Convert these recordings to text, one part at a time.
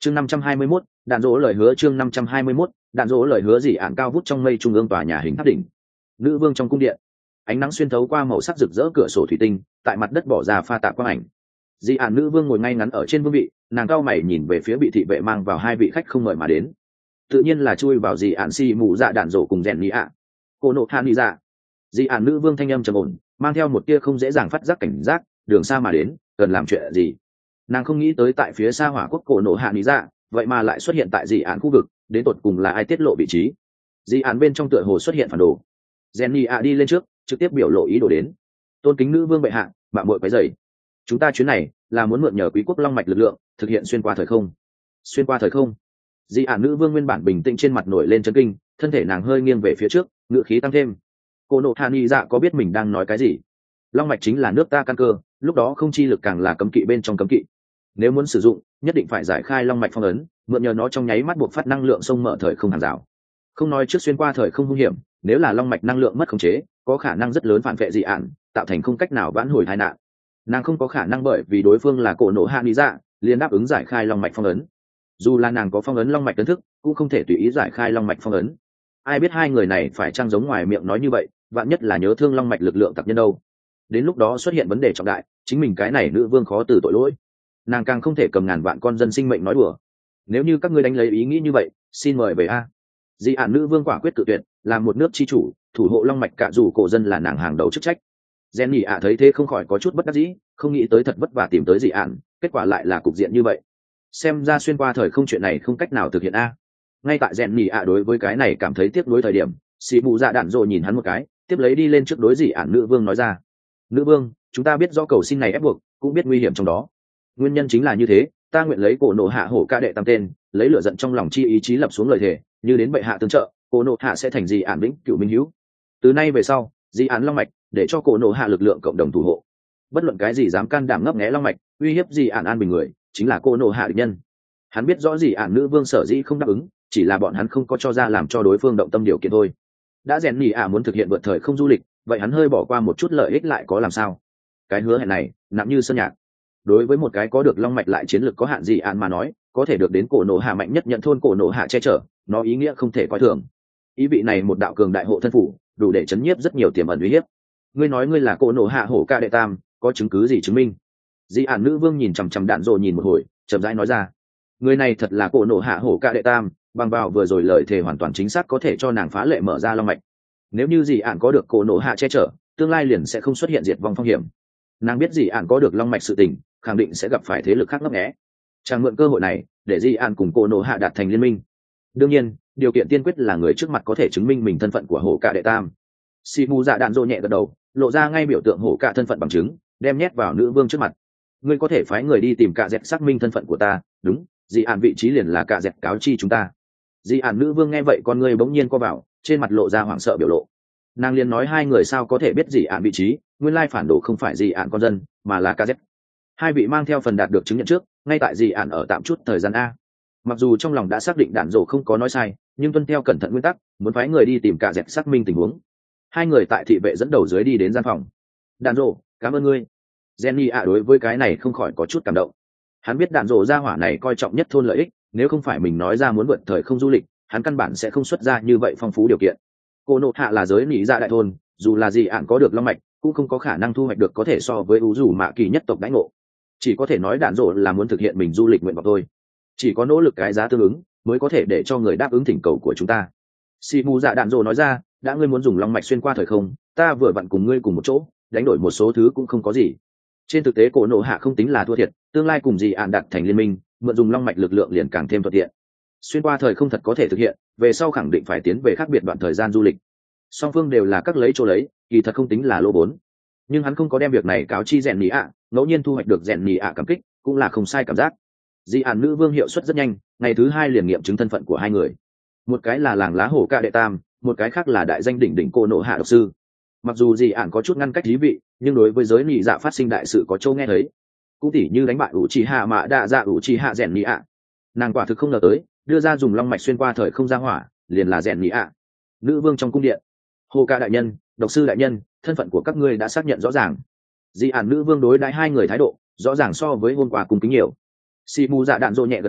chương 521, đạn dỗ lời hứa. chương 521, đạn dỗ lời hứa. Dị ạn cao vút trong mây trung ương tòa nhà hình tháp đỉnh, nữ vương trong cung điện, ánh nắng xuyên thấu qua màu sắc rực rỡ cửa sổ thủy tinh, tại mặt đất bỏ ra pha tạp quang ảnh. Dị ạn nữ vương ngồi ngay ngắn ở trên vương vị, nàng cao mày nhìn về phía bị thị vệ mang vào hai vị khách không mời mà đến, tự nhiên là chui vào dị ạn xì mù dạ đạn dỗ cùng rèn nhị ạ. Cô nộ hạ nhị dạ. Dị ạn nữ vương thanh âm trầm ổn, mang theo một tia không dễ dàng phát giác cảnh giác, đường xa mà đến, cần làm chuyện gì? Nàng không nghĩ tới tại phía xa hỏa quốc cổ nộ hạ nhị dạ, vậy mà lại xuất hiện tại dị ạn khu vực, đến tột cùng là ai tiết lộ vị trí? Dị ạn bên trong tựa hồ xuất hiện phản đồ. Rèn nhị ạ đi lên trước, trực tiếp biểu lộ ý đồ đến. Tôn kính nữ vương bệ hạ, mạng muội quấy rầy. Chúng ta chuyến này là muốn mượn nhờ quý quốc long mạch lực lượng, thực hiện xuyên qua thời không. Xuyên qua thời không? Dị ạn nữ vương nguyên bản bình tĩnh trên mặt nổi lên chấn kinh, thân thể nàng hơi nghiêng về phía trước, ngữ khí tăng thêm. Cô nộ hạ nhị dạ có biết mình đang nói cái gì? Long mạch chính là nước ta căn cơ, lúc đó không chi lực càng là cấm kỵ bên trong cấm kỵ. Nếu muốn sử dụng, nhất định phải giải khai long mạch phong ấn, mượn nhờ nó trong nháy mắt buộc phát năng lượng sông mở thời không hàng rào. Không nói trước xuyên qua thời không hung hiểm, nếu là long mạch năng lượng mất khống chế, có khả năng rất lớn phản vệ dị ạn, tạo thành không cách nào vãn hồi tai nạn. Nàng không có khả năng bởi vì đối phương là cổ nộ hạ nhị dạ, liền đáp ứng giải khai long mạch phong ấn. Dù là nàng có phong ấn long mạch tấn thức, cũng không thể tùy ý giải khai long mạch phong ấn. Ai biết hai người này phải trang giống ngoài miệng nói như vậy, vạn nhất là nhớ thương long mạch lực lượng tặc nhân đâu. Đến lúc đó xuất hiện vấn đề trọng đại, chính mình cái này nữ vương khó từ tội lỗi. Nàng càng không thể cầm ngàn vạn con dân sinh mệnh nói đùa. Nếu như các ngươi đánh lấy ý nghĩ như vậy, xin mời về a. Dị ạn nữ vương quả quyết tự tuyệt, làm một nước chi chủ, thủ hộ long mạch cả dù cổ dân là nàng hàng đầu chức trách. Gen nhị ạ thấy thế không khỏi có chút bất đắc dĩ, không nghĩ tới thật vất vả tìm tới dị ạn, kết quả lại là cục diện như vậy. Xem ra xuyên qua thời không chuyện này không cách nào thực hiện a. Ngay tại Gen nhị ạ đối với cái này cảm thấy tiếc nuối thời điểm, xì mù dạ đạn rồi nhìn hắn một cái, tiếp lấy đi lên trước đối dị ạn nữ vương nói ra. Nữ vương, chúng ta biết do cầu xin này ép buộc, cũng biết nguy hiểm trong đó. Nguyên nhân chính là như thế, ta nguyện lấy cổ nộ hạ hổ ca đệ tam tên, lấy lửa giận trong lòng chi ý chí lập xuống lời thề, như đến bệ hạ tương trợ, cổ nộ hạ sẽ thành dị ạn vĩnh cửu minh hữu. Từ nay về sau, dị ạn long mạch để cho cổ nộ hạ lực lượng cộng đồng thủ hộ. Bất luận cái gì dám can đảm ngấp nghé long mạch, uy hiếp dị ạn an bình người, chính là cổ nộ hạ địch nhân. Hắn biết rõ dị ạn nữ vương sở dĩ không đáp ứng, chỉ là bọn hắn không có cho ra làm cho đối phương động tâm điều kiện thôi. Đã rèn nhỉ ạ muốn thực hiện vượt thời không du lịch, vậy hắn hơi bỏ qua một chút lợi ích lại có làm sao? Cái hứa hẹn này nặng như sơn nhạc. Đối với một cái có được long mạch lại chiến lược có hạn dị ạn mà nói, có thể được đến cổ nộ hạ mạnh nhất nhận thôn cổ nộ hạ che chở, nó ý nghĩa không thể coi thường. Ý vị này một đạo cường đại hộ thân phủ, đủ để chấn nhiếp rất nhiều tiềm ẩn uy hiếp. Ngươi nói ngươi là cổ nộ hạ hổ ca đệ tam, có chứng cứ gì chứng minh? Dị ạn nữ vương nhìn chằm chằm đạn dộ nhìn một hồi, chậm rãi nói ra. Người này thật là cổ nộ hạ hổ ca đệ tam, bằng vào vừa rồi lời thề hoàn toàn chính xác có thể cho nàng phá lệ mở ra long mạch. Nếu như dị ạn có được cổ nộ hạ che chở, tương lai liền sẽ không xuất hiện diệt vong phong hiểm. Nàng biết dị ạn có được long mạch sự tình, khẳng định sẽ gặp phải thế lực khác ngấp nghé. Chàng mượn cơ hội này để dị ạn cùng cổ nộ hạ đạt thành liên minh. Đương nhiên, điều kiện tiên quyết là người trước mặt có thể chứng minh mình thân phận của hổ ca đệ tam. Xì mù dạ đạn dỗ nhẹ gật đầu, lộ ra ngay biểu tượng hổ ca thân phận bằng chứng, đem nhét vào nữ vương trước mặt. Ngươi có thể phái người đi tìm cạ dẹt xác minh thân phận của ta. Đúng, dị ạn vị trí liền là cạ dẹt cáo chi chúng ta. Dị ạn nữ vương nghe vậy con ngươi bỗng nhiên co vào, trên mặt lộ ra hoảng sợ biểu lộ. Nàng liền nói hai người sao có thể biết dị ạn vị trí, nguyên lai phản đồ không phải dị ạn con dân, mà là cạ dẹt. Hai vị mang theo phần đạt được chứng nhận trước, ngay tại dị ạn ở tạm chút thời gian a. Mặc dù trong lòng đã xác định đạn dỗ không có nói sai, nhưng tuân theo cẩn thận nguyên tắc, muốn phái người đi tìm cạ dẹt xác minh tình huống. Hai người tại thị vệ dẫn đầu dưới đi đến gian phòng. Đạn dỗ, cảm ơn ngươi. Jenny ạ đối với cái này không khỏi có chút cảm động. Hắn biết đạn dỗ ra hỏa này coi trọng nhất thôn lợi ích, nếu không phải mình nói ra muốn vượt thời không du lịch, hắn căn bản sẽ không xuất ra như vậy phong phú điều kiện. Cô nộ hạ là giới nỉ dạ đại thôn, dù là gì ạn có được long mạch, cũng không có khả năng thu hoạch được có thể so với ủ rủ mạ kỳ nhất tộc đãi ngộ. Chỉ có thể nói đạn dỗ là muốn thực hiện mình du lịch nguyện vọng thôi. Chỉ có nỗ lực cái giá tương ứng mới có thể để cho người đáp ứng thỉnh cầu của chúng ta. Xì mù dạ đạn dỗ nói ra, đã ngươi muốn dùng long mạch xuyên qua thời không, ta vừa vặn cùng ngươi cùng một chỗ, đánh đổi một số thứ cũng không có gì. Trên thực tế cổ nộ hạ không tính là thua thiệt, tương lai cùng gì ạn đặt thành liên minh, mượn dùng long mạch lực lượng liền càng thêm thuận tiện. Xuyên qua thời không thật có thể thực hiện, về sau khẳng định phải tiến về khác biệt đoạn thời gian du lịch. Song phương đều là các lấy chỗ lấy, kỳ thật không tính là lỗ vốn. Nhưng hắn không có đem việc này cáo chi rèn nhì ạ, ngẫu nhiên thu hoạch được rèn nhì ạ cảm kích, cũng là không sai cảm giác. Dị ạn nữ vương hiệu suất rất nhanh, ngày thứ hai liền nghiệm chứng thân phận của hai người. Một cái là làng lá hổ ca đệ tam, một cái khác là đại danh đỉnh đỉnh cô nộ hạ độc sư. Mặc dù dị ạn có chút ngăn cách thí vị, nhưng đối với giới nhị dạ phát sinh đại sự có châu nghe thấy. Cũng tỉ như đánh bại ủ trì hạ mạ đa dạ ủ trì hạ rèn nhị ạ. Nàng quả thực không ngờ tới, đưa ra dùng long mạch xuyên qua thời không ra hỏa, liền là rèn nhị ạ. Nữ vương trong cung điện. Hồ ca đại nhân, độc sư đại nhân, thân phận của các ngươi đã xác nhận rõ ràng. Dị ạn nữ vương đối đãi hai người thái độ rõ ràng so với hôm qua cung kính nhiều. Xì mù dạ đạn dỗ nhẹ gật đầu,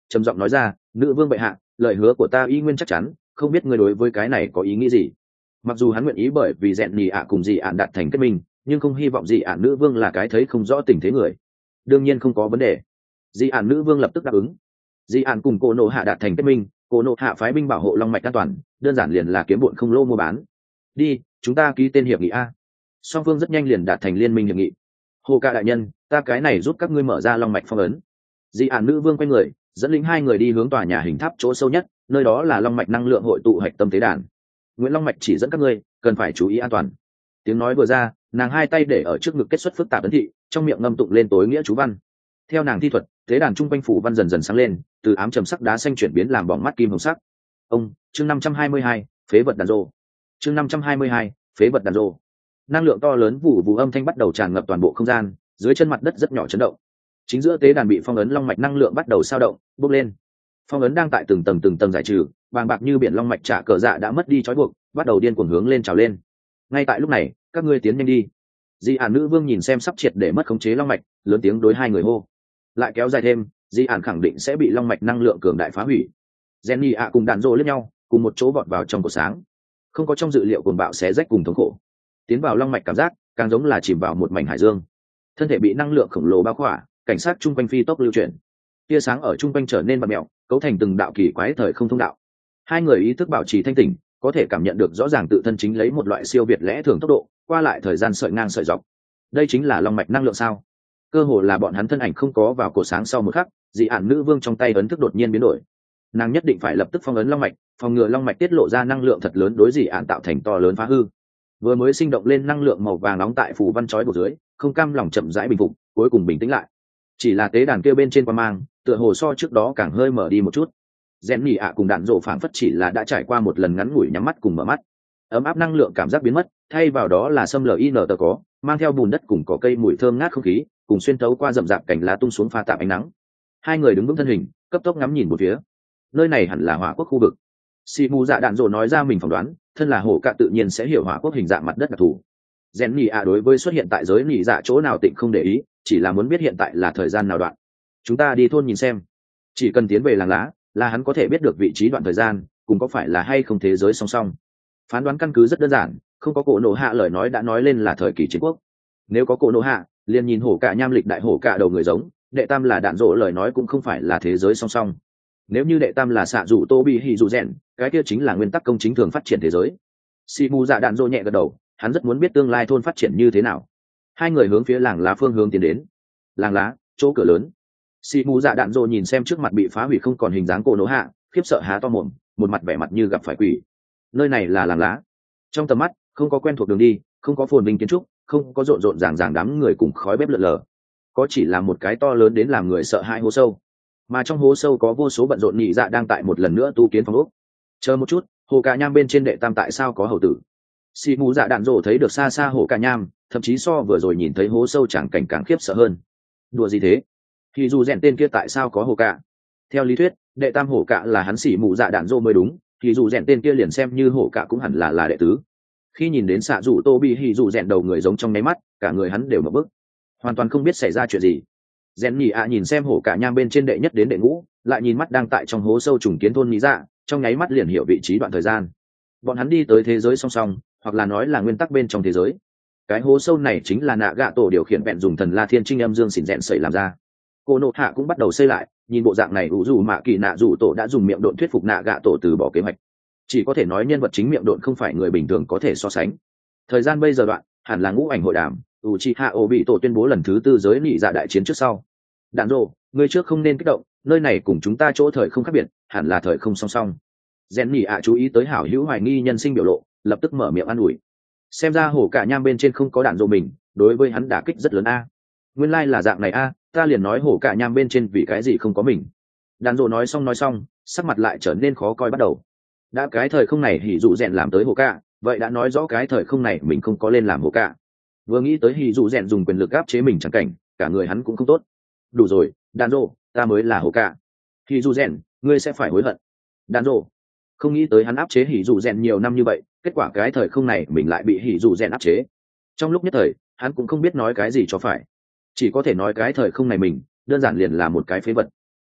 trầm giọng nói ra, nữ vương bệ hạ, lời hứa của ta y nguyên chắc chắn, không biết ngươi đối với cái này có ý nghĩ gì. Mặc dù hắn nguyện ý bởi vì dẹn nhì ạ cùng dị ạn đạt thành kết minh, nhưng không hy vọng dị ạn nữ vương là cái thấy không rõ tình thế người. Đương nhiên không có vấn đề. Dị ạn nữ vương lập tức đáp ứng. Dị ạn cùng cô nộ hạ đạt thành kết minh, cô nộ hạ phái binh bảo hộ long mạch an toàn, đơn giản liền là kiếm bộn không lô mua bán. Đi, chúng ta ký tên hiệp nghị a. Song phương rất nhanh liền đạt thành liên minh hiệp nghị. Hồ ca đại nhân, ta cái này giúp các ngươi mở ra long mạch phong ấn. Dị ạn nữ vương quay người, dẫn lính hai người đi hướng tòa nhà hình tháp chỗ sâu nhất, nơi đó là long mạch năng lượng hội tụ hạch tâm tế đàn. Nguyễn Long mạch chỉ dẫn các ngươi cần phải chú ý an toàn. Tiếng nói vừa ra, nàng hai tay để ở trước ngực kết xuất phức tạp ấn thị, trong miệng ngâm tụng lên tối nghĩa chú văn. Theo nàng thi thuật, tế đàn trung quanh phủ văn dần dần sáng lên, từ ám trầm sắc đá xanh chuyển biến làm bỏng mắt kim hồng sắc. Ông, chương 522, phế vật đàn rô. Chương 522, phế vật đàn rô. Năng lượng to lớn vụ vụ âm thanh bắt đầu tràn ngập toàn bộ không gian, dưới chân mặt đất rất nhỏ chấn động. Chính giữa tế đàn bị phong ấn long mạch năng lượng bắt đầu sao động, bốc lên. Phong ấn đang tại từng tầng giải trừ, bàng bạc như biển long mạch trả cờ dạ đã mất đi trói buộc, bắt đầu điên cuồng hướng lên trào lên. Ngay tại lúc này, các ngươi tiến nhanh đi. Dị ản nữ vương nhìn xem sắp triệt để mất khống chế long mạch, lớn tiếng đối hai người hô. Lại kéo dài thêm, Dị ản khẳng định sẽ bị long mạch năng lượng cường đại phá hủy. Jenny ạ cùng đạn rô liếc nhau, cùng một chỗ vọt vào trong cột sáng. Không có trong dự liệu cuồng bạo xé rách cùng thống khổ. Tiến vào long mạch cảm giác, càng giống là chìm vào một mảnh hải dương. Thân thể bị năng lượng khổng lồ bao khỏa, cảnh sát chung quanh phi tốc lưu chuyển. Tia sáng ở chung quanh trở nên bặm mèo, cấu thành từng đạo kỳ quái thời không thông đạo. Hai người ý thức bảo trì thanh tỉnh, có thể cảm nhận được rõ ràng tự thân chính lấy một loại siêu việt lẽ thường tốc độ qua lại thời gian sợi ngang sợi dọc. Đây chính là long mạch năng lượng sao? Cơ hồ là bọn hắn thân ảnh không có vào cổ sáng sau một khắc, dị ản nữ vương trong tay ấn thức đột nhiên biến đổi. Nàng nhất định phải lập tức phong ấn long mạch, phòng ngừa long mạch tiết lộ ra năng lượng thật lớn đối dị ản tạo thành to lớn phá hư. Vừa mới sinh động lên năng lượng màu vàng nóng tại phủ văn chói buộc dưới, không cam lòng chậm rãi bình phục, cuối cùng bình tĩnh lại. Chỉ là tế đàn kia bên trên quang mang, tựa hồ so trước đó càng hơi mở đi một chút. Rèn nhì ạ cùng đạn rộ phảng phất chỉ là đã trải qua một lần ngắn ngủi nhắm mắt cùng mở mắt, ấm áp năng lượng cảm giác biến mất, thay vào đó là xâm lin tờ có mang theo bùn đất cùng cỏ cây mùi thơm ngát không khí, cùng xuyên thấu qua rậm rạp cành lá tung xuống pha tạp ánh nắng. Hai người đứng vững thân hình, cấp tốc ngắm nhìn một phía. Nơi này hẳn là hỏa quốc khu vực. Sĩ mù dạ đạn rộ nói ra mình phỏng đoán, thân là hổ cạ tự nhiên sẽ hiểu hỏa quốc hình dạng mặt đất đặc thù. Rèn nhì ạ đối với xuất hiện tại giới nhì dạ chỗ nào tịnh không để ý, chỉ là muốn biết hiện tại là thời gian nào đoạn. Chúng ta đi thôn nhìn xem, chỉ cần tiến về làng lá là hắn có thể biết được vị trí đoạn thời gian, cùng có phải là hay không thế giới song song. Phán đoán căn cứ rất đơn giản, không có cổ nổ hạ lời nói đã nói lên là thời kỳ chiến quốc. Nếu có cổ nổ hạ, liền nhìn hổ cạ nham lịch đại hổ cạ đầu người giống, đệ tam là đạn rộ lời nói cũng không phải là thế giới song song. Nếu như đệ tam là xạ dù tô bị hì dù rèn, cái kia chính là nguyên tắc công chính thường phát triển thế giới. Si mù dạ đạn rộ nhẹ gật đầu, hắn rất muốn biết tương lai thôn phát triển như thế nào. Hai người hướng phía làng lá phương hướng tiến đến. Làng lá, chỗ cửa lớn. Si mù dạ đạn rộ nhìn xem trước mặt bị phá hủy không còn hình dáng cổ nổ hạ, khiếp sợ há to mồm, một mặt vẻ mặt như gặp phải quỷ. Nơi này là làng lá. Trong tầm mắt không có quen thuộc đường đi, không có phồn vinh kiến trúc, không có rộn rộn ràng ràng đám người cùng khói bếp lượn lờ, có chỉ là một cái to lớn đến làm người sợ hãi hố sâu, mà trong hố sâu có vô số bận rộn nhị dạ đang tại một lần nữa tu kiến phòng ốc. Chờ một chút, hồ cà nham bên trên đệ tam tại sao có hầu tử? Xì mù dạ đạn rổ thấy được xa xa hồ cà nham, thậm chí so vừa rồi nhìn thấy hố sâu chẳng cảnh càng khiếp sợ hơn. Đùa gì thế? Thì dù rèn tên kia tại sao có hồ cà? Theo lý thuyết, đệ tam hổ cạ là hắn xỉ mù dạ đạn rô mới đúng, thì dù rèn tên kia liền xem như hổ cạ cũng hẳn là đệ tứ. Khi nhìn đến xạ dù tô bị hì dù rèn đầu người giống trong nháy mắt, cả người hắn đều mở bức, hoàn toàn không biết xảy ra chuyện gì. Rèn nhì ạ nhìn xem hổ cạ nham bên trên đệ nhất đến đệ ngũ, lại nhìn mắt đang tại trong hố sâu trùng kiến thôn nhị dạ, trong nháy mắt liền hiểu vị trí đoạn thời gian. Bọn hắn đi tới thế giới song song, hoặc là nói là nguyên tắc bên trong thế giới. Cái hố sâu này chính là nạ gạ tổ điều khiển vẹn dùng thần la thiên trinh âm dương xỉn rèn sẩy làm ra. Cô nộ hạ cũng bắt đầu xây lại, nhìn bộ dạng này ủ dù mạ kỳ nạ dù tổ đã dùng miệng độn thuyết phục nạ gạ tổ từ bỏ kế hoạch. Chỉ có thể nói nhân vật chính miệng độn không phải người bình thường có thể so sánh. Thời gian bây giờ đoạn hẳn là ngũ ảnh hội đàm, Uchiha Obito tuyên bố lần thứ tư giới nị dạ đại chiến trước sau. Đạn rồ, ngươi trước không nên kích động, nơi này cùng chúng ta chỗ thời không khác biệt, hẳn là thời không song song. Gen nị ạ chú ý tới hảo hữu hoài nghi nhân sinh biểu lộ, lập tức mở miệng an ủi. Xem ra hổ cả nham bên trên không có đạn rồ mình, đối với hắn đả kích rất lớn a. Nguyên lai là dạng này a, ta liền nói hổ cả nham bên trên vì cái gì không có mình. Đạn rồ nói xong, sắc mặt lại trở nên khó coi bắt đầu. Đã cái thời không này hỉ dụ rèn làm tới hổ cả, vậy đã nói rõ cái thời không này mình không có lên làm hổ cả. Vừa nghĩ tới hỉ dụ rèn dùng quyền lực áp chế mình chẳng cảnh, cả người hắn cũng không tốt. Đủ rồi, đạn rồ, ta mới là hổ cả. Hỉ dụ rèn, ngươi sẽ phải hối hận. Đạn rồ, không nghĩ tới hắn áp chế hỉ dụ rèn nhiều năm như vậy, kết quả cái thời không này mình lại bị hỉ dụ rèn áp chế. Trong lúc nhất thời, hắn cũng không biết nói cái gì cho phải, chỉ có thể nói cái thời không này mình đơn giản liền là một cái phế vật.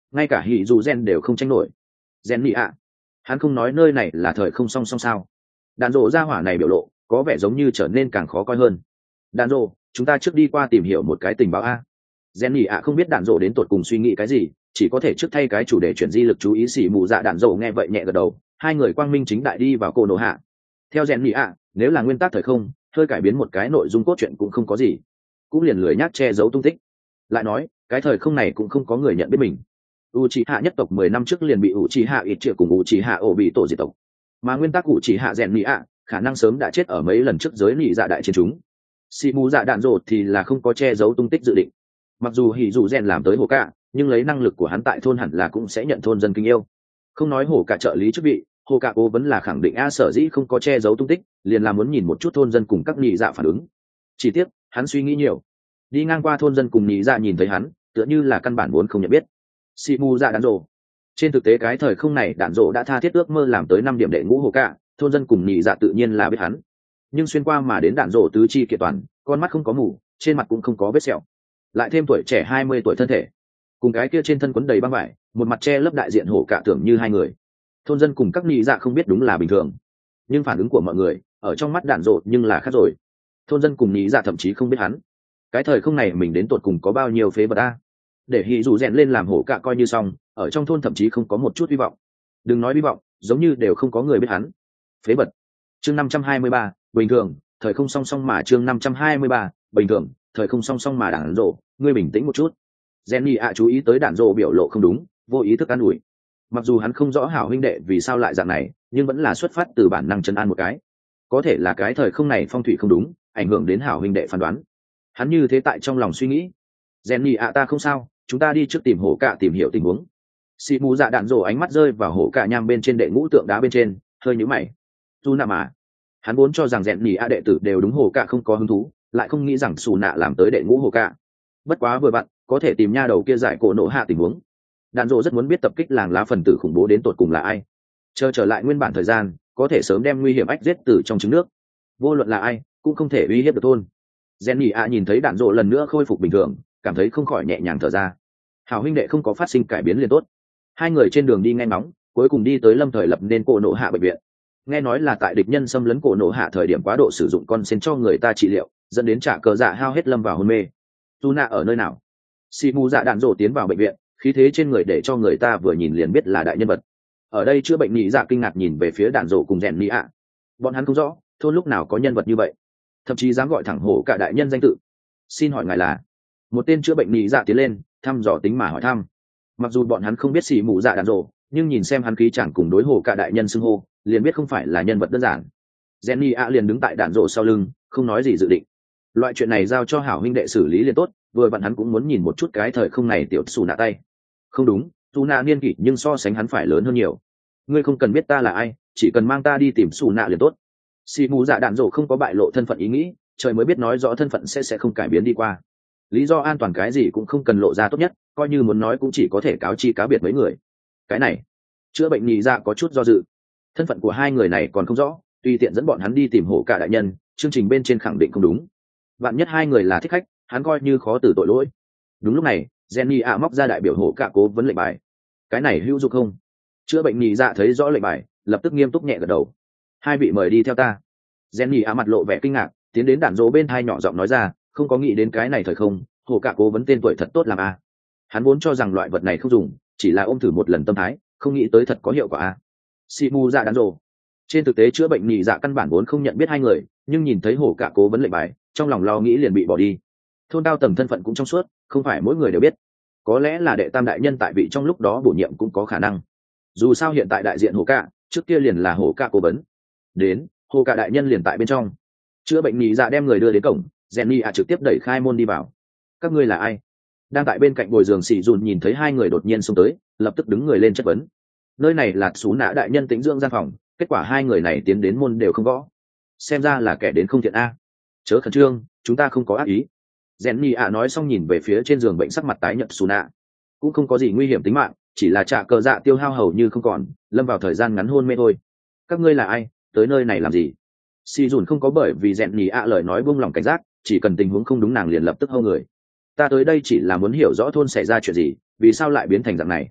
ngay cả hỉ dù gen đều không tranh nổi. Gen nhị ạ, hắn không nói nơi này là thời không song song sao? Đạn rộ ra hỏa này biểu lộ có vẻ giống như trở nên càng khó coi hơn. Đạn rộ, chúng ta trước đi qua tìm hiểu một cái tình báo a. Gen nhị ạ không biết đạn rộ đến tột cùng suy nghĩ cái gì, chỉ có thể trước thay cái chủ đề chuyển di lực chú ý xỉ mù dạ. Đạn rộ nghe vậy nhẹ gật đầu, hai người quang minh chính đại đi vào cổ nổ hạ. Theo Gen nhị ạ, nếu là nguyên tắc thời không, hơi cải biến một cái nội dung cốt truyện cũng không có gì, cũng liền lười nhác che giấu tung tích. Lại nói cái thời không này cũng không có người nhận biết mình. Uchiha nhất tộc 10 năm trước liền bị Uchiha Itachi cùng Uchiha Obito diệt tộc, mà nguyên tắc Uchiha Gen nhị ạ khả năng sớm đã chết ở mấy lần trước giới nhị dạ đại chiến chúng. Xỉ mù dạ đạn rộ thì là không có che giấu tung tích dự định. Mặc dù hỉ dù rèn làm tới hổ cả, nhưng lấy năng lực của hắn tại thôn hẳn là cũng sẽ nhận thôn dân kính yêu. Không nói hổ cả trợ lý chức vị, hổ cả cố vẫn là khẳng định sở dĩ không có che giấu tung tích, liền là muốn nhìn một chút thôn dân cùng các nhị dạ phản ứng. Chỉ tiếc hắn suy nghĩ nhiều, đi ngang qua thôn dân cùng nhị dạ nhìn thấy hắn, tựa như là căn bản vốn không nhận biết. Xỉ mù dạ đạn rộ. Trên thực tế cái thời không này đạn rộ đã tha thiết ước mơ làm tới 5 điểm đệ ngũ hổ cả, thôn dân cùng nhị dạ tự nhiên là biết hắn. Nhưng xuyên qua mà đến đạn rộ tứ chi kiện toàn, con mắt không có mù, trên mặt cũng không có vết sẹo, lại thêm tuổi trẻ 20 tuổi thân thể, cùng cái kia trên thân quấn đầy băng vải, một mặt che lấp đại diện hổ cả tưởng như hai người. Thôn dân cùng các nhị dạ không biết đúng là bình thường, nhưng phản ứng của mọi người ở trong mắt đạn rộ nhưng là khác rồi. Thôn dân cùng nhị dạ thậm chí không biết hắn cái thời không này mình đến tột cùng có bao nhiêu phế vật a. Để hỉ dù rèn lên làm hổ cả coi như xong, ở trong thôn thậm chí không có một chút hy vọng, đừng nói hy vọng, giống như đều không có người biết hắn. Phế vật. Chương 523, bình thường thời không song song mà. Chương 523, bình thường thời không song song mà. Đạn rộ, ngươi bình tĩnh một chút. Jenny ạ chú ý tới đạn rộ biểu lộ không đúng, vô ý thức an ủi. Mặc dù hắn không rõ hảo huynh đệ vì sao lại dạng này, nhưng vẫn là xuất phát từ bản năng trấn an một cái. Có thể là cái thời không này phong thủy không đúng, ảnh hưởng đến hảo huynh đệ phán đoán. Hắn như thế tại trong lòng suy nghĩ. Jenny ạ ta không sao, chúng ta đi trước tìm hổ cạ tìm hiểu tình huống. Xì mù dạ đạn rộ ánh mắt rơi vào hổ cạ nham bên trên đệ ngũ tượng đá bên trên, hơi nhíu mày. Tu nạ mà. Hắn vốn cho rằng Jenny ạ đệ tử đều đúng hổ cạ không có hứng thú, lại không nghĩ rằng xù nạ làm tới đệ ngũ hổ cạ. Bất quá vừa vặn có thể tìm nha đầu kia giải cổ nổ hạ tình huống. Đạn rộ rất muốn biết tập kích làng lá phần tử khủng bố đến tột cùng là ai, chờ trở lại nguyên bản thời gian có thể sớm đem nguy hiểm ách giết từ trong trứng nước. Vô luận là ai cũng không thể uy hiếp được thôn. Jenny ạ nhìn thấy đạn rộ lần nữa khôi phục bình thường, cảm thấy không khỏi nhẹ nhàng thở ra. Hảo huynh đệ không có phát sinh cải biến liền tốt. Hai người trên đường đi nghe ngóng, cuối cùng đi tới lâm thời lập nên cổ nổ hạ bệnh viện. Nghe nói là tại địch nhân xâm lấn cổ nổ hạ thời điểm quá độ sử dụng con sen cho người ta trị liệu, dẫn đến trả cờ dạ hao hết lâm vào hôn mê. Tu nạ ở nơi nào? Xì mù dạ đạn rộ tiến vào bệnh viện, khí thế trên người để cho người ta vừa nhìn liền biết là đại nhân vật. Ở đây chữa bệnh nhị dạ kinh ngạc nhìn về phía đạn rộ cùng rèn nhị ạ. Bọn hắn không rõ thôn lúc nào có nhân vật như vậy, thậm chí dám gọi thẳng hổ cả đại nhân danh tự. Xin hỏi ngài là? Một tên chữa bệnh nhị dạ tiến lên thăm dò tính mà hỏi thăm. Mặc dù bọn hắn không biết xì mù dạ đạn rộ, nhưng nhìn xem hắn khí chẳng cùng đối hổ cả đại nhân xưng hô, liền biết không phải là nhân vật đơn giản. Rèn nhị ạ liền đứng tại đạn rộ sau lưng, không nói gì dự định. Loại chuyện này giao cho hảo huynh đệ xử lý liền tốt, vừa vặn hắn cũng muốn nhìn một chút cái thời không này tiểu xù nạ tay. Không đúng, xù nạ niên kỷ nhưng so sánh hắn phải lớn hơn nhiều. Ngươi không cần biết ta là ai, chỉ cần mang ta đi tìm xù nạ liền tốt. Xì mù dạ đạn rộ không có bại lộ thân phận ý nghĩ, trời mới biết nói rõ thân phận sẽ không cải biến đi qua. Lý do an toàn cái gì cũng không cần lộ ra tốt nhất, coi như muốn nói cũng chỉ có thể cáo chi cá biệt mấy người. Cái này chữa bệnh nhị dạ có chút do dự, thân phận của hai người này còn không rõ, tùy tiện dẫn bọn hắn đi tìm hổ cả đại nhân, chương trình bên trên khẳng định không đúng. Vạn nhất hai người là thích khách, hắn coi như khó từ tội lỗi. Đúng lúc này Jenny ạ móc ra đại biểu hổ cả cố vấn lệnh bài. Cái này hữu dụng không? Chữa bệnh nhị dạ thấy rõ lệnh bài, lập tức nghiêm túc nhẹ gật đầu. Hai vị mời đi theo ta. Jenny ạ mặt lộ vẻ kinh ngạc, tiến đến đạn dỗ bên thai nhỏ giọng nói ra, không có nghĩ đến cái này thời không, hổ cả cố vấn tên tuổi thật tốt làm a. Hắn vốn cho rằng loại vật này không dùng, chỉ là ôm thử một lần tâm thái, không nghĩ tới thật có hiệu quả a. Simu dạ đạn rồ. Trên thực tế chữa bệnh nhị dạ căn bản vốn không nhận biết hai người, nhưng nhìn thấy hổ cả cố vấn lệnh bài, trong lòng lo nghĩ liền bị bỏ đi. Thôn cao tầng thân phận cũng trong suốt, không phải mỗi người đều biết. Có lẽ là đệ tam đại nhân tại vị trong lúc đó bổ nhiệm cũng có khả năng. Dù sao hiện tại đại diện hổ cả, trước kia liền là hổ cả cố vấn. Đến, hổ cả đại nhân liền tại bên trong. Chữa bệnh nhị dạ đem người đưa đến cổng, Jenny trực tiếp đẩy khai môn đi vào. Các ngươi là ai? Đang tại bên cạnh bồi giường xì dùn nhìn thấy hai người đột nhiên xông tới, lập tức đứng người lên chất vấn. Nơi này là xú nã đại nhân tĩnh dưỡng gian phòng, kết quả hai người này tiến đến môn đều không gõ, xem ra là kẻ đến không thiện a. Chớ khẩn trương, chúng ta không có ác ý. Jenny nói xong nhìn về phía trên giường bệnh sắc mặt tái nhợt xú nã, cũng không có gì nguy hiểm tính mạng, chỉ là trả cờ dạ tiêu hao hầu như không còn, lâm vào thời gian ngắn hôn mê thôi. Các ngươi là ai, tới nơi này làm gì? Si dùn không có bởi vì Jenny lời nói buông lòng cảnh giác, chỉ cần tình huống không đúng nàng liền lập tức hô người. Ta tới đây chỉ là muốn hiểu rõ thôn xảy ra chuyện gì, vì sao lại biến thành dạng này.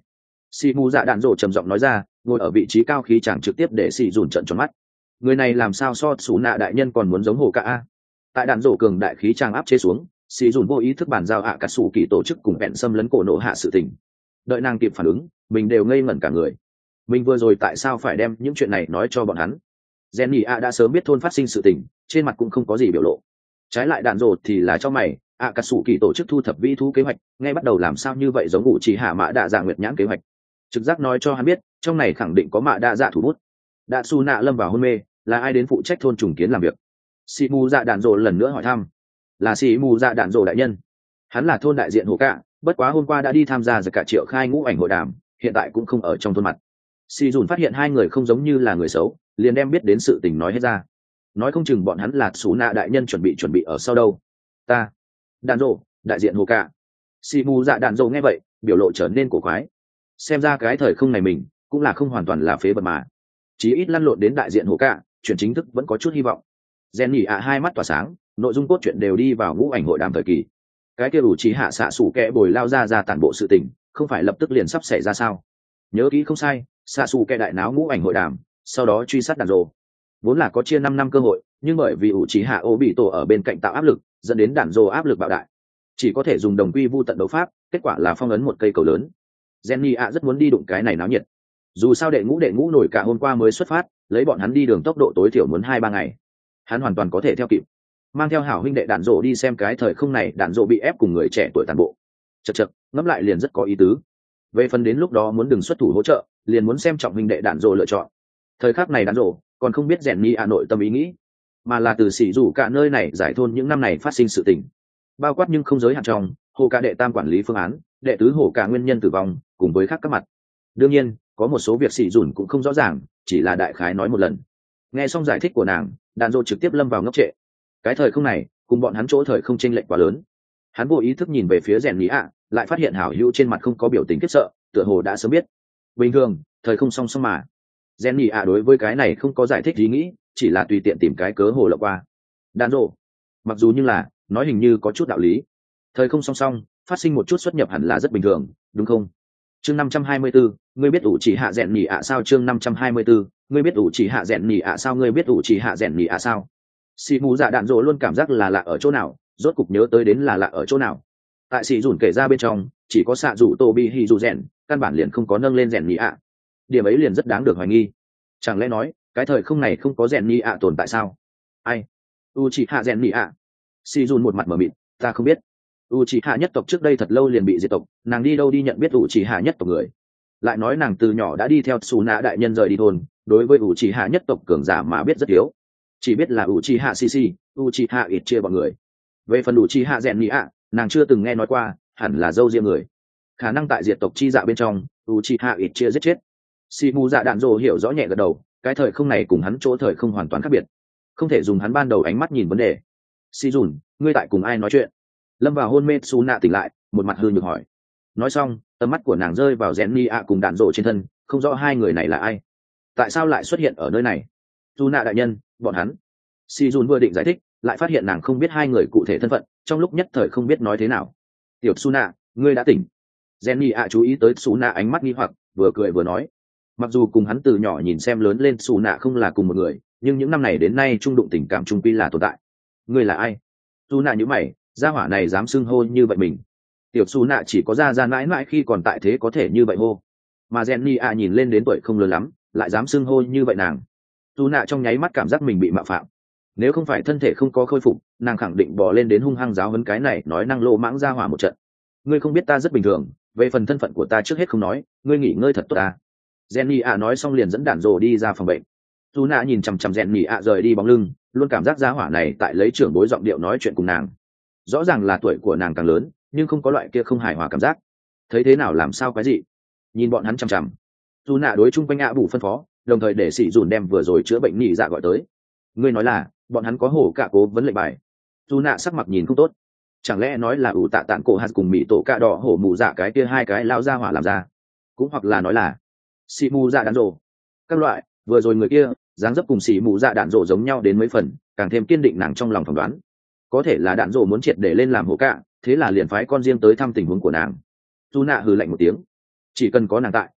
xì mù dạ đạn rộ trầm giọng nói ra, ngồi ở vị trí cao khí chẳng trực tiếp để xì dùn trận tròn mắt. Người này làm sao so xù nạ đại nhân còn muốn giống hồ cả a. Tại đạn rộ cường đại khí trang áp chế xuống, xì dùn vô ý thức bàn giao ạ cả sủ kỳ tổ chức cùng bẹn xâm lấn cổ nổ hạ sự tình. Đợi nàng kịp phản ứng, mình đều ngây ngẩn cả người. Mình vừa rồi tại sao phải đem những chuyện này nói cho bọn hắn? Jenny a đã sớm biết thôn phát sinh sự tình, trên mặt cũng không có gì biểu lộ. Trái lại đạn rộ thì là cho mày, ạ cả sủ kỳ tổ chức thu thập vĩ thú kế hoạch, ngay bắt đầu làm sao như vậy giống ngụ chỉ hạ mã đạ dạ nguyệt nhãn kế hoạch. Trực giác nói cho hắn biết, trong này khẳng định có mã đạ dạ thủ bút. Đạ su nạ lâm vào hôn mê, là ai đến phụ trách thôn trùng kiến làm việc? Sĩ mù dạ đạn rộ lần nữa hỏi thăm. Là sĩ mù dạ đạn rộ đại nhân. Hắn là thôn đại diện hồ cạ, bất quá hôm qua đã đi tham gia giải cả triệu khai ngũ ảnh hội đàm, hiện tại cũng không ở trong thôn mặt. Sĩ dùn phát hiện hai người không giống như là người xấu, liền đem biết đến sự tình nói hết ra. Nói không chừng bọn hắn là xú nạ đại nhân chuẩn bị ở sau đâu. Ta đạn rộ đại diện hồ cạ. Sĩ mù dạ đạn rộ nghe vậy, biểu lộ trở nên cổ quái. Xem ra cái thời không này mình cũng là không hoàn toàn là phế vật mà, chí ít lăn lộn đến đại diện hồ cạ, chuyện chính thức vẫn có chút hy vọng. Jenny ạ hai mắt tỏa sáng, nội dung cốt truyện đều đi vào ngũ ảnh hội đàm thời kỳ. Cái kia ủ trí hạ xạ sủ kẹ bồi lao ra tản bộ sự tình, không phải lập tức liền sắp xảy ra sao? Nhớ kỹ không sai, xạ sủ kẹ đại náo ngũ ảnh hội đàm, sau đó truy sát đàn rồ. Vốn là có chia 5 năm cơ hội, nhưng bởi vì ủ trí hạ ô bị tổ ở bên cạnh tạo áp lực, dẫn đến đàn rồ áp lực bạo đại, chỉ có thể dùng đồng quy vu tận đấu pháp, kết quả là phong ấn một cây cầu lớn. Jenny ạ rất muốn đi đụng cái này náo nhiệt. Dù sao đệ ngũ nổi cả hôm qua mới xuất phát, lấy bọn hắn đi đường tốc độ tối thiểu muốn 2-3 ngày. Hắn hoàn toàn có thể theo kịp, mang theo hảo huynh đệ đạn rộ đi xem cái thời không này đạn rộ bị ép cùng người trẻ tuổi tàn bộ. Chật ngẫm lại liền rất có ý tứ. Về phần đến lúc đó muốn đừng xuất thủ hỗ trợ, liền muốn xem trọng huynh đệ đạn rộ lựa chọn. Thời khắc này đạn rộ còn không biết rèn ni à nội tâm ý nghĩ, mà là từ xỉ rủ cả nơi này giải thôn những năm này phát sinh sự tình, bao quát nhưng không giới hạn trong hồ cả đệ tam quản lý phương án, đệ tứ hồ cả nguyên nhân tử vong cùng với khác các mặt. Đương nhiên có một số việc xỉ dùn cũng không rõ ràng, chỉ là đại khái nói một lần. Nghe xong giải thích của nàng, đạn rộ trực tiếp lâm vào ngốc trệ. Cái thời không này cùng bọn hắn chỗ thời không chênh lệch quá lớn. Hắn vô ý thức nhìn về phía rèn lý ạ, lại phát hiện hảo hữu trên mặt không có biểu tình khiếp sợ, tựa hồ đã sớm biết. Bình thường thời không song song mà. Rèn lý ạ đối với cái này không có giải thích ý nghĩ, chỉ là tùy tiện tìm cái cớ hồ lộng qua. Đạn rộ mặc dù nhưng là nói hình như có chút đạo lý. Thời không song song phát sinh một chút xuất nhập hẳn là rất bình thường, đúng không? Chương 524, ngươi biết ủ chỉ hạ rèn nhỉ ạ sao? Chương 524, ngươi biết ủ chỉ hạ rèn nhỉ ạ sao? Ngươi biết ủ chỉ hạ rèn nhỉ ạ sao? Sĩ mù dạ đạn rộ luôn cảm giác là lạ ở chỗ nào, rốt cục nhớ tới đến là lạ ở chỗ nào. Tại sĩ dùn kể ra bên trong, chỉ có xạ rủ tô bi hi dù rèn, căn bản liền không có nâng lên rèn nhỉ ạ. Điểm ấy liền rất đáng được hoài nghi. Chẳng lẽ nói cái thời không này không có rèn nhỉ ạ tồn tại sao? Ai? U chỉ hạ rèn nhỉ ạ? Sĩ dùn một mặt mờ mịt, ta không biết. U chỉ hạ nhất tộc trước đây thật lâu liền bị diệt tộc, nàng đi đâu đi nhận biết U chỉ hạ nhất tộc người. Lại nói nàng từ nhỏ đã đi theo xù nạ đại nhân rời đi thôn, đối với U chỉ hạ nhất tộc cường giả mà biết rất thiếu, chỉ biết là U chỉ hạ Sisi, U chỉ hạ ít chia bọn người. Về phần U chỉ hạ rèn nhỉ ạ, nàng chưa từng nghe nói qua, hẳn là dâu riêng người. Khả năng tại diệt tộc chi dạ bên trong, U chỉ hạ ít chia giết chết. Si mù dạ đạn rồ hiểu rõ nhẹ gật đầu, cái thời không này cùng hắn chỗ thời không hoàn toàn khác biệt, không thể dùng hắn ban đầu ánh mắt nhìn vấn đề. Si dùn, ngươi tại cùng ai nói chuyện? Lâm vào hôn mê su nạ tỉnh lại, một mặt hư nhược hỏi. Nói xong, tầm mắt của nàng rơi vào rèn ni ạ cùng đạn rộ trên thân, không rõ hai người này là ai, tại sao lại xuất hiện ở nơi này. Su nạ đại nhân, bọn hắn. Si dùn vừa định giải thích, lại phát hiện nàng không biết hai người cụ thể thân phận, trong lúc nhất thời không biết nói thế nào. Tiểu su nạ, ngươi đã tỉnh. Rèn ni ạ chú ý tới su nạ ánh mắt nghi hoặc, vừa cười vừa nói. Mặc dù cùng hắn từ nhỏ nhìn xem lớn lên su nạ không là cùng một người, nhưng những năm này đến nay trung đụng tình cảm trung quy là tồn tại. Ngươi là ai? Su nạ nhíu mày, gia hỏa này dám xưng hô như vậy mình. Tiểu su nạ chỉ có ra mãi mãi khi còn tại thế có thể như vậy hô, mà Jenny ạ nhìn lên đến tuổi không lớn lắm, lại dám xưng hô như vậy nàng. Su nạ trong nháy mắt cảm giác mình bị mạo phạm. Nếu không phải thân thể không có khôi phục, nàng khẳng định bò lên đến hung hăng giáo huấn cái này nói năng lô mãng gia hỏa một trận. Ngươi không biết ta rất bình thường, về phần thân phận của ta trước hết không nói, ngươi nghỉ ngơi thật tốt ta. Jenny ạ nói xong liền dẫn đàn rồ đi ra phòng bệnh. Su nạ nhìn chằm chằm Jenny ạ rời đi bóng lưng, luôn cảm giác gia hỏa này tại lấy trưởng bối giọng điệu nói chuyện cùng nàng. Rõ ràng là tuổi của nàng càng lớn, nhưng không có loại kia không hài hòa cảm giác. Thấy thế nào làm sao cái gì? Nhìn bọn hắn chằm chằm. Su nạ đối chung quanh ạ bù phân phó, đồng thời để sĩ dùn đem vừa rồi chữa bệnh nhị dạ gọi tới. Ngươi nói là bọn hắn có hổ cả cố vấn lệnh bài. Su nạ sắc mặt nhìn không tốt. Chẳng lẽ nói là ủ tạ tạng cổ hạt cùng mỹ tổ cạ đỏ hổ mù dạ cái kia hai cái lão gia hỏa làm ra? Cũng hoặc là nói là xì mù dạ đạn rồ. Các loại, vừa rồi người kia dáng dấp cùng xì mù dạ đạn rồ giống nhau đến mấy phần, càng thêm kiên định nàng trong lòng phỏng đoán. Có thể là đạn rồ muốn triệt để lên làm hổ cạ, thế là liền phái con riêng tới thăm tình huống của nàng. Su nạ hừ lạnh một tiếng. Chỉ cần có nàng tại,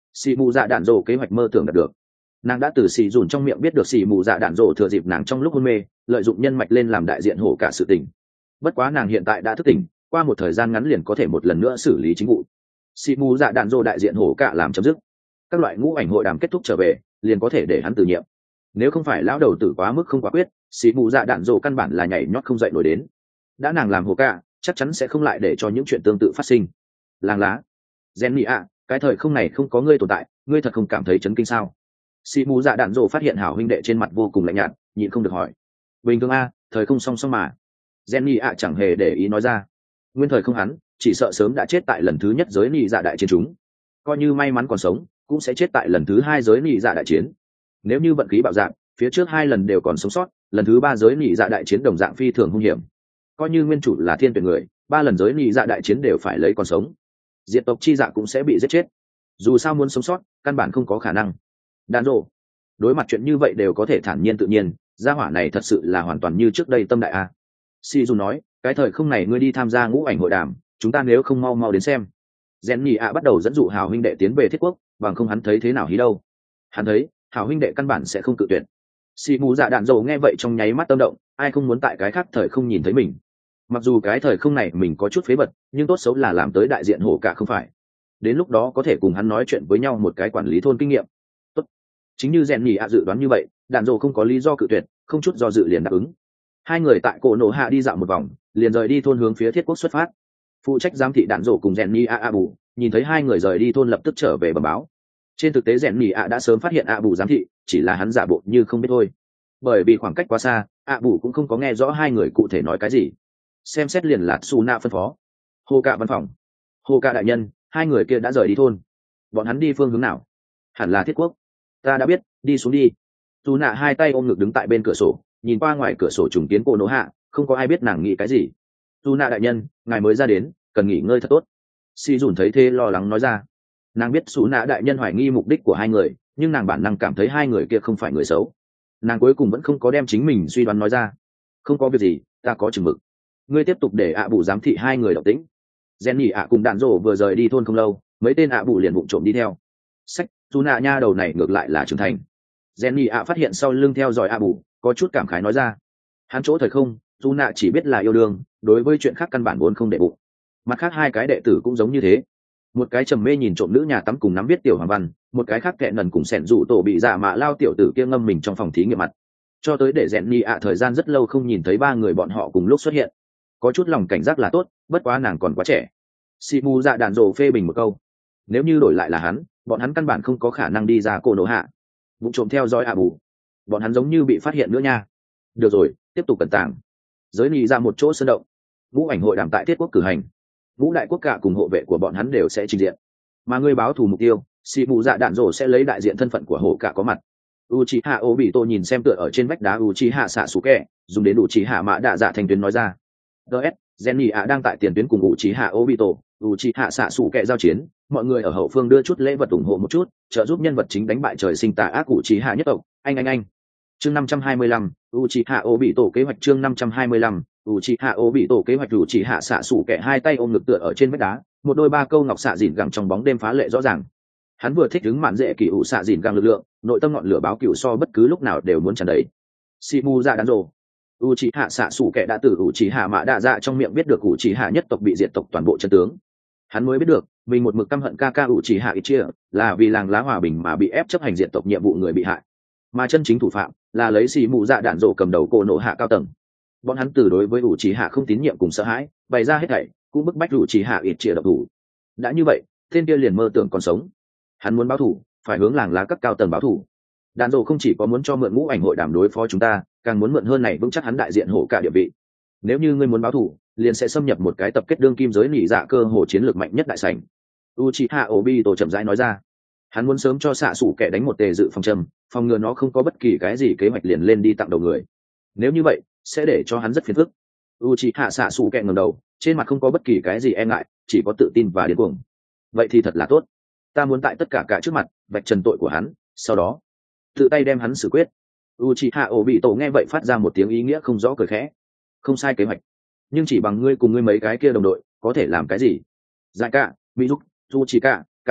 xì mù dạ đạn rổ kế hoạch mơ tưởng đạt được. Nàng đã từ xì dùn trong miệng biết được xì mù dạ đạn rổ thừa dịp nàng trong lúc hôn mê lợi dụng nhân mạch lên làm đại diện hổ cả sự tình. Bất quá nàng hiện tại đã thức tỉnh, qua một thời gian ngắn liền có thể một lần nữa xử lý chính vụ. Xì mù dạ đạn rổ đại diện hổ cả làm chấm dứt, các loại ngũ ảnh hội đàm kết thúc trở về liền có thể để hắn từ nhiệm. Nếu không phải lão đầu tử quá mức không quả quyết, xì mù dạ đạn rổ căn bản là nhảy nhót không dậy nổi đến. Đã nàng làm hổ cả chắc chắn sẽ không lại để cho những chuyện tương tự phát sinh. Làng lá Jenny ạ, cái thời không này không có ngươi tồn tại, ngươi thật không cảm thấy chấn kinh sao? Xì mù dạ đạn rổ phát hiện hảo huynh đệ trên mặt vô cùng lạnh nhạt, nhịn không được hỏi. Bình thường a, thời không song song mà. Jenny ạ chẳng hề để ý nói ra. Nguyên thời không hắn, chỉ sợ sớm đã chết tại lần thứ nhất giới nị dạ đại chiến chúng. Coi như may mắn còn sống, cũng sẽ chết tại lần thứ hai giới nị dạ đại chiến. Nếu như vận khí bạo dạng, phía trước hai lần đều còn sống sót, lần thứ ba giới nị dạ đại chiến đồng dạng phi thường hung hiểm. Coi như nguyên chủ là thiên tuyển người, ba lần giới nị dạ đại chiến đều phải lấy còn sống. Diệt tộc chi dạ cũng sẽ bị giết chết. Dù sao muốn sống sót, căn bản không có khả năng. Đạn rộ, đối mặt chuyện như vậy đều có thể thản nhiên tự nhiên, gia hỏa này thật sự là hoàn toàn như trước đây tâm đại a. Si dù nói, cái thời không này ngươi đi tham gia ngũ ảnh hội đàm, chúng ta nếu không mau mau đến xem. Jenny ạ bắt đầu dẫn dụ hào huynh đệ tiến về thiết quốc, bằng không hắn thấy thế nào hí đâu. Hắn thấy hào huynh đệ căn bản sẽ không cự tuyệt. Si mù dạ đạn dầu nghe vậy trong nháy mắt tâm động, ai không muốn tại cái khác thời không nhìn thấy mình. Mặc dù cái thời không này mình có chút phế vật, nhưng tốt xấu là làm tới đại diện hổ cả không phải. Đến lúc đó có thể cùng hắn nói chuyện với nhau một cái quản lý thôn kinh nghiệm. Tốt. Chính như Jenny ạ dự đoán như vậy, đạn dầu không có lý do cự tuyệt, không chút do dự liền đáp ứng. Hai người tại cổ nổ hạ đi dạo một vòng, liền rời đi thôn hướng phía thiết quốc xuất phát. Phụ trách giám thị đạn dầu cùng Jenny ạ bù nhìn thấy hai người rời đi thôn lập tức trở về bẩm báo. Trên thực tế Jenny ạ đã sớm phát hiện ạ bù giám thị, chỉ là hắn giả bộ như không biết thôi. Bởi vì khoảng cách quá xa, ạ bù cũng không có nghe rõ hai người cụ thể nói cái gì. Xem xét liền là Suna phân phó. Hồ Cạ văn phòng. Hồ Cạ đại nhân, hai người kia đã rời đi thôn. Bọn hắn đi phương hướng nào? Hẳn là thiết quốc. Ta đã biết, đi xuống đi. Suna hai tay ôm ngực đứng tại bên cửa sổ, nhìn qua ngoài cửa sổ trùng kiến cổ nổ hạ, không có ai biết nàng nghĩ cái gì. Suna đại nhân, ngài mới ra đến, cần nghỉ ngơi thật tốt. Si dùn thấy thế lo lắng nói ra. Nàng biết Suna đại nhân hoài nghi mục đích của hai người, nhưng nàng bản năng cảm thấy hai người kia không phải người xấu. Nàng cuối cùng vẫn không có đem chính mình suy đoán nói ra. Không có việc gì, ta có chừng mực. Ngươi tiếp tục để ạ bù giám thị hai người động tĩnh. Jenny ạ cùng đạn rổ vừa rời đi thôn không lâu, mấy tên ạ bù liền vụng trộm đi theo. Sách, Suna nha đầu này ngược lại là trưởng thành. Jenny ạ phát hiện sau lưng theo dõi ạ bù, có chút cảm khái nói ra. Hắn chỗ thời không, Suna chỉ biết là yêu đương, đối với chuyện khác căn bản vốn không để bụng. Mặt khác hai cái đệ tử cũng giống như thế. Một cái trầm mê nhìn trộm nữ nhà tắm cùng nắm viết tiểu hoàng văn, một cái khác kệ nần cùng sẻn dụ tổ bị dạ mạ lao tiểu tử kia ngâm mình trong phòng thí nghiệm mặt. Cho tới để Jenny ạ thời gian rất lâu không nhìn thấy ba người bọn họ cùng lúc xuất hiện. Có chút lòng cảnh giác là tốt, bất quá nàng còn quá trẻ. Si mù dạ đạn rồ phê bình một câu. Nếu như đổi lại là hắn, bọn hắn căn bản không có khả năng đi ra cổ nổ hạ. Vụ trộm theo dõi ạ bù, bọn hắn giống như bị phát hiện nữa nha. Được rồi, tiếp tục cẩn tàng. Giới nị ra một chỗ sơn động. Vũ ảnh hội đàm tại thiết quốc cử hành. Vũ đại quốc cả cùng hộ vệ của bọn hắn đều sẽ trình diện. Mà người báo thù mục tiêu, Si mù dạ đạn rồ sẽ lấy đại diện thân phận của hộ cả có mặt. Uchiha Obito nhìn xem tựa ở trên vách đá Uchiha Sasuke, dùng đến Uchiha Mã Đạ Dạ thành tuyến nói ra. Jenny ạ đang tại tiền tuyến cùng Uchiha Obito, Uchiha Sasuke giao chiến, mọi người ở hậu phương đưa chút lễ vật ủng hộ một chút, trợ giúp nhân vật chính đánh bại trời sinh tà ác Uchiha nhất tộc. Anh. Chương 525, Uchiha Obito kế hoạch chương 525, Uchiha Obito kế hoạch Uchiha Sasuke hai tay ôm ngực tựa ở trên vách đá, một đôi ba câu ngọc xạ dỉn gẳng trong bóng đêm phá lệ rõ ràng. Hắn vừa thích đứng mạn dễ kỳ ủ xạ dỉn gẳng lực lượng, nội tâm ngọn lửa báo cửu so bất cứ lúc nào đều muốn tràn đầy. Shimu ra đán rồ. Uchiha Sasuke đã từ Uchiha Mã Đạ Dạ trong miệng biết được Uchiha nhất tộc bị diệt tộc toàn bộ chân tướng. Hắn mới biết được, mình một mực căm hận Kaka Uchiha Itachi, là vì làng lá hòa bình mà bị ép chấp hành diệt tộc nhiệm vụ người bị hại. Mà chân chính thủ phạm là lấy xì mù dạ đạn rổ cầm đầu cổ nổ hạ cao tầng. Bọn hắn từ đối với Uchiha không tín nhiệm cùng sợ hãi, bày ra hết thảy, cũng bức bách Uchiha Itachi độc thủ. Đã như vậy, tên kia liền mơ tưởng còn sống. Hắn muốn báo thù, phải hướng làng lá các cao tầng báo thù. Đạn rổ không chỉ có muốn cho mượn ngũ ảnh hội đàm đối phó chúng ta, càng muốn mượn hơn này vững chắc hắn đại diện hộ cả địa vị. Nếu như ngươi muốn báo thù, liền sẽ xâm nhập một cái tập kết đương kim giới nỉ dạ cơ hồ chiến lược mạnh nhất đại sảnh. Uchiha Obito chậm rãi nói ra. Hắn muốn sớm cho xạ sủ kẻ đánh một tề dự phòng châm, phòng ngừa nó không có bất kỳ cái gì kế hoạch liền lên đi tặng đầu người. Nếu như vậy, sẽ để cho hắn rất phiền phức. Uchiha xạ sủ kẻ ngẩng đầu, trên mặt không có bất kỳ cái gì e ngại, chỉ có tự tin và điên cuồng. Vậy thì thật là tốt. Ta muốn tại tất cả trước mặt vạch trần tội của hắn, sau đó tự tay đem hắn xử quyết. Uchiha Obito nghe vậy phát ra một tiếng ý nghĩa không rõ cười khẽ. Không sai kế hoạch, nhưng chỉ bằng ngươi cùng ngươi mấy cái kia đồng đội có thể làm cái gì? Giải cả Mizuki, Tsuchika, Kazet,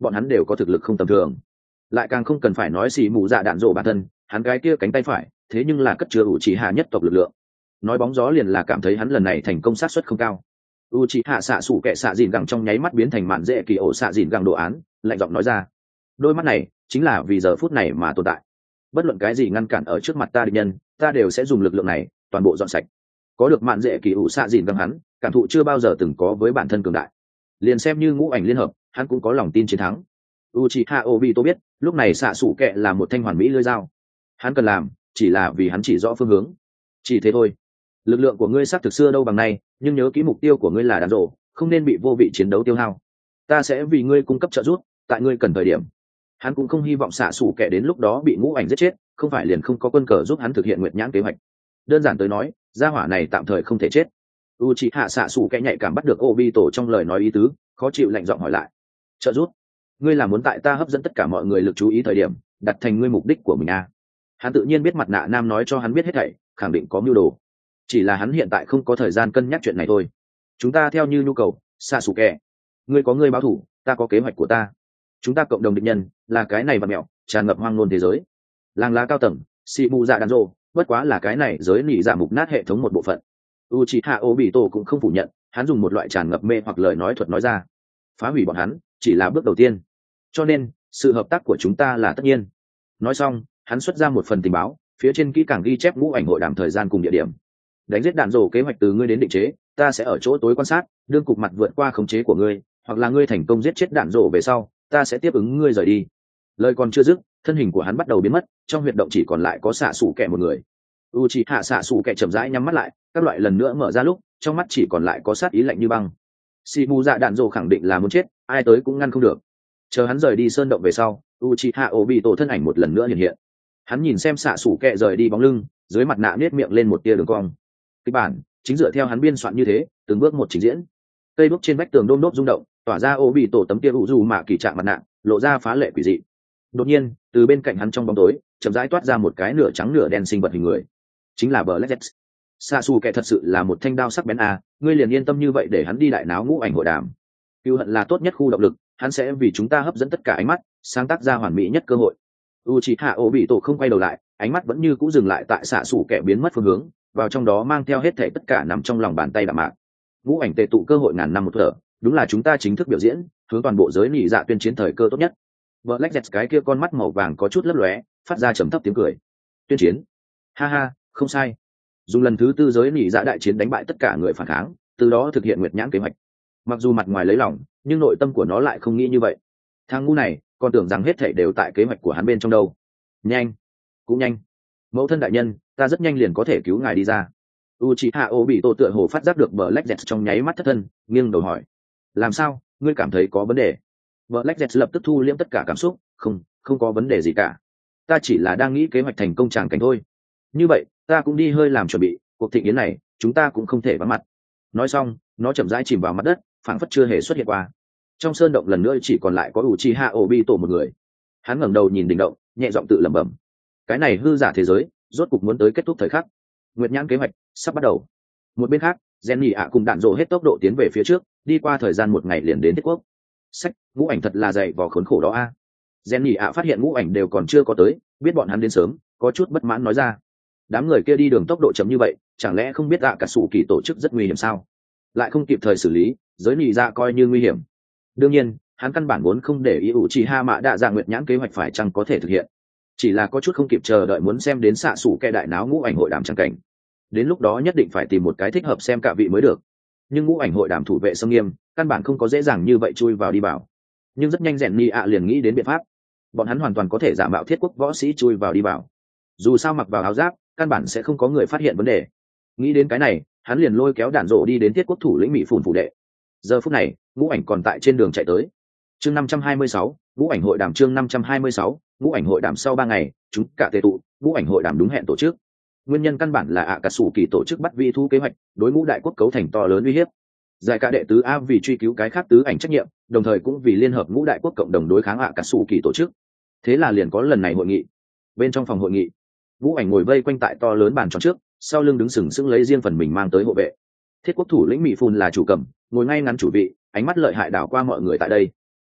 bọn hắn đều có thực lực không tầm thường, lại càng không cần phải nói xì mù dạ đạn rộ bản thân, hắn cái kia cánh tay phải thế nhưng là cất chứa ủ trì hạ nhất tộc lực lượng. Nói bóng gió liền là cảm thấy hắn lần này thành công xác suất không cao. U trì hạ xạ sủ kệ xạ dìn gẳng trong nháy mắt biến thành mạn dễ kỳ ổ xạ dìn gẳng đồ án, lạnh giọng nói ra, đôi mắt này chính là vì giờ phút này mà tồn tại. Bất luận cái gì ngăn cản ở trước mặt ta địch nhân, ta đều sẽ dùng lực lượng này toàn bộ dọn sạch. Có được mạn dễ kỳ ủ xạ dìn gẳng hắn, cảm thụ chưa bao giờ từng có với bản thân cường đại. Liền xem như ngũ ảnh liên hợp, hắn cũng có lòng tin chiến thắng. Uchiha Obito biết, lúc này xạ sủ kệ là một thanh hoàn mỹ lưỡi dao. Hắn cần làm, chỉ là vì hắn chỉ rõ phương hướng. Chỉ thế thôi. Lực lượng của ngươi xác thực xưa đâu bằng nay, nhưng nhớ kỹ mục tiêu của ngươi là đàn rổ, không nên bị vô vị chiến đấu tiêu hao. Ta sẽ vì ngươi cung cấp trợ giúp, tại ngươi cần thời điểm. Hắn cũng không hy vọng xạ sủ kệ đến lúc đó bị ngũ ảnh giết chết, không phải liền không có quân cờ giúp hắn thực hiện nguyệt nhãn kế hoạch. Đơn giản tới nói, gia hỏa này tạm thời không thể chết. Uchiha xạ sủ kệ nhạy cảm bắt được Obito trong lời nói ý tứ, khó chịu lạnh giọng hỏi lại. Trợ giúp? Ngươi là muốn tại ta hấp dẫn tất cả mọi người lực chú ý thời điểm đặt thành ngươi mục đích của mình à? Hắn tự nhiên biết mặt nạ nam nói cho hắn biết hết thảy, khẳng định có mưu đồ, chỉ là hắn hiện tại không có thời gian cân nhắc chuyện này thôi. Chúng ta theo như nhu cầu, Sasuke, ngươi có ngươi báo thủ, ta có kế hoạch của ta. Chúng ta cộng đồng địch nhân là cái này và mẹo tràn ngập hoang ngôn thế giới. Làng lá cao tầng Shibu dạ đàn rô bất quá là cái này giới nỉ dạ mục nát hệ thống một bộ phận. Uchiha Obito cũng không phủ nhận, hắn dùng một loại tràn ngập mê hoặc lời nói thuật nói ra, phá hủy bọn hắn chỉ là bước đầu tiên, cho nên sự hợp tác của chúng ta là tất nhiên. Nói xong, hắn xuất ra một phần tình báo, phía trên kỹ càng ghi chép ngũ ảnh hội đàm thời gian cùng địa điểm. Đánh giết đạn rổ kế hoạch từ ngươi đến định chế, ta sẽ ở chỗ tối quan sát, đương cục mặt vượt qua khống chế của ngươi, hoặc là ngươi thành công giết chết đạn rổ về sau, ta sẽ tiếp ứng ngươi rời đi. Lời còn chưa dứt, thân hình của hắn bắt đầu biến mất, trong huyệt động chỉ còn lại có xạ sủ kẻ một người. Uchiha xạ sủ kẻ chậm rãi nhắm mắt lại, các loại lần nữa mở ra lúc, trong mắt chỉ còn lại có sát ý lạnh như băng. Shibu dạ đạn rổ khẳng định là muốn chết, ai tới cũng ngăn không được. Chờ hắn rời đi sơn động về sau, Uchiha Obito thân ảnh một lần nữa hiện hiện. Hắn nhìn xem xạ sủ kẹ rời đi bóng lưng, dưới mặt nạ nết miệng lên một tia đường cong. Kịch bản chính dựa theo hắn biên soạn như thế, từng bước một trình diễn. Cây đuốc trên vách tường đôm đốp rung động, tỏa ra Obito tấm tia ủ dù mà kỳ trạng mặt nạ, lộ ra phá lệ quỷ dị. Đột nhiên, từ bên cạnh hắn trong bóng tối, chậm rãi toát ra một cái nửa trắng nửa đen sinh vật hình người, chính là Black Jet. Xạ sủ kẹ thật sự là một thanh đao sắc bén à, ngươi liền yên tâm như vậy để hắn đi đại náo ngũ ảnh hội đàm. Cừu hận là tốt nhất khu động lực, hắn sẽ vì chúng ta hấp dẫn tất cả ánh mắt, sáng tác ra hoàn mỹ nhất cơ hội. Uchiha Obito không quay đầu lại, ánh mắt vẫn như cũ dừng lại tại xạ sủ kẻ biến mất phương hướng, vào trong đó mang theo hết thảy tất cả nằm trong lòng bàn tay đạm mạc. Ngũ ảnh tề tụ cơ hội ngàn năm một thở, đúng là chúng ta chính thức biểu diễn, hướng toàn bộ giới nỉ dạ tuyên chiến thời cơ tốt nhất. Black Jet cái kia con mắt màu vàng có chút lấp lóe, phát ra trầm thấp tiếng cười. Tuyên chiến? Ha ha, không sai. Dùng lần thứ tư giới nỉ dạ đại chiến đánh bại tất cả người phản kháng, từ đó thực hiện nguyệt nhãn kế hoạch. Mặc dù mặt ngoài lấy lòng, nhưng nội tâm của nó lại không nghĩ như vậy. Thằng ngu này còn tưởng rằng hết thảy đều tại kế hoạch của hắn bên trong đâu. Nhanh, cũng nhanh. Mẫu thân đại nhân, ta rất nhanh liền có thể cứu ngài đi ra. Uchiha Obito tựa hồ phát giác được Black Jet trong nháy mắt thất thân, nghiêng đầu hỏi, làm sao, ngươi cảm thấy có vấn đề? Black Jet lập tức thu liễm tất cả cảm xúc, không có vấn đề gì cả. Ta chỉ là đang nghĩ kế hoạch thành công tràng cảnh thôi. Như vậy, ta cũng đi hơi làm chuẩn bị, cuộc thịnh yến này, chúng ta cũng không thể vắng mặt. Nói xong, nó chậm rãi chìm vào mặt đất, phảng phất chưa hề xuất hiện qua. Trong sơn động lần nữa chỉ còn lại có Uchiha Obito một người. Hắn ngẩng đầu nhìn đỉnh động, nhẹ giọng tự lẩm bẩm, cái này hư giả thế giới rốt cục muốn tới kết thúc thời khắc, nguyệt nhãn kế hoạch sắp bắt đầu. Một bên khác, Jenny ạ cùng đạn rộ hết tốc độ tiến về phía trước, đi qua thời gian một ngày liền đến Thiết Quốc. Sách, ngũ ảnh thật là dày vò khốn khổ đó a. Jenny ạ phát hiện ngũ ảnh đều còn chưa có tới, biết bọn hắn đến sớm, có chút bất mãn nói ra, đám người kia đi đường tốc độ chậm như vậy, chẳng lẽ không biết cả sủ kỳ tổ chức rất nguy hiểm sao? Lại không kịp thời xử lý, giới nỉ dạ coi như nguy hiểm. Đương nhiên, hắn căn bản muốn không để ý Uchiha Mạ Đa Dạ nguyệt nhãn kế hoạch phải chăng có thể thực hiện, chỉ là có chút không kịp chờ đợi muốn xem đến xạ sủ kẻ đại náo ngũ ảnh hội đàm chẳng cảnh. Đến lúc đó nhất định phải tìm một cái thích hợp xem cả vị mới được. Nhưng ngũ ảnh hội đàm thủ vệ sông nghiêm, căn bản không có dễ dàng như vậy chui vào đi vào. Nhưng rất nhanh rèn ni ạ liền nghĩ đến biện pháp. Bọn hắn hoàn toàn có thể giả mạo Thiết Quốc võ sĩ chui vào đi vào. Dù sao mặc vào áo giáp, căn bản sẽ không có người phát hiện vấn đề. Nghĩ đến cái này, hắn liền lôi kéo đạn rổ đi đến Thiết Quốc thủ lĩnh Mỹ Phùn phủ đệ. Giờ phút này, ngũ ảnh còn tại trên đường chạy tới. Chương 526, ngũ ảnh hội đàm. Chương 526, ngũ ảnh hội đàm. Sau 3 ngày, chúng cả tề tụ, ngũ ảnh hội đàm đúng hẹn tổ chức. Nguyên nhân căn bản là Akatsuki tổ chức bắt vi thu kế hoạch, đối ngũ đại quốc cấu thành to lớn uy hiếp. Giải cả đệ tứ A vì truy cứu cái khác tứ ảnh trách nhiệm, đồng thời cũng vì liên hợp ngũ đại quốc cộng đồng đối kháng Akatsuki tổ chức. Thế là liền có lần này hội nghị. Bên trong phòng hội nghị, ngũ ảnh ngồi vây quanh tại to lớn bàn tròn trước, sau lưng đứng sừng sững lấy riêng phần mình mang tới hộ vệ. Thiết Quốc thủ lĩnh Mỹ Phùn là chủ cầm, ngồi ngay ngắn chủ vị, ánh mắt lợi hại đảo qua mọi người tại đây.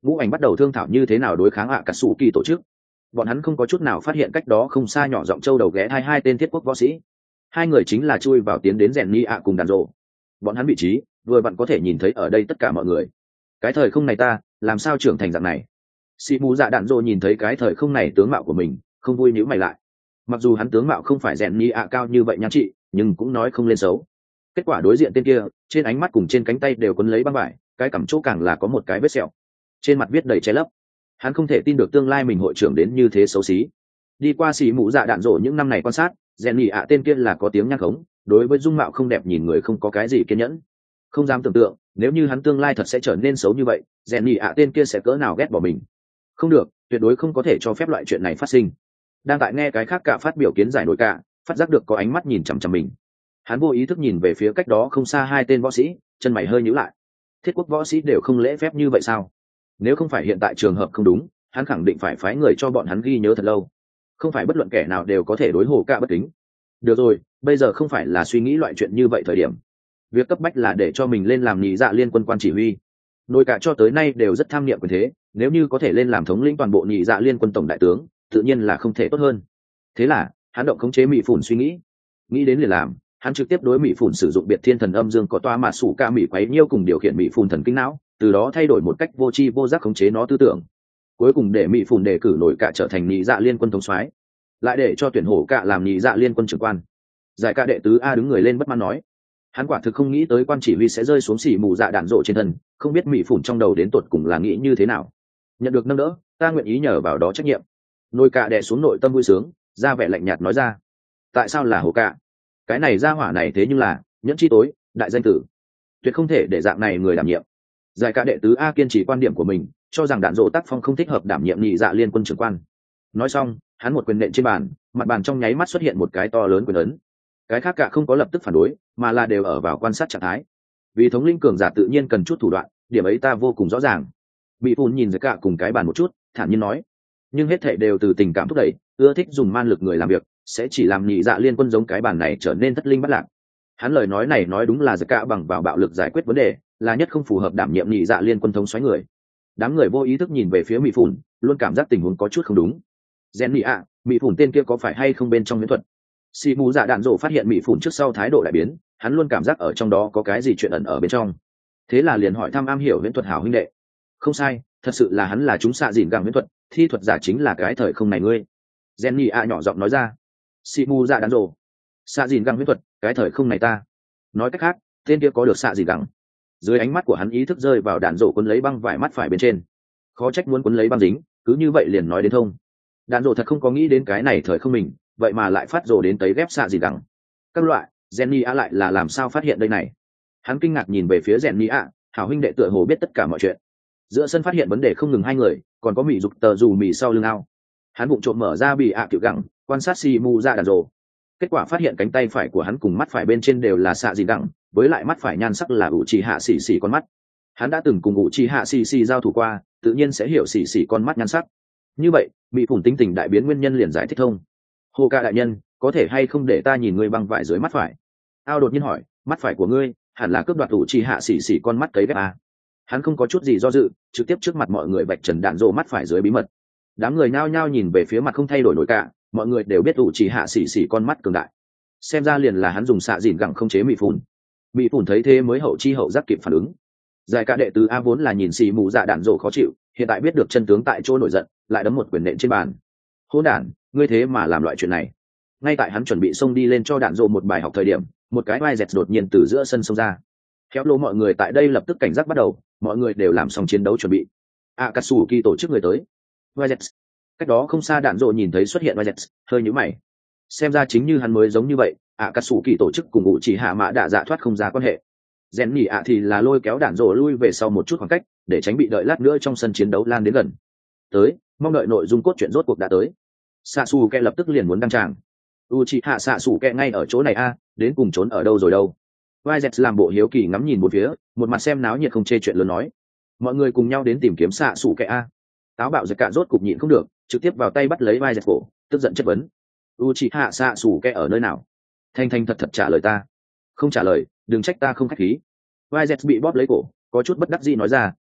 ngũ ảnh bắt đầu thương thảo như thế nào đối kháng cà sủ kỳ tổ chức. Bọn hắn không có chút nào phát hiện cách đó không xa nhỏ giọng châu đầu ghé hai tên thiết quốc võ sĩ. Hai người chính là chui vào tiến đến rèn ni cùng đàn rộ. Bọn hắn vị trí vừa vặn có thể nhìn thấy ở đây tất cả mọi người. Cái thời không này ta làm sao trưởng thành dạng này? Sĩ mù dạ đạn rộ nhìn thấy cái thời không này tướng mạo của mình, không vui nhíu mày lại. Mặc dù hắn tướng mạo không phải rèn ni cao như vậy nhan trị, nhưng cũng nói không lên xấu. Kết quả đối diện tên kia, trên ánh mắt cùng trên cánh tay đều quấn lấy băng vải, cái cằm chỗ càng là có một cái vết sẹo, trên mặt viết đầy che lấp. Hắn không thể tin được tương lai mình hội trưởng đến như thế xấu xí. Đi qua xì mũ dạ đạn rộ những năm này quan sát, rèn nhị tên kia là có tiếng nhang khống, đối với dung mạo không đẹp nhìn người không có cái gì kiên nhẫn. Không dám tưởng tượng nếu như hắn tương lai thật sẽ trở nên xấu như vậy, rèn nhị tên kia sẽ cỡ nào ghét bỏ mình. Không được, tuyệt đối không có thể cho phép loại chuyện này phát sinh. Đang tại nghe cái khác cả phát biểu kiến giải nổi cả, phát giác được có ánh mắt nhìn chằm chằm mình. Hắn vô ý thức nhìn về phía cách đó không xa hai tên võ sĩ, chân mày hơi nhíu lại. Thiết quốc võ sĩ đều không lễ phép như vậy sao? Nếu không phải hiện tại trường hợp không đúng, hắn khẳng định phải phái người cho bọn hắn ghi nhớ thật lâu. Không phải bất luận kẻ nào đều có thể đối hồ cả bất kính. Được rồi, bây giờ không phải là suy nghĩ loại chuyện như vậy thời điểm. Việc cấp bách là để cho mình lên làm nhị dạ liên quân quan chỉ huy. Nổi cả cho tới nay đều rất tham niệm quyền thế, nếu như có thể lên làm thống lĩnh toàn bộ nhị dạ liên quân tổng đại tướng, tự nhiên là không thể tốt hơn. Thế là hắn động khống chế mỹ phủn suy nghĩ đến liền làm. Hắn trực tiếp đối mỹ phủn sử dụng biệt thiên thần âm dương có toa mà sủ ca mỹ quấy nhiêu cùng điều khiển mỹ phủn thần kinh não, từ đó thay đổi một cách vô tri vô giác khống chế nó tư tưởng, cuối cùng để mỹ phủn đề cử nổi cả trở thành nhị dạ liên quân thống soái, lại để cho tuyển hổ cả làm nhị dạ liên quân trưởng quan. Giải ca đệ tứ A đứng người lên bất mãn nói, hắn quả thực không nghĩ tới quan chỉ huy sẽ rơi xuống xỉ mù dạ đạn rộ trên thân, không biết mỹ phủn trong đầu đến tột cùng là nghĩ như thế nào. Nhận được nâng đỡ, ta nguyện ý nhờ vào đó trách nhiệm. Nổi cả đè xuống nội tâm vui sướng, ra vẻ lạnh nhạt nói ra, tại sao là hổ cả? Cái này ra hỏa này thế nhưng là nhẫn chi tối đại danh tử, tuyệt không thể để dạng này người đảm nhiệm. Giải ca đệ tứ A kiên trì quan điểm của mình, cho rằng đạn dộ tác phong không thích hợp đảm nhiệm nhị dạ liên quân trưởng quan. Nói xong, hắn một quyền nện trên bàn, mặt bàn trong nháy mắt xuất hiện một cái to lớn quyền ấn. Cái khác cả không có lập tức phản đối, mà là đều ở vào quan sát trạng thái. Vì thống linh cường giả tự nhiên cần chút thủ đoạn, điểm ấy ta vô cùng rõ ràng. Bị phun nhìn Giải cả cùng cái bàn một chút, thản nhiên nói, nhưng hết thảy đều từ tình cảm thúc đẩy, ưa thích dùng man lực người làm việc, sẽ chỉ làm nhị dạ liên quân giống cái bàn này trở nên thất linh bất lạc. Hắn lời nói này nói đúng là Giải cả bằng vào bạo lực giải quyết vấn đề, là nhất không phù hợp đảm nhiệm nhị dạ liên quân thống xoáy người. Đám người vô ý thức nhìn về phía mỹ phủn, luôn cảm giác tình huống có chút không đúng. Gen nhị mỹ phủn tên kia có phải hay không bên trong huyễn thuật? Xì mù dạ đạn rộ phát hiện mỹ phủn trước sau thái độ đại biến, hắn luôn cảm giác ở trong đó có cái gì chuyện ẩn ở bên trong. Thế là liền hỏi thăm am hiểu huyễn thuật hảo huynh đệ. Không sai, thật sự là hắn là chúng xạ dìn gẳng huyễn thuật, thi thuật giả chính là cái thời không này ngươi. Gen nhị nhỏ giọng nói ra. Xì mù dạ đạn rộ, xạ dìn gẳng huyễn thuật, cái thời không này ta. Nói cách khác, tên kia có được xạ dìn gẳng. Dưới ánh mắt của hắn ý thức rơi vào đạn rộ quấn lấy băng vải mắt phải bên trên, khó trách muốn quấn lấy băng dính, cứ như vậy liền nói đến thông. Đạn rộ thật không có nghĩ đến cái này thời không mình, vậy mà lại phát rồ đến tấy ghép xạ gì đằng các loại. Jenny lại là làm sao phát hiện đây này? Hắn kinh ngạc nhìn về phía Jenny, hảo huynh đệ tựa hồ biết tất cả mọi chuyện. Giữa sân phát hiện vấn đề không ngừng hai người, còn có mỹ dục tờ dù mì sau lưng ao. Hắn bụng trộm mở ra bị kiểu gẳng, quan sát si mu ra đạn rộ. Kết quả phát hiện cánh tay phải của hắn cùng mắt phải bên trên đều là xạ gì đằng, với lại mắt phải nhan sắc là ủ trì hạ xỉ xỉ con mắt. Hắn đã từng cùng ủ trì hạ xỉ xỉ giao thủ qua, tự nhiên sẽ hiểu xỉ xỉ con mắt nhan sắc. Như vậy bị phủn tính tình đại biến nguyên nhân liền giải thích thông. Hồ ca đại nhân, có thể hay không để ta nhìn ngươi băng vải dưới mắt phải? Ao đột nhiên hỏi, mắt phải của ngươi hẳn là cướp đoạt ủ trì hạ xỉ xỉ con mắt cấy ghép à? Hắn không có chút gì do dự, trực tiếp trước mặt mọi người vạch trần đạn rộ mắt phải dưới bí mật. Đám người nhao nhao nhìn về phía mặt không thay đổi nổi cả, mọi người đều biết ủ trì hạ xỉ xỉ con mắt cường đại. Xem ra liền là hắn dùng xạ dìn gẳng không chế mỹ phủn. Mỹ phủn thấy thế mới hậu chi hậu giác kịp phản ứng. Giải ca đệ tứ A vốn là nhìn xì mù dạ đạn rộ khó chịu, hiện tại biết được chân tướng tại chỗ nổi giận, lại đấm một quyền nện trên bàn. Hỗn đản, ngươi thế mà làm loại chuyện này! Ngay tại hắn chuẩn bị xông đi lên cho đạn rộ một bài học thời điểm, một cái vai dẹt đột nhiên từ giữa sân xông ra. Kéo lô mọi người tại đây lập tức cảnh giác bắt đầu, mọi người đều làm xong chiến đấu chuẩn bị. Akatsuki tổ chức người tới. Vai dẹt. Cách đó không xa đạn rộ nhìn thấy xuất hiện vai dẹt, hơi nhíu mày. Xem ra chính như hắn mới giống như vậy, Akatsuki tổ chức cùng ngụ chỉ hạ mã đạ dạ thoát không ra quan hệ. Rèn nhỉ thì là lôi kéo đạn rộ lui về sau một chút khoảng cách, để tránh bị đợi lát nữa trong sân chiến đấu lan đến gần. Tới, mong đợi nội dung cốt truyện rốt cuộc đã tới. Sasuke lập tức liền muốn đăng tràng. Uchiha Sasuke ngay ở chỗ này a, đến cùng trốn ở đâu rồi đâu? Vizet làm bộ hiếu kỳ ngắm nhìn một phía, một mặt xem náo nhiệt không chê chuyện lớn nói. Mọi người cùng nhau đến tìm kiếm Sasuke a. Táo bạo giật cả rốt cục nhịn không được, trực tiếp vào tay bắt lấy Vizet cổ, tức giận chất vấn. Uchiha Sasuke ở nơi nào? Thanh thanh thật thật trả lời ta. Không trả lời, đừng trách ta không khách khí. Vizet bị bóp lấy cổ, có chút bất đắc dĩ nói ra,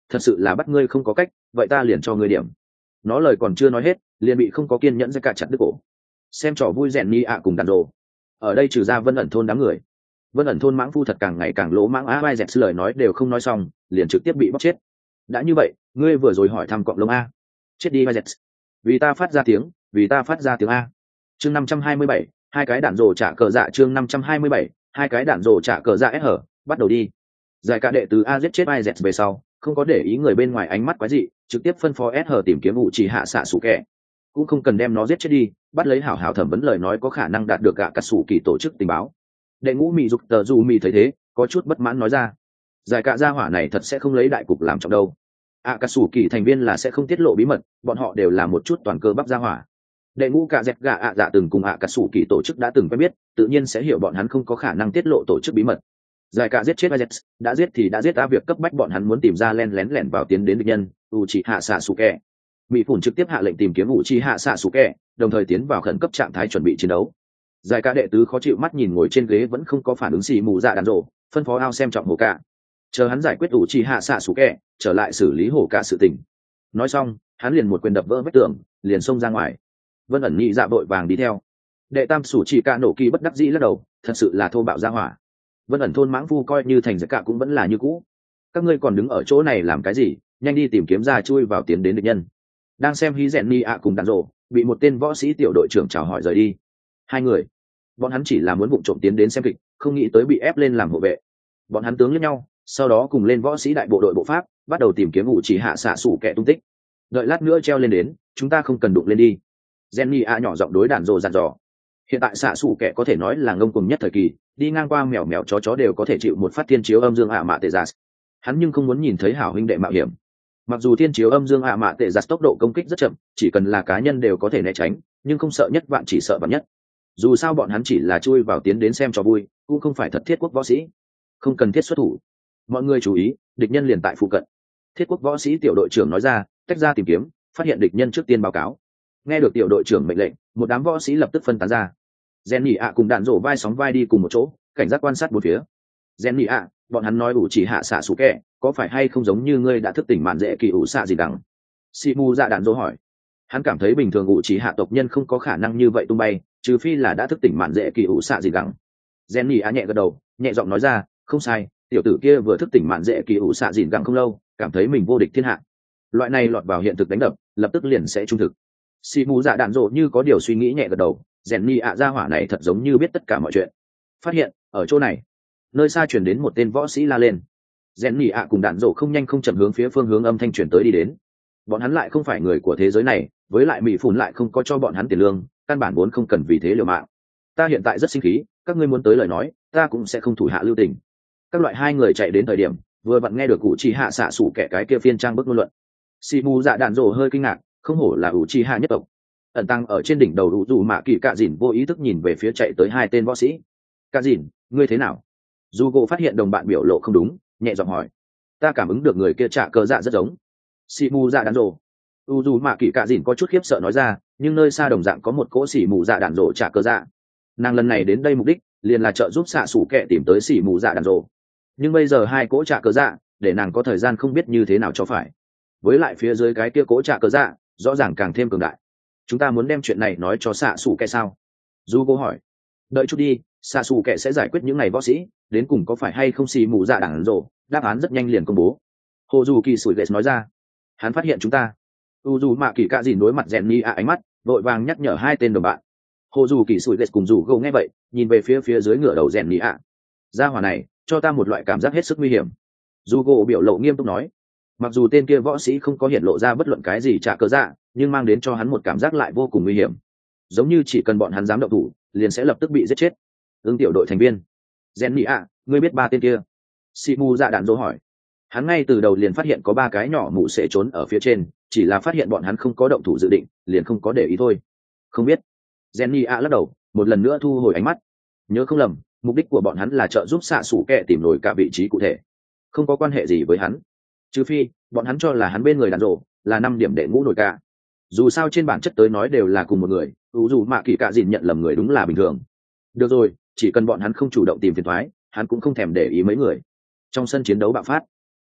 thật sự là bắt ngươi không có cách, vậy ta liền cho ngươi điểm. Nó lời còn chưa nói hết, liền bị không có kiên nhẫn ra cả chặt đứt cổ. Xem trò vui rèn ni ạ cùng đàn rồ. Ở đây trừ ra Vân ẩn thôn đám người. Vân ẩn thôn mãng phu thật càng ngày càng lỗ mãng á, vai dẹt lời nói đều không nói xong, liền trực tiếp bị bóc chết. Đã như vậy, ngươi vừa rồi hỏi thăm cọng lông a. Chết đi vai dẹt. Vì ta phát ra tiếng, vì ta phát ra tiếng a. Chương 527, hai cái đạn rồ trả cờ dạ. Chương 527, hai cái đạn rồ trả cờ dạ S hở, bắt đầu đi. Giải cả đệ từ A giết chết vai dẹt về sau, không có để ý người bên ngoài ánh mắt quái dị, trực tiếp phân phó S hở tìm kiếm vụ chỉ hạ xạ sủ kẻ. Cũng không cần đem nó giết chết đi, bắt lấy hảo hảo thẩm vấn lời nói có khả năng đạt được gạ cắt sủ kỳ tổ chức tình báo. Đệ ngũ mị dục tờ dù mị thấy thế, có chút bất mãn nói ra, giải cả gia hỏa này thật sẽ không lấy đại cục làm trọng đâu. Cắt sủ kỳ thành viên là sẽ không tiết lộ bí mật, bọn họ đều là một chút toàn cơ bắp gia hỏa. Đệ ngũ cả dẹp gạ dạ từng cùng cắt sủ kỳ tổ chức đã từng quen biết, tự nhiên sẽ hiểu bọn hắn không có khả năng tiết lộ tổ chức bí mật. Giải cả giết chết Ajax, đã giết thì đã giết, việc cấp bách bọn hắn muốn tìm ra lén lẻn vào tiến đến địch nhân, Uchiha Sasuke. Mỹ phủn trực tiếp hạ lệnh tìm kiếm Uchiha Sasuke, đồng thời tiến vào khẩn cấp trạng thái chuẩn bị chiến đấu. Giải cả đệ tứ khó chịu mắt nhìn ngồi trên ghế vẫn không có phản ứng gì mù dạ đàn rộ, phân phó ao xem trọng hồ cả. Chờ hắn giải quyết Uchiha Sasuke, trở lại xử lý hồ cả sự tình. Nói xong, hắn liền một quyền đập vỡ vách tường, liền xông ra ngoài. Vân ẩn nhị dạ vội vàng đi theo. Đệ tam sủ chỉ cả nổ kỳ bất đắc dĩ lắc đầu, thật sự là thô bạo ra hỏa. Vân ẩn thôn mãng phu coi như thành giặc cả cũng vẫn là như cũ. Các ngươi còn đứng ở chỗ này làm cái gì, nhanh đi tìm kiếm ra chui vào tiến đến địch nhân. Đang xem hí rèn ni ạ cùng đàn rộ, bị một tên võ sĩ tiểu đội trưởng chào hỏi rời đi. Hai người, bọn hắn chỉ là muốn vụng trộm tiến đến xem kịch, không nghĩ tới bị ép lên làm hộ vệ. Bọn hắn tướng lẫn nhau, sau đó cùng lên võ sĩ đại bộ đội bộ pháp, bắt đầu tìm kiếm vụ chỉ hạ xạ sủ kẻ tung tích. Đợi lát nữa treo lên đến, chúng ta không cần đụng lên đi. Jenny a nhỏ giọng đối đàn rộ dặn dò. Hiện tại xạ sủ kẻ có thể nói là ngông cuồng nhất thời kỳ, đi ngang qua mèo mèo chó đều có thể chịu một phát thiên chiếu âm dương mạ tệ giạt. Hắn nhưng không muốn nhìn thấy hảo huynh đệ mạo hiểm. Mặc dù thiên chiếu âm dương mạ tệ giạt tốc độ công kích rất chậm, chỉ cần là cá nhân đều có thể né tránh, nhưng không sợ nhất vạn chỉ sợ vạn nhất. Dù sao bọn hắn chỉ là chui vào tiến đến xem cho vui, cũng không phải thật thiết quốc võ sĩ, không cần thiết xuất thủ. Mọi người chú ý, địch nhân liền tại phụ cận. Thiết quốc võ sĩ tiểu đội trưởng nói ra, tách ra tìm kiếm, phát hiện địch nhân trước tiên báo cáo. Nghe được tiểu đội trưởng mệnh lệnh, một đám võ sĩ lập tức phân tán ra. Jenny ạ cùng đạn rổ vai sóng vai đi cùng một chỗ, cảnh giác quan sát bốn phía. Jenny ạ, bọn hắn nói ủ chỉ hạ xạ sủ kẻ, có phải hay không giống như ngươi đã thức tỉnh mạn dễ kỳ ủ xạ gì đằng? Simu dạ đạn rổ hỏi. Hắn cảm thấy bình thường ủ chỉ hạ tộc nhân không có khả năng như vậy tung bay, trừ phi là đã thức tỉnh mạn dễ kỳ ủ xạ gì đằng. Jenny ạ nhẹ gật đầu, nhẹ giọng nói ra, không sai, tiểu tử kia vừa thức tỉnh mạn dễ kỳ ủ xạ gì đằng không lâu, cảm thấy mình vô địch thiên hạ. Loại này lọt vào hiện thực đánh đập, lập tức liền sẽ trung thực. Simu dạ đạn rổ như có điều suy nghĩ nhẹ gật đầu. Jenny ạ gia hỏa này thật giống như biết tất cả mọi chuyện. Phát hiện, ở chỗ này, nơi xa truyền đến một tên võ sĩ la lên. Jenny ạ cùng đạn rổ không nhanh không chậm hướng phía phương hướng âm thanh truyền tới đi đến. Bọn hắn lại không phải người của thế giới này, với lại Mỹ phủn lại không có cho bọn hắn tiền lương, căn bản vốn không cần vì thế liều mạng. Ta hiện tại rất sinh khí, các ngươi muốn tới lời nói, ta cũng sẽ không thủ hạ lưu tình. Các loại hai người chạy đến thời điểm, vừa vặn nghe được cụ chỉ hạ xạ sủ kẻ cái kia phiên trang bức ngôn luận. Simu dạ đạn rổ hơi kinh ngạc, không hổ là ủ chi hạ nhất tộc. Ẩn tăng ở trên đỉnh đầu đủ dù mạ kỳ cạ dìn vô ý thức nhìn về phía chạy tới hai tên võ sĩ. Cạ dìn, ngươi thế nào? Dù gỗ phát hiện đồng bạn biểu lộ không đúng, nhẹ giọng hỏi. Ta cảm ứng được người kia trả cờ dạ rất giống xì mù dạ đạn rổ. U dù mạ kỳ cạ dìn có chút khiếp sợ nói ra, nhưng nơi xa đồng dạng có một cỗ xì mù dạ đạn rổ trả cờ dạ. Nàng lần này đến đây mục đích liền là trợ giúp xạ sủ kẹ tìm tới xì mù dạ đạn rổ, nhưng bây giờ hai cỗ trả cờ dạ để nàng có thời gian không biết như thế nào cho phải. Với lại phía dưới cái kia cỗ trả cờ dạ rõ ràng càng thêm cường đại. Chúng ta muốn đem chuyện này nói cho xạ xù kẻ sao? Du cô hỏi. Đợi chút đi, xạ xù kẻ sẽ giải quyết những ngày võ sĩ, đến cùng có phải hay không xì mù dạ đảng rổ, đáp án rất nhanh liền công bố. Hồ dù kỳ sủi ghét nói ra. Hắn phát hiện chúng ta. U dù mạ kỳ cạ dìn đối mặt rèn ni ánh mắt, vội vàng nhắc nhở hai tên đồng bạn. Hồ dù kỳ sủi ghét cùng dù gâu nghe vậy, nhìn về phía dưới ngựa đầu rèn ni gia hỏa này, cho ta một loại cảm giác hết sức nguy hiểm. Du gâu biểu lộ nghiêm túc nói. Mặc dù tên kia võ sĩ không có hiện lộ ra bất luận cái gì trả cớ dạ, nhưng mang đến cho hắn một cảm giác lại vô cùng nguy hiểm, giống như chỉ cần bọn hắn dám động thủ liền sẽ lập tức bị giết chết. Tiểu đội thành viên Jenny ạ, ngươi biết ba tên kia? Simu dạ đạn dỗ hỏi. Hắn ngay từ đầu liền phát hiện có ba cái nhỏ mụ sẽ trốn ở phía trên, chỉ là phát hiện bọn hắn không có động thủ dự định, liền không có để ý thôi. Không biết. Jenny ạ lắc đầu, một lần nữa thu hồi ánh mắt. Nhớ không lầm, mục đích của bọn hắn là trợ giúp xạ sủ kẹ tìm nổi cả vị trí cụ thể, không có quan hệ gì với hắn, trừ phi bọn hắn cho là hắn bên người đàn rộ là 5 điểm đệ ngũ nổi cả. Dù sao trên bản chất tới nói đều là cùng một người, dù mạ kỳ cạ dìn nhận lầm người đúng là bình thường. Được rồi, chỉ cần bọn hắn không chủ động tìm phiền thoái, hắn cũng không thèm để ý mấy người. Trong sân chiến đấu bạo phát,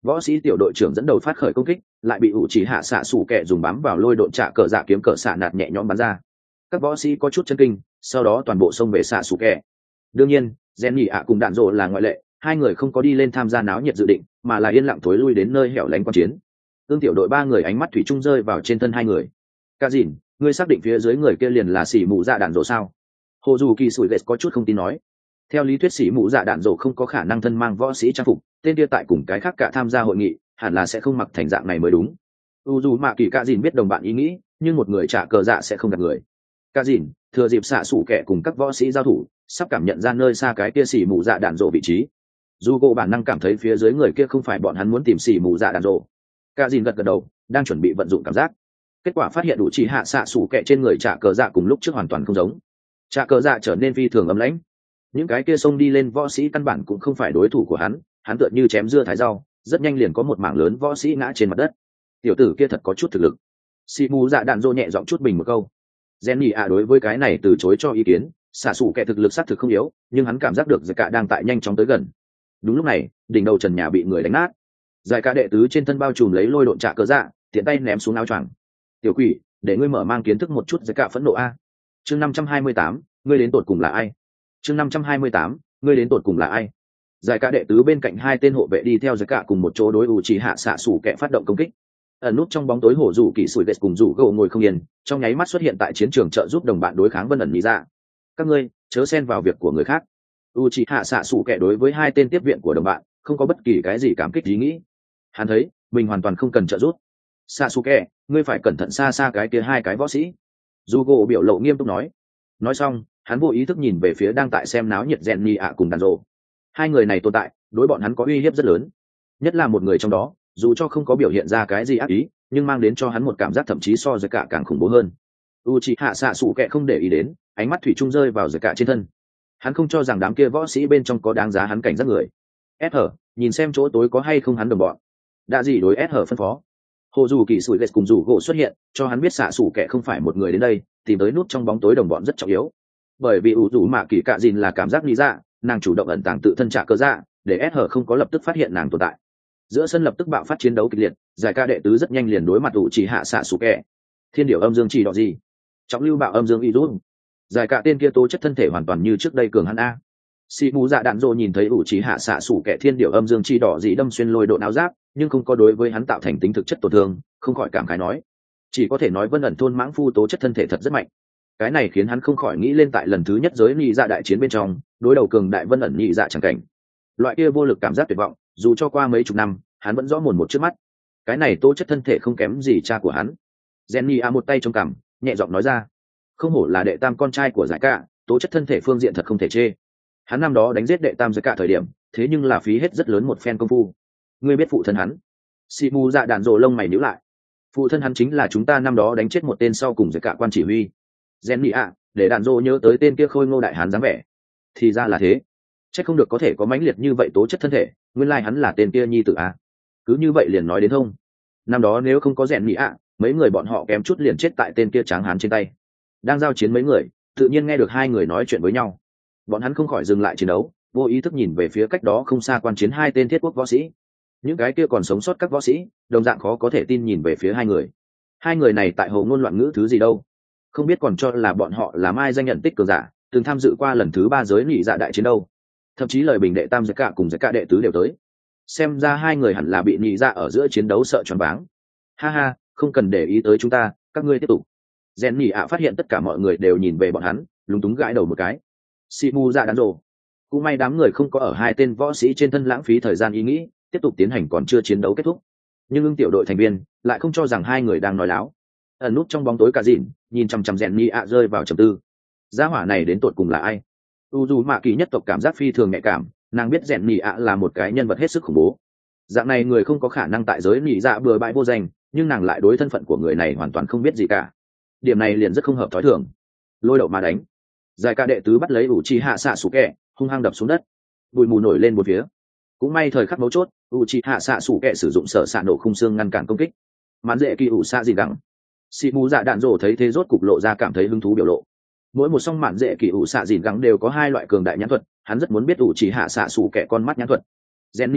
Võ sĩ tiểu đội trưởng dẫn đầu phát khởi công kích, lại bị ủ chỉ hạ xạ sủ kẹ dùng bám vào lôi độn trạ cờ dạ kiếm cờ xạ nạt nhẹ nhõm bắn ra. Các võ sĩ có chút chân kinh, sau đó toàn bộ xông về xạ sủ kẹ. Đương nhiên Gen nhị ạ cùng đạn rộ là ngoại lệ, hai người không có đi lên tham gia náo nhiệt dự định, mà là yên lặng thối lui đến nơi hẻo lánh quan chiến. Tương tiểu đội ba người ánh mắt thủy chung rơi vào trên thân hai người. Cả dìn, ngươi xác định phía dưới người kia liền là xỉ mụ dạ đạn rộ sao? Hồ dù kỳ sủi ghét có chút không tin nói. Theo lý thuyết xỉ mụ dạ đạn rộ không có khả năng thân mang võ sĩ trang phục, tên kia tại cùng cái khác cả tham gia hội nghị, hẳn là sẽ không mặc thành dạng này mới đúng. Dù mạ kỳ cả dìn biết đồng bạn ý nghĩ, nhưng một người trả cờ dạ sẽ không gạt người. Cả dìn thừa dịp xạ sủ kẻ cùng các võ sĩ giao thủ, sắp cảm nhận ra nơi xa cái kia xỉ mụ dạ đạn rộ vị trí. Dù cô bản năng cảm thấy phía dưới người kia không phải bọn hắn muốn tìm xỉ mụ dạ đạn rộ. Cả dìn gật gật đầu, đang chuẩn bị vận dụng cảm giác. Kết quả phát hiện đủ chỉ hạ xạ sủ kẻ trên người trả cờ dạ cùng lúc trước hoàn toàn không giống. Trả cờ dạ trở nên phi thường ấm lãnh. Những cái kia xông đi lên võ sĩ căn bản cũng không phải đối thủ của hắn tựa như chém dưa thái rau, rất nhanh liền có một mảng lớn võ sĩ ngã trên mặt đất. Tiểu tử kia thật có chút thực lực. Xỉ mụ dạ đạn rộ nhẹ giọng chút bình một câu. Jenny à đối với cái này từ chối cho ý kiến, xạ sủ kẻ thực lực xác thực không yếu, nhưng hắn cảm giác được giải cả đang tại nhanh chóng tới gần. Đúng lúc này đỉnh đầu trần nhà bị người đánh nát, giải cả đệ tứ trên thân bao trùm lấy lôi độn trả cờ dạ, tiện tay ném xuống áo choàng. Tiểu quỷ, để ngươi mở mang kiến thức một chút giải cả phẫn nộ a. Chương 528, ngươi đến tột cùng là ai? Chương 528, ngươi đến tột cùng là ai? Giải cả đệ tứ bên cạnh hai tên hộ vệ đi theo giải cả cùng một chỗ đối ủ chỉ hạ xạ sủ kẻ phát động công kích. Ẩn nút trong bóng tối hổ rủ kỳ sủi ghét cùng rủ gỗ ngồi không yên, trong nháy mắt xuất hiện tại chiến trường trợ giúp đồng bạn đối kháng vân ẩn lý ra. Các ngươi chớ xen vào việc của người khác. Uchiha xạ sủ kẻ đối với hai tên tiếp viện của đồng bạn không có bất kỳ cái gì cảm kích ý nghĩ. Hắn thấy mình hoàn toàn không cần trợ giúp. Sasuke, ngươi phải cẩn thận xa xa cái kia hai cái võ sĩ. Jugo biểu lộ nghiêm túc nói. Nói xong hắn vô ý thức nhìn về phía đang tại xem náo nhiệt Jenny ạ cùng đàn rộ. Hai người này tồn tại đối bọn hắn có uy hiếp rất lớn, nhất là một người trong đó dù cho không có biểu hiện ra cái gì ác ý, nhưng mang đến cho hắn một cảm giác thậm chí so với cả càng khủng bố hơn. Uchiha Sasuke không để ý đến, ánh mắt thủy chung rơi vào Giải cả trên thân. Hắn không cho rằng đám kia võ sĩ bên trong có đáng giá hắn cảnh giác người. SH, nhìn xem chỗ tối có hay không hắn đồng bọn. Đã gì đối SH phân phó. Hồ dù kỳ sủi ghét cùng rủ gỗ xuất hiện, cho hắn biết Sasuke không phải một người đến đây, tìm tới nút trong bóng tối đồng bọn rất trọng yếu. Bởi vì rủ mạ kỳ cạ dìn là cảm giác lý dạ, nàng chủ động ẩn tàng tự thân trả cơ dạ, để SH không có lập tức phát hiện nàng tồn tại. Giữa sân lập tức bạo phát chiến đấu kịch liệt, giải ca đệ tứ rất nhanh liền đối mặt chỉ hạ xạ sủ kẹ. Thiên điểu âm dương chỉ đỏ gì, trọng lưu bạo âm dương y rút. Giải ca tên kia tố chất thân thể hoàn toàn như trước đây cường hắn a. Sĩ mù dạ đạn rồ nhìn thấy chỉ hạ xạ sủ kẹ thiên điểu âm dương chi đỏ gì đâm xuyên lôi độ áo giáp, nhưng không có đối với hắn tạo thành tính thực chất tổn thương, không khỏi cảm khái nói, chỉ có thể nói vân ẩn thôn mãng phu tố chất thân thể thật rất mạnh. Cái này khiến hắn không khỏi nghĩ lên tại lần thứ nhất giới nhị dạ đại chiến bên trong, đối đầu cường đại vân ẩn nhị dạ chẳng cảnh. Loại kia vô lực cảm giác tuyệt vọng, dù cho qua mấy chục năm hắn vẫn rõ mồn một trước mắt. Cái này tố chất thân thể không kém gì cha của hắn. Jenny một tay trong cằm, nhẹ giọng nói ra, không hổ là đệ tam con trai của giải cả, tố chất thân thể phương diện thật không thể chê. Hắn năm đó đánh giết đệ tam giải cả thời điểm, thế nhưng là phí hết rất lớn một phen công phu. Ngươi biết phụ thân hắn? Simu dạ đạn rồ lông mày nhíu lại. Phụ thân hắn chính là chúng ta năm đó đánh chết một tên sau cùng giải cả quan chỉ huy. Jenny để đạn rồ nhớ tới tên kia khôi ngô đại hán dáng vẻ. Thì ra là thế. Chắc không được có thể có mãnh liệt như vậy tố chất thân thể, nguyên lai hắn là tên kia nhi tử a. Cứ như vậy liền nói đến thông. Năm đó nếu không có rèn nhị mấy người bọn họ kém chút liền chết tại tên kia tráng hán trên tay. Đang giao chiến mấy người tự nhiên nghe được hai người nói chuyện với nhau, bọn hắn không khỏi dừng lại chiến đấu, vô ý thức nhìn về phía cách đó không xa quan chiến hai tên thiết quốc võ sĩ. Những cái kia còn sống sót các võ sĩ đồng dạng khó có thể tin nhìn về phía hai người. Hai người này tại hồ ngôn loạn ngữ thứ gì đâu, không biết còn cho là bọn họ là mai danh nhận tích cường giả, từng tham dự qua lần thứ 3 giới nhị dạ đại chiến đâu. Thậm chí lời bình đệ tam giải cả cùng giải cả đệ tứ đều tới. Xem ra hai người hẳn là bị nhị dạ ở giữa chiến đấu sợ choáng váng. Ha ha, không cần để ý tới chúng ta, các ngươi tiếp tục. Gen nhị phát hiện tất cả mọi người đều nhìn về bọn hắn, lúng túng gãi đầu một cái. Simu dạ đắn rồ. Cũng may đám người không có ở hai tên võ sĩ trên thân lãng phí thời gian ý nghĩ, tiếp tục tiến hành còn chưa chiến đấu kết thúc. Nhưng ưng tiểu đội thành viên lại không cho rằng hai người đang nói láo. Ẩn nút trong bóng tối cả dìn, nhìn chằm chằm Gen nhị rơi vào trầm tư. Gia hỏa này đến tột cùng là ai? Dù mạ kỳ nhất tộc cảm giác phi thường nhạy cảm, nàng biết rèn nhị là một cái nhân vật hết sức khủng bố. Dạng này người không có khả năng tại giới nhị dạ bừa bãi vô danh, nhưng nàng lại đối thân phận của người này hoàn toàn không biết gì cả. Điểm này liền rất không hợp thói thường. Lôi đậu mà đánh. Giải ca đệ tứ bắt lấy Uchiha Sasuke, hung hăng đập xuống đất. Bụi mù nổi lên bốn phía. Cũng may thời khắc mấu chốt, Uchiha Sasuke sử dụng sở xạ nổ khung xương ngăn cản công kích. Mãn dễ kỳ ủ xạ gì đẳng. Shimu dạ đạn rồ thấy thế rốt cục lộ ra cảm thấy hứng thú biểu lộ. Mỗi một song mạn dễ kỳ ủ xạ dìn gắng đều có hai loại cường đại nhãn thuật, hắn rất muốn biết ủ chỉ hạ xạ sủ kẻ con mắt nhãn thuật. Jenny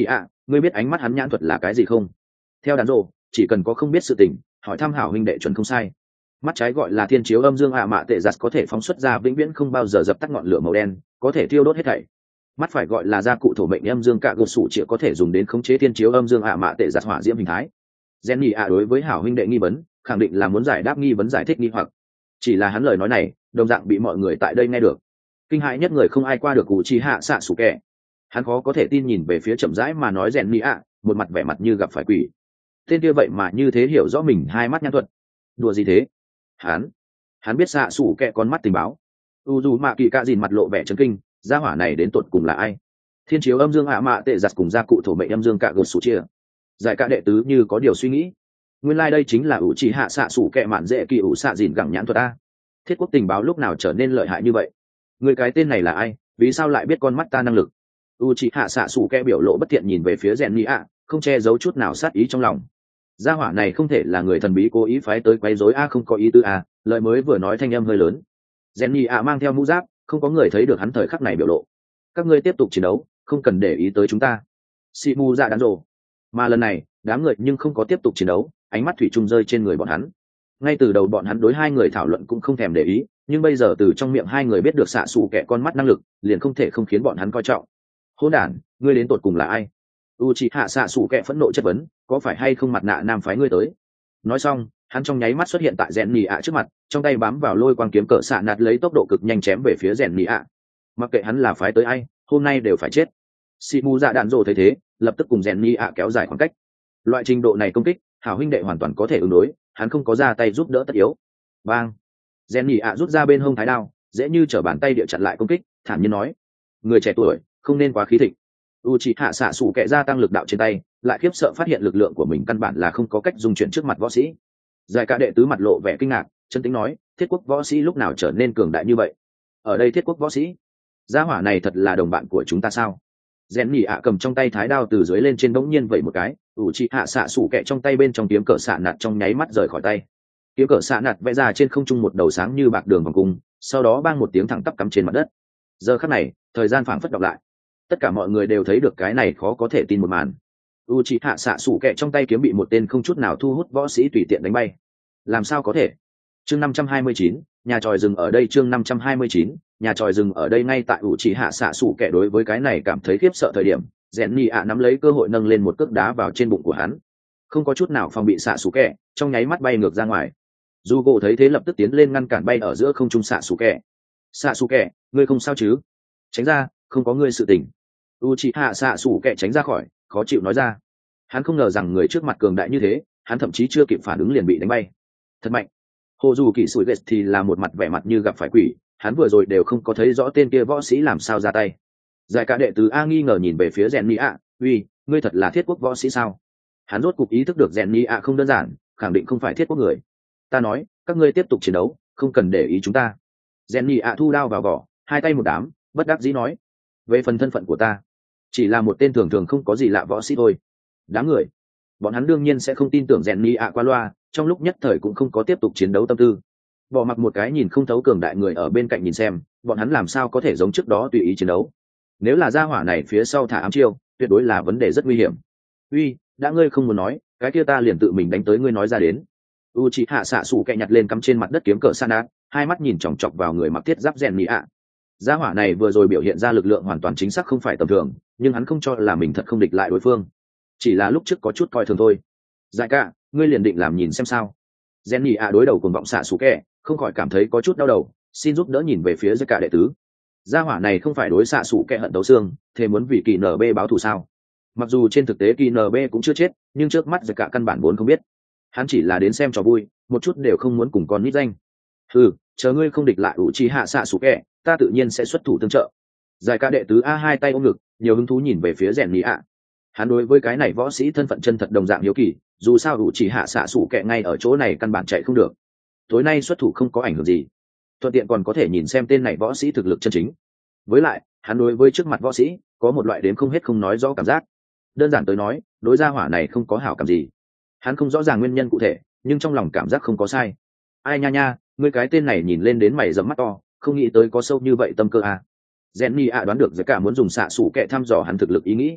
Ngươi biết ánh mắt hắn nhãn thuật là cái gì không? Theo đàn rộ, chỉ cần có không biết sự tình, hỏi thăm hảo huynh đệ chuẩn không sai. Mắt trái gọi là thiên chiếu âm dương ạ mạ tệ giặt, có thể phóng xuất ra vĩnh viễn không bao giờ dập tắt ngọn lửa màu đen, có thể thiêu đốt hết thảy. Mắt phải gọi là gia cụ thổ mệnh âm dương cạ gột sủ chĩa, có thể dùng đến khống chế thiên chiếu âm dương ạ mạ tệ giặt hỏa diễm hình thái. Jenny ạ đối với hảo huynh đệ nghi vấn, khẳng định là muốn giải đáp nghi vấn, giải thích nghi hoặc. Chỉ là hắn lời nói này, đồng dạng bị mọi người tại đây nghe được. Kinh hãi nhất người không ai qua được Uchiha Sasuke. Hắn khó có thể tin nhìn về phía chậm rãi mà nói Jenny ạ, một mặt vẻ mặt như gặp phải quỷ. Tên kia vậy mà như thế hiểu rõ mình hai mắt nhãn thuật. Đùa gì thế? Hắn biết Sasuke con mắt tình báo. Uzumaki Kỳ Cạ Dìn mặt lộ vẻ chấn kinh, gia hỏa này đến tột cùng là ai? Thiên chiếu âm dương ạ mạ tệ giặt cùng gia cụ thổ mệnh âm dương cạ gột sủ chia. Giải cả đệ tứ như có điều suy nghĩ. Nguyên lai đây chính là Uchiha Sasuke mạn dễ kỳ ủ xạ dìn gẳng nhãn thuật a. Thiết quốc tình báo lúc nào trở nên lợi hại như vậy? Người cái tên này là ai? Vì sao lại biết con mắt ta năng lực? Uchiha Sasuke biểu lộ bất thiện nhìn về phía Jenny ạ, không che giấu chút nào sát ý trong lòng. Gia hỏa này không thể là người thần bí cố ý phái tới quấy rối a, không có ý tư a. Lời mới vừa nói thanh âm hơi lớn. Jenny ạ mang theo mũ giáp, không có người thấy được hắn thời khắc này biểu lộ. Các ngươi tiếp tục chiến đấu, không cần để ý tới chúng ta. Shimu dạ đán rồ. Mà lần này, đám người nhưng không có tiếp tục chiến đấu, ánh mắt thủy chung rơi trên người bọn hắn. Ngay từ đầu bọn hắn đối hai người thảo luận cũng không thèm để ý, nhưng bây giờ từ trong miệng hai người biết được xạ xù kẻ con mắt năng lực, liền không thể không khiến bọn hắn coi trọng. Hỗn đản, ngươi đến tột cùng là ai? Uchiha xạ xù kẻ phẫn nộ chất vấn, có phải hay không mặt nạ nam phái ngươi tới? Nói xong, hắn trong nháy mắt xuất hiện tại Rèn Nỉ ạ trước mặt, trong tay bám vào lôi quang kiếm cỡ xạ nạt, lấy tốc độ cực nhanh chém về phía Rèn Nỉ ạ. Mặc kệ hắn là phái tới ai, hôm nay đều phải chết. Shimu dạ đạn rồ thấy thế, lập tức cùng Rèn Nỉ ạ kéo dài khoảng cách. Loại trình độ này công kích, hảo huynh đệ hoàn toàn có thể ứng đối, hắn không có ra tay giúp đỡ tất yếu. Bang! Rèn Nỉ ạ rút ra bên hông thái đao, dễ như trở bàn tay địa chặn lại công kích, thản nhiên nói: người trẻ tuổi, không nên quá khí thịnh. Uchiha xạ sủ kẻ gia tăng lực đạo trên tay, lại khiếp sợ phát hiện lực lượng của mình căn bản là không có cách dung chuyển trước mặt võ sĩ. Giải cả đệ tứ mặt lộ vẻ kinh ngạc, chân tính nói: thiết quốc võ sĩ lúc nào trở nên cường đại như vậy? Ở đây thiết quốc võ sĩ, gia hỏa này thật là đồng bạn của chúng ta sao? Rèn Nỉ ạ cầm trong tay thái đao từ dưới lên trên bỗng nhiên vẩy một cái, Uchiha xạ sủ kẻ trong tay bên trong kiếm cỡ xạ nạt trong nháy mắt rời khỏi tay. Kiếm cỡ xạ nạt vẽ ra trên không trung một đầu sáng như bạc đường vòng cung, sau đó bang một tiếng thẳng tắp cắm trên mặt đất. Giờ khắc này, thời gian phảng phất đọc lại, tất cả mọi người đều thấy được cái này khó có thể tin một màn. Uchiha xạ sủ kẻ trong tay kiếm bị một tên không chút nào thu hút võ sĩ tùy tiện đánh bay. Làm sao có thể? Chương 529, nhà tròi rừng ở đây. Chương 529, nhà tròi rừng ở đây. Ngay tại Uchiha xạ sủ kẻ đối với cái này cảm thấy khiếp sợ thời điểm, Rèn Nỉ ạ nắm lấy cơ hội nâng lên một cước đá vào trên bụng của hắn. Không có chút nào phòng bị xạ sủ kẻ, trong nháy mắt bay ngược ra ngoài. Jugo thấy thế lập tức tiến lên ngăn cản bay ở giữa không trung xạ sủ kẻ. Xạ sủ kẻ, ngươi không sao chứ? Tránh ra, không có ngươi sự tình. Uchiha xạ sủ kẻ tránh ra khỏi, khó chịu nói ra. Hắn không ngờ rằng người trước mặt cường đại như thế, hắn thậm chí chưa kịp phản ứng liền bị đánh bay. Thật mạnh. Hồ dù kỳ sủi ghét thì là một mặt vẻ mặt như gặp phải quỷ, hắn vừa rồi đều không có thấy rõ tên kia võ sĩ làm sao ra tay. Giải cả đệ tứ A nghi ngờ nhìn về phía Rèn Nỉ ạ, uy, ngươi thật là thiết quốc võ sĩ sao? Hắn rốt cục ý thức được Rèn Nỉ ạ không đơn giản, khẳng định không phải thiết quốc người. Ta nói, các ngươi tiếp tục chiến đấu, không cần để ý chúng ta. Rèn Nỉ ạ thu đao vào vỏ, hai tay một đám, bất đắc dĩ nói: về phần thân phận của ta, chỉ là một tên thường thường không có gì lạ võ sĩ thôi. Đáng người, bọn hắn đương nhiên sẽ không tin tưởng Rèn Nỉ ạ qua loa, trong lúc nhất thời cũng không có tiếp tục chiến đấu tâm tư. Bỏ mặc một cái nhìn không thấu cường đại người ở bên cạnh nhìn xem, bọn hắn làm sao có thể giống trước đó tùy ý chiến đấu. Nếu là gia hỏa này phía sau thả ám chiêu, tuyệt đối là vấn đề rất nguy hiểm. Uy, đã ngươi không muốn nói, cái kia ta liền tự mình đánh tới ngươi nói ra đến. Uchiha xạ sủ kẻ nhặt lên cắm trên mặt đất kiếm cỡ san át, hai mắt nhìn chòng chọc vào người mặc thiết giáp Rèn Nỉ ạ. Gia hỏa này vừa rồi biểu hiện ra lực lượng hoàn toàn chính xác không phải tầm thường, nhưng hắn không cho là mình thật không địch lại đối phương, chỉ là lúc trước có chút coi thường thôi. Giải cả, ngươi liền định làm nhìn xem sao? Rèn Nỉ ạ đối đầu cùng vọng xạ sủ kẻ, không khỏi cảm thấy có chút đau đầu, xin giúp đỡ nhìn về phía Giải cả đệ tứ. Gia hỏa này không phải đối xạ sủ kẻ hận tấu xương, thế muốn vì kỳ NB báo thù sao? Mặc dù trên thực tế kỳ NB cũng chưa chết, nhưng trước mắt Giải cả căn bản vốn không biết, hắn chỉ là đến xem trò vui, một chút đều không muốn cùng con nít danh. Chờ ngươi không địch lại Uchiha xạ sủ kẻ, ta tự nhiên sẽ xuất thủ tương trợ. Giải cả đệ tứ A hai tay ôm ngực, nhiều hứng thú nhìn về phía Rèn Nỉ ạ. Hắn đối với cái này võ sĩ thân phận chân thật đồng dạng hiếu kỳ, dù sao Uchiha xạ sủ kẻ ngay ở chỗ này căn bản chạy không được. Tối nay xuất thủ không có ảnh hưởng gì, thuận tiện còn có thể nhìn xem tên này võ sĩ thực lực chân chính. Với lại, hắn đối với trước mặt võ sĩ có một loại đếm không hết không nói rõ cảm giác. Đơn giản tới nói, đối gia hỏa này không có hảo cảm gì. Hắn không rõ ràng nguyên nhân cụ thể, nhưng trong lòng cảm giác không có sai. Ai nha nha, ngươi cái tên này nhìn lên đến mày rậm mắt to, không nghĩ tới có sâu như vậy tâm cơ à. Jenny ạ đoán được Giải cả muốn dùng xạ sủ kẻ thăm dò hắn thực lực ý nghĩ.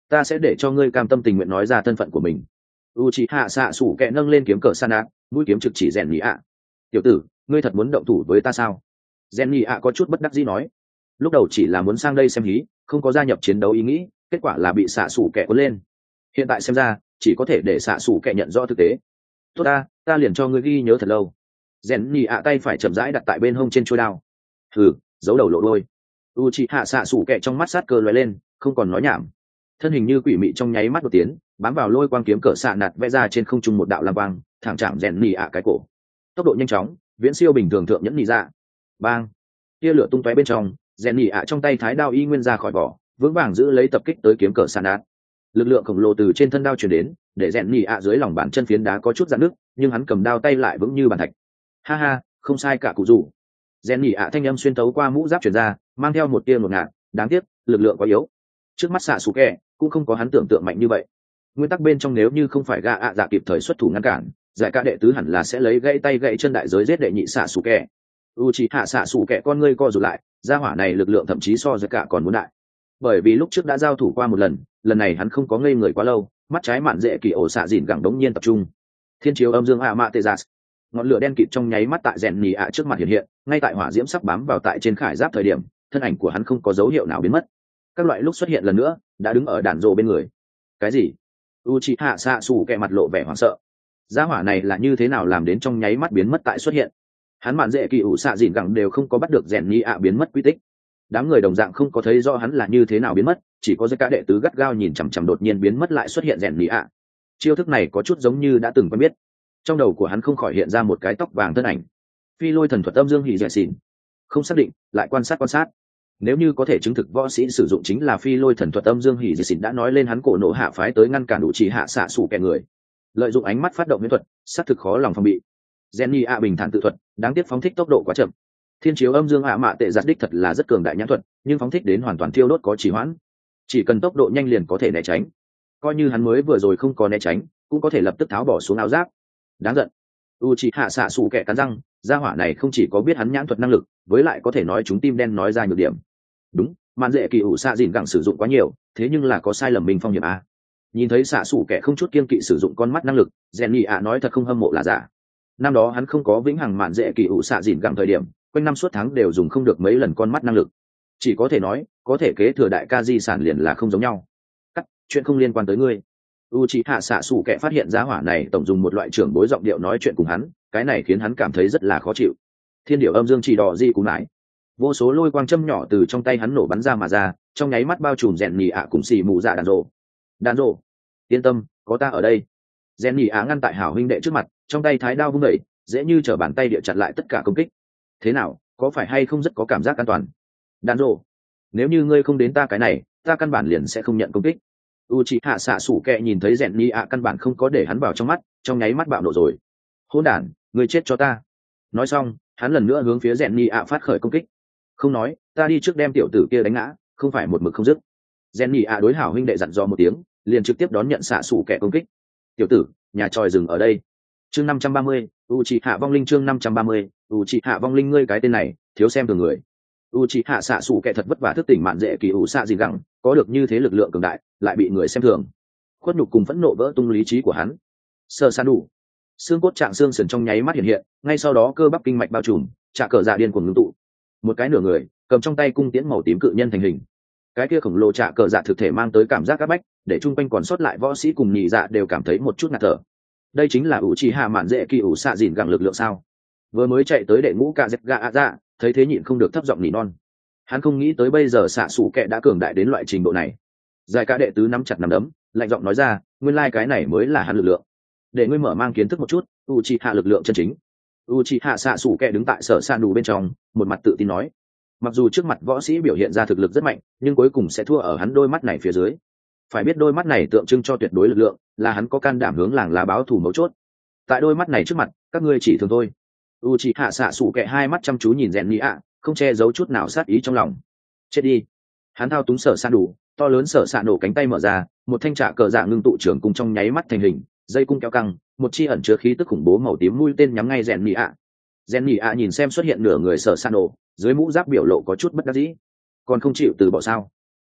ta sẽ để cho ngươi cam tâm tình nguyện nói ra thân phận của mình. Uchiha xạ sủ kẹ nâng lên kiếm cờ san ác, mũi kiếm trực chỉ rèn nhị ạ. Tiểu tử, ngươi thật muốn động thủ với ta sao? Rèn nhị ạ có chút bất đắc dĩ nói. Lúc đầu chỉ là muốn sang đây xem hí, không có gia nhập chiến đấu ý nghĩ, kết quả là bị xạ sủ kẹ cuốn lên. Hiện tại xem ra, chỉ có thể để xạ sủ kẹ nhận rõ thực tế. Tốt ta liền cho ngươi ghi nhớ thật lâu. Rèn nhị ạ tay phải chậm rãi đặt tại bên hông trên chuôi đao. Hừ, giấu đầu lộ đôi. Uchiha xạ sủ kẹ trong mắt sát cơ lóe lên, không còn nói nhảm. Thân hình như quỷ mị trong nháy mắt đột tiến, bám vào lôi quang kiếm cỡ xạ nạt vẽ ra trên không trung một đạo lam quang, thẳng chạm rèn nhị ạ cái cổ. Tốc độ nhanh chóng, viễn siêu bình thường thượng nhẫn nhị dạ. Bang! Tia lửa tung tóe bên trong, rèn nhị ạ trong tay thái đao y nguyên ra khỏi vỏ, vững vàng giữ lấy tập kích tới kiếm cỡ xạ nạt. Lực lượng khổng lồ từ trên thân đao truyền đến, để rèn nhị ạ dưới lòng bàn chân phiến đá có chút rạn nứt, nhưng hắn cầm đao tay lại vững như bàn thạch. Ha ha, không sai cả cụ rủ. Rèn nhị ạ thanh âm xuyên tấu qua mũ giáp truyền ra, mang theo một tia ngột ngạt, đáng tiếc, lực lượng quá yếu. Trước mắt xạ sủ kẹ cũng không có hắn tưởng tượng mạnh như vậy. Nguyên tắc bên trong nếu như không phải gạ ạ dạ kịp thời xuất thủ ngăn cản, giải ca đệ tứ hẳn là sẽ lấy gãy tay gãy chân đại giới giết đệ nhị xạ sủ kẹ. Uchiha xạ sủ kẹ con ngươi co rụt lại, gia hỏa này lực lượng thậm chí so giải cả còn muốn đại. Bởi vì lúc trước đã giao thủ qua một lần, lần này hắn không có ngây người quá lâu, mắt trái mạn dễ kỳ ổ xạ dìn gẳng đống nhiên tập trung. Thiên chiếu âm dương mạ tê giạt, ngọn lửa đen kịt trong nháy mắt tại rèn nhì ạ trước mặt hiện hiện, ngay tại hỏa diễm sắp bám vào tại trên khải giáp thời điểm, thân ảnh của hắn không có dấu hiệu nào biến mất. Các loại lúc xuất hiện lần nữa, đã đứng ở đàn rồ bên người. Cái gì? Uchiha xạ sủ kẹ mặt lộ vẻ hoảng sợ. Gia hỏa này là như thế nào làm đến trong nháy mắt biến mất tại xuất hiện? Hắn mạn dễ kỳ ủ xạ dìn gẳng đều không có bắt được rèn nhì ạ biến mất quy tích. Đám người đồng dạng không có thấy rõ hắn là như thế nào biến mất, chỉ có cả đệ tứ gắt gao nhìn chằm chằm đột nhiên biến mất lại xuất hiện rèn nhì ạ. Chiêu thức này có chút giống như đã từng quen biết. Trong đầu của hắn không khỏi hiện ra một cái tóc vàng thân ảnh. Phi lôi thần thuật âm dương hỉ dẻ xỉn. Không xác định, lại quan sát. Nếu như có thể chứng thực võ sĩ sử dụng chính là phi lôi thần thuật âm dương hỉ dẻ xỉn đã nói lên hắn cổ nộ hạ phái tới ngăn cản đủ chỉ hạ xạ sủ kẻ người. Lợi dụng ánh mắt phát động huyễn thuật, xác thực khó lòng phòng bị. Jenny a bình thản tự thuật, đáng tiếc phóng thích tốc độ quá chậm. Thiên chiếu âm dương mạ tệ giặt đích thật là rất cường đại nhãn thuật, nhưng phóng thích đến hoàn toàn thiêu đốt có trì hoãn. Chỉ cần tốc độ nhanh liền có thể né tránh. Coi như hắn mới vừa rồi không có né tránh, cũng có thể lập tức tháo bỏ xuống áo giáp. Đáng giận. Uchiha xạ sủ kẻ cắn răng, gia hỏa này không chỉ có biết hắn nhãn thuật năng lực, với lại có thể nói chúng tim đen nói ra nhược điểm. Đúng, mạn dễ kỳ ủ xạ dìn gẳng sử dụng quá nhiều, thế nhưng là có sai lầm mình phong hiểm a. Nhìn thấy xạ sủ kẻ không chút kiên kỵ sử dụng con mắt năng lực, Jenny a nói thật không hâm mộ là giả. Năm đó hắn không có vĩnh hằng mạn dễ kỳ ủ xạ dìn gẳng thời điểm, quanh năm suốt tháng đều dùng không được mấy lần con mắt năng lực. Chỉ có thể nói, có thể kế thừa đại ca di sản liền là không giống nhau. Cắt, chuyện không liên quan tới ngươi. Uchiha xạ sủ kẻ phát hiện giá hỏa này tổng dùng một loại trưởng bối giọng điệu nói chuyện cùng hắn, cái này khiến hắn cảm thấy rất là khó chịu. Thiên điệu âm dương chỉ đỏ di cú nải, vô số lôi quang châm nhỏ từ trong tay hắn nổ bắn ra mà ra, trong nháy mắt bao trùm rèn nhì ạ cùng xì mù dạ đàn rộ. Yên tâm, có ta ở đây. Rèn nhì ạ ngăn tại hảo huynh đệ trước mặt, trong tay thái đao vung đẩy, dễ như trở bàn tay địa chặn lại tất cả công kích. Thế nào, có phải hay không rất có cảm giác an toàn? Đàn rộ, nếu như ngươi không đến ta cái này, ta căn bản liền sẽ không nhận công kích. Uchiha xạ sủ kẹ nhìn thấy rèn nhì ạ căn bản không có để hắn vào trong mắt, trong nháy mắt bạo nộ rồi. Hỗn đản, ngươi chết cho ta. Nói xong, hắn lần nữa hướng phía rèn nhì ạ phát khởi công kích. Không nói, ta đi trước đem tiểu tử kia đánh ngã, không phải một mực không dứt. Rèn nhì ạ đối hảo huynh đệ dặn dò một tiếng, liền trực tiếp đón nhận xạ sủ kẹ công kích. Tiểu tử, nhà tròi dừng ở đây. Chương 530, Uchiha vong linh chương 530, Uchiha vong linh ngươi cái tên này, thiếu xem thường người. Uchiha xạ sủ kẹ thật vất vả thức tỉnh mạn dễ kỳ ủ xạ gì gẳng, có được như thế lực lượng cường đại, lại bị người xem thường. Khuất nhục cùng phẫn nộ vỡ tung lý trí của hắn. Sơ san đủ. Xương cốt trạng xương sườn trong nháy mắt hiện hiện, ngay sau đó cơ bắp kinh mạch bao trùm, trả cờ dạ điên cuồng ngưng tụ. Một cái nửa người, cầm trong tay cung tiễn màu tím cự nhân thành hình. Cái kia khổng lồ trả cờ dạ thực thể mang tới cảm giác áp bách, để chung quanh còn sót lại võ sĩ cùng nhị dạ đều cảm thấy một chút ngạt thở. Đây chính là Uchiha mạn dễ kỳ ủ xạ dìn gẳng lực lượng sao? Vừa mới chạy tới đệ ngũ cả dẹp gạ ạ dạ, thấy thế nhịn không được thấp giọng nỉ non. Hắn không nghĩ tới bây giờ xạ sủ kẹ đã cường đại đến loại trình độ này. Giải cả đệ tứ nắm chặt nắm đấm, lạnh giọng nói ra, nguyên lai cái này mới là hắn lực lượng. Để ngươi mở mang kiến thức một chút, Uchiha lực lượng chân chính. Uchiha xạ sủ kẹ đứng tại sở san đủ bên trong, một mặt tự tin nói. Mặc dù trước mặt võ sĩ biểu hiện ra thực lực rất mạnh, nhưng cuối cùng sẽ thua ở hắn đôi mắt này phía dưới. Phải biết đôi mắt này tượng trưng cho tuyệt đối lực lượng, là hắn có can đảm hướng làng lá báo thù mấu chốt. Tại đôi mắt này trước mặt, các ngươi chỉ thường thôi. Uchiha xạ sủ kẹ hai mắt chăm chú nhìn rèn nhị ạ, không che giấu chút nào sát ý trong lòng. Chết đi. Hắn thao túng sở san đủ, to lớn sở sạn nổ cánh tay mở ra, một thanh trạ cờ dạ ngưng tụ trưởng cùng trong nháy mắt thành hình, dây cung kéo căng, một chi ẩn chứa khí tức khủng bố màu tím mũi tên nhắm ngay rèn nhị ạ. Rèn nhị ạ nhìn xem xuất hiện nửa người sở sạn nổ, dưới mũ giáp biểu lộ có chút bất đắc dĩ. Còn không chịu từ bỏ sao?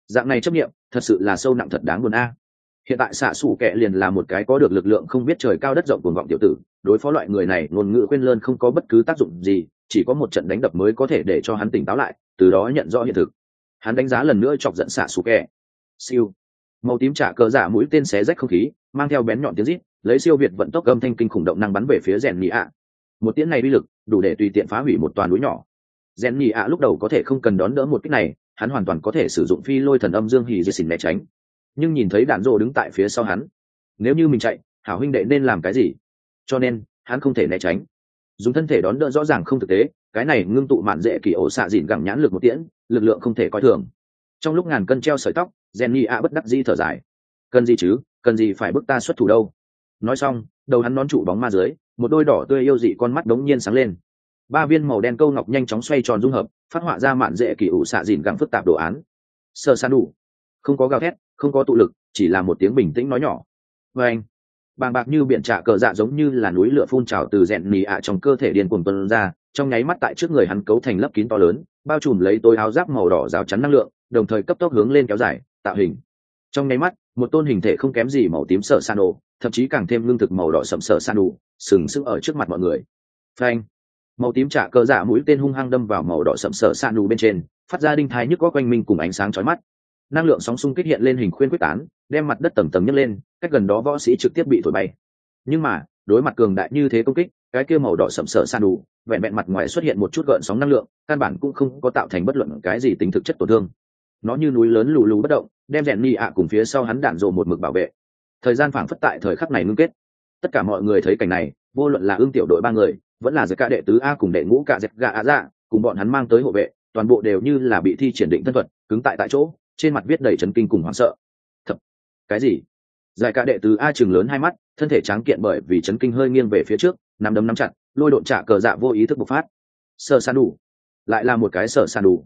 Dạng này chấp niệm thật sự là sâu nặng thật đáng buồn a. Hiện tại xạ xù kẹ liền là một cái có được lực lượng không biết trời cao đất rộng cuồng vọng tiểu tử, đối phó loại người này ngôn ngữ quên lơn không có bất cứ tác dụng gì, chỉ có một trận đánh đập mới có thể để cho hắn tỉnh táo lại, từ đó nhận rõ hiện thực. Hắn đánh giá lần nữa chọc giận xạ xù kẹ. Siêu, màu tím trả cờ giả mũi tên xé rách không khí, mang theo bén nhọn tiếng rít, lấy siêu việt vận tốc âm thanh kinh khủng động năng bắn về phía rèn nhị ạ. Một tiếng này uy lực đủ để tùy tiện phá hủy một toàn núi nhỏ. Rèn nhị ạ lúc đầu có thể không cần đón đỡ một kích này, hắn hoàn toàn có thể sử dụng phi lôi thần âm dương hỉ dây xỉn né tránh, nhưng nhìn thấy đạn rồ đứng tại phía sau hắn, nếu như mình chạy, hảo huynh đệ nên làm cái gì? Cho nên hắn không thể né tránh, dùng thân thể đón đỡ rõ ràng không thực tế. Cái này ngưng tụ mạn dễ kỳ ổ xạ dịn gẳng nhãn lực một tiễn, lực lượng không thể coi thường. Trong lúc ngàn cân treo sợi tóc, Jenny a bất đắc dĩ thở dài. Cần gì chứ, cần gì phải bức ta xuất thủ đâu? Nói xong, đầu hắn nón trụ bóng ma dưới, một đôi đỏ tươi yêu dị con mắt đống nhiên sáng lên. Ba viên màu đen câu ngọc nhanh chóng xoay tròn dung hợp, phát họa ra mạn dễ kỳ ủ xạ dịn gẳng phức tạp đồ án. Sơ san đủ, không có gào thét, không có tụ lực, chỉ là một tiếng bình tĩnh nói nhỏ. Và anh, bàng bạc như biển trạ cờ dạ giống như là núi lửa phun trào từ rèn nì ạ trong cơ thể điên cuồng tuôn ra, trong nháy mắt tại trước người hắn cấu thành lấp kín to lớn, bao trùm lấy tối áo giáp màu đỏ ráo chắn năng lượng, đồng thời cấp tốc hướng lên kéo dài, tạo hình. Trong nháy mắt, một tôn hình thể không kém gì màu tím sợ san đồ, thậm chí càng thêm lương thực màu đỏ sậm sợ san đủ, sừng sững ở trước mặt mọi người. Phanh, màu tím trả cờ dạ mũi tên hung hăng đâm vào màu đỏ sậm sợ san đủ bên trên, phát ra đinh thái nhức có quanh minh cùng ánh sáng chói mắt. Năng lượng sóng xung kích hiện lên hình khuyên quyết tán, đem mặt đất tầng tầng nhấc lên, cách gần đó võ sĩ trực tiếp bị thổi bay. Nhưng mà đối mặt cường đại như thế công kích, cái kia màu đỏ sậm sỡ san đủ vẹn vẹn mặt ngoài xuất hiện một chút gợn sóng năng lượng, căn bản cũng không có tạo thành bất luận cái gì tính thực chất tổn thương. Nó như núi lớn lù lù bất động, đem rèn ni ạ cùng phía sau hắn đạn dộ một mực bảo vệ. Thời gian phảng phất tại thời khắc này ngưng kết. Tất cả mọi người thấy cảnh này, vô luận là ương tiểu đội ba người, vẫn là giới ca đệ tứ a cùng đệ ngũ cả dẹp gà a dạ, cùng bọn hắn mang tới hộ vệ, toàn bộ đều như là bị thi triển định thân thuật, cứng tại chỗ, trên mặt viết đầy chấn kinh cùng hoảng sợ. Thật, cái gì? Giải cả đệ tứ a chừng lớn hai mắt, thân thể tráng kiện bởi vì chấn kinh hơi nghiêng về phía trước, nắm đấm nắm chặt, lôi độn trả cờ dạ vô ý thức bộc phát. Sở san đủ, lại là một cái sở san đủ.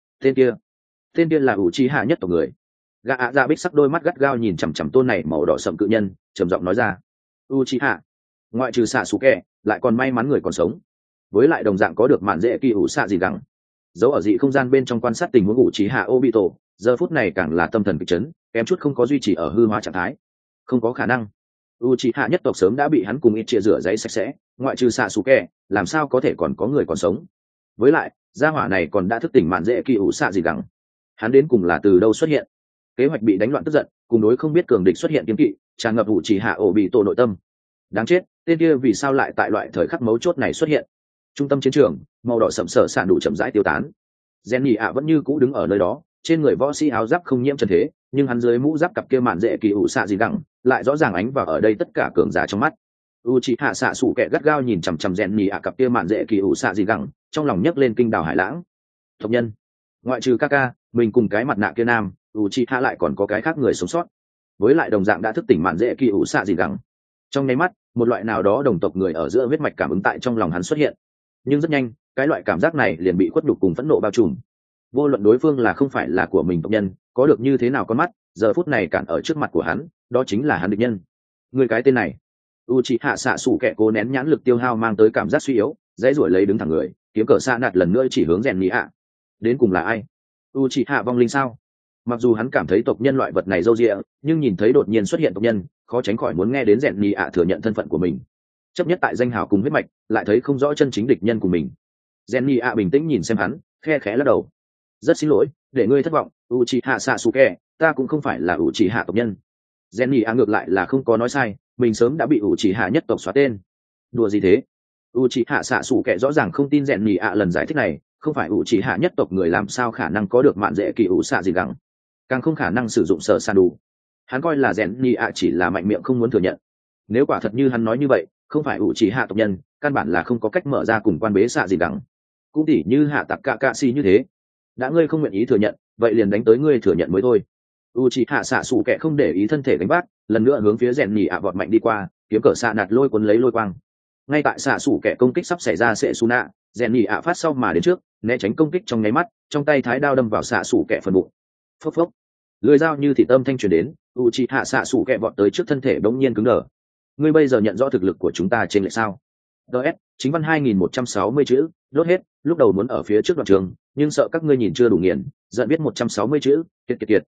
Tên kia là ủ trí hạ nhất tộc người. Gã ạ dạ bích sắc đôi mắt gắt gao nhìn chằm chằm tôn này màu đỏ sậm cự nhân, trầm giọng nói ra: u trí hạ, ngoại trừ xạ xù kẹ, lại còn may mắn người còn sống. Với lại đồng dạng có được mạn dễ kỳ ủ xạ gì gắng, giấu ở dị không gian bên trong quan sát tình huống ủ trí hạ Obito, giờ phút này càng là tâm thần kịch chấn, kém chút không có duy trì ở hư hóa trạng thái. Không có khả năng, Uchiha nhất tộc sớm đã bị hắn cùng ít chia rửa giấy sạch sẽ, ngoại trừ Sasuke, làm sao có thể còn có người còn sống? Với lại, gia hỏa này còn đã thức tỉnh mạn dễ kỳ ủ xạ gì gắng. Hắn đến cùng là từ đâu xuất hiện? Kế hoạch bị đánh loạn tức giận, cùng đối không biết cường địch xuất hiện kiên kỵ, tràn ngập Uchiha Obito nội tâm. Đáng chết, tên kia vì sao lại tại loại thời khắc mấu chốt này xuất hiện? Trung tâm chiến trường, màu đỏ sậm sờ sạn đủ chậm rãi tiêu tán. Jenny ạ vẫn như cũ đứng ở nơi đó, trên người võ sĩ áo giáp không nhiễm trần thế, nhưng hắn dưới mũ giáp cặp kia mạn dễ kỳ ủ xạ gì gắng, lại rõ ràng ánh vào ở đây tất cả cường giả trong mắt. Uchiha xạ sủ kẹ gắt gao nhìn chằm chằm Jenny ạ cặp kia mạn dễ kỳ ủ xạ gì gắng, trong lòng nhấc lên kinh đảo hải lãng. Tộc nhân, ngoại trừ Kaka, mình cùng cái mặt nạ kia nam, Uchiha lại còn có cái khác người sống sót. Với lại đồng dạng đã thức tỉnh mạn dễ kỳ ủ xạ gì gắng. Trong nháy mắt, một loại nào đó đồng tộc người ở giữa huyết mạch cảm ứng tại trong lòng hắn xuất hiện. Nhưng rất nhanh, cái loại cảm giác này liền bị khuất nhục cùng phẫn nộ bao trùm. Vô luận đối phương là không phải là của mình tộc nhân, có được như thế nào con mắt, giờ phút này cản ở trước mặt của hắn, đó chính là hắn địch nhân. Người cái tên này, Uchiha xạ sủ kẹ cố nén nhãn lực tiêu hao mang tới cảm giác suy yếu, dãy ruổi lấy đứng thẳng người, kiếm cờ xạ nạt lần nữa chỉ hướng rèn nhị ạ. Đến cùng là ai? Uchiha vong linh sao? Mặc dù hắn cảm thấy tộc nhân loại vật này râu rịa, nhưng nhìn thấy đột nhiên xuất hiện tộc nhân, khó tránh khỏi muốn nghe đến rèn nhị ạ thừa nhận thân phận của mình. Chấp nhất tại danh hào cùng huyết mạch, lại thấy không rõ chân chính địch nhân của mình. Rèn nhị ạ bình tĩnh nhìn xem hắn, khe khẽ lắc đầu. Rất xin lỗi, để ngươi thất vọng, Uchiha Sasuke, ta cũng không phải là Uchiha tộc nhân. Jenny ngược lại là không có nói sai, mình sớm đã bị Uchiha nhất tộc xóa tên. Đùa gì thế? Uchiha Sasuke rõ ràng không tin Jenny lần giải thích này, không phải Uchiha nhất tộc người làm sao khả năng có được mạn dễ kỳ ủ xạ gì gắng, càng không khả năng sử dụng sở san đủ. Hắn coi là Jenny chỉ là mạnh miệng không muốn thừa nhận. Nếu quả thật như hắn nói như vậy, không phải Uchiha tộc nhân, căn bản là không có cách mở ra cùng quan bế xạ gì gắng. Cũng tỉ như hạ tặc Kakashi như thế. Đã ngươi không nguyện ý thừa nhận, vậy liền đánh tới ngươi thừa nhận mới thôi. Uchiha xạ sủ kẻ không để ý thân thể đánh bác, lần nữa hướng phía rèn nhì ạ vọt mạnh đi qua, kiếm cờ xạ nạt lôi cuốn lấy lôi quang. Ngay tại xạ sủ kẻ công kích sắp xảy ra sẽ suna, rèn nhì ạ phát sau mà đến trước, né tránh công kích trong nháy mắt, trong tay thái đao đâm vào xạ sủ kẻ phần bụng. Phốc phốc, lưỡi dao như thịt âm thanh truyền đến, Uchiha xạ sủ kẻ vọt tới trước thân thể bỗng nhiên cứng đờ. Ngươi bây giờ nhận rõ thực lực của chúng ta trên lệch sao? DS, chính văn 2160 chữ, đốt hết, lúc đầu muốn ở phía trước đoạn trường, nhưng sợ các ngươi nhìn chưa đủ nghiền, giận viết 160 chữ, kiệt kiệt kiệt,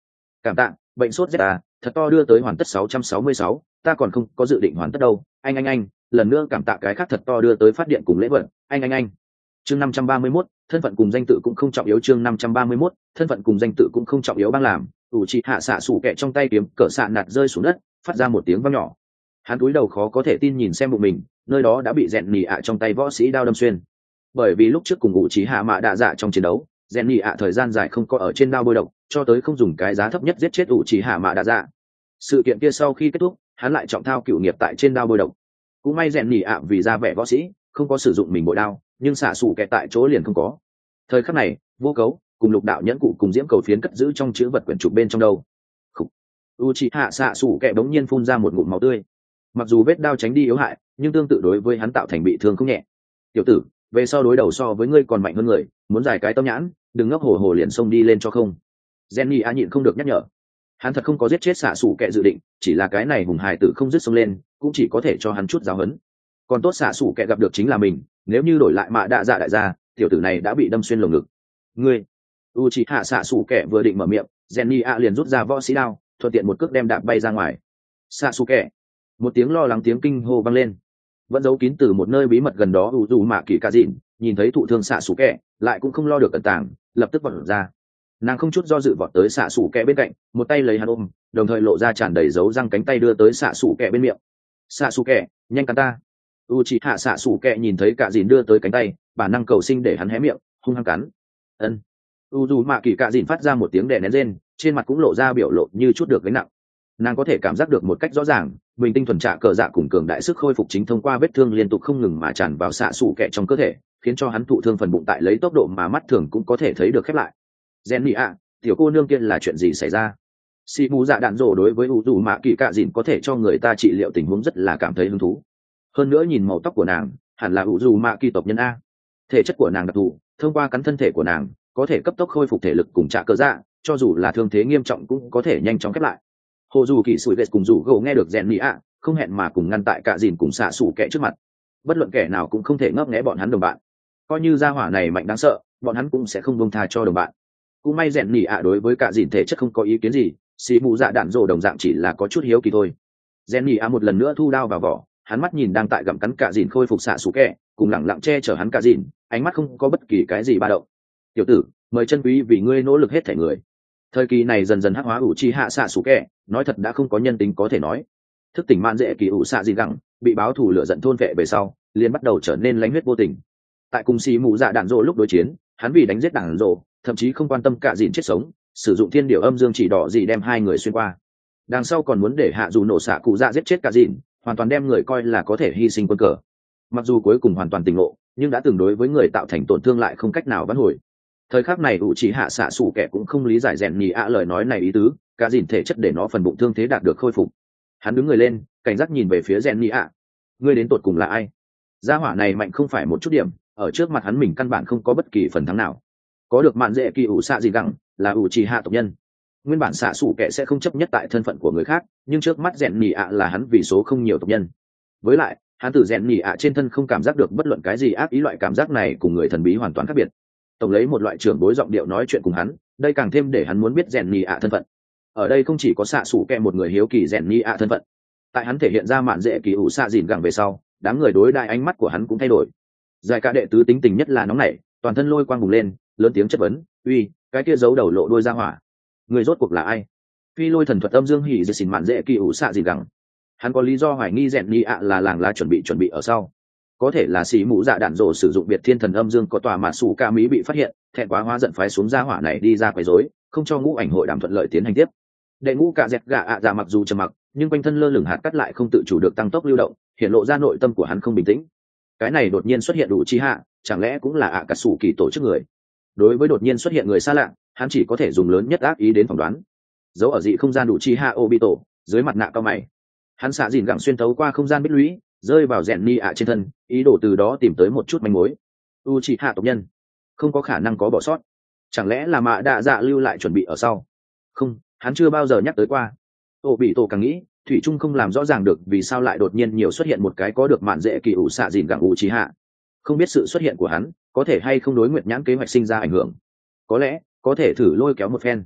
Cảm tạ, bệnh sốt rét à, thật to đưa tới hoàn tất 666, ta còn không có dự định hoàn tất đâu. Anh, lần nữa cảm tạ cái khác thật to đưa tới phát điện cùng lễ vật. Anh. Chương 531, thân phận cùng danh tự cũng không trọng yếu. Chương 531, thân phận cùng danh tự cũng không trọng yếu. Băng làm, ủ trì hạ xạ sủ kẹ trong tay kiếm cỡ xạ nạt rơi xuống đất, phát ra một tiếng vang nhỏ. Hắn cúi đầu khó có thể tin nhìn xem bụng mình, nơi đó đã bị rèn nỉ ạ trong tay võ sĩ đao đâm xuyên. Bởi vì lúc trước cùng ủ trì hạ mạ đạ dạ trong chiến đấu, rèn nỉ ạ thời gian dài không có ở trên đao bôi độc, cho tới không dùng cái giá thấp nhất giết chết ủ trì hạ mạ đạ dạ. Sự kiện kia sau khi kết thúc, hắn lại trọng thao cựu nghiệp tại trên đao bôi độc. Cũng may rèn nỉ ạ vì ra vẻ võ sĩ, không có sử dụng mình bội đao, nhưng xạ sủ kẹ tại chỗ liền không có. Thời khắc này, vô cấu cùng lục đạo nhẫn cụ cùng diễm cầu phiến cất giữ trong chữ vật quyển trục bên trong đâu. Uchiha xạ sủ kẹ bỗng nhiên phun ra một ngụm máu tươi. Mặc dù vết đao tránh đi yếu hại, nhưng tương tự đối với hắn tạo thành bị thương không nhẹ. Tiểu tử, về sau đối đầu so với ngươi còn mạnh hơn người, muốn giải cái tâm nhãn, đừng ngốc hồ hồ liền xông đi lên cho không. Jenny a nhịn không được nhắc nhở. Hắn thật không có giết chết xạ sủ kẹ dự định, chỉ là cái này hùng hài tử không dứt xông lên, cũng chỉ có thể cho hắn chút giáo huấn. Còn tốt xạ sủ kẹ gặp được chính là mình, nếu như đổi lại mạ đạ dạ đại gia, tiểu tử này đã bị đâm xuyên lồng ngực. Ngươi, Uchiha xạ sủ kẹ vừa định mở miệng, Jenny a liền rút ra võ sĩ đao, thuận tiện một cước đem đạp bay ra ngoài. Xạ sủ kẹ, một tiếng lo lắng tiếng kinh hô vang lên. Vẫn giấu kín từ một nơi bí mật gần đó u dù mạ kỳ cà dịn nhìn thấy thụ thương xạ xù kẹ, lại cũng không lo được cẩn tàng, lập tức vọt ra. Nàng không chút do dự vọt tới xạ xù kẹ bên cạnh, một tay lấy hắn ôm, đồng thời lộ ra tràn đầy dấu răng cánh tay đưa tới xạ xù kẹ bên miệng. Xạ xù kẹ, nhanh cắn ta. U chỉ hạ xạ xù kẹ nhìn thấy cà dịn đưa tới cánh tay, bản năng cầu sinh để hắn hé miệng, hung hăng cắn. Ân. U dù mạ kỳ cà dịn phát ra một tiếng đè nén rên, trên mặt cũng lộ ra biểu lộ như chút được gánh nặng. Nàng có thể cảm giác được một cách rõ ràng, bình tinh thuần trạ cờ dạ cùng cường đại sức khôi phục chính thông qua vết thương liên tục không ngừng mà tràn vào xạ xù kẹ trong cơ thể, khiến cho hắn thụ thương phần bụng tại lấy tốc độ mà mắt thường cũng có thể thấy được khép lại. Jenny ạ, tiểu cô nương kia là chuyện gì xảy ra? Sĩ mù dạ đạn rổ đối với u dù mạ kỳ cạ dìn có thể cho người ta trị liệu tình huống rất là cảm thấy hứng thú. Hơn nữa nhìn màu tóc của nàng, hẳn là u dù mạ kỳ tộc nhân a. Thể chất của nàng đặc thù, thông qua cắn thân thể của nàng, có thể cấp tốc khôi phục thể lực cùng trạ cờ dạ, cho dù là thương thế nghiêm trọng cũng có thể nhanh chóng khép lại. Hồ dù kỳ sủi vệt cùng rủ gỗ nghe được rèn nỉ ạ, không hẹn mà cùng ngăn tại cả dìn cùng xạ xủ kẹ trước mặt. Bất luận kẻ nào cũng không thể ngấp nghé bọn hắn đồng bạn. Coi như gia hỏa này mạnh đáng sợ, bọn hắn cũng sẽ không buông tha cho đồng bạn. Cũng may rèn nỉ ạ đối với cả dìn thể chất không có ý kiến gì, xì mù dạ đạn rồ đồng dạng chỉ là có chút hiếu kỳ thôi. Rèn nỉ ạ một lần nữa thu đao vào vỏ, hắn mắt nhìn đang tại gặm cắn cả dìn khôi phục xạ xủ kẹ, cùng lẳng lặng che chở hắn cả dìn, ánh mắt không có bất kỳ cái gì ba động. Tiểu tử, mời chân quý vì ngươi nỗ lực hết thể người. Thời kỳ này dần dần hắc hóa ủ chi hạ xạ sủ kẹ, nói thật đã không có nhân tính có thể nói. Thức tỉnh man dễ kỳ ủ xạ gì gẳng, bị báo thù lửa giận thôn vệ về sau, liền bắt đầu trở nên lánh huyết vô tình. Tại cùng xì mù dạ đạn rộ lúc đối chiến, hắn vì đánh giết đạn rộ, thậm chí không quan tâm cả dìn chết sống, sử dụng thiên điệu âm dương chỉ đỏ gì đem hai người xuyên qua. Đằng sau còn muốn để hạ dù nổ xạ cụ dạ giết chết cả dìn, hoàn toàn đem người coi là có thể hy sinh quân cờ. Mặc dù cuối cùng hoàn toàn tỉnh ngộ, nhưng đã từng đối với người tạo thành tổn thương lại không cách nào vãn hồi. Thời khắc này ủ chỉ hạ xạ sủ kẻ cũng không lý giải rèn nhì ạ lời nói này ý tứ, cả dìn thể chất để nó phần bụng thương thế đạt được khôi phục. Hắn đứng người lên, cảnh giác nhìn về phía rèn nhì ạ. Ngươi đến tột cùng là ai? Gia hỏa này mạnh không phải một chút điểm, ở trước mặt hắn mình căn bản không có bất kỳ phần thắng nào. Có được mạn dễ kỳ ủ xạ gì gẳng, là ủ chỉ hạ tộc nhân. Nguyên bản xạ sủ kẻ sẽ không chấp nhất tại thân phận của người khác, nhưng trước mắt rèn nhì ạ là hắn vì số không nhiều tộc nhân. Với lại, hắn từ rèn nhì ạ trên thân không cảm giác được bất luận cái gì ác ý, loại cảm giác này cùng người thần bí hoàn toàn khác biệt. Tổng lấy một loại trưởng bối giọng điệu nói chuyện cùng hắn, đây càng thêm để hắn muốn biết rèn nhì ạ thân phận. Ở đây không chỉ có xạ sủ kẹ một người hiếu kỳ rèn nhì ạ thân phận, tại hắn thể hiện ra mạn dễ kỳ ủ xạ dìn gẳng về sau, đám người đối đại ánh mắt của hắn cũng thay đổi. Giải ca đệ tứ tính tình nhất là nóng nảy, toàn thân lôi quang bùng lên, lớn tiếng chất vấn, uy, cái kia giấu đầu lộ đôi ra hỏa, người rốt cuộc là ai? Phi lôi thần thuật âm dương hỉ dệt xỉn mạn dễ kỳ ủ xạ dìn gẳng. Hắn có lý do hoài nghi rèn nhì ạ là làng lá chuẩn bị ở sau. Có thể là xì mũ dạ đạn rổ sử dụng biệt thiên thần âm dương có tòa mà sủ ca mỹ bị phát hiện, thẹn quá hóa giận phái xuống gia hỏa này đi ra quấy rối, không cho ngũ ảnh hội đàm thuận lợi tiến hành tiếp. Đệ ngũ cả dẹt gà ạ dạ mặc dù trầm mặc, nhưng quanh thân lơ lửng hạt cắt lại không tự chủ được tăng tốc lưu động, hiện lộ ra nội tâm của hắn không bình tĩnh. Cái này đột nhiên xuất hiện đủ chi hạ, chẳng lẽ cũng là ạ cà sủ kỳ tổ chức người? Đối với đột nhiên xuất hiện người xa lạ, hắn chỉ có thể dùng lớn nhất ác ý đến phỏng đoán. Giấu ở dị không gian đủ chi hạ Obito, dưới mặt nạ cao mày, hắn xạ dìn gẳng xuyên thấu qua không gian bích lũy, rơi vào rèn ni ạ trên thân, ý đồ từ đó tìm tới một chút manh mối. U chỉ hạ tộc nhân không có khả năng có bỏ sót, chẳng lẽ là mạ đạ dạ lưu lại chuẩn bị ở sau? Không, hắn chưa bao giờ nhắc tới qua. Ô bị tổ càng nghĩ, thủy trung không làm rõ ràng được vì sao lại đột nhiên nhiều xuất hiện một cái có được mạn dễ kỳ ủ xạ dìn gẳng u chỉ hạ. Không biết sự xuất hiện của hắn có thể hay không đối nguyệt nhãn kế hoạch sinh ra ảnh hưởng. Có lẽ có thể thử lôi kéo một phen.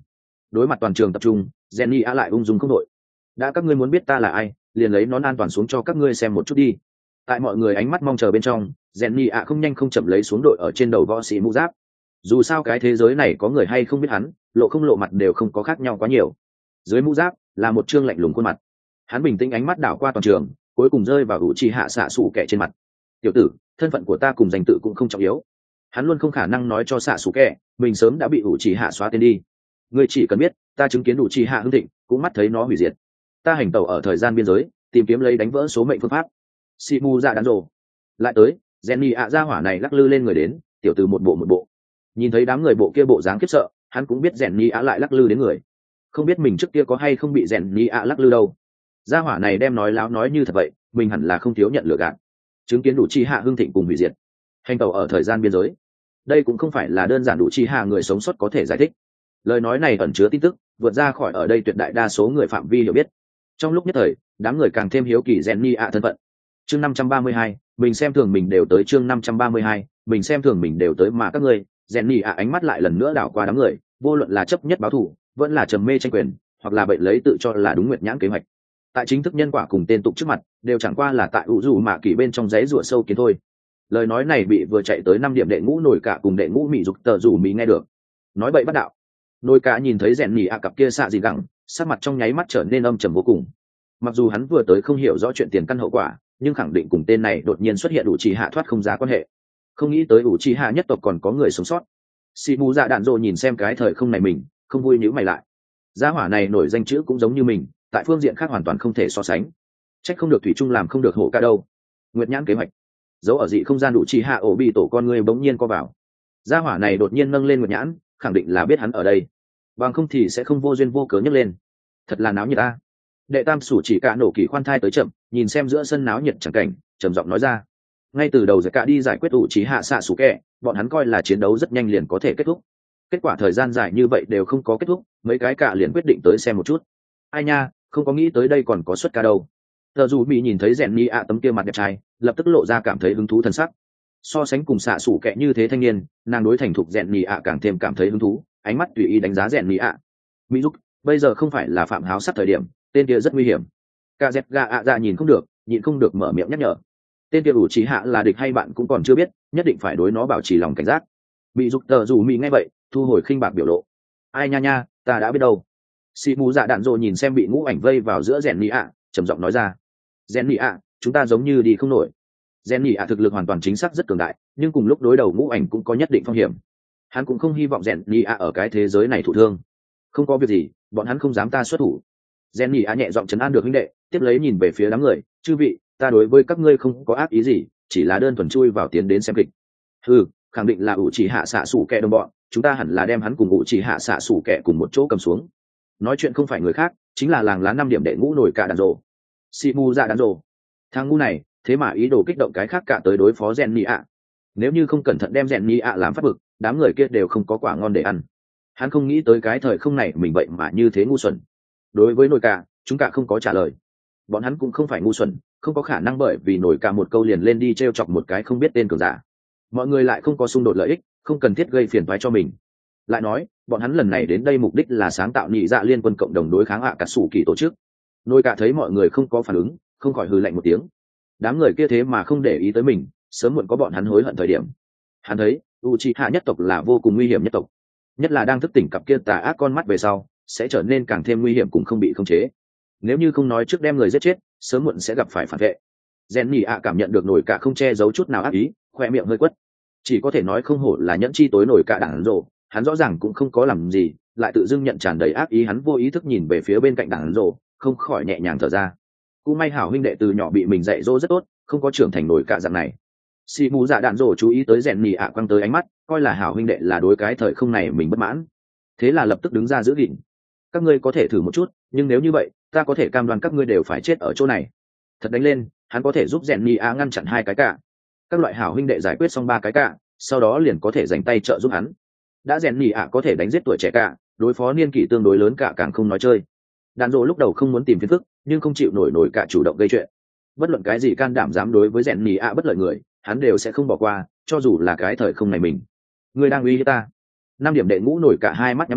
Đối mặt toàn trường tập trung, Jenny A lại ung dung không đội. Đã các ngươi muốn biết ta là ai, liền lấy nón an toàn xuống cho các ngươi xem một chút đi. Tại mọi người ánh mắt mong chờ bên trong, Jenny A không nhanh không chậm lấy xuống đội ở trên đầu võ sĩ mũ giáp. Dù sao cái thế giới này có người hay không biết hắn, lộ không lộ mặt đều không có khác nhau quá nhiều. Dưới mũ giáp là một trương lạnh lùng khuôn mặt. Hắn bình tĩnh ánh mắt đảo qua toàn trường, cuối cùng rơi vào Uchiha xạ sủ kẻ trên mặt. Tiểu tử, thân phận của ta cùng danh tự cũng không trọng yếu. Hắn luôn không khả năng nói cho xạ sủ kẻ mình sớm đã bị Uchiha xóa tên đi. Ngươi chỉ cần biết, ta chứng kiến Uchiha hưng thịnh, cũng mắt thấy nó hủy diệt. Ta hành tẩu ở thời gian biên giới, tìm kiếm lấy đánh vỡ số mệnh phương pháp. Shimu dạ đán rồ. Lại tới, Jenny ạ gia hỏa này lắc lư lên người đến, tiểu tử một bộ. Nhìn thấy đám người bộ kia bộ dáng khiếp sợ, hắn cũng biết Jenny ạ lại lắc lư đến người. Không biết mình trước kia có hay không bị Jenny ạ lắc lư đâu. Gia hỏa này đem nói láo nói như thật vậy, mình hẳn là không thiếu nhận lừa gạt. Chứng kiến Uchiha hưng thịnh cùng hủy diệt, hành tẩu ở thời gian biên giới. Đây cũng không phải là đơn giản Uchiha người sống sót có thể giải thích. Lời nói này ẩn chứa tin tức vượt ra khỏi ở đây tuyệt đại đa số người phạm vi hiểu biết. Trong lúc nhất thời, đám người càng thêm hiếu kỳ Jenny ạ thân phận. Chương 532, mình xem thường mình đều tới. Chương 532, mình xem thường mình đều tới mà các ngươi. Jenny ạ ánh mắt lại lần nữa đảo qua đám người, vô luận là chấp nhất báo thù, vẫn là trầm mê tranh quyền, hoặc là bệnh lấy tự cho là đúng nguyệt nhãn kế hoạch. Tại chính thức nhân quả cùng tên tục trước mặt, đều chẳng qua là tại ủ dù mạ kỳ bên trong giấy rùa sâu kiến thôi. Lời nói này bị vừa chạy tới 5 điểm đệ ngũ nổi cả cùng đệ ngũ mỹ dục tờ rủ mỹ nghe được. Nói bậy bắt đạo. Nổi cả nhìn thấy rèn nhỉ ạ cặp kia xạ gì gẳng, sắc mặt trong nháy mắt trở nên âm trầm vô cùng. Mặc dù hắn vừa tới không hiểu rõ chuyện tiền căn hậu quả, nhưng khẳng định cùng tên này đột nhiên xuất hiện Uchiha thoát không ra quan hệ. Không nghĩ tới Uchiha nhất tộc còn có người sống sót. Shimu dạ đạn dộ nhìn xem cái thời không này mình, không vui nhíu mày lại. Gia hỏa này nổi danh chữ cũng giống như mình, tại phương diện khác hoàn toàn không thể so sánh. Trách không được thủy trung làm không được hổ ca đâu. Nguyệt nhãn kế hoạch. Dấu ở dị không gian Uchiha ổ bị tổ con người bỗng nhiên co vào. Gia hỏa này đột nhiên nâng lên nguyệt nhãn, khẳng định là biết hắn ở đây. Bằng không thì sẽ không vô duyên vô cớ nhấc lên. Thật là náo nhiệt a. Đệ tam sủ chỉ cả nổ kỳ khoan thai tới chậm, nhìn xem giữa sân náo nhiệt chẳng cảnh, trầm giọng nói ra. Ngay từ đầu giải cả đi giải quyết Uchiha xạ sủ kẹ, bọn hắn coi là chiến đấu rất nhanh liền có thể kết thúc. Kết quả thời gian dài như vậy đều không có kết thúc, mấy cái cả liền quyết định tới xem một chút. Ai nha, không có nghĩ tới đây còn có suất ca đâu. Tờ dù bị nhìn thấy rèn ni ạ tấm kia mặt đẹp trai, lập tức lộ ra cảm thấy hứng thú thân sắc. So sánh cùng xạ sủ kẹ như thế thanh niên, nàng đối thành thục rèn ni ạ càng thêm cảm thấy hứng thú, ánh mắt tùy ý đánh giá rèn ni ạ. Mỹ giúp, bây giờ không phải là phạm háo sát thời điểm, tên kia rất nguy hiểm. Cả dẹt gà ạ dạ nhìn không được mở miệng nhắc nhở. Tên kia Uchiha là địch hay bạn cũng còn chưa biết, nhất định phải đối nó bảo trì lòng cảnh giác. Mỹ giúp tờ dù Mỹ nghe vậy, thu hồi khinh bạc biểu lộ. Ai nha, ta đã biết đâu. Sĩ mù dạ đạn dộ nhìn xem bị ngũ ảnh vây vào giữa rèn ni ạ, trầm giọng nói ra. Rèn ni ạ, chúng ta giống như đi không nổi. Rèn ni ạ thực lực hoàn toàn chính xác rất cường đại, nhưng cùng lúc đối đầu ngũ ảnh cũng có nhất định phong hiểm. Hắn cũng không hy vọng rèn ni ạ ở cái thế giới này thụ thương. Không có việc gì, bọn hắn không dám ta xuất thủ. Rèn ni ạ nhẹ giọng trấn an được huynh đệ, tiếp lấy nhìn về phía đám người, chư vị, ta đối với các ngươi không có ác ý gì, chỉ là đơn thuần chui vào tiến đến xem kịch. Khẳng định là Uchiha xạ sủ kẻ đồng bọn, chúng ta hẳn là đem hắn cùng Uchiha xạ sủ kẻ cùng một chỗ cầm xuống. Nói chuyện không phải người khác, chính là làng lá 5 điểm đệ ngũ nổi cả đàn rồ. Shimu dạ đàn rồ. Thằng ngu này, thế mà ý đồ kích động cái khác cả tới đối phó Jenny ạ. Nếu như không cẩn thận đem Jenny ạ làm phát bực, đám người kia đều không có quả ngon để ăn. Hắn không nghĩ tới cái thời không này mình vậy mà như thế ngu xuẩn. Đối với nổi cả, chúng cả không có trả lời. Bọn hắn cũng không phải ngu xuẩn, không có khả năng bởi vì nổi cả một câu liền lên đi trêu chọc một cái không biết tên cường giả. Mọi người lại không có xung đột lợi ích, không cần thiết gây phiền toái cho mình. Lại nói, bọn hắn lần này đến đây mục đích là sáng tạo nhị dạ liên quân cộng đồng đối kháng cả sủ kỳ tổ chức. Nôi cả thấy mọi người không có phản ứng, không khỏi hừ lạnh một tiếng. Đám người kia thế mà không để ý tới mình, sớm muộn có bọn hắn hối hận thời điểm. Hắn thấy Uchiha nhất tộc là vô cùng nguy hiểm nhất tộc, nhất là đang thức tỉnh cặp kia tà ác con mắt về sau, sẽ trở nên càng thêm nguy hiểm cùng không bị khống chế. Nếu như không nói trước đem người giết chết, sớm muộn sẽ gặp phải phản vệ. Jenny ạ cảm nhận được nổi cả không che giấu chút nào ác ý, khoe miệng hơi quất. Chỉ có thể nói không hổ là nhẫn chi tối nổi cả đảng rồ, hắn rõ ràng cũng không có làm gì, lại tự dưng nhận tràn đầy ác ý. Hắn vô ý thức nhìn về phía bên cạnh đảng rồ, không khỏi nhẹ nhàng thở ra. Cũng may hảo huynh đệ từ nhỏ bị mình dạy dỗ rất tốt, không có trưởng thành nổi cả dạng này. Xì mù dạ đạn rồ chú ý tới rèn nỉ ạ quăng tới ánh mắt, coi là hảo huynh đệ là đối cái thời không này mình bất mãn, thế là lập tức đứng ra giữ gìn. Các ngươi có thể thử một chút, nhưng nếu như vậy, ta có thể cam đoan các ngươi đều phải chết ở chỗ này. Thật đánh lên, hắn có thể giúp rèn nỉ ạ ngăn chặn 2 cái cả. Các loại hảo huynh đệ giải quyết xong 3 cái cả, sau đó liền có thể dành tay trợ giúp hắn. Đã rèn nỉ ạ có thể đánh giết tuổi trẻ cả, đối phó niên kỷ tương đối lớn cả càng không nói chơi. Đàn rồ lúc đầu không muốn tìm phiền phức, nhưng không chịu nổi cả chủ động gây chuyện. Bất luận cái gì can đảm dám đối với rèn nỉ ạ bất lợi người, hắn đều sẽ không bỏ qua, cho dù là cái thời không này mình. Ngươi đang uy hiếp ta. 5 điểm đệ ngũ nổi cả 2 mắt nhắm lại,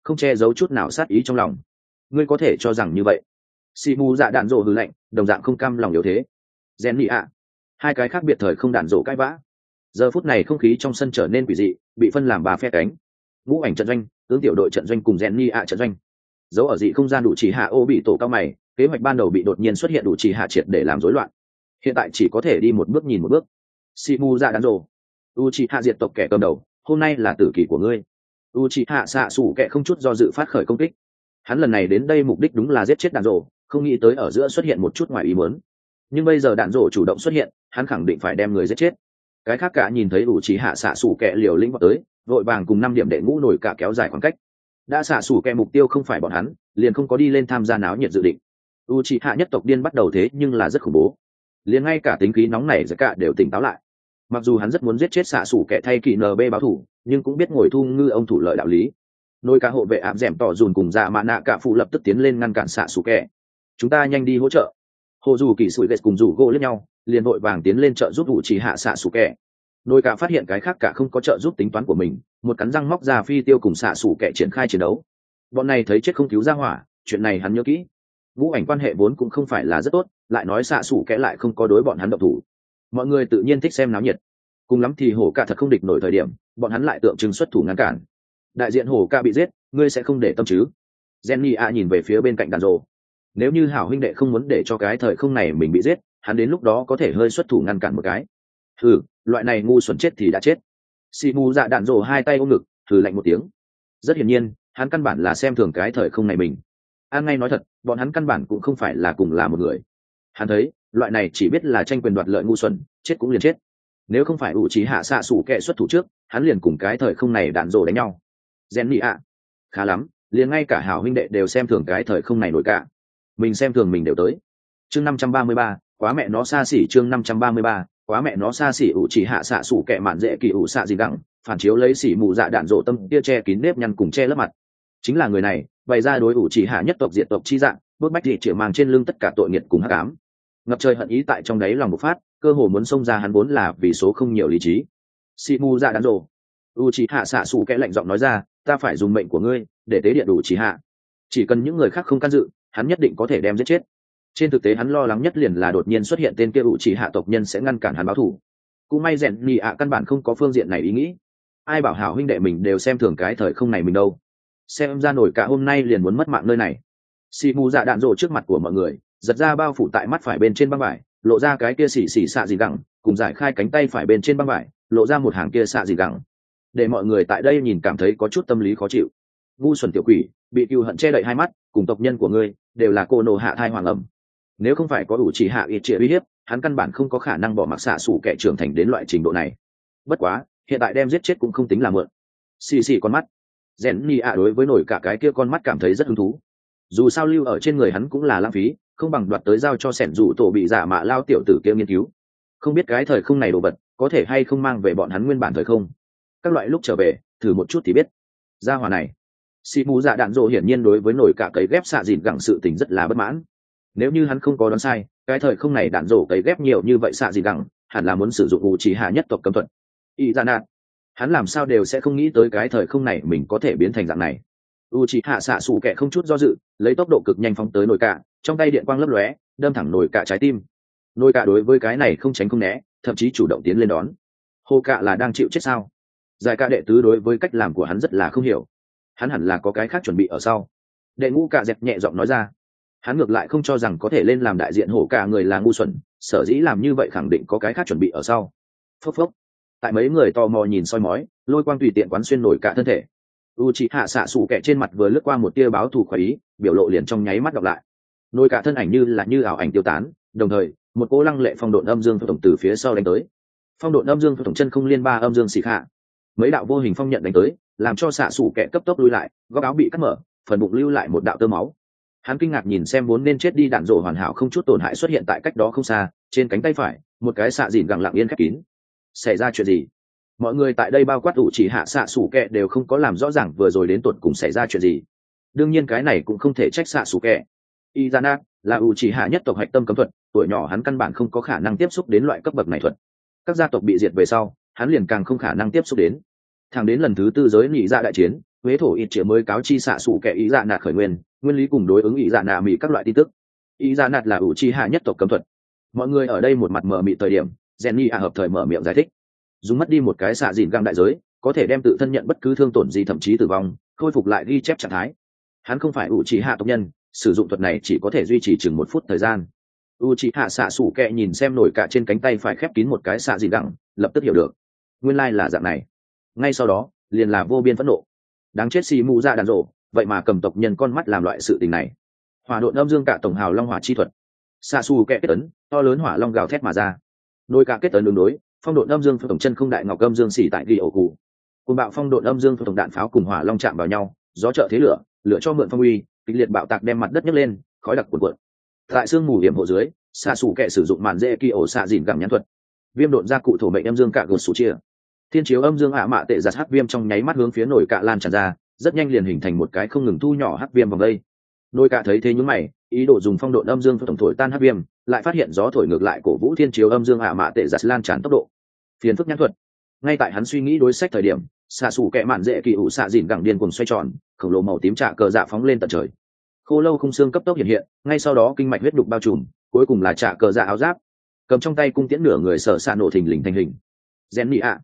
không che giấu chút nào sát ý trong lòng. Ngươi có thể cho rằng như vậy? Xì mù dạ đạn rộ hừ lạnh, đồng dạng không cam lòng yếu thế. Gen nhị ạ. Hai cái khác biệt thời không đạn rộ cãi vã. Giờ phút này không khí trong sân trở nên quỷ dị, bị phân làm ba phe cánh. Ngũ ảnh trận doanh, tướng tiểu đội trận doanh cùng Gen nhị ạ trận doanh. Dấu ở dị không gian đủ chỉ hạ ô bị tổ cao mày, kế hoạch ban đầu bị đột nhiên xuất hiện đủ chỉ hạ triệt để làm rối loạn. Hiện tại chỉ có thể đi một bước nhìn một bước. Xì mù dạ đạn rộ. Uchiha diệt tộc kẻ cầm đầu, hôm nay là tử kỳ của ngươi. Uchiha xạ sủ kẻ không chút do dự phát khởi công kích. Hắn lần này đến đây mục đích đúng là giết chết đạn rổ, không nghĩ tới ở giữa xuất hiện một chút ngoài ý muốn. Nhưng bây giờ đạn rổ chủ động xuất hiện, hắn khẳng định phải đem người giết chết. Cái khác cả nhìn thấy Uchiha xạ sủ kẻ liều lĩnh vào tới, vội vàng cùng 5 điểm đệ ngũ nổi cả kéo dài khoảng cách. Đã xạ sủ kẻ mục tiêu không phải bọn hắn, liền không có đi lên tham gia náo nhiệt dự định. Uchiha nhất tộc điên bắt đầu thế nhưng là rất khủng bố. Liền ngay cả tính khí nóng này giật cả đều tỉnh táo lại. Mặc dù hắn rất muốn giết chết xạ sủ kẻ thay kỳ nb báo thủ, nhưng cũng biết ngồi thu ngư ông thủ lợi đạo lý. Nôi cá hộ vệ áp dẻm tỏ dùn cùng dạ mạ nạ cả phụ lập tức tiến lên ngăn cản xạ sủ kẻ. Chúng ta nhanh đi hỗ trợ. Hồ dù kỳ sủi ghét cùng rủ gỗ lẫn nhau, liền vội vàng tiến lên trợ giúp vụ chỉ hạ xạ sủ kẻ. Nôi cá phát hiện cái khác cả không có trợ giúp tính toán của mình, một cắn răng móc ra phi tiêu cùng xạ sủ kẻ triển khai chiến đấu. Bọn này thấy chết không cứu ra hỏa, chuyện này hắn nhớ kỹ. Ngũ ảnh quan hệ vốn cũng không phải là rất tốt, lại nói xạ sủ kẻ lại không có đối bọn hắn động thủ. Mọi người tự nhiên thích xem náo nhiệt, cùng lắm thì hổ ca thật không địch nổi thời điểm, bọn hắn lại tượng trưng xuất thủ ngăn cản. Đại diện hổ ca bị giết, ngươi sẽ không để tâm chứ? Jenny a nhìn về phía bên cạnh đàn rồ. Nếu như hảo huynh đệ không muốn để cho cái thời không này mình bị giết, hắn đến lúc đó có thể hơi xuất thủ ngăn cản một cái. Loại này ngu xuẩn chết thì đã chết. Xì mù dạ đạn rồ hai tay ôm ngực, lạnh một tiếng. Rất hiển nhiên, hắn căn bản là xem thường cái thời không này mình. An ngay nói thật, bọn hắn căn bản cũng không phải là cùng là một người. Hắn thấy, loại này chỉ biết là tranh quyền đoạt lợi ngu xuẩn, chết cũng liền chết. Nếu không phải ủ trí hạ xạ sủ kệ xuất thủ trước, hắn liền cùng cái thời không này đạn rồ đánh nhau. Jenny ạ, khá lắm, liền ngay cả hảo huynh đệ đều xem thường cái thời không này nổi cả. Mình xem thường mình đều tới. Chương 533, quá mẹ nó xa xỉ. Chương 533, quá mẹ nó xa xỉ. ủ trí hạ xạ sủ kệ mạn dễ kỳ ủ xạ gì đặng, phản chiếu lấy xỉ mù dạ đạn rồ tâm kia che kín nếp nhăn cùng che lấp mặt. Chính là người này, bày ra đối ủ trí hạ nhất tộc diệt tộc chi dạng, bước bách thị chĩa mang trên lưng tất cả tội nghiệt cùng hắc ám. Ngập trời hận ý tại trong đáy lòng bộc phát, cơ hồ muốn xông ra hắn vốn là vì số không nhiều lý trí. Xỉ mù dạ đạn rồ. Uchiha xạ sủ kệ lạnh giọng nói ra, ta phải dùng mệnh của ngươi để tế điện đủ chỉ hạ. Chỉ cần những người khác không can dự, hắn nhất định có thể đem giết chết. Trên thực tế hắn lo lắng nhất liền là đột nhiên xuất hiện tên kia Uchiha tộc nhân sẽ ngăn cản hắn báo thù. Cũng may rèn nhị ạ căn bản không có phương diện này ý nghĩ. Ai bảo hảo huynh đệ mình đều xem thường cái thời không này mình đâu. Xem ra nổi cả hôm nay liền muốn mất mạng nơi này. Xì mù dạ đạn rồ trước mặt của mọi người, giật ra bao phủ tại mắt phải bên trên băng vải, lộ ra cái kia xì xạ gì gẳng, cùng giải khai cánh tay phải bên trên băng vải, lộ ra một hàng kia xạ gì gẳng. Để mọi người tại đây nhìn cảm thấy có chút tâm lý khó chịu. Ngu xuẩn tiểu quỷ, bị cừu hận che đậy hai mắt, cùng tộc nhân của ngươi đều là cô nô hạ thai hoàng ẩm. Nếu không phải có đủ chỉ hạ ít trịa uy hiếp, hắn căn bản không có khả năng bỏ mặc xạ sủ kẻ trưởng thành đến loại trình độ này. Bất quá, hiện tại đem giết chết cũng không tính là mượn. Xì xì con mắt. Rèn ni ạ đối với nổi cả cái kia con mắt cảm thấy rất hứng thú. Dù sao lưu ở trên người hắn cũng là lãng phí, không bằng đoạt tới giao cho sẻn rủ tổ bị giả mạ lao tiểu tử kia nghiên cứu. Không biết cái thời không này đồ vật có thể hay không mang về bọn hắn nguyên bản thời không. Các loại lúc trở về thử một chút thì biết. Gia hỏa này, xì mù dạ đạn rộ hiển nhiên đối với nổi cả cấy ghép xạ dìn gẳng sự tình rất là bất mãn. Nếu như hắn không có đoán sai, cái thời không này đạn rộ cấy ghép nhiều như vậy xạ dìn gẳng hẳn là muốn sử dụng u chỉ hạ nhất tộc cấm thuật. Y ra nạt, hắn làm sao đều sẽ không nghĩ tới cái thời không này mình có thể biến thành dạng này. U chỉ hạ xạ sủ kẻ không chút do dự, lấy tốc độ cực nhanh phóng tới nổi cả, trong tay điện quang lấp lóe, đâm thẳng nổi cả trái tim. Nổi cả đối với cái này không tránh không né, thậm chí chủ động tiến lên đón. Hồ cạ là đang chịu chết sao? Giải ca đệ tứ đối với cách làm của hắn rất là không hiểu. Hắn hẳn là có cái khác chuẩn bị ở sau. Đệ ngũ cạ dẹp nhẹ giọng nói ra. Hắn ngược lại không cho rằng có thể lên làm đại diện hổ cạ người là ngu xuẩn, sở dĩ làm như vậy khẳng định có cái khác chuẩn bị ở sau. Phốc phốc. Tại mấy người tò mò nhìn soi mói, lôi quang tùy tiện quán xuyên nổi cả thân thể. Uchiha xạ sủ kẻ trên mặt vừa lướt qua một tia báo thù khoái ý, biểu lộ liền trong nháy mắt đọc lại. Nổi cả thân ảnh như ảo ảnh tiêu tán, đồng thời một cỗ lăng lệ phong độn âm dương tổng từ phía sau đánh tới. Phong độn âm dương tổng chân không liên ba âm dương xì hạ. Mấy đạo vô hình phong nhận đánh tới, làm cho xạ sủ kẻ cấp tốc lui lại, góc áo bị cắt mở, phần bụng lưu lại một đạo tơ máu. Hắn kinh ngạc nhìn xem vốn nên chết đi đạn rổ hoàn hảo không chút tổn hại xuất hiện tại cách đó không xa, trên cánh tay phải một cái xạ dìn gẳng lặng yên khép kín. Xảy ra chuyện gì? Mọi người tại đây bao quát ủ chỉ hạ xạ sủ kẹ đều không có làm rõ ràng vừa rồi đến tuột cùng xảy ra chuyện gì. Đương nhiên cái này cũng không thể trách xạ sủ kẹ. Izana là ủ chỉ hạ nhất tộc hạch tâm cấm thuật, tuổi nhỏ hắn căn bản không có khả năng tiếp xúc đến loại cấp bậc này thuật. Các gia tộc bị diệt về sau, hắn liền càng không khả năng tiếp xúc đến. Thẳng đến lần thứ tư giới nhị dạ đại chiến, huế thổ ít chĩa mới cáo chi xạ xù kẻ ý dạ nạt khởi nguyên lý cùng đối ứng ý dạ nạ mỹ các loại tin tức. Ý dạ nạt là ủ chi hạ nhất tộc cấm thuật. Mọi người ở đây một mặt mờ mịt thời điểm, Jenny hợp thời mở miệng giải thích. Dùng mất đi một cái xạ dìn găng đại giới, có thể đem tự thân nhận bất cứ thương tổn gì thậm chí tử vong, khôi phục lại ghi chép trạng thái. Hắn không phải ủ chi hạ tộc nhân, sử dụng thuật này chỉ có thể duy trì chừng 1 phút thời gian. Uchiha xạ sủ kẹ nhìn xem nổi cả trên cánh tay phải khép kín một cái xạ dìn găng, lập tức hiểu được. Nguyên lai là dạng này. Ngay sau đó, liền là vô biên phẫn nộ. Đáng chết xì mù dạ đàn rộ, vậy mà cầm tộc nhân con mắt làm loại sự tình này. Hỏa độn âm dương cả tổng hào long hỏa chi thuật. Xạ sủ kẹ kết ấn, to lớn hỏa long gào thét mà ra. Nổi cả kết ấn đường đối, phong độn âm dương tổng chân không đại ngọc âm dương xỉ tại ghi ổ cụ. Cùng bạo phong độn âm dương tổng đạn pháo cùng hỏa long chạm vào nhau, gió trợ thế lửa, lửa cho mượn phong uy, kịch liệt bạo tạc đem mặt đất nhấc lên, khói đặc cuồn cuộn. Tại sương mù hiểm hộ dưới, xạ xù kẻ sử dụng màn dễ kỳ ổ xạ dìn gẳng nhãn thuật, viêm độn ra cụ thổ mệnh âm dương cả gột sủ chia, thiên chiếu âm dương ạ mạ tệ giặt hắc viêm trong nháy mắt hướng phía nổi cạ lan tràn ra, rất nhanh liền hình thành một cái không ngừng thu nhỏ hắc viêm vòng đây. Nổi cạ thấy thế nhướng mày, ý đồ dùng phong độn âm dương tổng thổi tan hắc viêm, lại phát hiện gió thổi ngược lại cổ vũ thiên chiếu âm dương ạ mạ tệ giặt lan tràn tốc độ. Phiền phức nhãn thuật. Ngay tại hắn suy nghĩ đối sách thời điểm, xạ xù kẻ mạn dễ kỳ ủ xạ dìn gẳng điên cuồng xoay tròn, khổng lồ màu tím trạ cờ dạ phóng lên tận trời. Khô lâu khung xương cấp tốc hiện hiện, ngay sau đó kinh mạch huyết đục bao trùm, cuối cùng là trạ cờ dạ áo giáp, cầm trong tay cung tiễn nửa người sở xạ nổ thình lình thành hình. Jenny ạ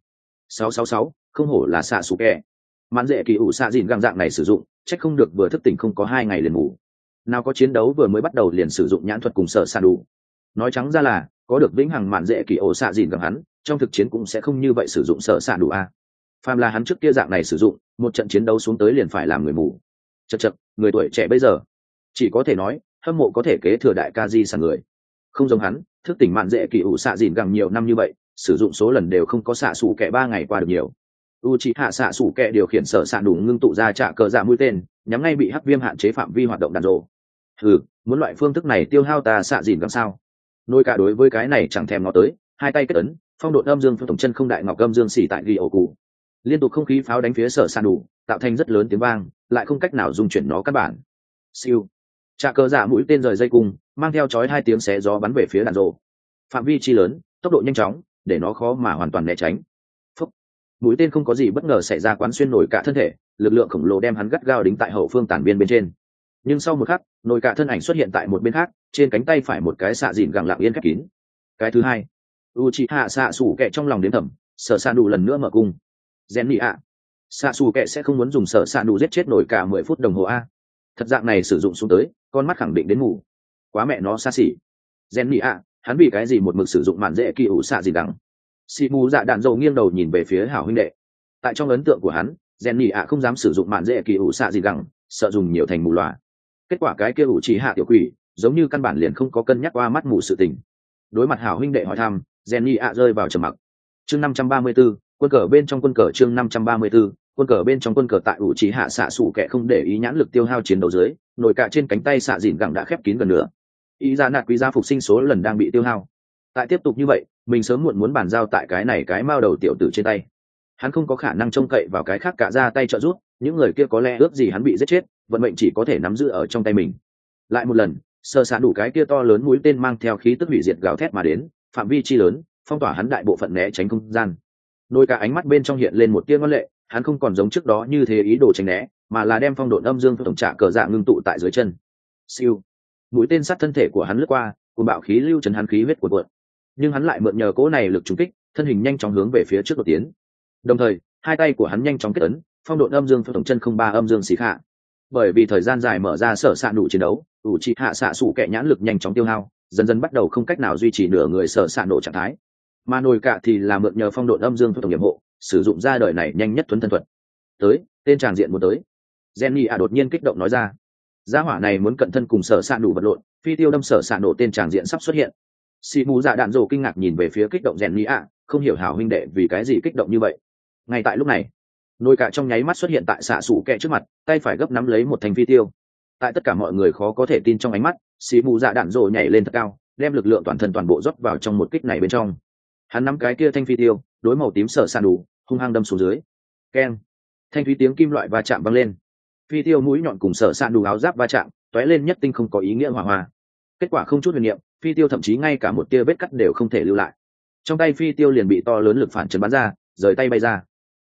666, không hổ là xạ xù kẻ. Mạn dễ kỳ ủ xạ dìn gẳng dạng này sử dụng, chắc không được vừa thức tỉnh không có 2 ngày liền ngủ. Nào có chiến đấu vừa mới bắt đầu liền sử dụng nhãn thuật cùng sở xạ đủ. Nói trắng ra là, có được vĩnh hằng mạn dễ kỳ ủ xạ dìn gẳng hắn, trong thực chiến cũng sẽ không như vậy sử dụng sở xạ đủ a. Phàm là hắn trước kia dạng này sử dụng, một trận chiến đấu xuống tới liền phải làm người mù. Chậc, người tuổi trẻ bây giờ, chỉ có thể nói, hâm mộ có thể kế thừa đại ca di sản người. Không giống hắn, thức tỉnh mạn dễ kỳ ủ xạ dìn gẳng nhiều năm như vậy, sử dụng số lần đều không có xạ xù kẻ 3 ngày qua được nhiều. Uchiha xạ xù kẻ điều khiển sở xạ đủ ngưng tụ ra trạ cờ dạ mũi tên, nhắm ngay bị hắc viêm hạn chế phạm vi hoạt động đàn rộ. Muốn loại phương thức này tiêu hao ta xạ dìn gẳng sao? Nôi cả đối với cái này chẳng thèm ngó tới, hai tay kết ấn, phong độn âm dương tổng chân không đại ngọc âm dương xỉ tại ghi ổ cụ. Liên tục không khí pháo đánh phía sở xạ đủ, tạo thành rất lớn tiếng vang, lại không cách nào dung chuyển nó căn bản. Siêu, trạ cờ dạ mũi tên rời dây cung, mang theo chói 2 tiếng xé gió bắn về phía đàn rộ. Phạm vi chi lớn, tốc độ nhanh chóng, để nó khó mà hoàn toàn né tránh. Phúc. Mũi tên không có gì bất ngờ xảy ra quán xuyên nổi cả thân thể, lực lượng khổng lồ đem hắn gắt gao đính tại hậu phương tản biên bên trên. Nhưng sau một khắc, nổi cả thân ảnh xuất hiện tại một bên khác, trên cánh tay phải một cái xạ dìn gẳng lặng yên khép kín. Cái thứ hai, Uchiha xạ sủ kẹ trong lòng đến thầm, sở xạ đủ lần nữa mở cung. Jenny ạ, xạ sủ kẹ sẽ không muốn dùng sở xạ đủ giết chết nổi cả 10 phút đồng hồ a. Thật dạng này sử dụng xuống tới, con mắt khẳng định đến ngủ. Quá mẹ nó xa xỉ. Jenny ạ, hắn vì cái gì một mực sử dụng màn dễ kỳ ủ xạ dìn gẳng? Xì mù dạ đạn dầu nghiêng đầu nhìn về phía hảo huynh đệ. Tại trong ấn tượng của hắn, Jenny ạ không dám sử dụng màn dễ kỳ ủ xạ dìn gẳng, sợ dùng nhiều thành mù lòa. Kết quả cái kia ủ chỉ hạ tiểu quỷ, giống như căn bản liền không có cân nhắc qua mắt mù sự tình. Đối mặt hảo huynh đệ hỏi thăm, Jenny ạ rơi vào trầm mặc. Chương 534, quân cờ bên trong quân cờ chương 534, quân cờ bên trong quân cờ tại ủ chỉ hạ xạ sủ kẻ không để ý nhãn lực tiêu hao chiến đấu dưới, nổi cả trên cánh tay xạ dìn gẳng đã khép kín gần nữa. Ý ra nạt quý gia phục sinh số lần đang bị tiêu hao. Tại tiếp tục như vậy, mình sớm muộn muốn bàn giao tại cái này cái mao đầu tiểu tử trên tay. Hắn không có khả năng trông cậy vào cái khác cả ra tay trợ giúp, những người kia có lẽ ước gì hắn bị giết chết, vận mệnh chỉ có thể nắm giữ ở trong tay mình. Lại một lần, sơ xạ đủ cái kia to lớn mũi tên mang theo khí tức hủy diệt gào thét mà đến, phạm vi chi lớn, phong tỏa hắn đại bộ phận né tránh không gian. Nôi cả ánh mắt bên trong hiện lên một tia ngoan lệ, hắn không còn giống trước đó như thế ý đồ tránh né, mà là đem phong độn âm dương tổng trạ cờ dạ ngưng tụ tại dưới chân. Siêu, mũi tên sát thân thể của hắn lướt qua, cùng bạo khí lưu trấn hắn khí huyết cuộn cuộn. Nhưng hắn lại mượn nhờ cỗ này lực trùng kích, thân hình nhanh chóng hướng về phía trước đột tiến. Đồng thời, hai tay của hắn nhanh chóng kết ấn, phong độn âm dương tổng chân không ba âm dương xì khạ. Bởi vì thời gian dài mở ra sở xạ đủ chiến đấu, ủ trị hạ xạ sủ kẻ nhãn lực nhanh chóng tiêu hao, dần dần bắt đầu không cách nào duy trì nửa người sở xạ nổ trạng thái. Mà nồi cả thì là mượn nhờ phong độn âm dương tổng nhiệm hộ, sử dụng ra đời này nhanh nhất thuấn thân thuật. Tới, tên tràng diện muốn tới. Jenny đột nhiên kích động nói ra. Gia hỏa này muốn cận thân cùng sở xạ đủ vật lộn, phi tiêu đâm sở xạ nổ tên tràng diện sắp xuất hiện. Xì mù dạ đạn rồ kinh ngạc nhìn về phía kích động Jenny không hiểu hảo huynh đệ vì cái gì kích động như vậy. Ngay tại lúc này, nồi cả trong nháy mắt xuất hiện tại xạ sủ kẹ trước mặt, tay phải gấp nắm lấy một thanh phi tiêu. Tại tất cả mọi người khó có thể tin trong ánh mắt, xì mù dạ đạn rồ nhảy lên thật cao, đem lực lượng toàn thân toàn bộ rót vào trong một kích này bên trong. Hắn nắm cái kia thanh phi tiêu, đối màu tím sở xạ đủ, hung hăng đâm xuống dưới. Keng, thanh thúy tiếng kim loại va chạm vang lên. Phi tiêu mũi nhọn cùng sở xạ đủ áo giáp va chạm, tóe lên nhất tinh không có ý nghĩa hỏa hoa. Kết quả không chút huyền niệm, phi tiêu thậm chí ngay cả một tia vết cắt đều không thể lưu lại. Trong tay phi tiêu liền bị to lớn lực phản chấn bắn ra, rời tay bay ra.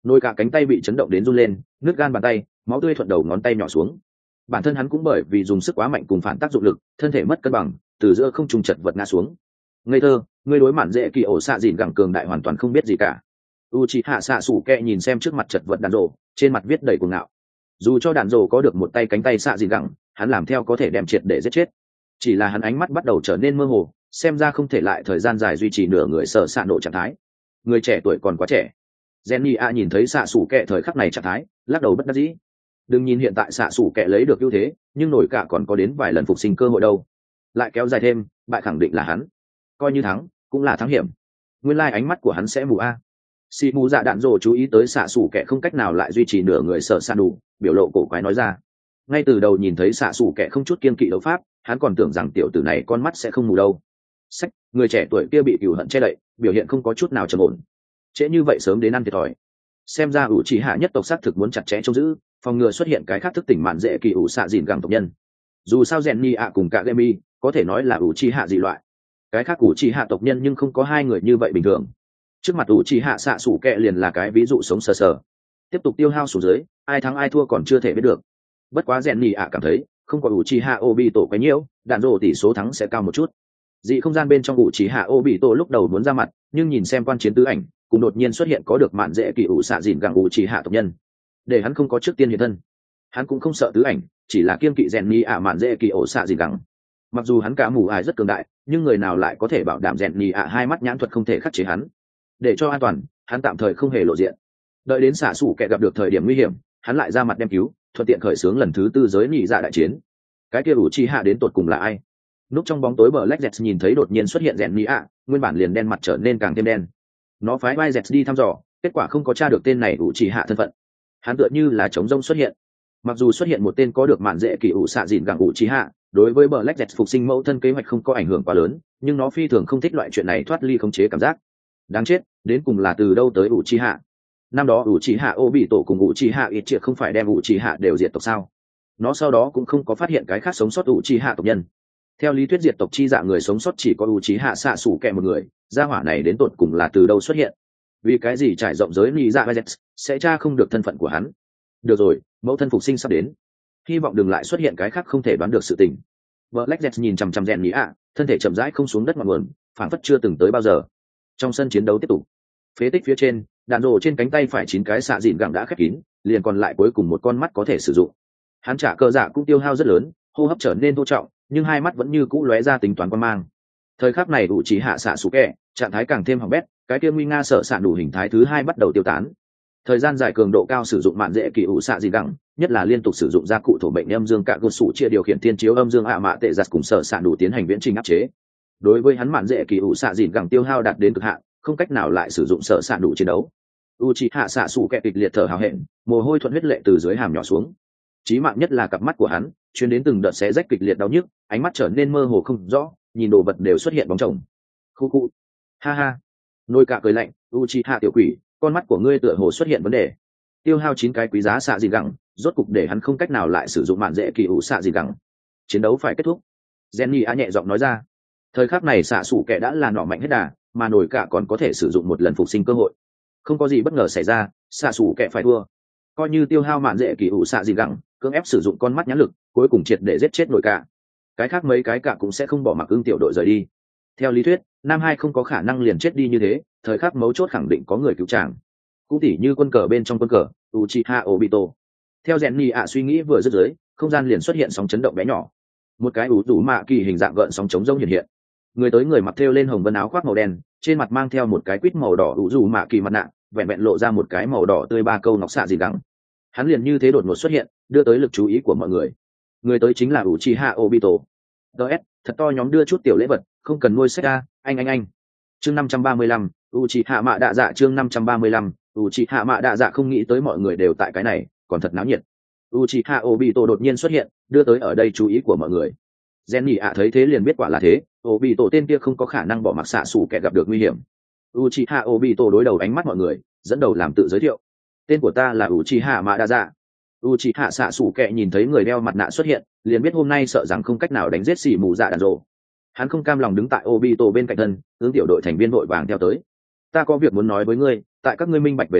Nồi cả cánh tay bị chấn động đến run lên, nước gan bàn tay, máu tươi thuận đầu ngón tay nhỏ xuống. Bản thân hắn cũng bởi vì dùng sức quá mạnh cùng phản tác dụng lực, thân thể mất cân bằng, từ giữa không trung chật vật ngã xuống. Ngây thơ, ngươi đối mạn dễ kỳ ổ xạ dìn gẳng cường đại hoàn toàn không biết gì cả. Uchiha Sasuke nhìn xem trước mặt chật vật đàn rồ, trên mặt viết đầy cuồng ngạo. Dù cho đàn rồ có được một tay cánh tay xạ dìn gẳng, hắn làm theo có thể đem triệt để giết chết. Chỉ là hắn ánh mắt bắt đầu trở nên mơ hồ, xem ra không thể lại thời gian dài duy trì nửa người sợ xạ nộ trạng thái. Người trẻ tuổi còn quá trẻ. Jenny A nhìn thấy xạ sủ kẹ thời khắc này trạng thái, lắc đầu bất đắc dĩ. Đừng nhìn hiện tại xạ sủ kẹ lấy được ưu thế, nhưng nổi cả còn có đến vài lần phục sinh cơ hội đâu. Lại kéo dài thêm, bại khẳng định là hắn. Coi như thắng, cũng là thắng hiểm. Nguyên lai ánh mắt của hắn sẽ mù a. Sĩ mù dạ đạn rồ chú ý tới xạ sủ kẹ không cách nào lại duy trì nửa người sợ xạ đủ, biểu lộ cổ quái nói ra. Ngay từ đầu nhìn thấy xạ sủ kẹ không chút kiên kỵ đấu pháp, hắn còn tưởng rằng tiểu tử này con mắt sẽ không mù đâu. Sách, người trẻ tuổi kia bị cừu hận che đậy, biểu hiện không có chút nào trầm ổn. Trễ như vậy sớm đến ăn thiệt thòi. Xem ra ủ trì hạ nhất tộc xác thực muốn chặt chẽ trông giữ, phòng ngừa xuất hiện cái khác thức tỉnh mạn dễ kỳ ủ xạ dìn gẳng tộc nhân. Dù sao rèn ni ạ cùng cả gemi có thể nói là ủ trì hạ dị loại, cái khác ủ trì hạ tộc nhân nhưng không có hai người như vậy bình thường. Trước mặt ủ trì hạ xạ sủ kẹ liền là cái ví dụ sống sờ sờ. Tiếp tục tiêu hao xuống dưới, ai thắng ai thua còn chưa thể biết được. Bất quá rèn ni ạ cảm thấy không có ủ trì hạ obi tổ quấy nhiễu, đạn rồ tỷ số thắng sẽ cao một chút. Dị không gian bên trong ủ trì hạ obi tổ lúc đầu muốn ra mặt, nhưng nhìn xem quan chiến tứ ảnh, cũng đột nhiên xuất hiện có được mạn dễ kỳ ủ xạ dìn gẳng ủ trì hạ tộc nhân, để hắn không có trước tiên hiện thân. Hắn cũng không sợ tứ ảnh, chỉ là kiên kỵ rèn ni ạ mạn dễ kỳ ủ xạ dìn gẳng. Mặc dù hắn cả mù ải rất cường đại, nhưng người nào lại có thể bảo đảm rèn ni ạ hai mắt nhãn thuật không thể khắc chế hắn. Để cho an toàn, hắn tạm thời không hề lộ diện. Đợi đến xạ sủ kẻ gặp được thời điểm nguy hiểm, hắn lại ra mặt đem cứu, thuận tiện khởi xướng lần thứ tư giới nhị dạ đại chiến. Cái kia ủ trì hạ đến tột cùng là ai? Núp trong bóng tối, Black Jet nhìn thấy đột nhiên xuất hiện rèn ni ạ, nguyên bản liền đen mặt trở nên càng thêm đen. Nó phái vai dẹt đi thăm dò, kết quả không có tra được tên này ủ trì hạ thân phận. Hắn tựa như là trống rông xuất hiện. Mặc dù xuất hiện một tên có được mạn dễ kỳ ủ xạ dìn gẳng ủ trì hạ, đối với Black Jet phục sinh mẫu thân kế hoạch không có ảnh hưởng quá lớn, nhưng nó phi thường không thích loại chuyện này thoát ly khống chế cảm giác. Đáng chết, đến cùng là từ đâu tới ủ trì hạ? Năm đó ủ trì hạ ô bị tổ cùng ủ trì hạ ít triệt không phải đem ủ trì hạ đều diệt tộc sao? Nó sau đó cũng không có phát hiện cái khác sống sót ủ trì hạ tộc nhân. Theo lý thuyết diệt tộc chi dạng người sống sót chỉ có ủ trì hạ xạ sủ kẹ một người, gia hỏa này đến tột cùng là từ đâu xuất hiện? Vì cái gì trải rộng giới lý dạ Vizet sẽ tra không được thân phận của hắn? Được rồi, mẫu thân phục sinh sắp đến, hy vọng đừng lại xuất hiện cái khác không thể đoán được sự tình. Black Jet nhìn chằm chằm rèn nhĩ ạ, thân thể chậm rãi không xuống đất ngọn nguồn, phảng phất chưa từng tới bao giờ. Trong sân chiến đấu tiếp tục, phế tích phía trên, đạn rồ trên cánh tay phải 9 cái xạ dìn gẳng đã khép kín, liền còn lại cuối cùng một con mắt có thể sử dụng. Hắn trả cơ dạ cũng tiêu hao rất lớn, hô hấp trở nên thô trọng, nhưng hai mắt vẫn như cũ lóe ra tính toán quan mang. Thời khắc này đủ chỉ hạ xạ sủ kẹ, trạng thái càng thêm hỏng bét, cái kia nguy nga sợ sạn đủ hình thái thứ hai bắt đầu tiêu tán. Thời gian dài cường độ cao sử dụng mạn dễ kỳ ủ xạ dìn gẳng, nhất là liên tục sử dụng gia cụ thổ bệnh âm dương cả gột sủ chia điều khiển thiên chiếu âm dương mạ tệ giặt cùng sợ sạn đủ tiến hành viễn trình áp chế. Đối với hắn mạn dễ kỳ ủ xạ dìn gẳng tiêu hao đạt đến cực hạn, không cách nào lại sử dụng sợ sạn đủ chiến đấu. Uchiha xạ sủ kẹ kịch liệt thở hào hẹn, mồ hôi thuận huyết lệ từ dưới hàm nhỏ xuống. Chí mạng nhất là cặp mắt của hắn, chuyến đến từng đợt xé rách kịch liệt đau nhức, ánh mắt trở nên mơ hồ không rõ, nhìn đồ vật đều xuất hiện bóng chồng. Khu khu, ha ha. Nôi cả cười lạnh, Uchiha tiểu quỷ, con mắt của ngươi tựa hồ xuất hiện vấn đề. Tiêu hao 9 cái quý giá xạ dìn gẳng, rốt cục để hắn không cách nào lại sử dụng mạn dễ kỳ ủ xạ dìn gẳng. Chiến đấu phải kết thúc. Jenny á nhẹ giọng nói ra. Thời khắc này xạ sủ kẻ đã là nọ mạnh hết đà, mà nổi cả còn có thể sử dụng một lần phục sinh cơ hội. Không có gì bất ngờ xảy ra, xạ sủ kẻ phải thua. Coi như tiêu hao mạn dễ kỳ ủ xạ dìn gẳng, cưỡng ép sử dụng con mắt nhãn lực, cuối cùng triệt để giết chết nổi cả. Cái khác mấy cái cả cũng sẽ không bỏ mặc ưng tiểu đội rời đi. Theo lý thuyết, nam hai không có khả năng liền chết đi như thế, thời khắc mấu chốt khẳng định có người cứu chàng. Cũng tỉ như quân cờ bên trong quân cờ, Uchiha Obito. Theo Jenny ạ suy nghĩ vừa dứt dưới, không gian liền xuất hiện sóng chấn động bé nhỏ. Một cái ủ rủ mạ kỳ hình dạng gợn sóng chống rông hiện hiện. Người tới người mặc thêu lên hồng vân áo khoác màu đen, trên mặt mang theo một cái quýt màu đỏ ủ rủ mạ kỳ mặt nạ, vẹn vẹn lộ ra một cái màu đỏ tươi ba câu ngọc xạ gì gắng. Hắn liền như thế đột ngột xuất hiện, đưa tới lực chú ý của mọi người. Người tới chính là Uchiha Obito. DS, thật to nhóm đưa chút tiểu lễ vật, không cần nuôi sách ra, anh. Chương 535, Uchiha Mạ Đạ Dạ chương 535, Uchiha Mạ Đạ Dạ không nghĩ tới mọi người đều tại cái này, còn thật náo nhiệt. Uchiha Obito đột nhiên xuất hiện, đưa tới ở đây chú ý của mọi người. Jenny ạ thấy thế liền biết quả là thế, Obito tên kia không có khả năng bỏ mặc xạ sủ kẻ gặp được nguy hiểm. Uchiha Obito đối đầu ánh mắt mọi người, dẫn đầu làm tự giới thiệu. Tên của ta là Uchiha Mạ Đạ Dạ. Uchiha xạ sủ kẻ nhìn thấy người đeo mặt nạ xuất hiện, liền biết hôm nay sợ rằng không cách nào đánh giết xỉ mù dạ đàn rồ. Hắn không cam lòng đứng tại Obito bên cạnh thân, hướng tiểu đội thành viên đội vàng theo tới. Ta có việc muốn nói với ngươi, tại các ngươi minh bạch về sau,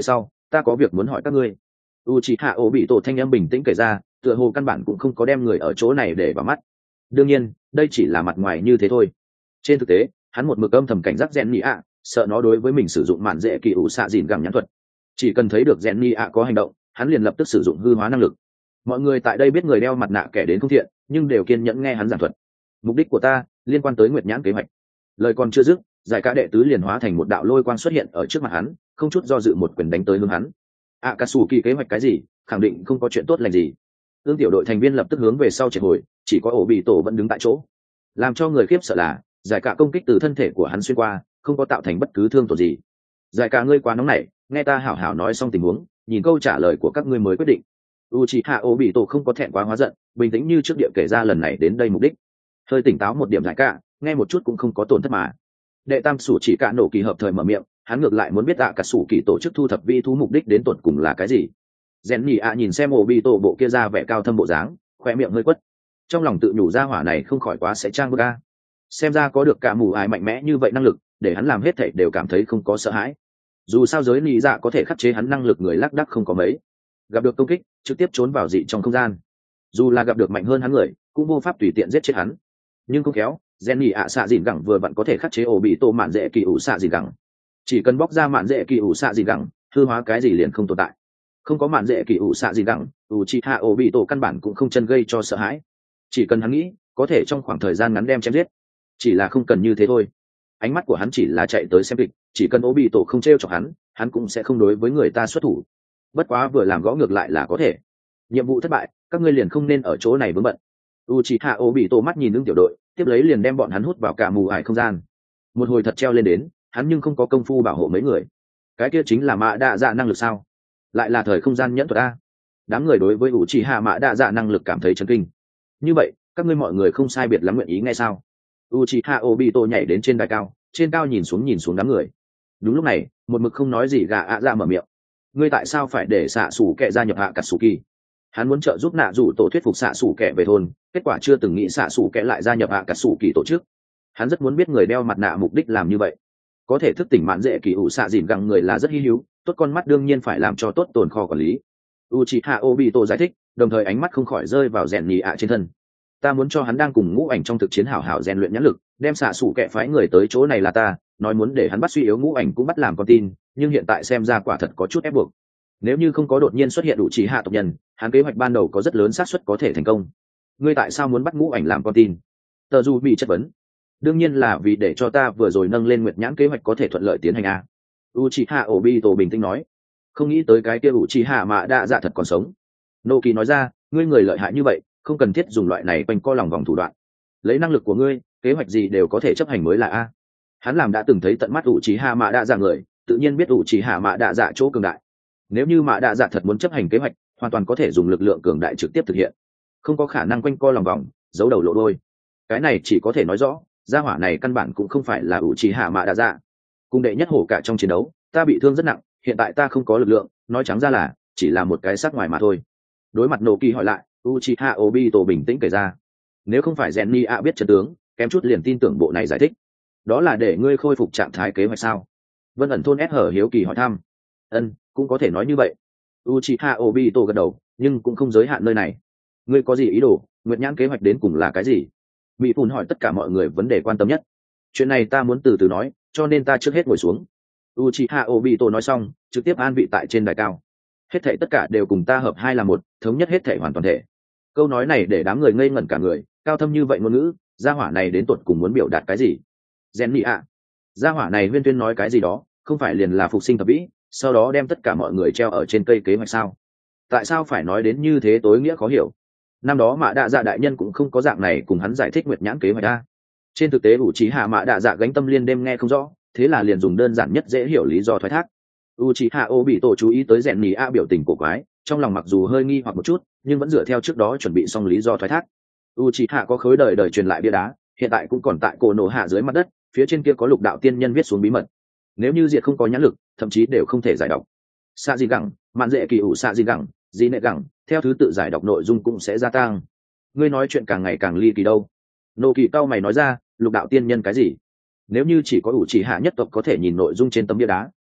ta có việc muốn hỏi các ngươi. Uchiha Obito thanh âm bình tĩnh kể ra, tựa hồ căn bản cũng không có đem người ở chỗ này để vào mắt. Đương nhiên đây chỉ là mặt ngoài như thế thôi, trên thực tế hắn một mực âm thầm cảnh giác Rèn Nhị ạ, sợ nó đối với mình sử dụng mạn dễ kỳ ủ xạ dìn gẳng nhãn thuật. Chỉ cần thấy được Rèn Nhị ạ có hành động, hắn liền lập tức sử dụng hư hóa năng lực. Mọi người tại đây biết người đeo mặt nạ kẻ đến không thiện, nhưng đều kiên nhẫn nghe hắn giảng thuật. Mục đích của ta liên quan tới Nguyệt Nhãn kế hoạch. Lời còn chưa dứt, giải cả đệ tứ liền hóa thành một đạo lôi quang xuất hiện ở trước mặt hắn, không chút do dự một quyền đánh tới hướng hắn. Akatsuki kế hoạch cái gì, khẳng định không có chuyện tốt lành gì. Ương tiểu đội thành viên lập tức hướng về sau chạy hồi, chỉ có ổ bị tổ vẫn đứng tại chỗ. Làm cho người khiếp sợ là giải cả công kích từ thân thể của hắn xuyên qua, không có tạo thành bất cứ thương tổn gì. Giải cả ngươi quá nóng nảy, nghe ta hảo hảo nói xong tình huống, nhìn câu trả lời của các ngươi mới quyết định. Uchiha Obito không có thẹn quá hóa giận, bình tĩnh như trước địa kể ra lần này đến đây mục đích. Hơi tỉnh táo một điểm giải cả, nghe một chút cũng không có tổn thất mà. Đệ tam sủ chỉ cả nổ kỳ hợp thời mở miệng, hắn ngược lại muốn biết cả sủ kỳ tổ chức thu thập vi thú mục đích đến tột cùng là cái gì. Rèn Nhị ạ nhìn xem Obito bộ kia ra vẻ cao thâm bộ dáng, khoe miệng hơi quất, trong lòng tự nhủ ra hỏa này không khỏi quá sẽ trang bức a. Xem ra có được cả mù ải mạnh mẽ như vậy năng lực, để hắn làm hết thảy đều cảm thấy không có sợ hãi. Dù sao giới Nhị dạ có thể khắc chế hắn năng lực người lác đác không có mấy, gặp được công kích trực tiếp trốn vào dị trong không gian. Dù là gặp được mạnh hơn hắn người, cũng vô pháp tùy tiện giết chết hắn. Nhưng không khéo, Rèn Nhị ạ xạ dìn gẳng vừa vặn có thể khắc chế Obito mạn dễ kỳ ủ xạ dìn gẳng. Chỉ cần bóc ra mạn dễ kỳ ủ xạ dìn gẳng, hư hóa cái gì liền không tồn tại. Không có mạn dễ kỳ ủ xạ dìn gẳng, Uchiha Obito căn bản cũng không chân gây cho sợ hãi. Chỉ cần hắn nghĩ, có thể trong khoảng thời gian ngắn đem chém giết. Chỉ là không cần như thế thôi. Ánh mắt của hắn chỉ là chạy tới xem kịch, chỉ cần Obito không trêu chọc hắn cũng sẽ không đối với người ta xuất thủ. Bất quá vừa làm gõ ngược lại là có thể. Nhiệm vụ thất bại, các ngươi liền không nên ở chỗ này vướng bận. Uchiha Obito mắt nhìn ứng tiểu đội, tiếp lấy liền đem bọn hắn hút vào cả mù ải không gian. Một hồi thật treo lên đến, hắn nhưng không có công phu bảo hộ mấy người. Cái kia chính là mạ đa dạ năng lực sao? Lại là thời không gian nhẫn thuật a. Đám người đối với Uchiha mạ đa dạ năng lực cảm thấy chấn kinh. Như vậy các ngươi mọi người không sai biệt lắm nguyện ý nghe sao? Uchiha Obito nhảy đến trên đài cao, trên cao nhìn xuống đám người. Đúng lúc này một mực không nói gì gà ạ dạ mở miệng, ngươi tại sao phải để xạ xù kẹ gia nhập Akatsuki? Hắn muốn trợ giúp nạ rủ tổ thuyết phục xạ xù kẹ về thôn, kết quả chưa từng nghĩ xạ xù kẹ lại gia nhập Akatsuki tổ chức. Hắn rất muốn biết người đeo mặt nạ mục đích làm như vậy. Có thể thức tỉnh mạn dễ kỳ ủ xạ dìn gẳng người là rất hi hữu, tốt con mắt đương nhiên phải làm cho tốt tồn kho quản lý. Uchiha Obito giải thích, đồng thời ánh mắt không khỏi rơi vào Rèn Nhị ạ trên thân. Ta muốn cho hắn đang cùng ngũ ảnh trong thực chiến hảo hảo rèn luyện nhãn lực, đem xạ xủ kẹ phái người tới chỗ này là ta, nói muốn để hắn bắt suy yếu ngũ ảnh cũng bắt làm con tin, nhưng hiện tại xem ra quả thật có chút ép buộc. Nếu như không có đột nhiên xuất hiện đủ trí hạ tộc nhân, hắn kế hoạch ban đầu có rất lớn xác suất có thể thành công. Ngươi tại sao muốn bắt ngũ ảnh làm con tin? Tờ Du bị chất vấn. Đương nhiên là vì để cho ta vừa rồi nâng lên Nguyệt Nhãn kế hoạch có thể thuận lợi tiến hành a. Uchiha Obito bình tĩnh nói. Không nghĩ tới cái kia Uchiha mà đã dạ thật còn sống. Noki nói ra, ngươi người lợi hại như vậy, không cần thiết dùng loại này quanh co lòng vòng thủ đoạn. Lấy năng lực của ngươi, kế hoạch gì đều có thể chấp hành mới là a. Hắn làm đã từng thấy tận mắt Uchiha mà đã dạ người, tự nhiên biết Uchiha mà đã dạ chỗ cường đại. Nếu như mà đã dạ thật muốn chấp hành kế hoạch, hoàn toàn có thể dùng lực lượng cường đại trực tiếp thực hiện, không có khả năng quanh co lòng vòng, giấu đầu lộ đôi. Cái này chỉ có thể nói rõ, gia hỏa này căn bản cũng không phải là Uchiha mà đã dạ. Cùng đệ nhất hổ cả trong chiến đấu, ta bị thương rất nặng, hiện tại ta không có lực lượng, nói trắng ra là chỉ là một cái sắc ngoài mà thôi. Đối mặt Noki hỏi lại, Uchiha Obito bình tĩnh kể ra, nếu không phải Jenny ạ biết trận tướng, kém chút liền tin tưởng bộ này giải thích. Đó là để ngươi khôi phục trạng thái kế hoạch sao? Vân ẩn thôn S hở hiếu kỳ hỏi thăm. Cũng có thể nói như vậy. Uchiha Obito gật đầu, nhưng cũng không giới hạn nơi này. Ngươi có gì ý đồ? Nguyệt Nhãn kế hoạch đến cùng là cái gì? Mỹ Phùn hỏi tất cả mọi người vấn đề quan tâm nhất. Chuyện này ta muốn từ từ nói, cho nên ta trước hết ngồi xuống. Uchiha Obito nói xong, trực tiếp an vị tại trên đài cao. Hết thảy tất cả đều cùng ta hợp hai là một, thống nhất hết thảy hoàn toàn thể. Câu nói này để đám người ngây ngẩn cả người, cao thâm như vậy ngôn ngữ, gia hỏa này đến tột cùng muốn biểu đạt cái gì? Jenny ạ, gia hỏa này huyên tuyên nói cái gì đó, không phải liền là phục sinh thập vĩ, sau đó đem tất cả mọi người treo ở trên cây kế hoạch sao? Tại sao phải nói đến như thế tối nghĩa khó hiểu? Năm đó Mã Đa Dạ đại nhân cũng không có dạng này cùng hắn giải thích Nguyệt Nhãn kế hoạch a. Trên thực tế Uchiha Mã Đa Dạ gánh tâm liên đêm nghe không rõ, thế là liền dùng đơn giản nhất dễ hiểu lý do thoái thác. Uchiha Obito chú ý tới Rèn Nhị A biểu tình cổ quái, trong lòng mặc dù hơi nghi hoặc một chút, nhưng vẫn dựa theo trước đó chuẩn bị xong lý do thoái thác. Uchiha có khối đời đời truyền lại bia đá, hiện tại cũng còn tại cổ nổ hạ dưới mặt đất, phía trên kia có lục đạo tiên nhân viết xuống bí mật. Nếu như diệt không có nhãn lực, thậm chí đều không thể giải đọc. Xạ gì gẳng, mạn dễ kỳ ủ xạ gì gẳng, gì nệ gẳng, theo thứ tự giải đọc nội dung cũng sẽ gia tăng. Ngươi nói chuyện càng ngày càng ly kỳ đâu? Nô kỳ cao mày nói ra, lục đạo tiên nhân cái gì? Nếu như chỉ có ủ chỉ hạ nhất tộc có thể nhìn nội dung trên tấm bia đá,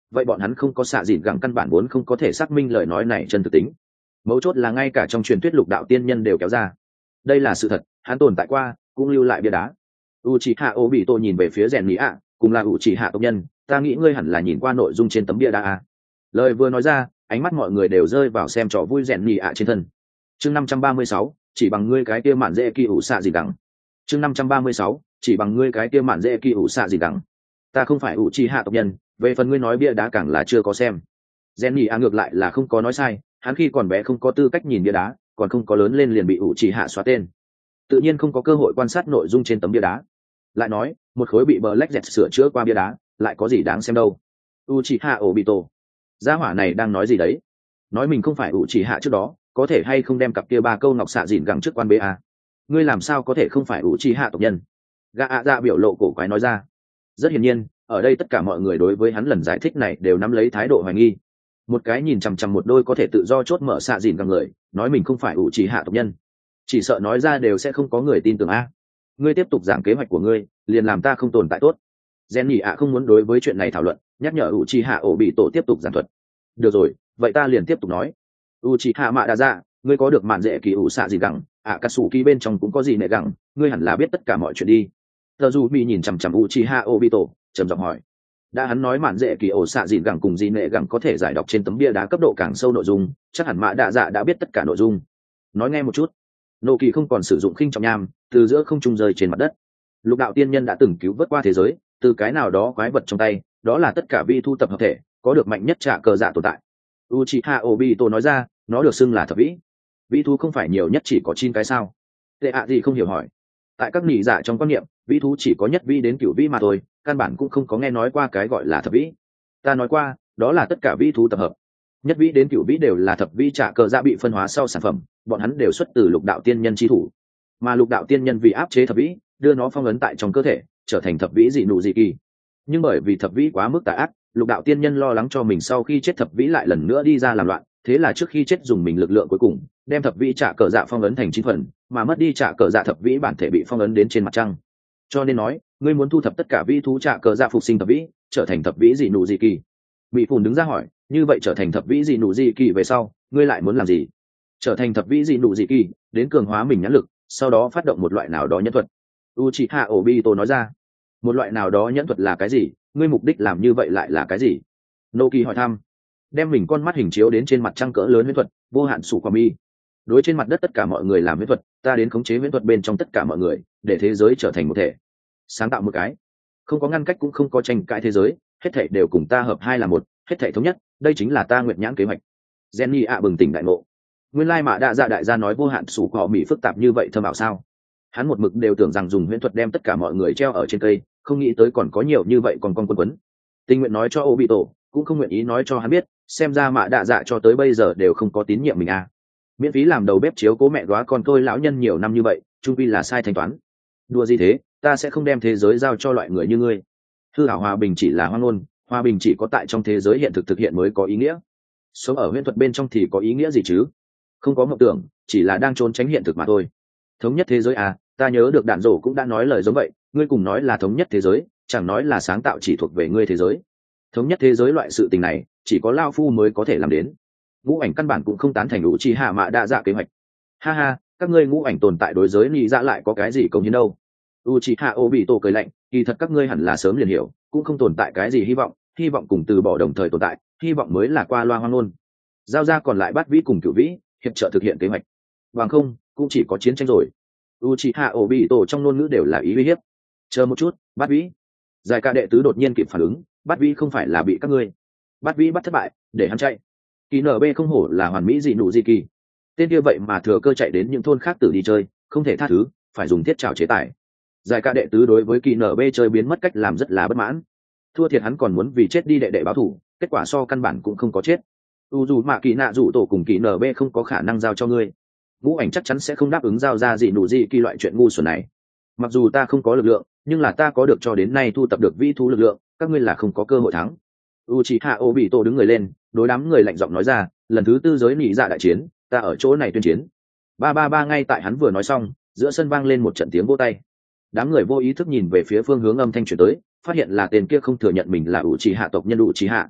vậy bọn hắn không có xạ dịn gẳng căn bản vốn không có thể xác minh lời nói này chân thực tính. Mấu chốt là ngay cả trong truyền thuyết lục đạo tiên nhân đều kéo ra, đây là sự thật, hắn tồn tại qua cũng lưu lại bia đá. Uchiha Obito nhìn về phía rèn mỹ ạ, cùng là Uchiha tộc nhân, ta nghĩ ngươi hẳn là nhìn qua nội dung trên tấm bia đá à. Lời vừa nói ra, ánh mắt mọi người đều rơi vào xem trò vui rèn mỹ ạ trên thân. Chương 536, chỉ bằng ngươi cái kia mạn dễ kỳ ủ xạ gì đắng. Chương 536, chỉ bằng ngươi cái kia mạn dễ kỳ ủ xạ gì đắng. Ta không phải Uchiha tộc nhân, về phần ngươi nói bia đá càng là chưa có xem. Rèn mỹ ạ ngược lại là không có nói sai, hắn khi còn bé không có tư cách nhìn bia đá, còn không có lớn lên liền bị Uchiha xóa tên, tự nhiên không có cơ hội quan sát nội dung trên tấm bia đá. Lại nói, một khối bị Black Jet sửa chữa qua bia đá, lại có gì đáng xem đâu. Uchiha Obito, gia hỏa này đang nói gì đấy? Nói mình không phải Uchiha trước đó, có thể hay không đem cặp kia ba câu ngọc xạ dịn gẳng trước quan bê à? Ngươi làm sao có thể không phải Uchiha tộc nhân? Gã ạ dạ biểu lộ cổ quái nói ra. Rất hiển nhiên, ở đây tất cả mọi người đối với hắn lần giải thích này đều nắm lấy thái độ hoài nghi. Một cái nhìn chằm chằm một đôi có thể tự do chốt mở xạ dịn gẳng người, nói mình không phải Uchiha tộc nhân, chỉ sợ nói ra đều sẽ không có người tin tưởng a. Ngươi tiếp tục giảng kế hoạch của ngươi, liền làm ta không tồn tại tốt. Jenny ạ không muốn đối với chuyện này thảo luận, nhắc nhở Uchiha Obito tiếp tục giảng thuật. Được rồi, vậy ta liền tiếp tục nói. Uchiha Madara, ngươi có được mạn dễ kỳ ủ xạ gì gẳng, Akatsuki bên trong cũng có gì nệ gẳng, ngươi hẳn là biết tất cả mọi chuyện đi. Tazumi nhìn chằm chằm Uchiha Obito, trầm giọng hỏi. Đã hắn nói mạn dễ kỳ ủ xạ gì gẳng cùng gì nệ gẳng có thể giải đọc trên tấm bia đá cấp độ càng sâu nội dung, chắc hẳn Madara đã biết tất cả nội dung. Nói nghe một chút. Nô Kỳ không còn sử dụng khinh trọng nham, từ giữa không trung rơi trên mặt đất. Lục đạo tiên nhân đã từng cứu vớt qua thế giới, từ cái nào đó quái vật trong tay, đó là tất cả vi thu tập hợp thể, có được mạnh nhất trả cờ dạ tồn tại. Uchiha Obito nói ra, nó được xưng là thập vĩ. Vĩ thú không phải nhiều nhất chỉ có 9 cái sao? Tệ ạ gì không hiểu hỏi. Tại các nhị giả trong quan niệm, vĩ thú chỉ có nhất vĩ đến cửu vĩ mà thôi, căn bản cũng không có nghe nói qua cái gọi là thập vĩ. Ta nói qua, đó là tất cả vĩ thú tập hợp. Nhất vĩ đến cửu vĩ đều là thập vĩ trả cờ dạ bị phân hóa sau sản phẩm, bọn hắn đều xuất từ lục đạo tiên nhân chi thủ, mà lục đạo tiên nhân vì áp chế thập vĩ, đưa nó phong ấn tại trong cơ thể, trở thành thập vĩ dị nụ dị kỳ. Nhưng bởi vì thập vĩ quá mức tà ác, lục đạo tiên nhân lo lắng cho mình sau khi chết thập vĩ lại lần nữa đi ra làm loạn, thế là trước khi chết dùng mình lực lượng cuối cùng, đem thập vĩ trả cờ dạ phong ấn thành 9 phần, mà mất đi trả cờ dạ thập vĩ bản thể bị phong ấn đến trên mặt trăng. Cho nên nói, ngươi muốn thu thập tất cả vĩ thú trả cờ dạ phục sinh thập vĩ, trở thành thập vĩ dị nụ dị kỳ. Bị phùn đứng ra hỏi, như vậy trở thành thập vĩ dị nụ dị kỳ về sau, ngươi lại muốn làm gì? Trở thành thập vĩ dị nụ dị kỳ, đến cường hóa mình nhãn lực, sau đó phát động một loại nào đó nhẫn thuật. Uchiha Obito nói ra. Một loại nào đó nhẫn thuật là cái gì? Ngươi mục đích làm như vậy lại là cái gì? Noki hỏi thăm. Đem mình con mắt hình chiếu đến trên mặt trăng cỡ lớn huyễn thuật, vô hạn sủ quả mi. Đối trên mặt đất tất cả mọi người làm huyễn thuật, ta đến khống chế huyễn thuật bên trong tất cả mọi người, để thế giới trở thành một thể. Sáng tạo một cái, không có ngăn cách cũng không có tranh cãi thế giới, hết thảy đều cùng ta hợp hai là một, hết thảy thống nhất, đây chính là ta nguyệt nhãn kế hoạch. Jenny ạ bừng tỉnh đại ngộ. Nguyên lai mà đại gia nói vô hạn sủ quả mi phức tạp như vậy thâm ảo sao? Hắn một mực đều tưởng rằng dùng huyễn thuật đem tất cả mọi người treo ở trên cây, không nghĩ tới còn có nhiều như vậy còn con quấn. Tình nguyện nói cho Obito, cũng không nguyện ý nói cho hắn biết, xem ra mạ đạ dạ cho tới bây giờ đều không có tín nhiệm mình à. Miễn phí làm đầu bếp chiếu cố mẹ góa con tôi lão nhân nhiều năm như vậy, trung quy là sai thanh toán. Đùa gì thế, ta sẽ không đem thế giới giao cho loại người như ngươi. Hư ảo hòa bình chỉ là hoang ngôn, hòa bình chỉ có tại trong thế giới hiện thực thực hiện mới có ý nghĩa. Sống ở huyễn thuật bên trong thì có ý nghĩa gì chứ? Không có mộng tưởng, chỉ là đang trốn tránh hiện thực mà thôi. Thống nhất thế giới à, ta nhớ được đạn rổ cũng đã nói lời giống vậy, ngươi cùng nói là thống nhất thế giới, chẳng nói là sáng tạo chỉ thuộc về ngươi thế giới. Thống nhất thế giới loại sự tình này, chỉ có Lao Phu mới có thể làm đến. Ngũ ảnh căn bản cũng không tán thành Uchiha Mạ Đa Dạ kế hoạch. Ha ha, các ngươi ngũ ảnh tồn tại đối giới nhị dạ lại có cái gì công hiến đâu? Uchiha Obito cười lạnh, kỳ thật các ngươi hẳn là sớm liền hiểu, cũng không tồn tại cái gì hy vọng cùng từ bỏ đồng thời tồn tại, hy vọng mới là qua loa hoang ngôn. Giao ra còn lại Bát Vĩ cùng Cửu Vĩ, hiệp trợ thực hiện kế hoạch. Bằng không, cũng chỉ có chiến tranh rồi. Uchiha Obito trong ngôn ngữ đều là ý uy hiếp. Chờ một chút, Bát Vĩ. Giải ca đệ tứ đột nhiên kịp phản ứng, Bát Vĩ không phải là bị các ngươi. Bát Vĩ bắt thất bại, để hắn chạy. Kỳ NB không hổ là hoàn mỹ dị nụ dị kỳ. Tên kia vậy mà thừa cơ chạy đến những thôn khác tử đi chơi, không thể tha thứ, phải dùng thiết trảo chế tài. Giải ca đệ tứ đối với kỳ NB chơi biến mất cách làm rất là bất mãn. Thua thiệt hắn còn muốn vì chết đi đệ đệ báo thù, kết quả so căn bản cũng không có chết. Dù mà kỳ nạ dụ tổ cùng kỳ NB không có khả năng giao cho ngươi. Ngũ ảnh chắc chắn sẽ không đáp ứng giao ra dị nụ dị kỳ loại chuyện ngu xuẩn này. Mặc dù ta không có lực lượng, nhưng là ta có được cho đến nay thu tập được vĩ thú lực lượng, các ngươi là không có cơ hội thắng. Uchiha Obito đứng người lên, đối đám người lạnh giọng nói ra, lần thứ 4 giới nhị dạ đại chiến, ta ở chỗ này tuyên chiến. Ba ngay tại hắn vừa nói xong, giữa sân vang lên một trận tiếng vỗ tay. Đám người vô ý thức nhìn về phía phương hướng âm thanh truyền tới, phát hiện là tên kia không thừa nhận mình là Uchiha tộc nhân Uchiha.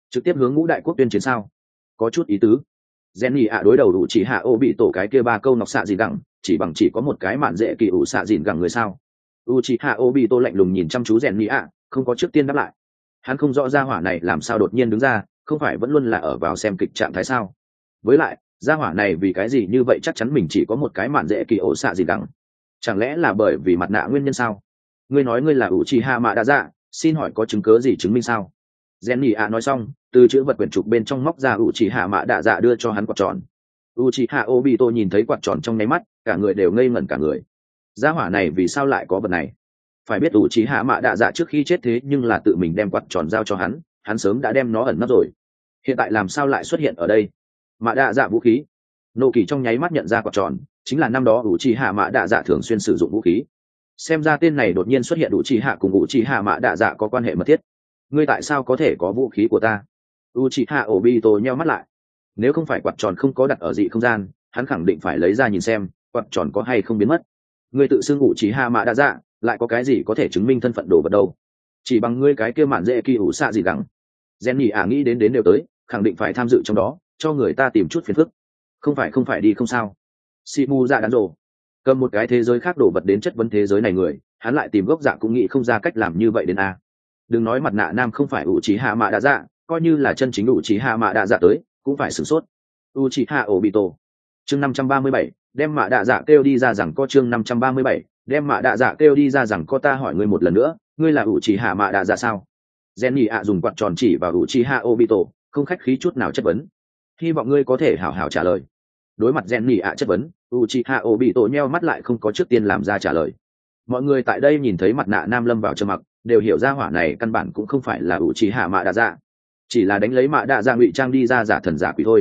trực tiếp hướng ngũ đại quốc tuyên chiến sao? Có chút ý tứ. Jenny ạ đối đầu đủ chỉ hạ ô bị tổ cái kia ba câu nọc xạ gì gẳng, chỉ bằng chỉ có một cái mạn dễ kỳ ủ xạ dịn gẳng người sao? Uchiha Obito lạnh lùng nhìn chăm chú Jenny ạ, không có trước tiên đáp lại. Hắn không rõ ra hỏa này làm sao đột nhiên đứng ra, không phải vẫn luôn là ở vào xem kịch trạng thái sao? Với lại, gia hỏa này vì cái gì như vậy chắc chắn mình chỉ có một cái mạn dễ kỳ ổ xạ gì đắng, chẳng lẽ là bởi vì mặt nạ nguyên nhân sao? Ngươi nói ngươi là Uchiha Mạ Đa Dạ, xin hỏi có chứng cớ gì chứng minh sao? Jenny ạ nói xong, từ chữ vật quyển trục bên trong móc ra Uchiha Mạ Đa Dạ đưa cho hắn quạt tròn. Uchiha Obito nhìn thấy quạt tròn trong nháy mắt, cả người đều ngây ngẩn cả người. Gia hỏa này vì sao lại có vật này? Phải biết Uchiha Mạ Đa Dạ trước khi chết thế nhưng là tự mình đem quạt tròn giao cho hắn sớm đã đem nó ẩn nấp rồi. Hiện tại làm sao lại xuất hiện ở đây? Mạ Đa Dạ vũ khí. Nô Kỳ trong nháy mắt nhận ra quạt tròn, chính là năm đó Uchiha Mạ Đa Dạ thường xuyên sử dụng vũ khí. Xem ra tên này đột nhiên xuất hiện Uchiha cùng Uchiha Mạ Đa Dạ có quan hệ mật thiết. Ngươi tại sao có thể có vũ khí của ta? Uchiha Obito nheo mắt lại. Nếu không phải quạt tròn không có đặt ở dị không gian, hắn khẳng định phải lấy ra nhìn xem quạt tròn có hay không biến mất. Ngươi tự xưng Uchiha Mạ Đa Dạ, lại có cái gì có thể chứng minh thân phận đồ vật đâu? Chỉ bằng ngươi cái kia mạn dễ kỳ ủ xạ gì gắng. Jenny nghĩ đến đều tới, khẳng định phải tham dự trong đó, cho người ta tìm chút phiền phức. Không phải đi không sao. Shimu dạ đắn rồ cầm một cái thế giới khác đổ vật đến chất vấn thế giới này người, hắn lại tìm gốc dạ cũng nghĩ không ra cách làm như vậy đến a. Đừng nói mặt nạ nam không phải Uchiha Mạ Đa Dạ, coi như là chân chính Uchiha Mạ Đa Dạ tới cũng phải sửng sốt. Uchiha Obito. Chương 537, đem Mạ Đa Dạ kêu đi ra rằng có chương 537, đem Mạ Đa Dạ kêu đi ra rằng có. Ta hỏi ngươi một lần nữa, ngươi là Uchiha Mạ Đa Dạ sao? Jenny dùng quạt tròn chỉ vào Uchiha Obito, không khách khí chút nào chất vấn. Hy vọng ngươi có thể hảo hảo trả lời. Đối mặt Jenny chất vấn, Uchiha Obito nheo mắt lại không có trước tiên làm ra trả lời. Mọi người tại đây nhìn thấy mặt nạ nam lâm vào trầm mặc, đều hiểu ra hỏa này căn bản cũng không phải là Uchiha Mạ Đa Dạ, chỉ là đánh lấy Mạ Đa Dạ ngụy trang đi ra giả thần giả quỷ thôi.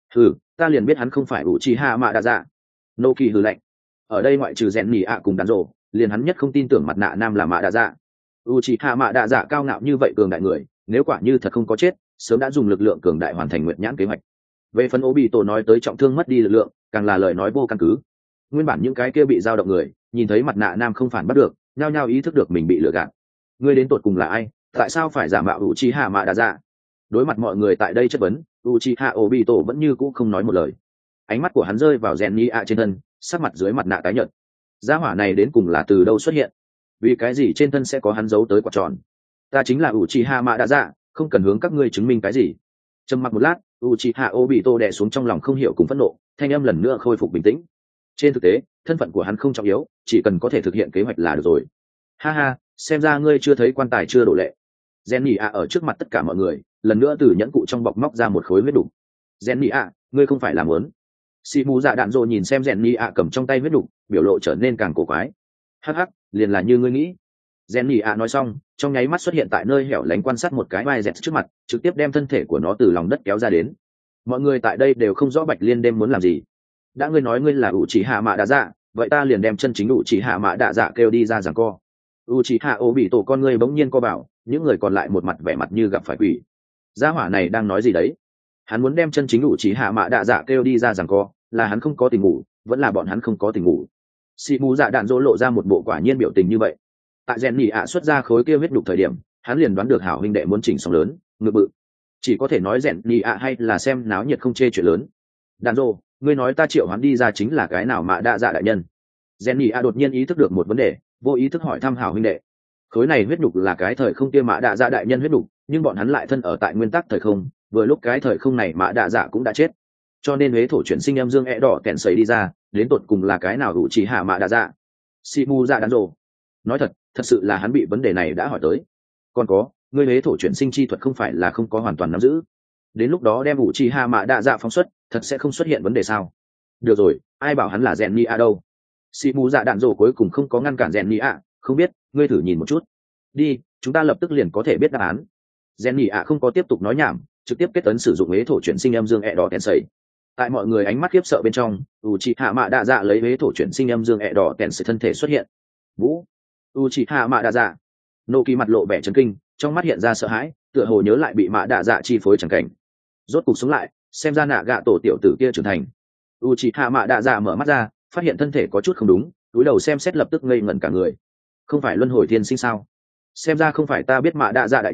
Ta liền biết hắn không phải Uchiha Mạ Đa Dạ. Nô Kỳ hừ lạnh. Ở đây ngoại trừ Jenny cùng đàn rổ, liền hắn nhất không tin tưởng mặt nạ nam là Mạ Đa Dạ. Uchiha Mạ Đa Dạ cao ngạo như vậy cường đại người, nếu quả như thật không có chết, sớm đã dùng lực lượng cường đại hoàn thành nguyệt nhãn kế hoạch. Về phần Obito nói tới trọng thương mất đi lực lượng, càng là lời nói vô căn cứ. Nguyên bản những cái kia bị dao động người, nhìn thấy mặt nạ nam không phản bắt được, nhao nhao ý thức được mình bị lừa gạt. Ngươi đến tột cùng là ai? Tại sao phải giả mạo Uchiha Mạ Đa Dạ? Đối mặt mọi người tại đây chất vấn, Uchiha Obito vẫn như cũ không nói một lời. Ánh mắt của hắn rơi vào Jenny trên thân, sắc mặt dưới mặt nạ tái nhợt. Gia hỏa này đến cùng là từ đâu xuất hiện? Vì cái gì trên thân sẽ có hắn giấu tới quạt tròn? Ta chính là Uchiha Mạ Đa Dạ, không cần hướng các ngươi chứng minh cái gì. Trầm mặc một lát, Uchiha Obito đè xuống trong lòng không hiểu cùng phẫn nộ, thanh âm lần nữa khôi phục bình tĩnh. Trên thực tế, thân phận của hắn không trọng yếu, chỉ cần có thể thực hiện kế hoạch là được rồi. Ha ha, xem ra ngươi chưa thấy quan tài chưa đổ lệ. Jenny ở trước mặt tất cả mọi người, lần nữa từ nhẫn cụ trong bọc móc ra một khối huyết đục. Jenny ngươi không phải làm muốn? Shimu dạ đạn rồ nhìn xem Jenny cầm trong tay huyết đục, biểu lộ trở nên càng cổ quái. Hắc hắc, liền là như ngươi nghĩ. Jenny nói xong, trong nháy mắt xuất hiện tại nơi hẻo lánh quan sát một cái vai dẹt trước mặt, trực tiếp đem thân thể của nó từ lòng đất kéo ra đến. Mọi người tại đây đều không rõ Bạch Liên đêm muốn làm gì. Đã ngươi nói ngươi là Uchiha Mạ Đa Dạ, vậy ta liền đem chân chính Uchiha Mạ Đa Dạ kêu đi ra giằng co. Uchiha Obito con ngươi bỗng nhiên co bảo, những người còn lại một mặt vẻ mặt như gặp phải quỷ. Gia hỏa này đang nói gì đấy? Hắn muốn đem chân chính Uchiha Mạ Đa Dạ kêu đi ra giằng co, là hắn không có tình ngủ, vẫn là bọn hắn không có tình ngủ? Shimu dạ đạn dỗ lộ ra một bộ quả nhiên biểu tình như vậy. Tại Jenny xuất ra khối kia huyết đục thời điểm, hắn liền đoán được hảo huynh đệ muốn chỉnh sóng lớn, ngự bự. Chỉ có thể nói Jenny hay là xem náo nhiệt không chê chuyện lớn. Đạn dỗ, ngươi nói ta triệu hắn đi ra chính là cái nào Mạ Đa Dạ đại nhân? Jenny đột nhiên ý thức được một vấn đề, vô ý thức hỏi thăm hảo huynh đệ. Khối này huyết đục là cái thời không kia Mạ Đa Dạ đại nhân huyết đục, nhưng bọn hắn lại thân ở tại nguyên tắc thời không, vừa lúc cái thời không này Mạ Đa Dạ cũng đã chết. Cho nên huế thổ chuyển sinh âm dương đỏ kẹn sấy đi ra, đến tột cùng là cái nào Uchiha Mạ Đa Dạ? Shimu dạ đắn rồ. Nói thật sự là hắn bị vấn đề này đã hỏi tới. Còn có, ngươi huế thổ chuyển sinh chi thuật không phải là không có hoàn toàn nắm giữ. Đến lúc đó đem Uchiha Mạ Đa Dạ phóng xuất, thật sẽ không xuất hiện vấn đề sao? Được rồi, ai bảo hắn là Jenny đâu? Shimu dạ đạn rồ cuối cùng không có ngăn cản Jenny không biết, ngươi thử nhìn một chút. Đi, chúng ta lập tức liền có thể biết đáp án. Jenny không có tiếp tục nói nhảm, trực tiếp kết tấn sử dụng huế thổ chuyển sinh âm dương đỏ kẹn sấy. Tại mọi người ánh mắt khiếp sợ bên trong, Uchiha Mạ Đa Dạ lấy huế thổ chuyển sinh âm dương đỏ kẹn sấy thân thể xuất hiện. Vũ, Uchiha Mạ Đa Dạ. Nô Kỳ mặt lộ vẻ chấn kinh, trong mắt hiện ra sợ hãi, tựa hồ nhớ lại bị Mạ Đa Dạ chi phối chẳng cảnh. Rốt cục sống lại, xem ra nạ gạ tổ tiểu tử kia trưởng thành. Uchiha Mạ Đa Dạ mở mắt ra, phát hiện thân thể có chút không đúng, cúi đầu xem xét lập tức ngây ngẩn cả người. Không phải luân hồi thiên sinh sao? Xem ra không phải ta biết Mạ Đa Dạ đại nhân,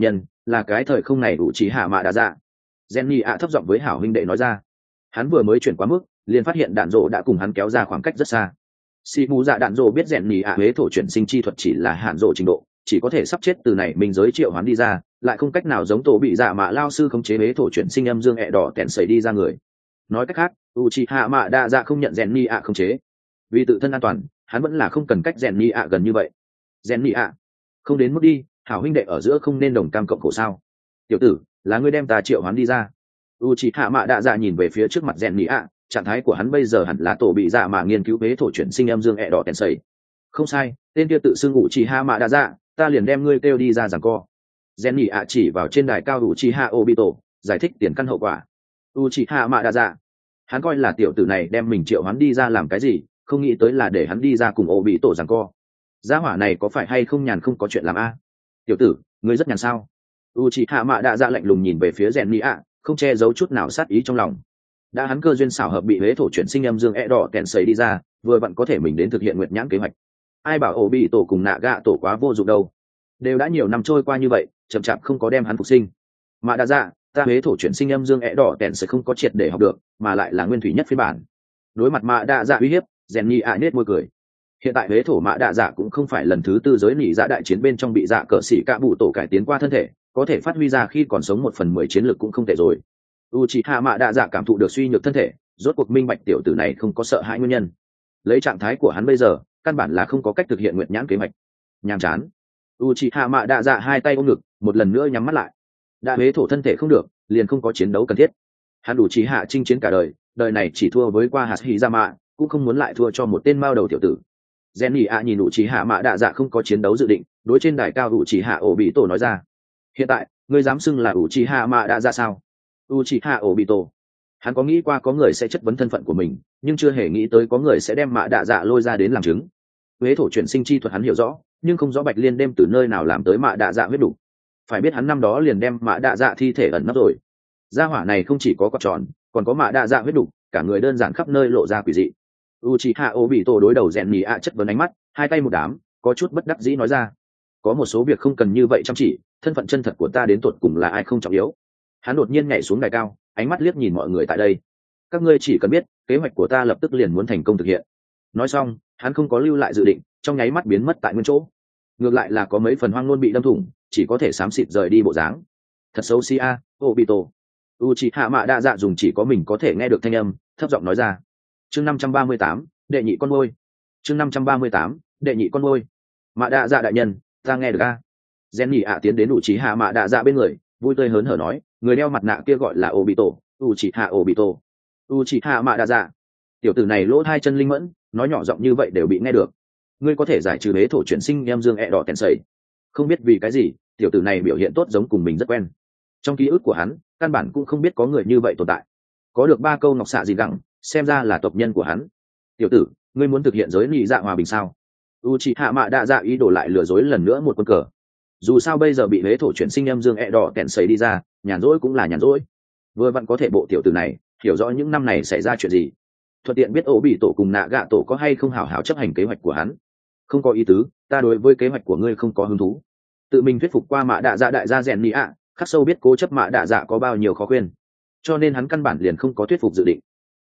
là cái thời không này ủ trí hạ mạ đạ dạ. Jenny ạ thấp giọng với hảo huynh đệ nói ra. Hắn vừa mới chuyển quá mức, liền phát hiện đạn rộ đã cùng hắn kéo ra khoảng cách rất xa. Sĩ mù dạ đạn rộ biết Jenny ạ huế thổ chuyển sinh chi thuật chỉ là hạn rộ trình độ, chỉ có thể sắp chết từ này mình giới triệu hắn đi ra, lại không cách nào giống tổ bị dạ mạ lao sư khống chế huế thổ chuyển sinh âm dương ẹ đỏ tẹn sẩy đi ra người. Nói cách khác, Uchiha mạ đạ dạ không nhận Jenny ạ khống chế. Vì tự thân an toàn, hắn vẫn là không cần cách Jenny ạ gần như vậy. Jenny ạ, không đến mức đi, hảo huynh đệ ở giữa không nên đồng cam cộng khổ sao? Tiểu tử, là ngươi đem ta triệu hắn đi ra. Uchiha mạ đạ dạ nhìn về phía trước mặt Jenny ạ, trạng thái của hắn bây giờ hẳn là tổ bị dạ mà nghiên cứu huế thổ chuyển sinh âm dương ẹ đỏ tẹn sẩy. Không sai, tên kia tự xưng Uchiha mạ đạ dạ, ta liền đem ngươi kêu đi ra giằng co. Jenny ạ chỉ vào trên đài cao Uchiha Obito, giải thích tiền căn hậu quả. Uchiha mạ đạ dạ, hắn coi là tiểu tử này đem mình triệu hắn đi ra làm cái gì, không nghĩ tới là để hắn đi ra cùng Obito giằng co. Gia hỏa này có phải hay không nhàn không có chuyện làm a? Tiểu tử, ngươi rất nhàn sao? Uchiha mạ đạ dạ lạnh lùng nhìn về phía Jenny ạ, không che giấu chút nào sát ý trong lòng. Đã hắn cơ duyên xảo hợp bị huế thổ chuyển sinh âm dương ẹ đỏ kèn sấy đi ra, vừa vặn có thể mình đến thực hiện nguyệt nhãn kế hoạch. Ai bảo Obito cùng nạ gạ tổ quá vô dụng đâu? Đều đã nhiều năm trôi qua như vậy, chậm chạp không có đem hắn phục sinh. Mạ đạ dạ, ta huế thổ chuyển sinh âm dương ẹ đỏ kèn sẽ không có triệt để học được, mà lại là nguyên thủy nhất phiên bản. Đối mặt mạ đạ dạ uy hiếp, Jenny ạ nết môi cười. Hiện tại huế thổ mạ đạ dạ cũng không phải lần thứ tư giới nỉ dạ đại chiến bên trong bị dạ cờ xỉ cạ bụ tổ cải tiến qua thân thể, có thể phát huy ra khi còn sống 1/10 chiến lược cũng không tệ rồi. Uchiha mạ đạ dạ cảm thụ được suy nhược thân thể, rốt cuộc minh bạch tiểu tử này không có sợ hãi nguyên nhân. Lấy trạng thái của hắn bây giờ, căn bản là không có cách thực hiện nguyện nhãn kế hoạch. Nhàm chán. Uchiha mạ đạ dạ hai tay ôm ngực, một lần nữa nhắm mắt lại. Đã huế thổ thân thể không được, liền không có chiến đấu cần thiết. Hắn Uchiha chinh chiến cả đời, đời này chỉ thua với qua Hashirama, cũng không muốn lại thua cho một tên mao đầu tiểu tử. Jenny ạ nhìn Uchiha mạ đạ dạ không có chiến đấu dự định, đối trên đài cao Uchiha Obito nói ra: hiện tại ngươi dám xưng là Uchiha mạ đạ dạ sao? Uchiha Obito, hắn có nghĩ qua có người sẽ chất vấn thân phận của mình, nhưng chưa hề nghĩ tới có người sẽ đem mạ đạ dạ lôi ra đến làm chứng. Huế thổ chuyển sinh chi thuật hắn hiểu rõ, nhưng không rõ Bạch Liên đêm từ nơi nào làm tới mạ đạ dạ huyết đủ. Phải biết hắn năm đó liền đem mạ đạ dạ thi thể ẩn nấp rồi. Gia hỏa này không chỉ có cọc tròn, còn có mạ đạ dạ huyết đủ, cả người đơn giản khắp nơi lộ ra quỷ dị. Uchiha Obito đối đầu Jenny ạ chất vấn ánh mắt, hai tay một đám, có chút bất đắc dĩ nói ra: có một số việc không cần như vậy chăm chỉ, thân phận chân thật của ta đến tột cùng là ai không trọng yếu. Hắn đột nhiên nhảy xuống đài cao, ánh mắt liếc nhìn mọi người tại đây. Các ngươi chỉ cần biết, kế hoạch của ta lập tức liền muốn thành công thực hiện. Nói xong, hắn không có lưu lại dự định, trong nháy mắt biến mất tại nguyên chỗ. Ngược lại là có mấy phần hoang ngôn bị đâm thủng, chỉ có thể xám xịt rời đi bộ dáng. Thật xấu xí a, Obito. Uchiha mạ đạ dạ dùng chỉ có mình có thể nghe được thanh âm, thấp giọng nói ra. Chương 538, đệ nhị con môi. Chương 538, đệ nhị con môi. Mạ đạ dạ đại nhân, ta nghe được a. Jenny ạ tiến đến Uchiha mạ đạ dạ bên người, vui tươi hớn hở nói, người đeo mặt nạ kia gọi là Obito, Uchiha Obito. Uchiha mạ đạ dạ. Tiểu tử này lỗ hai chân linh mẫn, nói nhỏ giọng như vậy đều bị nghe được. Ngươi có thể giải trừ huế thổ chuyển sinh em dương ẹ đỏ tèn sẩy. Không biết vì cái gì, tiểu tử này biểu hiện tốt giống cùng mình rất quen. Trong ký ức của hắn, căn bản cũng không biết có người như vậy tồn tại. Có được 3 câu ngọc xạ gì gặng, xem ra là tộc nhân của hắn. Tiểu tử, ngươi muốn thực hiện giới nghị dạ hòa bình sao? Uchiha mạ đạ dạ ý đồ lại lừa dối lần nữa một quân cờ. Dù sao bây giờ bị huế thổ chuyển sinh em dương ẹ đỏ tèn sẩy đi ra, nhàn rỗi cũng là nhàn rỗi. Vừa vặn có thể bộ tiểu tử này hiểu rõ những năm này xảy ra chuyện gì, thuận tiện biết ổ bị tổ cùng nạ gạ tổ có hay không hảo hảo chấp hành kế hoạch của hắn. Không có ý tứ, ta đối với kế hoạch của ngươi không có hứng thú. Tự mình thuyết phục qua mạ đạ dạ đại gia rèn nị ạ, khắc sâu biết cố chấp mạ đạ dạ có bao nhiêu khó khuyên, cho nên hắn căn bản liền không có thuyết phục dự định.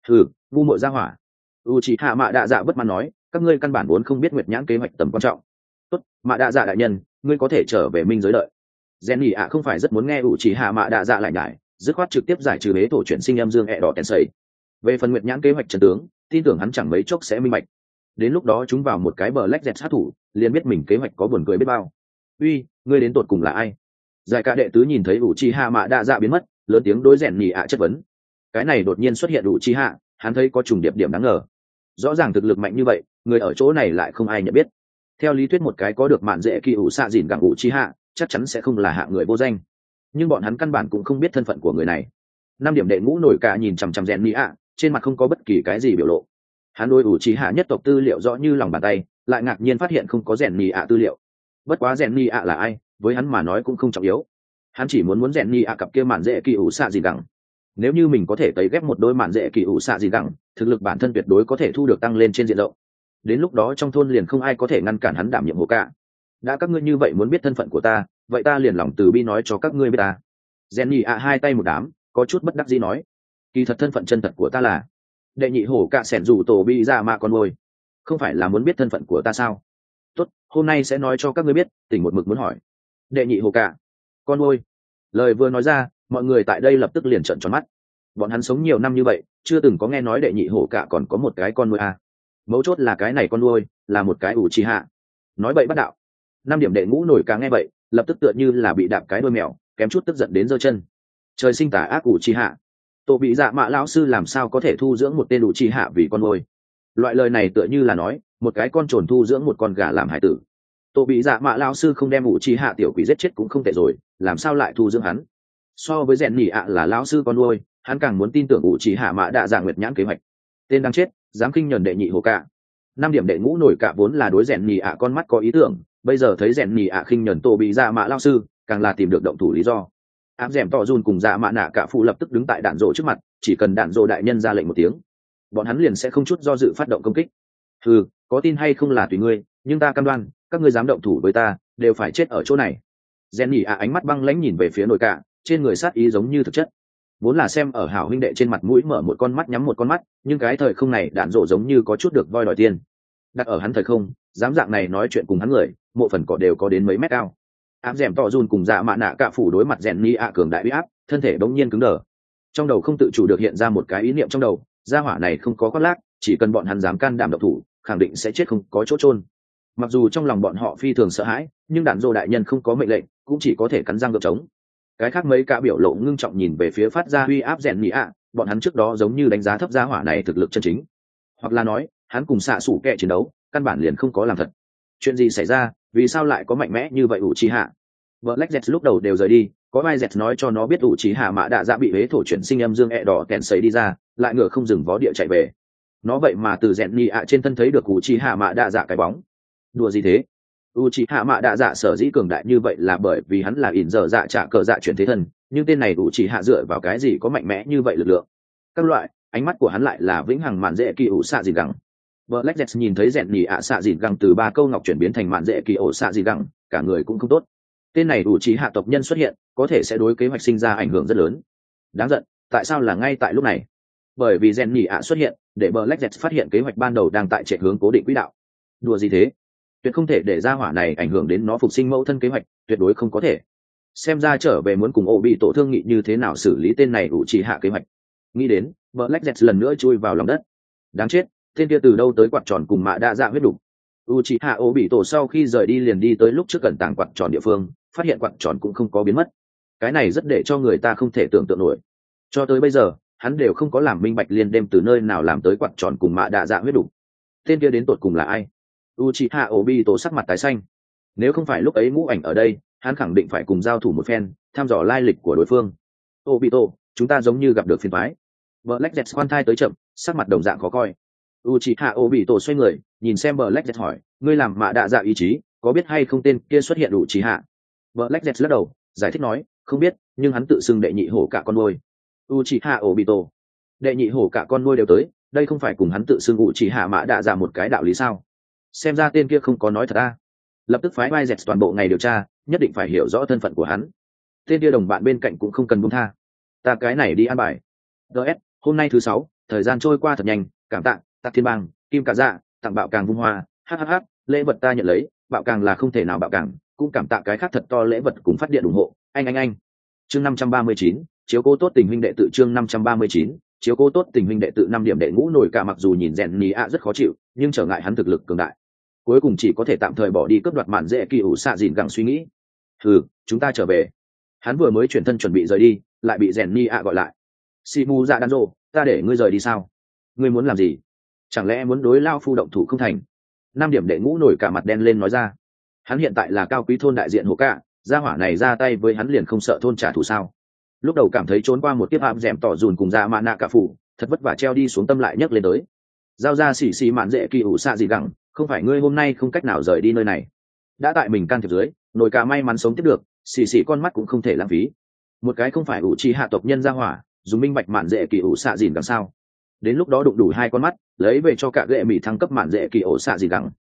Ngu muội ra hỏa. Uchiha mạ đạ dạ bất mãn nói, các ngươi căn bản vốn không biết nguyệt nhãn kế hoạch tầm quan trọng. Tốt, mạ đạ dạ đại nhân, ngươi có thể trở về minh giới đợi. Rèn nị ạ không phải rất muốn nghe Uchiha mạ đạ dạ lại nhải, dứt khoát trực tiếp giải trừ huế thổ chuyển sinh em dương ẹ đỏ tèn sẩy. Về phần nguyệt nhãn kế hoạch trận tướng, tin tưởng hắn chẳng mấy chốc sẽ minh bạch. Đến lúc đó chúng vào một cái bờ lách dẹt sát thủ, liền biết mình kế hoạch có buồn cười biết bao. Uy, ngươi đến tột cùng là ai? Giải cả đệ tứ nhìn thấy Uchiha mạ đạ dạ biến mất, lớn tiếng đối rèn nhì ạ chất vấn. Cái này đột nhiên xuất hiện Uchiha, hắn thấy có trùng điệp điểm đáng ngờ. Rõ ràng thực lực mạnh như vậy, người ở chỗ này lại không ai nhận biết. Theo lý thuyết một cái có được mạn dễ kỳ ủ xạ dìn gặng Uchiha, chắc chắn sẽ không là hạng người vô danh. Nhưng bọn hắn căn bản cũng không biết thân phận của người này. 5 điểm đệ ngũ nổi cả nhìn chằm chằm rèn nhì ạ, trên mặt không có bất kỳ cái gì biểu lộ. Hắn đối Uchiha nhất tộc tư liệu rõ như lòng bàn tay, lại ngạc nhiên phát hiện không có rèn nhì ạ tư liệu. Bất quá rèn nhì ạ là ai, với hắn mà nói cũng không trọng yếu. Hắn chỉ muốn rèn nhì ạ cặp kia mạn dễ kỳ ủ xạ dìn gặng. Nếu như mình có thể tấy ghép một đôi mạn dễ kỳ ủ xạ dìn gặng, thực lực bản thân tuyệt đối có thể thu được tăng lên trên diện rộng. Đến lúc đó trong thôn liền không ai có thể ngăn cản hắn đảm nhiệm hồ cả. Đã các ngươi như vậy muốn biết thân phận của ta, vậy ta liền lòng từ bi nói cho các ngươi biết ta. Jenny ạ hai tay một đám, có chút bất đắc dĩ nói, kỳ thật thân phận chân thật của ta là đệ nhị hổ cạ sẻn rủ tổ bị ra mạ con môi. Không phải là muốn biết thân phận của ta sao? Tốt, hôm nay sẽ nói cho các ngươi biết. Tỉnh một mực muốn hỏi đệ nhị hổ cạ con môi. Lời vừa nói ra, mọi người tại đây lập tức liền trợn tròn mắt. Bọn hắn sống nhiều năm như vậy, chưa từng có nghe nói đệ nhị hổ cạ còn có một cái con nuôi à. Mấu chốt là cái này con nuôi là một cái ủ trì hạ. Nói bậy bắt đạo. 5 điểm đệ ngũ nổi cá nghe vậy, lập tức tựa như là bị đạp cái đuôi mèo, kém chút tức giận đến giơ chân. Trời sinh tà ác ủ trì hạ. Tổ bị dạ mạ lão sư làm sao có thể thu dưỡng một tên ủ trì hạ vì con nuôi? Loại lời này tựa như là nói một cái con trồn thu dưỡng một con gà làm hải tử. Tổ bị dạ mạ lão sư không đem ủ trì hạ tiểu quỷ giết chết cũng không tệ rồi, làm sao lại thu dưỡng hắn? So với rèn nhỉ ạ là lão sư con nuôi, hắn càng muốn tin tưởng ủ trì hạ mạ đạ dạ nguyệt nhãn kế hoạch. Tên đang chết, dám khinh nhẫn đệ nhị hồ cạ. 5 điểm đệ ngũ nổi cạ vốn là đối rèn nhỉ ạ con mắt có ý tưởng, bây giờ thấy rèn nhỉ ạ khinh nhẫn tổ bị dạ mạ lão sư, càng là tìm được động thủ lý do. Áp dẻm tỏ run cùng dạ mạ nạ cả phụ lập tức đứng tại đạn rộ trước mặt, chỉ cần đạn rộ đại nhân ra lệnh một tiếng, bọn hắn liền sẽ không chút do dự phát động công kích. Có tin hay không là tùy ngươi, nhưng ta cam đoan các ngươi dám động thủ với ta đều phải chết ở chỗ này. Jenny ánh mắt băng lãnh nhìn về phía nồi cạ, trên người sát ý giống như thực chất. Vốn là xem ở hảo huynh đệ trên mặt mũi mở một con mắt nhắm một con mắt, nhưng cái thời không này đạn rộ giống như có chút được voi đòi tiền. Đặt ở hắn thời không, dám dạng này nói chuyện cùng hắn người, mộ phần cỏ đều có đến mấy mét cao. Áp dẻm tỏ run cùng dạ mạ nạ cả phủ đối mặt Jenny cường đại uy áp, thân thể bỗng nhiên cứng đờ. Trong đầu không tự chủ được hiện ra một cái ý niệm trong đầu, gia hỏa này không có khoác lác, chỉ cần bọn hắn dám can đảm động thủ, khẳng định sẽ chết không có chỗ chôn. Mặc dù trong lòng bọn họ phi thường sợ hãi, nhưng đạn dô đại nhân không có mệnh lệnh, cũng chỉ có thể cắn răng gượng chống. Cái khác mấy cả biểu lộ ngưng trọng nhìn về phía phát ra uy áp rèn nhị ạ, bọn hắn trước đó giống như đánh giá thấp gia hỏa này thực lực chân chính, hoặc là nói hắn cùng xạ sủ kẹ chiến đấu căn bản liền không có làm thật. Chuyện gì xảy ra, vì sao lại có mạnh mẽ như vậy ủ trì hạ? Black Jet lúc đầu đều rời đi, có vai Jet nói cho nó biết ủ trì hạ mã đạ dạ bị hế thổ chuyển sinh âm dương đỏ kèn sấy đi ra, lại ngựa không dừng vó địa chạy về. Nó vậy mà từ rèn nhị ạ trên thân thấy được ủ trì hạ mã đạ dạ cái bóng. Đùa gì thế? Uchiha Mạ Đạ Dạ sở dĩ cường đại như vậy là bởi vì hắn là ỉn giờ dạ trả cờ dạ chuyển thế thân, nhưng tên này Uchiha dựa vào cái gì có mạnh mẽ như vậy lực lượng? Các loại, ánh mắt của hắn lại là vĩnh hằng mạn dễ kỳ ủ xạ gì gắng. Black Jet nhìn thấy rèn nhì ạ xạ gì gắng từ 3 câu ngọc chuyển biến thành mạn dễ kỳ ủ xạ gì gắng, cả người cũng không tốt. Tên này Uchiha tộc nhân xuất hiện, có thể sẽ đối kế hoạch sinh ra ảnh hưởng rất lớn. Đáng giận, tại sao là ngay tại lúc này? Bởi vì rèn nhì ạ xuất hiện, để Black Jet phát hiện kế hoạch ban đầu đang tại chạy hướng cố định quỹ đạo. Đùa gì thế? Tuyệt không thể để ra hỏa này ảnh hưởng đến nó phục sinh mẫu thân kế hoạch, tuyệt đối không có thể. Xem ra trở về muốn cùng ổ bị tổ thương nghị như thế nào xử lý tên này ủ trì hạ kế hoạch. Nghĩ đến, Black Jet lần nữa chui vào lòng đất. Đáng chết, tên kia từ đâu tới quạt tròn cùng mạ đa dạ huyết đủ. Uchiha ổ bị tổ sau khi rời đi liền đi tới lúc trước cẩn tàng quạt tròn địa phương, phát hiện quạt tròn cũng không có biến mất. Cái này rất để cho người ta không thể tưởng tượng nổi. Cho tới bây giờ, hắn đều không có làm minh bạch liên đêm từ nơi nào làm tới quạt tròn cùng mạ đa dạ huyết đủ. Tên kia đến tột cùng là ai? Uchiha Obito sắc mặt tái xanh. Nếu không phải lúc ấy ngũ ảnh ở đây, hắn khẳng định phải cùng giao thủ một phen, thăm dò lai lịch của đối phương. Obito, chúng ta giống như gặp được phiền toái. Black Jet khoan thai tới chậm, sắc mặt đồng dạng khó coi. Uchiha Obito xoay người, nhìn xem Black Jet hỏi, ngươi làm mạ đạ dạ ý chí, có biết hay không tên kia xuất hiện Uchiha? Black Jet lắc đầu, giải thích nói, không biết, nhưng hắn tự xưng đệ nhị hổ cả con nuôi. Uchiha Obito, đệ nhị hổ cả con nuôi đều tới, đây không phải cùng hắn tự xưng Uchiha mạ đạ dạ một cái đạo lý sao? Xem ra tên kia không có nói thật à. Lập tức phái vai dẹt toàn bộ ngày điều tra, nhất định phải hiểu rõ thân phận của hắn. Tên kia đồng bạn bên cạnh cũng không cần buông tha. Ta cái này đi ăn bài. DS, hôm nay thứ 6, thời gian trôi qua thật nhanh, cảm tạ Tạc Thiên Bang, Kim Cả Dạ, tặng bạo càng vung hoa, hhh, lễ vật ta nhận lấy, bạo càng là không thể nào bạo càng, cũng cảm tạ cái khác thật to lễ vật cùng phát điện ủng hộ. Anh. Chương 539, chiếu cố tốt tình huynh đệ tự chương 539, chiếu cố tốt tình huynh đệ tự 5 điểm đệ ngũ nổi cả mặc dù nhìn rèn ní ạ rất khó chịu, nhưng trở ngại hắn thực lực cường đại, cuối cùng chỉ có thể tạm thời bỏ đi cướp đoạt mạn dễ kỳ ủ xạ dìn gẳng suy nghĩ. Chúng ta trở về. Hắn vừa mới chuyển thân chuẩn bị rời đi, lại bị rèn ní ạ gọi lại. Shimu dạ đan rô, ta để ngươi rời đi sao? Ngươi muốn làm gì? Chẳng lẽ muốn đối lao phu động thủ không thành? 5 điểm đệ ngũ nổi cả mặt đen lên nói ra. Hắn hiện tại là cao quý thôn đại diện hồ cả, gia hỏa này ra tay với hắn liền không sợ thôn trả thù sao? Lúc đầu cảm thấy trốn qua một kiếp áp dẻm tỏ dùn cùng ra mạ nạ cả phủ, thật vất vả treo đi xuống tâm lại nhấc lên tới. Giao ra xì mạn dễ kỳ ủ xạ gì gẳng, không phải ngươi hôm nay không cách nào rời đi nơi này. Đã tại mình can thiệp dưới, nồi cả may mắn sống tiếp được, xì con mắt cũng không thể lãng phí. Một cái không phải ủ trì hạ tộc nhân ra hỏa, dùng minh bạch mạn dễ kỳ ủ xạ dìn gẳng sao? Đến lúc đó đụng đủ 2 con mắt, lấy về cho cả gệ mỹ thăng cấp mạn dễ kỳ ủ xạ gì gẳng.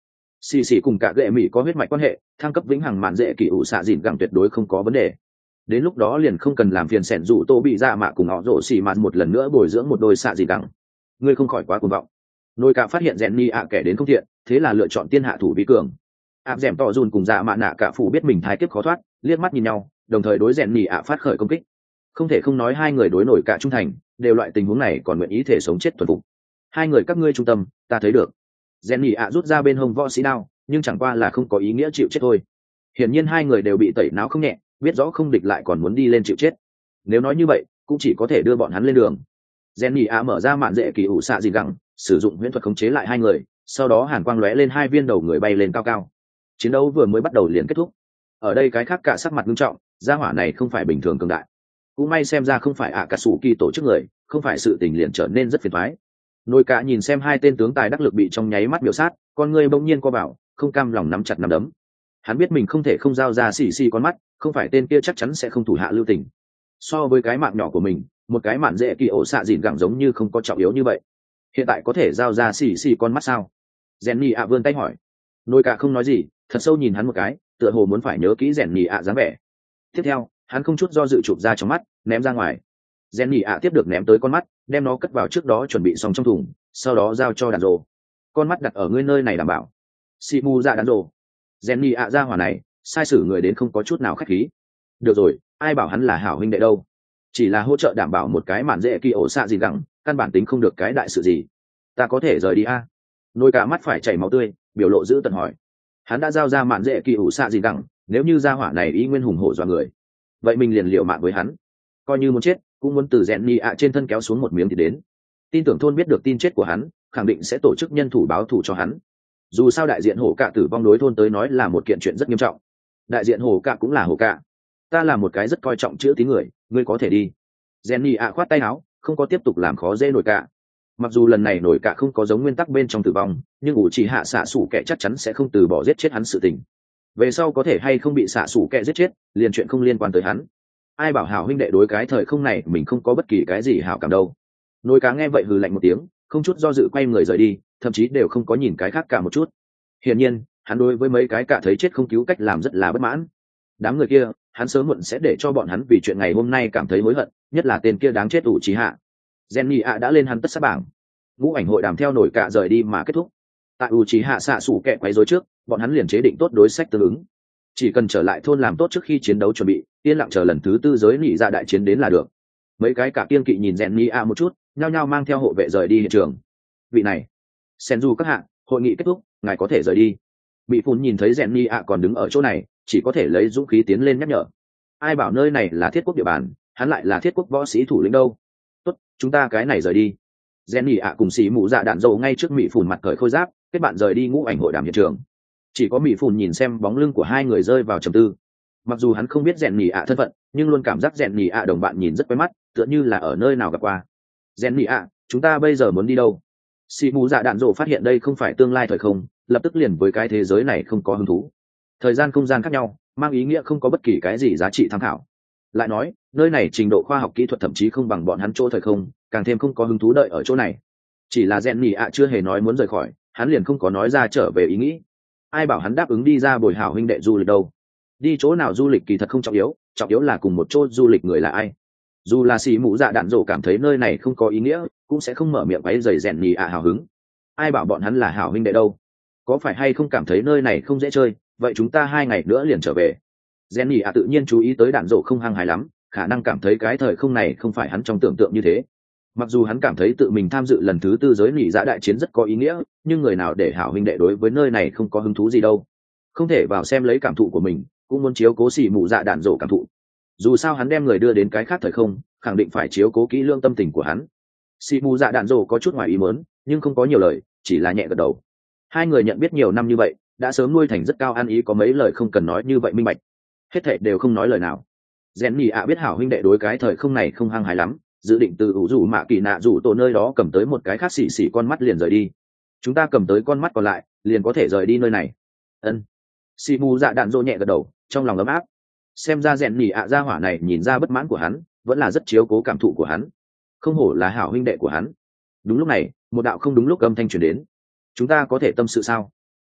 xì xì cùng cả gệ mỹ có huyết mạch quan hệ, thăng cấp vĩnh hằng mạn dễ kỳ ủ xạ dìn gẳng tuyệt đối không có vấn đề. Đến lúc đó liền không cần làm phiền sẻn dù tô bị dạ mạ cùng họ rổ xì mạn một lần nữa bồi dưỡng một đôi xạ dìn gẳng. Ngươi không khỏi quá cuồng vọng. Nôi cả phát hiện rèn ni ạ kẻ đến không thiện, thế là lựa chọn tiên hạ thủ vi cường. Áp dẻm tỏ dùn cùng dạ mạ nạ cả phủ biết mình thái kiếp khó thoát, liếc mắt nhìn nhau, đồng thời đối rèn ni ạ phát khởi công kích. Không thể không nói hai người đối nổi cả trung thành, đều loại tình huống này còn nguyện ý thể sống chết thuần phục. Hai người các ngươi trung tâm, ta thấy được. Rèn ni ạ rút ra bên hông võ sĩ đao, nhưng chẳng qua là không có ý nghĩa chịu chết thôi. Hiển nhiên hai người đều bị tẩy não không nhẹ, biết rõ không địch lại còn muốn đi lên chịu chết. Nếu nói như vậy, cũng chỉ có thể đưa bọn hắn lên đường. Jenny A mở ra mạn dễ kỳ ủ xạ gì gẳng, sử dụng huyễn thuật khống chế lại hai người, sau đó hàn quang lóe lên hai viên đầu người bay lên cao cao. Chiến đấu vừa mới bắt đầu liền kết thúc. Ở đây cái khác cả sắc mặt nghiêm trọng, gia hỏa này không phải bình thường cường đại. Cũng may xem ra không phải Akatsuki tổ chức người, không phải sự tình liền trở nên rất phiền toái. Nôi cả nhìn xem hai tên tướng tài đắc lực bị trong nháy mắt miểu sát, con người bỗng nhiên co bảo, không cam lòng nắm chặt nắm đấm. Hắn biết mình không thể không giao ra xì con mắt, không phải tên kia chắc chắn sẽ không thủ hạ lưu tình. So với cái mạng nhỏ của mình, một cái mạn dễ kỳ ổ xạ dìn gẳng giống như không có trọng yếu như vậy. Hiện tại có thể giao ra xì con mắt sao? Jenny ạ vươn tay hỏi. Nôi cả không nói gì, thật sâu nhìn hắn một cái, tựa hồ muốn phải nhớ kỹ Jenny ạ dáng vẻ. Tiếp theo, hắn không chút do dự chụp ra trong mắt, ném ra ngoài. Jenny ạ tiếp được ném tới con mắt, đem nó cất vào trước đó chuẩn bị xong trong thùng, sau đó giao cho đàn rồ. Con mắt đặt ở ngươi nơi này đảm bảo. Simu ra đàn rồ. Jenny ạ ra hỏa này, sai sử người đến không có chút nào khách khí. Được rồi, ai bảo hắn là hảo huynh đệ đâu. Chỉ là hỗ trợ đảm bảo một cái mạn dễ kỳ ổ xạ gì gẳng, căn bản tính không được cái đại sự gì. Ta có thể rời đi a? Nôi cả mắt phải chảy máu tươi, biểu lộ giữ tận hỏi. Hắn đã giao ra mạn dễ kỳ ổ xạ gì gẳng, nếu như gia hỏa này ý nguyên hùng hổ dọa người, vậy mình liền liều mạng với hắn. Coi như muốn chết, cũng muốn từ Jenny ạ trên thân kéo xuống một miếng thì đến. Tin tưởng thôn biết được tin chết của hắn, khẳng định sẽ tổ chức nhân thủ báo thù cho hắn. Dù sao đại diện hổ cạ tử vong đối thôn tới nói là một kiện chuyện rất nghiêm trọng. Đại diện hổ cạ cũng là hổ cạ. Ta là một cái rất coi trọng chữ tín người, ngươi có thể đi. Jenny ạ khoát tay áo, không có tiếp tục làm khó dễ nổi cạ. Mặc dù lần này nổi cạ không có giống nguyên tắc bên trong tử vong, nhưng ủ chỉ hạ xạ sủ kẻ chắc chắn sẽ không từ bỏ giết chết hắn sự tình. Về sau có thể hay không bị xạ sủ kẻ giết chết, liền chuyện không liên quan tới hắn. Ai bảo hảo huynh đệ đối cái thời không này mình không có bất kỳ cái gì hảo cảm đâu. Nổi cá nghe vậy hừ lạnh một tiếng, không chút do dự quay người rời đi, thậm chí đều không có nhìn cái khác cả một chút. Hiển nhiên, hắn đối với mấy cái cả thấy chết không cứu cách làm rất là bất mãn. Đám người kia, hắn sớm muộn sẽ để cho bọn hắn vì chuyện ngày hôm nay cảm thấy hối hận, nhất là tên kia đáng chết ủ trí hạ. Jenny ạ đã lên hắn tất sát bảng. Ngũ ảnh hội đàm theo nổi cả rời đi mà kết thúc. Tại ủ trí hạ xạ sủ kẹ quấy rối trước, bọn hắn liền chế định tốt đối sách tương ứng. Chỉ cần trở lại thôn làm tốt trước khi chiến đấu chuẩn bị, yên lặng chờ lần thứ tư giới nị ra đại chiến đến là được. Mấy cái cả kiên kỵ nhìn Jenny ạ một chút, nhao nhao mang theo hộ vệ rời đi hiện trường. Vị này, Senju các hạ, hội nghị kết thúc, ngài có thể rời đi. Bị phun nhìn thấy Jenny ạ còn đứng ở chỗ này, chỉ có thể lấy dũng khí tiến lên nhắc nhở. Ai bảo nơi này là thiết quốc địa bàn, hắn lại là thiết quốc võ sĩ thủ lĩnh đâu. Tốt, chúng ta cái này rời đi. Jenny ạ cùng xì mụ dạ đạn dầu ngay trước Mị Phùn mặt cởi khôi giáp, kết bạn rời đi ngũ ảnh hội đàm hiện trường. Chỉ có Mị Phùn nhìn xem bóng lưng của hai người rơi vào trầm tư. Mặc dù hắn không biết Jenny ạ thân phận, nhưng luôn cảm giác Jenny ạ đồng bạn nhìn rất quen mắt, tựa như là ở nơi nào gặp qua. Jenny ạ, chúng ta bây giờ muốn đi đâu? Xì mù dạ đạn dầu phát hiện đây không phải tương lai thời không, lập tức liền với cái thế giới này không có hứng thú. Thời gian không gian khác nhau, mang ý nghĩa không có bất kỳ cái gì giá trị tham khảo. Lại nói, nơi này trình độ khoa học kỹ thuật thậm chí không bằng bọn hắn chỗ thời không, càng thêm không có hứng thú đợi ở chỗ này. Chỉ là Jenny ạ chưa hề nói muốn rời khỏi, hắn liền không có nói ra trở về ý nghĩ. Ai bảo hắn đáp ứng đi ra bồi hảo huynh đệ du lịch đâu? Đi chỗ nào du lịch kỳ thật không trọng yếu là cùng một chỗ du lịch người là ai. Dù là xì mũ dạ đạn dỗ cảm thấy nơi này không có ý nghĩa, cũng sẽ không mở miệng váy giày Jenny ạ hào hứng. Ai bảo bọn hắn là hảo huynh đệ đâu? Có phải hay không cảm thấy nơi này không dễ chơi, vậy chúng ta 2 ngày nữa liền trở về. Jenny ạ tự nhiên chú ý tới đạn dỗ không hăng hái lắm, khả năng cảm thấy cái thời không này không phải hắn trong tưởng tượng như thế. Mặc dù hắn cảm thấy tự mình tham dự lần thứ tư giới nỉ dạ đại chiến rất có ý nghĩa, nhưng người nào để hảo huynh đệ đối với nơi này không có hứng thú gì đâu. Không thể vào xem lấy cảm thụ của mình, cũng muốn chiếu cố xỉ mụ dạ đạn dỗ cảm thụ. Dù sao hắn đem người đưa đến cái khác thời không, khẳng định phải chiếu cố kỹ lương tâm tình của hắn. Xỉ mụ dạ đạn dỗ có chút ngoài ý muốn, nhưng không có nhiều lời, chỉ là nhẹ gật đầu. Hai người nhận biết nhiều năm như vậy, đã sớm nuôi thành rất cao ăn ý, có mấy lời không cần nói như vậy minh bạch. Hết thảy đều không nói lời nào. Jenny ạ biết hảo huynh đệ đối cái thời không này không hăng hái lắm, dự định từ ủ rủ mạ kỳ nạ rủ tổ nơi đó cầm tới một cái khác xỉ con mắt liền rời đi. Chúng ta cầm tới con mắt còn lại, liền có thể rời đi nơi này. Ân. Xì mù dạ đạn dỗ nhẹ gật đầu, trong lòng ấm áp. Xem ra Jenny ạ gia hỏa này nhìn ra bất mãn của hắn, vẫn là rất chiếu cố cảm thụ của hắn. Không hổ là hảo huynh đệ của hắn. Đúng lúc này, một đạo không đúng lúc âm thanh truyền đến. Chúng ta có thể tâm sự sao?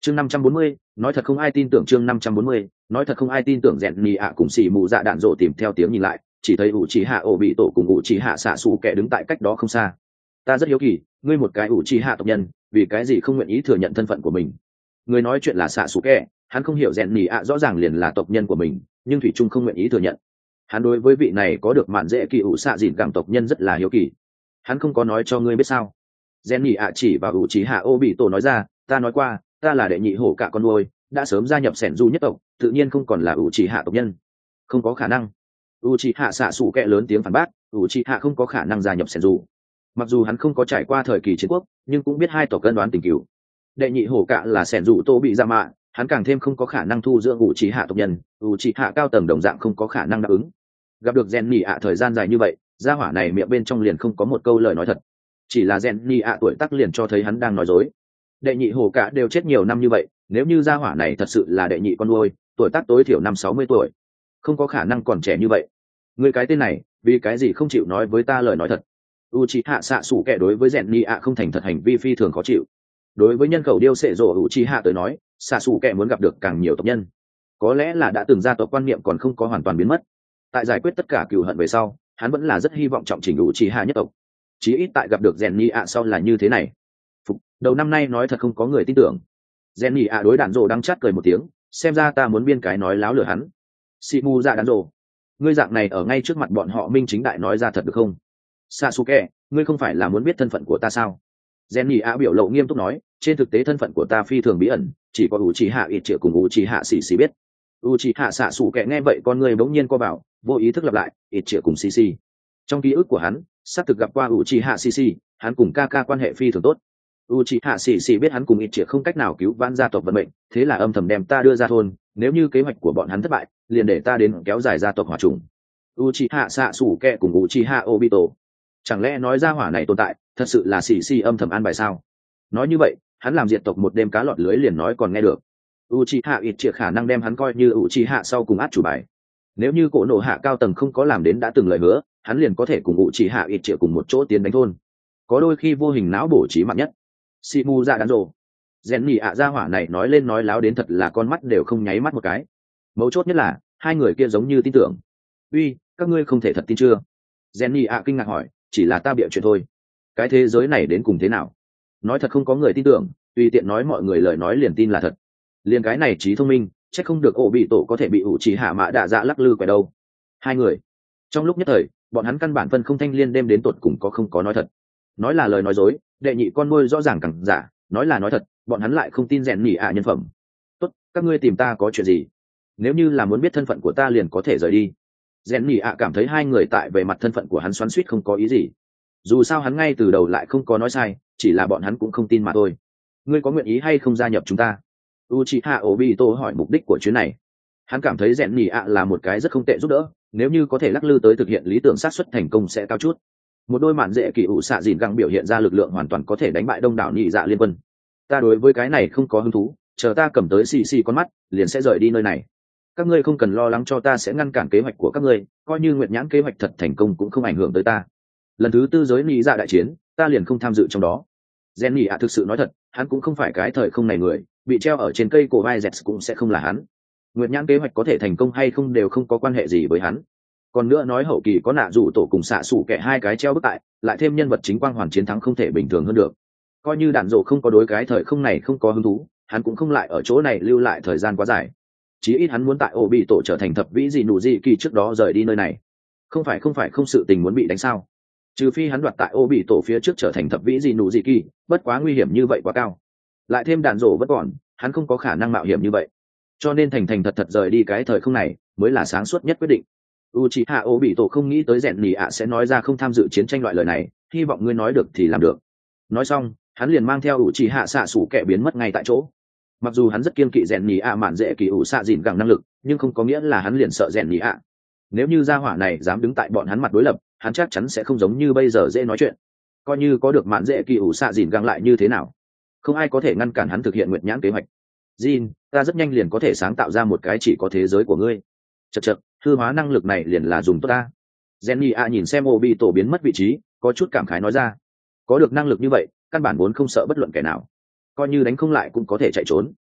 chương 540, nói thật không ai tin tưởng. Chương 540, nói thật không ai tin tưởng. Rèn nhì ạ cùng xì mù dạ đạn rộ tìm theo tiếng nhìn lại, chỉ thấy ủ trì hạ ổ bị tổ cùng ủ trì hạ xạ xù kẻ đứng tại cách đó không xa. Ta rất hiếu kỳ, ngươi một cái ủ trì hạ tộc nhân, vì cái gì không nguyện ý thừa nhận thân phận của mình? Người nói chuyện là xạ xù kẻ, hắn không hiểu rèn nhì ạ rõ ràng liền là tộc nhân của mình, nhưng thủy trung không nguyện ý thừa nhận. Hắn đối với vị này có được mạn dễ kỳ ủ xạ dịn gẳng tộc nhân rất là hiếu kỳ. Hắn không có nói cho ngươi biết sao? Rèn nhì ạ chỉ vào ủ trì hạ ổ bị tổ nói ra, ta nói qua, ta là đệ nhị hổ cả con nuôi, đã sớm gia nhập sẻn du nhất tộc, tự nhiên không còn là ủ trì hạ tộc nhân. Không có khả năng. U trì hạ xạ xù kẹ lớn tiếng phản bác, ủ trì hạ không có khả năng gia nhập sẻn du. Mặc dù hắn không có trải qua thời kỳ chiến quốc, nhưng cũng biết hai tộc cân đoán tình cửu. Đệ nhị hổ cả là sẻn du tô bị ra mạ, hắn càng thêm không có khả năng thu dưỡng ủ trì hạ tộc nhân, ủ trì hạ cao tầng đồng dạng không có khả năng đáp ứng. Gặp được Gen Nỉ ạ thời gian dài như vậy, gia hỏa này miệng bên trong liền không có một câu lời nói thật. Chỉ là Gen Nỉ ạ tuổi tác liền cho thấy hắn đang nói dối. Đệ nhị hổ cả đều chết nhiều năm như vậy, nếu như gia hỏa này thật sự là đệ nhị con nuôi, tuổi tác tối thiểu 50-60 tuổi, không có khả năng còn trẻ như vậy. Người cái tên này, vì cái gì không chịu nói với ta lời nói thật? Uchiha xạ sủ kẻ đối với Gen Nỉ ạ không thành thật hành vi phi thường khó chịu. Đối với nhân khẩu điêu xệ rổ Uchiha tới nói, xạ sủ kẻ muốn gặp được càng nhiều tộc nhân. Có lẽ là đã từng gia tộc quan niệm còn không có hoàn toàn biến mất. Tại giải quyết tất cả cừu hận về sau, hắn vẫn là rất hy vọng trọng chỉnh Uchiha nhất tộc. Chí ít tại gặp được Gen Nỉ ạ sau là như thế này. Đầu năm nay nói thật không có người tin tưởng. Gen Nỉ ạ đối đạn rồ đang chát cười một tiếng, xem ra ta muốn biên cái nói láo lừa hắn. Xì mù dạ đạn rồ, ngươi dạng này ở ngay trước mặt bọn họ minh chính đại nói ra thật được không? Sasuke, ngươi không phải là muốn biết thân phận của ta sao? Gen Nỉ ạ biểu lộ nghiêm túc nói, trên thực tế thân phận của ta phi thường bí ẩn, chỉ có Uchiha ít triệu cùng Uchiha xì xì biết. Uchiha Sasuke nghe vậy con người bỗng nhiên co bảo, vô ý thức lặp lại, ít triệu cùng xì xì. Trong ký ức của hắn, xác thực gặp qua Uchiha xì xì, hắn cùng Kaka quan hệ phi thường tốt. Uchiha xì xì biết hắn cùng ít triệu không cách nào cứu vãn gia tộc vận mệnh, thế là âm thầm đem ta đưa ra thôn, nếu như kế hoạch của bọn hắn thất bại, liền để ta đến kéo dài gia tộc hỏa trùng. Uchiha Sasuke cùng Uchiha Obito, chẳng lẽ nói ra hỏa này tồn tại, thật sự là xì xì âm thầm an bài sao? Nói như vậy, hắn làm diệt tộc một đêm cá lọt lưới liền nói còn nghe được. Uchiha ít triệu khả năng đem hắn coi như Uchiha sau cùng át chủ bài. Nếu như cổ nổ hạ cao tầng không có làm đến đã từng lời hứa, hắn liền có thể cùng Uchiha ít triệu cùng một chỗ tiến đánh thôn. Có đôi khi vô hình não bổ trí mạng nhất. Shimu ra đàn rồ. Gen Nỉ ạ gia hỏa này nói lên nói láo đến thật là con mắt đều không nháy mắt một cái. Mấu chốt nhất là hai người kia giống như tin tưởng. Uy, các ngươi không thể thật tin chưa? Gen Nỉ ạ kinh ngạc hỏi, chỉ là ta bịa chuyện thôi. Cái thế giới này đến cùng thế nào? Nói thật không có người tin tưởng, tùy tiện nói mọi người lời nói liền tin là thật. Liền cái này trí thông minh, chắc không được ổ bị tổ có thể bị ủ trì hạ mã đạ dạ lắc lư quẻ đâu. Hai người trong lúc nhất thời, bọn hắn căn bản phân không thanh liên đêm đến tột cùng có không có nói thật. Nói là lời nói dối, đệ nhị con nuôi rõ ràng càng giả, nói là nói thật, bọn hắn lại không tin Rèn Nỉ ạ nhân phẩm. Tốt, các ngươi tìm ta có chuyện gì? Nếu như là muốn biết thân phận của ta liền có thể rời đi. Rèn Nỉ ạ cảm thấy hai người tại về mặt thân phận của hắn xoắn xuýt không có ý gì. Dù sao hắn ngay từ đầu lại không có nói sai, chỉ là bọn hắn cũng không tin mà thôi. Ngươi có nguyện ý hay không gia nhập chúng ta? Uchiha Obito hỏi mục đích của chuyến này. Hắn cảm thấy Rèn Nỉ ạ là một cái rất không tệ giúp đỡ, nếu như có thể lắc lư tới thực hiện lý tưởng xác suất thành công sẽ cao chút. Một đôi mạn dễ kỳ ủ xạ dìn găng biểu hiện ra lực lượng hoàn toàn có thể đánh bại đông đảo nhị dạ liên quân. Ta đối với cái này không có hứng thú, chờ ta cầm tới xì xì con mắt liền sẽ rời đi nơi này. Các ngươi không cần lo lắng cho ta sẽ ngăn cản kế hoạch của các ngươi, coi như Nguyệt Nhãn kế hoạch thật thành công cũng không ảnh hưởng tới ta. Lần thứ tư giới nhị dạ đại chiến, ta liền không tham dự trong đó. Gen nhị ạ thực sự nói thật, hắn cũng không phải cái thời không này người, bị treo ở trên cây cổ vai dẹt cũng sẽ không là hắn. Nguyệt Nhãn kế hoạch có thể thành công hay không đều không có quan hệ gì với hắn. Còn nữa nói hậu kỳ có nạ rủ tổ cùng xạ sủ kẻ hai cái treo bức tại, lại thêm nhân vật chính quang hoàn chiến thắng không thể bình thường hơn được. Coi như đạn dộ không có đối cái thời không này không có hứng thú, hắn cũng không lại ở chỗ này lưu lại thời gian quá dài. Chí ít hắn muốn tại ổ bị tổ trở thành thập vĩ gì nụ gì kỳ trước đó rời đi nơi này. Không phải không sự tình muốn bị đánh sao? Trừ phi hắn đoạt tại ổ bị tổ phía trước trở thành thập vĩ gì nụ gì kỳ, bất quá nguy hiểm như vậy quá cao. Lại thêm đạn dộ vẫn còn, hắn không có khả năng mạo hiểm như vậy. Cho nên thành thật rời đi cái thời không này mới là sáng suốt nhất quyết định. Uchiha Obito không nghĩ tới Rèn Nỉ ạ sẽ nói ra không tham dự chiến tranh loại lời này, hy vọng ngươi nói được thì làm được. Nói xong, hắn liền mang theo Uchiha xạ sủ kẻ biến mất ngay tại chỗ. Mặc dù hắn rất kiên kỵ Rèn Nỉ ạ mạn dễ kỳ ủ xạ dìn gẳng năng lực, nhưng không có nghĩa là hắn liền sợ Rèn Nỉ ạ. Nếu như gia hỏa này dám đứng tại bọn hắn mặt đối lập, hắn chắc chắn sẽ không giống như bây giờ dễ nói chuyện. Coi như có được mạn dễ kỳ ủ xạ dìn gẳng lại như thế nào, không ai có thể ngăn cản hắn thực hiện Nguyệt Nhãn kế hoạch. Jin, ta rất nhanh liền có thể sáng tạo ra một cái chỉ có thế giới của ngươi. Chậc, hư hóa năng lực này liền là dùng tốt ta. Jenny a nhìn xem Obito biến mất vị trí, có chút cảm khái nói ra. Có được năng lực như vậy, căn bản vốn không sợ bất luận kẻ nào. Coi như đánh không lại cũng có thể chạy trốn.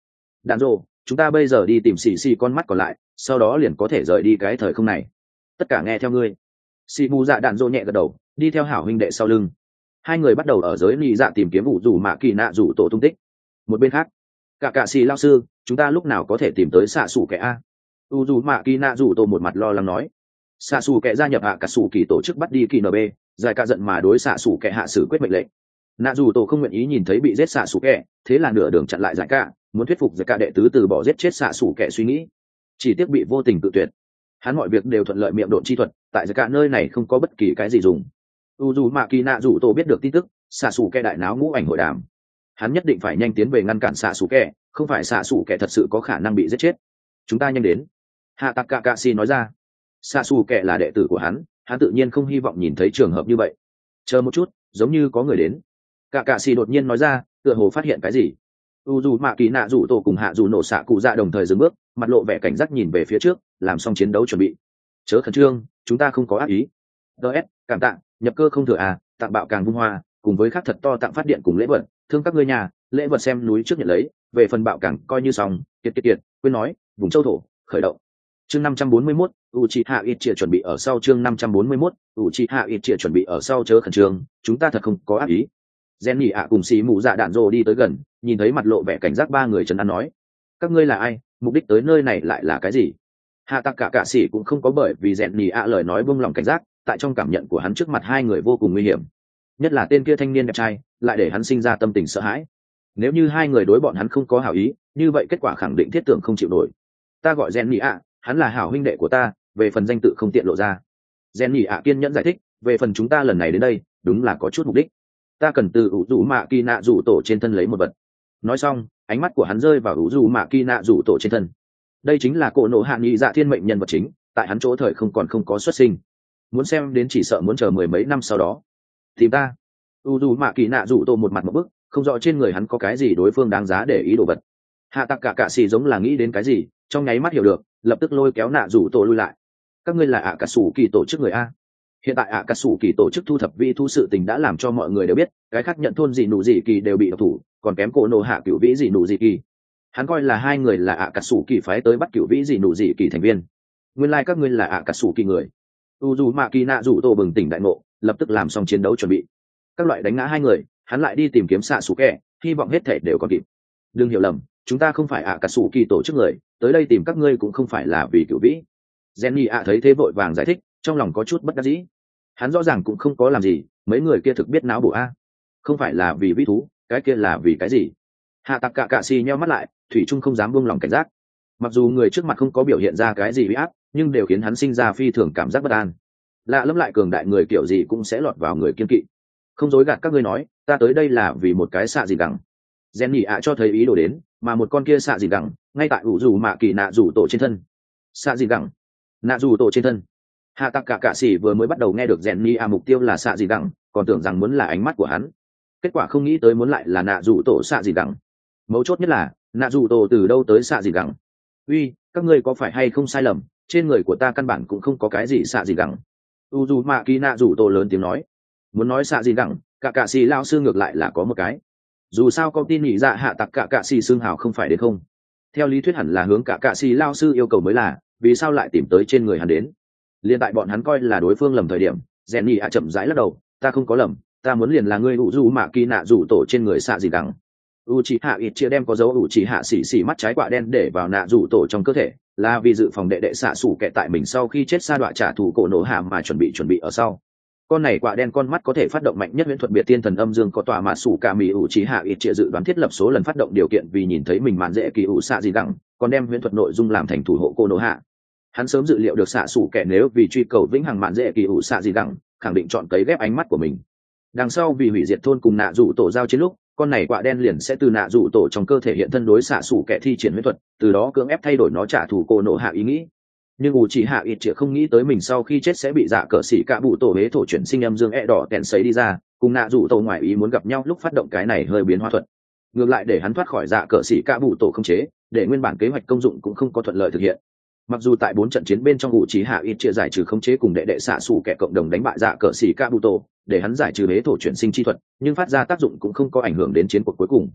Đạn rồ, chúng ta bây giờ đi tìm xì xì con mắt còn lại, sau đó liền có thể rời đi cái thời không này. Tất cả nghe theo ngươi. Xì mù dạ đạn rồ nhẹ gật đầu, đi theo hảo huynh đệ sau lưng. Hai người bắt đầu ở giới nị dạ tìm kiếm vụ rủ mạ kỳ nạ rủ tổ tung tích. Một bên khác, cả xì lao sư, chúng ta lúc nào có thể tìm tới xạ xù kẻ a? U rủ mạ kỳ nạ rủ tổ một mặt lo lắng nói. Xạ xù kẻ gia nhập hạ cả xù kỳ tổ chức bắt đi kỳ nb, giải cả giận mà đối xạ xù kẻ hạ xử quyết mệnh lệnh. Nạ rủ tổ không nguyện ý nhìn thấy bị giết xạ xù kẻ, thế là nửa đường chặn lại giải cả, muốn thuyết phục giải cả đệ tứ từ bỏ giết chết xạ xù kẻ suy nghĩ, chỉ tiếc bị vô tình tự tuyệt. Hắn mọi việc đều thuận lợi miệng độn chi thuật, tại giải cả nơi này không có bất kỳ cái gì dùng. U dù mạ kỳ nạ rủ tổ biết được tin tức, xạ xù kẻ đại náo ngũ ảnh hội đàm. Hắn nhất định phải nhanh tiến về ngăn cản xạ xù kẻ, không phải xạ xù kẻ thật sự có khả năng bị giết chết. Chúng ta nhanh đến. Hạ tạc cả xì nói ra. Xạ xù kẻ là đệ tử của hắn tự nhiên không hy vọng nhìn thấy trường hợp như vậy. Chờ một chút, giống như có người đến. Cả xì đột nhiên nói ra, tựa hồ phát hiện cái gì. U dù mạ kỳ nạ rủ tổ cùng hạ dù nổ xạ cụ dạ đồng thời dừng bước, mặt lộ vẻ cảnh giác nhìn về phía trước, làm xong chiến đấu chuẩn bị. Chớ khẩn trương, chúng ta không có ác ý. ts cảm tạ, nhập cơ không thừa tặng bạo càng vung hoa, cùng với khác thật to tặng phát điện cùng lễ vật, thương các ngươi nhà, lễ vật xem núi trước nhận lấy, về phần bạo càng coi như xong. Kiệt quên nói, vùng châu thổ khởi động. Chương 541, Uchiha Itchia chuẩn bị ở sau. Chương 541, Uchiha Itchia chuẩn bị ở sau. Chớ khẩn trương, chúng ta thật không có ác ý. Jenny cùng xí mù dạ đạn rồ đi tới gần, nhìn thấy mặt lộ vẻ cảnh giác ba người trấn an nói: các ngươi là ai, mục đích tới nơi này lại là cái gì? Hạ tạc cả sĩ cũng không có bởi vì Jenny lời nói buông lòng cảnh giác, tại trong cảm nhận của hắn trước mặt hai người vô cùng nguy hiểm, nhất là tên kia thanh niên đẹp trai, lại để hắn sinh ra tâm tình sợ hãi. Nếu như hai người đối bọn hắn không có hảo ý, như vậy kết quả khẳng định thiết tưởng không chịu nổi. Ta gọi Jenny, hắn là hảo huynh đệ của ta, về phần danh tự không tiện lộ ra. Jenny kiên nhẫn giải thích, về phần chúng ta lần này đến đây, đúng là có chút mục đích. Ta cần từ ủ rủ mạ kỳ nạ rủ tổ trên thân lấy một vật. Nói xong, ánh mắt của hắn rơi vào ủ rủ mạ kỳ nạ rủ tổ trên thân. Đây chính là cổ nộ hạ nghị dạ thiên mệnh nhân vật chính, tại hắn chỗ thời không còn không có xuất sinh. Muốn xem đến chỉ sợ muốn chờ mười mấy năm sau đó. Tìm ta. ủ rủ mạ kỳ nạ rủ tổ một mặt một bức, không rõ trên người hắn có cái gì đối phương đáng giá để ý đồ vật. Hạ tạc cả xì giống là nghĩ đến cái gì, trong nháy mắt hiểu được, lập tức lôi kéo nạ rủ tổ lui lại. Các ngươi là ạ cả sủ kỳ tổ chức người a? Hiện tại ạ cà sủ kỳ tổ chức thu thập vi thu sự tình đã làm cho mọi người đều biết, cái khác nhận thôn gì nụ gì kỳ đều bị độc thủ, còn kém cổ nổ hạ cửu vĩ gì nụ gì kỳ. Hắn coi là hai người là ạ cà sủ kỳ phái tới bắt cửu vĩ gì nụ gì kỳ thành viên. Nguyên lai các ngươi là ạ cà sủ kỳ người. U dù mạ kỳ nạ rủ tổ bừng tỉnh đại ngộ, lập tức làm xong chiến đấu chuẩn bị. Các loại đánh ngã hai người, hắn lại đi tìm kiếm xạ sủ kẹ, hy vọng hết thể đều còn kịp. Đừng hiểu lầm, chúng ta không phải ạ cà sủ kỳ tổ chức người, tới đây tìm các ngươi cũng không phải là vì cửu vĩ. Jenny thấy thế vội vàng giải thích, trong lòng có chút bất đắc dĩ. Hắn rõ ràng cũng không có làm gì, mấy người kia thực biết não bộ không phải là vì vĩ thú, cái kia là vì cái gì? Hạ tạc cả xì nheo mắt lại, thủy trung không dám buông lòng cảnh giác. Mặc dù người trước mặt không có biểu hiện ra cái gì uy áp, nhưng đều khiến hắn sinh ra phi thường cảm giác bất an. Lạ lẫm lại cường đại người kiểu gì cũng sẽ lọt vào người kiên kỵ. Không dối gạt các ngươi nói, ta tới đây là vì một cái xạ gì gẳng. Jenny cho thấy ý đồ đến, mà một con kia xạ gì gẳng ngay tại ủ dù mạ kỳ nạ rủ tổ trên thân. Xạ gì gẳng, nạ rủ tổ trên thân. Hạ tạc cả sĩ vừa mới bắt đầu nghe được Jenny mục tiêu là xạ gì đẳng, còn tưởng rằng muốn là ánh mắt của hắn, kết quả không nghĩ tới muốn lại là nạ rủ tổ xạ gì đẳng. Mấu chốt nhất là nạ rủ tổ từ đâu tới xạ gì đẳng. Uy, các ngươi có phải hay không sai lầm, trên người của ta căn bản cũng không có cái gì xạ gì đẳng. U dù mạ kỳ nạ rủ tổ lớn tiếng nói. Muốn nói xạ gì đẳng, cả sĩ lao sư ngược lại là có một cái. Dù sao công ty nhị dạ hạ tạc cả sĩ xương hào không phải đến không. Theo lý thuyết hẳn là hướng cả sĩ lao sư yêu cầu mới là, vì sao lại tìm tới trên người hắn đến. Liên tại bọn hắn coi là đối phương lầm thời điểm, Jenny chậm rãi lắc đầu, ta không có lầm, ta muốn liền là ngươi ủ dù mạ kỳ nạ rủ tổ trên người xạ gì đắng. Uchiha Itchia đem có dấu Uchiha xỉ mắt trái quạ đen để vào nạ rủ tổ trong cơ thể, là vì dự phòng đệ đệ xạ sủ kẻ tại mình sau khi chết sa đọa trả thù cổ nổ hạ mà chuẩn bị ở sau. Con này quạ đen con mắt có thể phát động mạnh nhất huyễn thuật biệt tiên thần âm dương có tòa mà sủ cả mì Uchiha Itchia dự đoán thiết lập số lần phát động điều kiện vì nhìn thấy mình màn dễ kỳ ủ xạ gì đắng, còn đem huyễn thuật nội dung làm thành thủ hộ cổ nổ hạ. Hắn sớm dự liệu được xạ sủ kẻ nếu vì truy cầu vĩnh hằng mạn dễ kỳ ủ xạ gì đẳng, khẳng định chọn cấy ghép ánh mắt của mình. Đằng sau vì hủy diệt thôn cùng nạ rủ tổ giao chiến lúc, con này quạ đen liền sẽ từ nạ rủ tổ trong cơ thể hiện thân đối xạ sủ kẻ thi triển huyễn thuật, từ đó cưỡng ép thay đổi nó trả thù cô nộ hạ ý nghĩ. Nhưng Uchiha Itchia không nghĩ tới mình sau khi chết sẽ bị dạ cờ xỉ cả bụ tổ hế thổ chuyển sinh âm dương đỏ kèn sấy đi ra, cùng nạ rủ tổ ngoài ý muốn gặp nhau lúc phát động cái này hơi biến hóa thuật. Ngược lại để hắn thoát khỏi dạ cờ xỉ cả bụ tổ không chế, để nguyên bản kế hoạch công dụng cũng không có thuận lợi thực hiện. Mặc dù tại 4 trận chiến bên trong Uchiha Itchia giải trừ khống chế cùng đệ đệ xạ sủ kẻ cộng đồng đánh bại dạ cờ xỉ Kabuto, để hắn giải trừ hế thổ chuyển sinh chi thuật, nhưng phát ra tác dụng cũng không có ảnh hưởng đến chiến cuộc cuối cùng.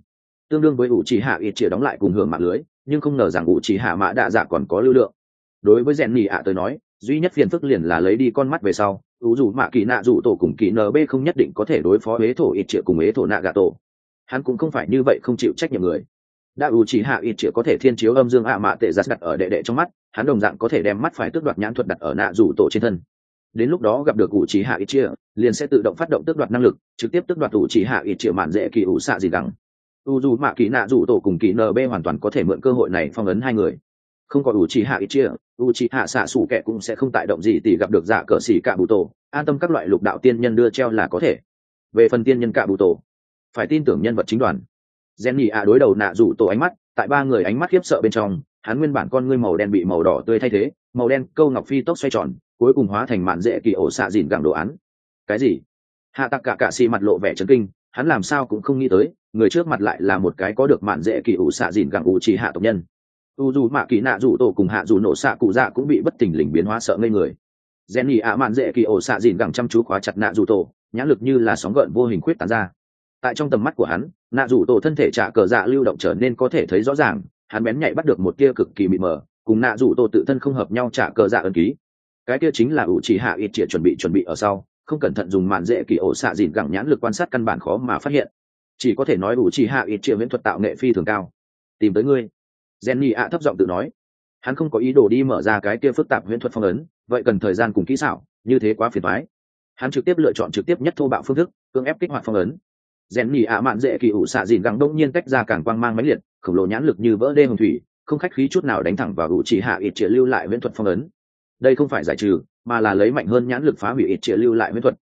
tương đương với ủ trì hạ ít chia đóng lại cùng hưởng mạng lưới, nhưng không ngờ rằng ủ trì hạ mã đạ dạ còn có lưu lượng. Đối với rèn nhì ạ tới nói, duy nhất phiền phức liền là lấy đi con mắt về sau, ủ dù mạ kỳ nạ dù tổ cùng kỳ nb không nhất định có thể đối phó ế thổ ít chia cùng ế thổ nạ gà tổ. Hắn cũng không phải như vậy không chịu trách nhiệm người. Đã ủ trì hạ ít chia có thể thiên chiếu âm dương ạ mạ tệ giặt đặt ở đệ đệ trong mắt, hắn đồng dạng có thể đem mắt phải tước đoạt nhãn thuật đặt ở nạ dù tổ trên thân. Đến lúc đó gặp được ủ trì hạ ít chia, liền sẽ tự động phát động tước đoạt năng lực, trực tiếp tước đoạt ủ trì hạ ít chia mạn dễ kỳ ủ xạ gì đẳng. U dù mạ kỳ nạ dù tổ cùng kỳ nb hoàn toàn có thể mượn cơ hội này phong ấn hai người. Không có ủ trì hạ ít chia, ủ trì hạ xạ sủ kẹ cũng sẽ không tại động gì tỷ gặp được dạ cờ xỉ cạ bụ tổ, an tâm các loại lục đạo tiên nhân đưa treo là có thể. Về phần tiên nhân cạ bụ tổ, phải tin tưởng nhân vật chính đoàn. Jenny ạ đối đầu nạ rủ tổ ánh mắt, tại ba người ánh mắt khiếp sợ bên trong, hắn nguyên bản con ngươi màu đen bị màu đỏ tươi thay thế, màu đen câu ngọc phi tốc xoay tròn, cuối cùng hóa thành mạn dễ kỳ ổ xạ dìn gẳng đồ án. Cái gì? Hạ tặc cả xì mặt lộ vẻ chấn kinh, hắn làm sao cũng không nghĩ tới, người trước mặt lại là một cái có được mạn dễ kỳ ổ xạ dìn gẳng ủ chỉ hạ tộc nhân. U dù mạ kỳ nạ rủ tổ cùng hạ dù nổ xạ cụ dạ cũng bị bất tỉnh lình biến hóa sợ ngây người. Jenny ạ mạn dễ kỳ ổ xạ dìn gẳng chăm chú khóa chặt nạ rủ tổ, nhãn lực như là sóng gợn vô hình khuyết tán ra. Tại trong tầm mắt của hắn, nạ rủ tổ thân thể trả cờ dạ lưu động trở nên có thể thấy rõ ràng, hắn bén nhạy bắt được một tia cực kỳ mịt mờ, cùng nạ rủ tổ tự thân không hợp nhau trả cờ dạ ấn ký. Cái kia chính là ủ chỉ hạ ít triệt chuẩn bị ở sau, không cẩn thận dùng mạn dễ kỳ ổ xạ dìn gẳng nhãn lực quan sát căn bản khó mà phát hiện. Chỉ có thể nói ủ chỉ hạ ít triệt viễn thuật tạo nghệ phi thường cao. Tìm tới ngươi. Jenny ạ thấp giọng tự nói. Hắn không có ý đồ đi mở ra cái kia phức tạp viễn thuật phong ấn, vậy cần thời gian cùng kỹ xảo, như thế quá phiền toái. Hắn trực tiếp lựa chọn trực tiếp nhất thô bạo phương thức, cưỡng ép kích hoạt phong ấn. Jenny ạ mạn dễ kỳ ủ xạ dìn gẳng đông nhiên tách ra càng quang mang mãnh liệt, khổng lồ nhãn lực như vỡ đê hồng thủy, không khách khí chút nào đánh thẳng vào ủ chỉ hạ ít triệt lưu lại viễn thuật phong ấn. Đây không phải giải trừ, mà là lấy mạnh hơn nhãn lực phá hủy ít triệt lưu lại viễn thuật.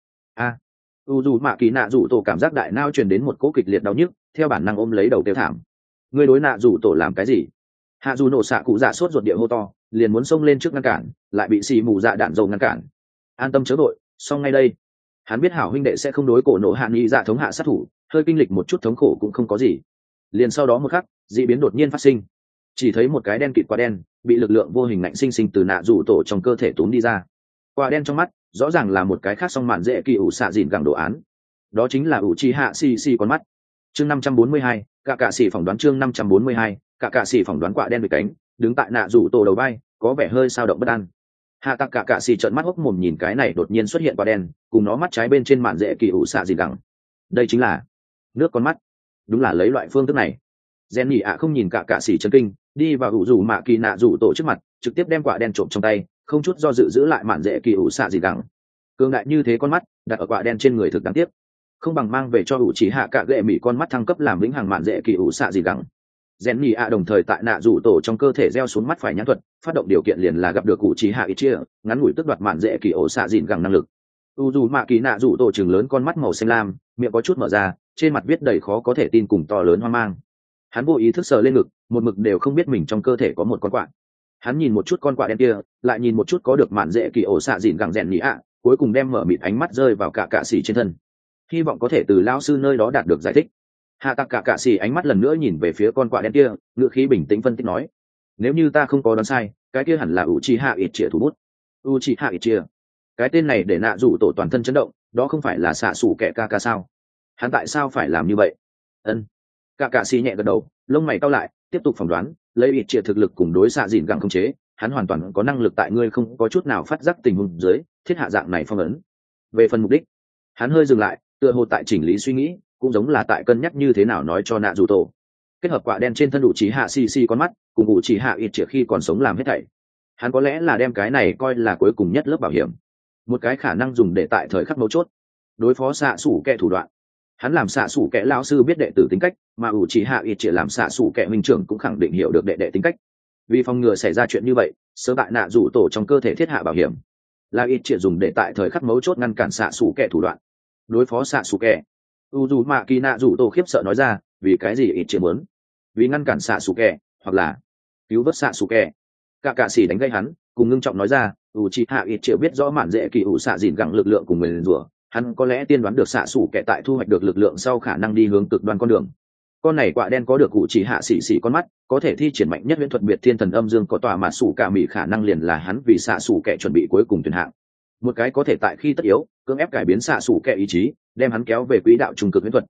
U dù mạ kỳ nạ rủ tổ cảm giác đại nao truyền đến một cỗ kịch liệt đau nhức, theo bản năng ôm lấy đầu tiêu thảm. Ngươi đối nạ rủ tổ làm cái gì? Hạ dù nổ xạ cụ dạ sốt ruột địa hô to, liền muốn xông lên trước ngăn cản, lại bị xì mù dạ đạn dầu ngăn cản. An tâm chớ đội, xong ngay đây. Hắn biết hảo huynh đệ sẽ không đối cổ nổ hạ nghị dạ thống hạ sát thủ, hơi kinh lịch một chút thống khổ cũng không có gì. Liền sau đó một khắc, dị biến đột nhiên phát sinh. Chỉ thấy một cái đen kịt quả đen bị lực lượng vô hình ngạnh sinh sinh từ nạ rủ tổ trong cơ thể túm đi ra. Quả đen trong mắt rõ ràng là một cái khác song mạn dễ kỳ ủ xạ dìn gẳng đồ án, đó chính là ủ chi hạ xì xì con mắt. Chương 542, cả xì phỏng đoán chương 542, cả xì phỏng đoán quả đen bị cánh, đứng tại nạ rủ tổ đầu vai, có vẻ hơi sao động bất an. Hạ tặc cả xì trợn mắt hốc mồm nhìn cái này đột nhiên xuất hiện quả đen, cùng nó mắt trái bên trên mạn dễ kỳ ủ xạ dìn gẳng. Đây chính là nước con mắt. Đúng là lấy loại phương thức này. Jenny ạ không nhìn cả xì chấn kinh, đi vào ủ rủ mạ kỳ nạ rủ tổ trước mặt, trực tiếp đem quả đen trộm trong tay, không chút do dự giữ lại mạn dễ kỳ ủ xạ dìn gẳng. Cường đại như thế con mắt đặt ở quả đen trên người thực đáng tiếc, không bằng mang về cho ủ chỉ hạ cả gệ mỹ con mắt thăng cấp làm vĩnh hằng mạn dễ kỳ ủ xạ dìn gẳng. Jenny ạ đồng thời tại nạ rủ tổ trong cơ thể gieo xuống mắt phải nhãn thuật, phát động điều kiện liền là gặp được ủ chỉ hạ ít chia, ngắn ngủi tức đoạt mạn dễ kỳ ủ xạ dìn gẳng năng lực. U dù mạ kỳ nạ rủ tổ trừng lớn con mắt màu xanh lam, miệng có chút mở ra, trên mặt viết đầy khó có thể tin cùng to lớn hoang mang. Hắn vô ý thức sờ lên ngực, một mực đều không biết mình trong cơ thể có một con quạ. Hắn nhìn một chút con quạ đen kia, lại nhìn một chút có được mạn dễ kỳ ổ xạ dìn gẳng rèn nhị ạ, cuối cùng đem mở mịt ánh mắt rơi vào cả xỉ trên thân, hy vọng có thể từ lao sư nơi đó đạt được giải thích. Hạ tặc cả xỉ ánh mắt lần nữa nhìn về phía con quạ đen kia, ngữ khí bình tĩnh phân tích nói: nếu như ta không có đoán sai, cái kia hẳn là Uchiha Itchia thủ bút. Uchiha Itchia, cái tên này để nạ rủ tổ toàn thân chấn động, đó không phải là xạ xù kẻ ca sao? Hắn tại sao phải làm như vậy? Ân. Cả xỉ nhẹ gật đầu, lông mày cau lại, tiếp tục phỏng đoán, lấy Itchia thực lực cùng đối xạ dìn gẳng khống chế, hắn hoàn toàn có năng lực tại ngươi không có chút nào phát giác tình huống dưới thiết hạ dạng này phong ấn. Về phần mục đích, hắn hơi dừng lại, tựa hồ tại chỉnh lý suy nghĩ, cũng giống là tại cân nhắc như thế nào nói cho nạ rủ tổ. Kết hợp quả đen trên thân đủ trí hạ xì con mắt cùng đủ trí hạ ít chỉ khi còn sống làm hết thảy, hắn có lẽ là đem cái này coi là cuối cùng nhất lớp bảo hiểm, một cái khả năng dùng để tại thời khắc mấu chốt đối phó xạ xủ kẻ thủ đoạn. Hắn làm xạ xủ kẻ lão sư biết đệ tử tính cách, mà đủ trí hạ ít chỉ làm xạ xủ kẻ minh trưởng cũng khẳng định hiểu được đệ đệ tính cách. Vì phòng ngừa xảy ra chuyện như vậy, sớm tại nạ rủ tổ trong cơ thể thiết hạ bảo hiểm, là ít chỉ dùng để tại thời khắc mấu chốt ngăn cản xạ xủ kẻ thủ đoạn, đối phó xạ xủ kẻ. U dù mạ kỳ nạ rủ tổ khiếp sợ nói ra, vì cái gì ít chỉ muốn? Vì ngăn cản xạ xù kẹ, hoặc là cứu vớt xạ xù kẹ. Cả sĩ đánh gây hắn, cùng ngưng trọng nói ra, Uchiha Itchia biết rõ mạn dễ kỳ ủ xạ dìn gẳng lực lượng cùng mình rủa, hắn có lẽ tiên đoán được xạ xù kẹ tại thu hoạch được lực lượng sau khả năng đi hướng cực đoan con đường. Con này quạ đen có được Uchiha xỉ con mắt, có thể thi triển mạnh nhất viễn thuật biệt thiên thần âm dương có tòa mà sủ cả mỹ khả năng liền là hắn vì xạ xù kẹ chuẩn bị cuối cùng tuyển hạng. Một cái có thể tại khi tất yếu cưỡng ép cải biến xạ xù kẹ ý chí, đem hắn kéo về quỹ đạo trung cực viễn thuật.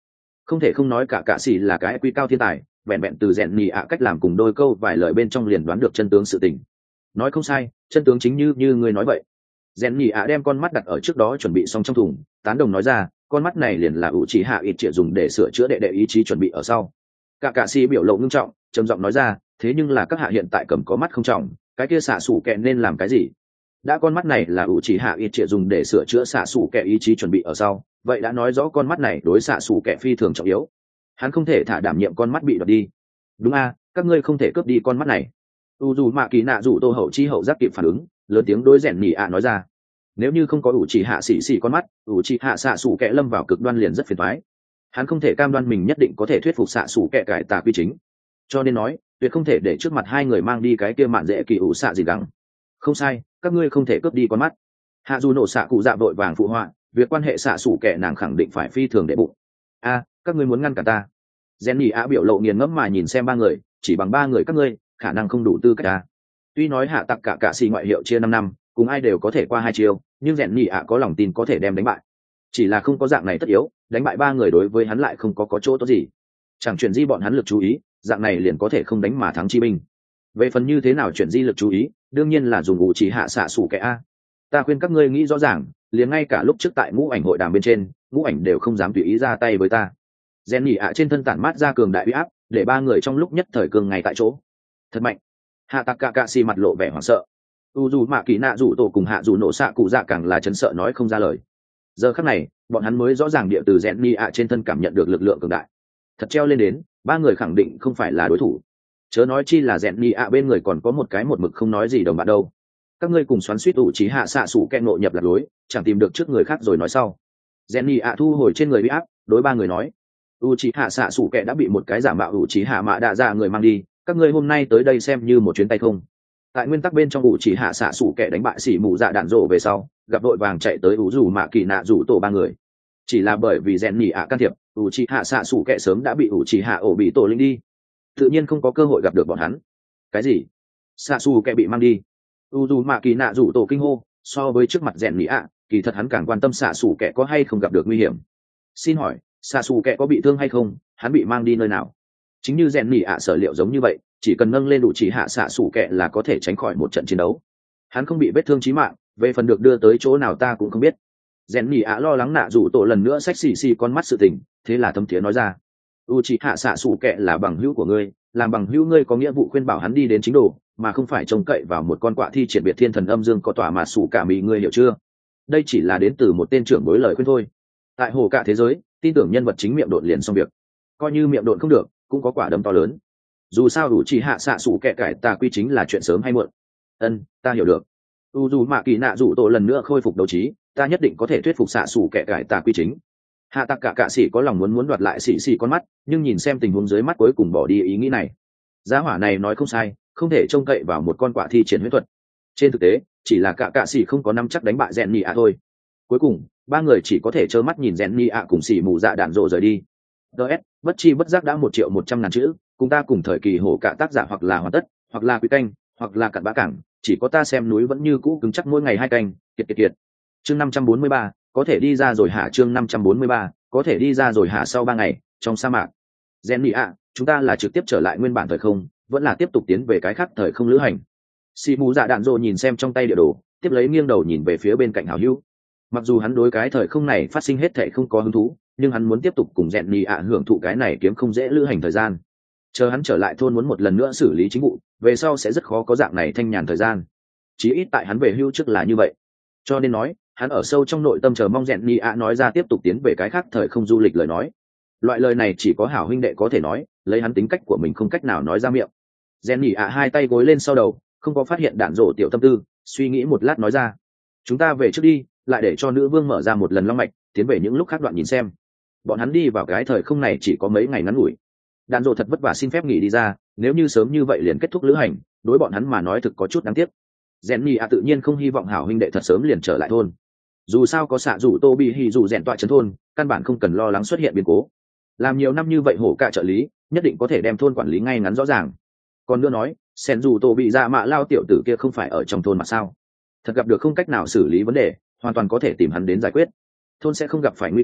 Không thể không nói cả cạ sĩ là cái quy cao thiên tài, vẹn vẹn từ rèn nhì ạ cách làm cùng đôi câu vài lời bên trong liền đoán được chân tướng sự tình. Nói không sai, chân tướng chính như người nói vậy. Rèn nhì ạ đem con mắt đặt ở trước đó chuẩn bị xong trong thùng, tán đồng nói ra, con mắt này liền là ủ chỉ hạ ít trịa dùng để sửa chữa đệ đệ ý chí chuẩn bị ở sau. Cả cạ sĩ biểu lộ ngưng trọng, trầm giọng nói ra, thế nhưng là các hạ hiện tại cầm có mắt không trọng, cái kia xạ xủ kẹ nên làm cái gì? Đã con mắt này là ủ chỉ hạ ít trịa dùng để sửa chữa xạ xủ kẹ ý chí chuẩn bị ở sau, vậy đã nói rõ con mắt này đối xạ xủ kẹ phi thường trọng yếu. Hắn không thể thả đảm nhiệm con mắt bị đoạt đi. Đúng a, các ngươi không thể cướp đi con mắt này. U dù mạ kỳ nạ dù tô hậu chi hậu giác kịp phản ứng, lớn tiếng đối rèn nhì ạ nói ra, nếu như không có ủ chỉ hạ xỉ con mắt, ủ chỉ hạ xạ xủ kẹ lâm vào cực đoan liền rất phiền toái. Hắn không thể cam đoan mình nhất định có thể thuyết phục xạ xủ kẹ cải tà quy chính, cho nên nói tuyệt không thể để trước mặt hai người mang đi cái kia mạn dễ kỳ ủ xạ gì đắng. Không sai, các ngươi không thể cướp đi con mắt. Hạ dù nổ xạ cụ dạ vội vàng phụ họa, việc quan hệ xạ xủ kẹ nàng khẳng định phải phi thường đệ bụng. A, các ngươi muốn ngăn cản ta? Rèn nhì ạ biểu lộ nghiền ngẫm mà nhìn xem ba người, chỉ bằng ba người các ngươi khả năng không đủ tư cách ta. Tuy nói hạ tặc cả cạ xì ngoại hiệu chia 5 năm, cùng ai đều có thể qua 2 chiêu, nhưng rèn nhì ạ có lòng tin có thể đem đánh bại. Chỉ là không có dạng này tất yếu, đánh bại ba người đối với hắn lại không có chỗ tốt gì. Chẳng chuyển di bọn hắn lực chú ý, dạng này liền có thể không đánh mà thắng chi binh. Về phần như thế nào chuyển di lực chú ý, đương nhiên là dùng ủ chỉ hạ xạ sủ kẻ a. Ta khuyên các ngươi nghĩ rõ ràng, liền ngay cả lúc trước tại ngũ ảnh hội đàm bên trên, ngũ ảnh đều không dám tùy ý ra tay với ta. Rèn nhì ạ trên thân tản mát ra cường đại uy áp, để ba người trong lúc nhất thời cường ngay tại chỗ. Thật mạnh. Hạ tặc cạ cạ xì mặt lộ vẻ hoảng sợ. U dù mạ kỳ nạ dù tổ cùng hạ dù nổ xạ cụ dạ càng là chấn sợ nói không ra lời. Giờ khắc này bọn hắn mới rõ ràng địa từ rèn nhì ạ trên thân cảm nhận được lực lượng cường đại. Thật treo lên đến, ba người khẳng định không phải là đối thủ. Chớ nói chi là rèn nhì ạ bên người còn có một cái một mực không nói gì đồng bạn đâu. Các ngươi cùng xoắn suýt ủ trí hạ xạ sủ kẹ ngộ nhập lạc lối, chẳng tìm được trước người khác rồi nói sau. Rèn nhì ạ thu hồi trên người bị áp, đối ba người nói, u trí hạ xạ sủ kẹ đã bị một cái giả mạo u trí hạ mạ đạ ra người mang đi, các ngươi hôm nay tới đây xem như một chuyến tay không. Tại nguyên tắc bên trong u trí hạ xạ sủ kẹ đánh bại xỉ mù dạ đạn rổ về sau, gặp đội vàng chạy tới u dù mạ kỳ nạ rủ tổ ba người. Chỉ là bởi vì rèn nhì ạ can thiệp, u trí hạ xạ sủ kẹ sớm đã bị u trí hạ ổ bị tổ linh đi, tự nhiên không có cơ hội gặp được bọn hắn. Cái gì? Xạ sủ kẹ bị mang đi? U dù mạ kỳ nạ rủ tổ kinh hô, so với trước mặt rèn nhì ạ, kỳ thật hắn càng quan tâm xạ sủ kẹ có hay không gặp được nguy hiểm. Xin hỏi xạ xù kẹ có bị thương hay không, hắn bị mang đi nơi nào? Chính như rèn nhì ạ sở liệu giống như vậy, chỉ cần nâng lên đủ chỉ hạ xạ xù kẹ là có thể tránh khỏi một trận chiến đấu. Hắn không bị vết thương chí mạng, về phần được đưa tới chỗ nào ta cũng không biết. Rèn nhì ạ lo lắng nạ rủ tổ lần nữa xách xì con mắt sự tình, thế là thâm thiế nói ra, u chỉ hạ xạ xù kẹ là bằng hữu của ngươi, làm bằng hữu ngươi có nghĩa vụ khuyên bảo hắn đi đến chính đồ, mà không phải trông cậy vào một con quạ thi triển biệt thiên thần âm dương có tỏa mà xù cả mì, ngươi hiểu chưa? Đây chỉ là đến từ một tên trưởng bối lời khuyên thôi. Tại hồ cả thế giới, tin tưởng nhân vật chính miệng độn liền xong việc, coi như miệng độn không được cũng có quả đấm to lớn. Dù sao đủ chỉ hạ xạ sủ kẻ cải tà quy chính là chuyện sớm hay muộn. Ta hiểu được. U dù mạ kỳ nạ rủ tổ lần nữa khôi phục đấu trí, ta nhất định có thể thuyết phục xạ sủ kẻ cải tà quy chính. Hạ tặc cả cạ sĩ có lòng muốn đoạt lại xỉ con mắt, nhưng nhìn xem tình huống dưới mắt cuối cùng bỏ đi ý nghĩ này. Giá hỏa này nói không sai, không thể trông cậy vào một con quạ thi triển huyễn thuật. Trên thực tế chỉ là cả cạ sĩ không có nắm chắc đánh bại rèn nhì ạ thôi. Cuối cùng ba người chỉ có thể trơ mắt nhìn rèn nhì ạ cùng xỉ mù dạ đạn rộ rời đi. ts bất chi bất giác đã 1.100.000 chữ, cùng ta cùng thời kỳ hổ cả tác giả hoặc là hoàn tất, hoặc là quý canh, hoặc là cặn bã cảng, chỉ có ta xem núi vẫn như cũ cứng chắc mỗi ngày 2 canh, kiệt. Chương 543, có thể đi ra rồi hả? Chương 543, có thể đi ra rồi hả? Sau 3 ngày trong sa mạc, rèn nhì ạ, chúng ta là trực tiếp trở lại nguyên bản thời không, vẫn là tiếp tục tiến về cái khác thời không lữ hành? Xỉ mù dạ đạn rộ nhìn xem trong tay địa đồ, tiếp lấy nghiêng đầu nhìn về phía bên cạnh hảo hữu. Mặc dù hắn đối cái thời không này phát sinh hết thảy không có hứng thú, nhưng hắn muốn tiếp tục cùng rèn nhì ạ hưởng thụ cái này kiếm không dễ lữ hành thời gian. Chờ hắn trở lại thôn muốn một lần nữa xử lý chính vụ, về sau sẽ rất khó có dạng này thanh nhàn thời gian. Chí ít tại hắn về hưu trước là như vậy. Cho nên nói, hắn ở sâu trong nội tâm chờ mong rèn nhì ạ nói ra tiếp tục tiến về cái khác thời không du lịch lời nói. Loại lời này chỉ có hảo huynh đệ có thể nói, lấy hắn tính cách của mình không cách nào nói ra miệng. Rèn nhì ạ hai tay gối lên sau đầu, không có phát hiện đạn rổ tiểu tâm tư, suy nghĩ một lát nói ra, chúng ta về trước đi, lại để cho nữ vương mở ra một lần long mạch, tiến về những lúc khác đoạn nhìn xem. Bọn hắn đi vào cái thời không này chỉ có mấy ngày ngắn ngủi. Đàn rộ thật vất vả xin phép nghỉ đi ra, nếu như sớm như vậy liền kết thúc lữ hành, đối bọn hắn mà nói thực có chút đáng tiếc. Rèn nhì ạ tự nhiên không hy vọng hảo huynh đệ thật sớm liền trở lại thôn. Dù sao có xạ rủ tô bị hì rủ rèn tọa trấn thôn, căn bản không cần lo lắng xuất hiện biến cố. Làm nhiều năm như vậy hổ cả trợ lý, nhất định có thể đem thôn quản lý ngay ngắn rõ ràng. Còn nữa nói, sen dù tô bị dạ mạ lao tiểu tử kia không phải ở trong thôn mà sao? Thật gặp được không cách nào xử lý vấn đề, hoàn toàn có thể tìm hắn đến giải quyết. Thôn sẽ không gặp phải nguy cơ,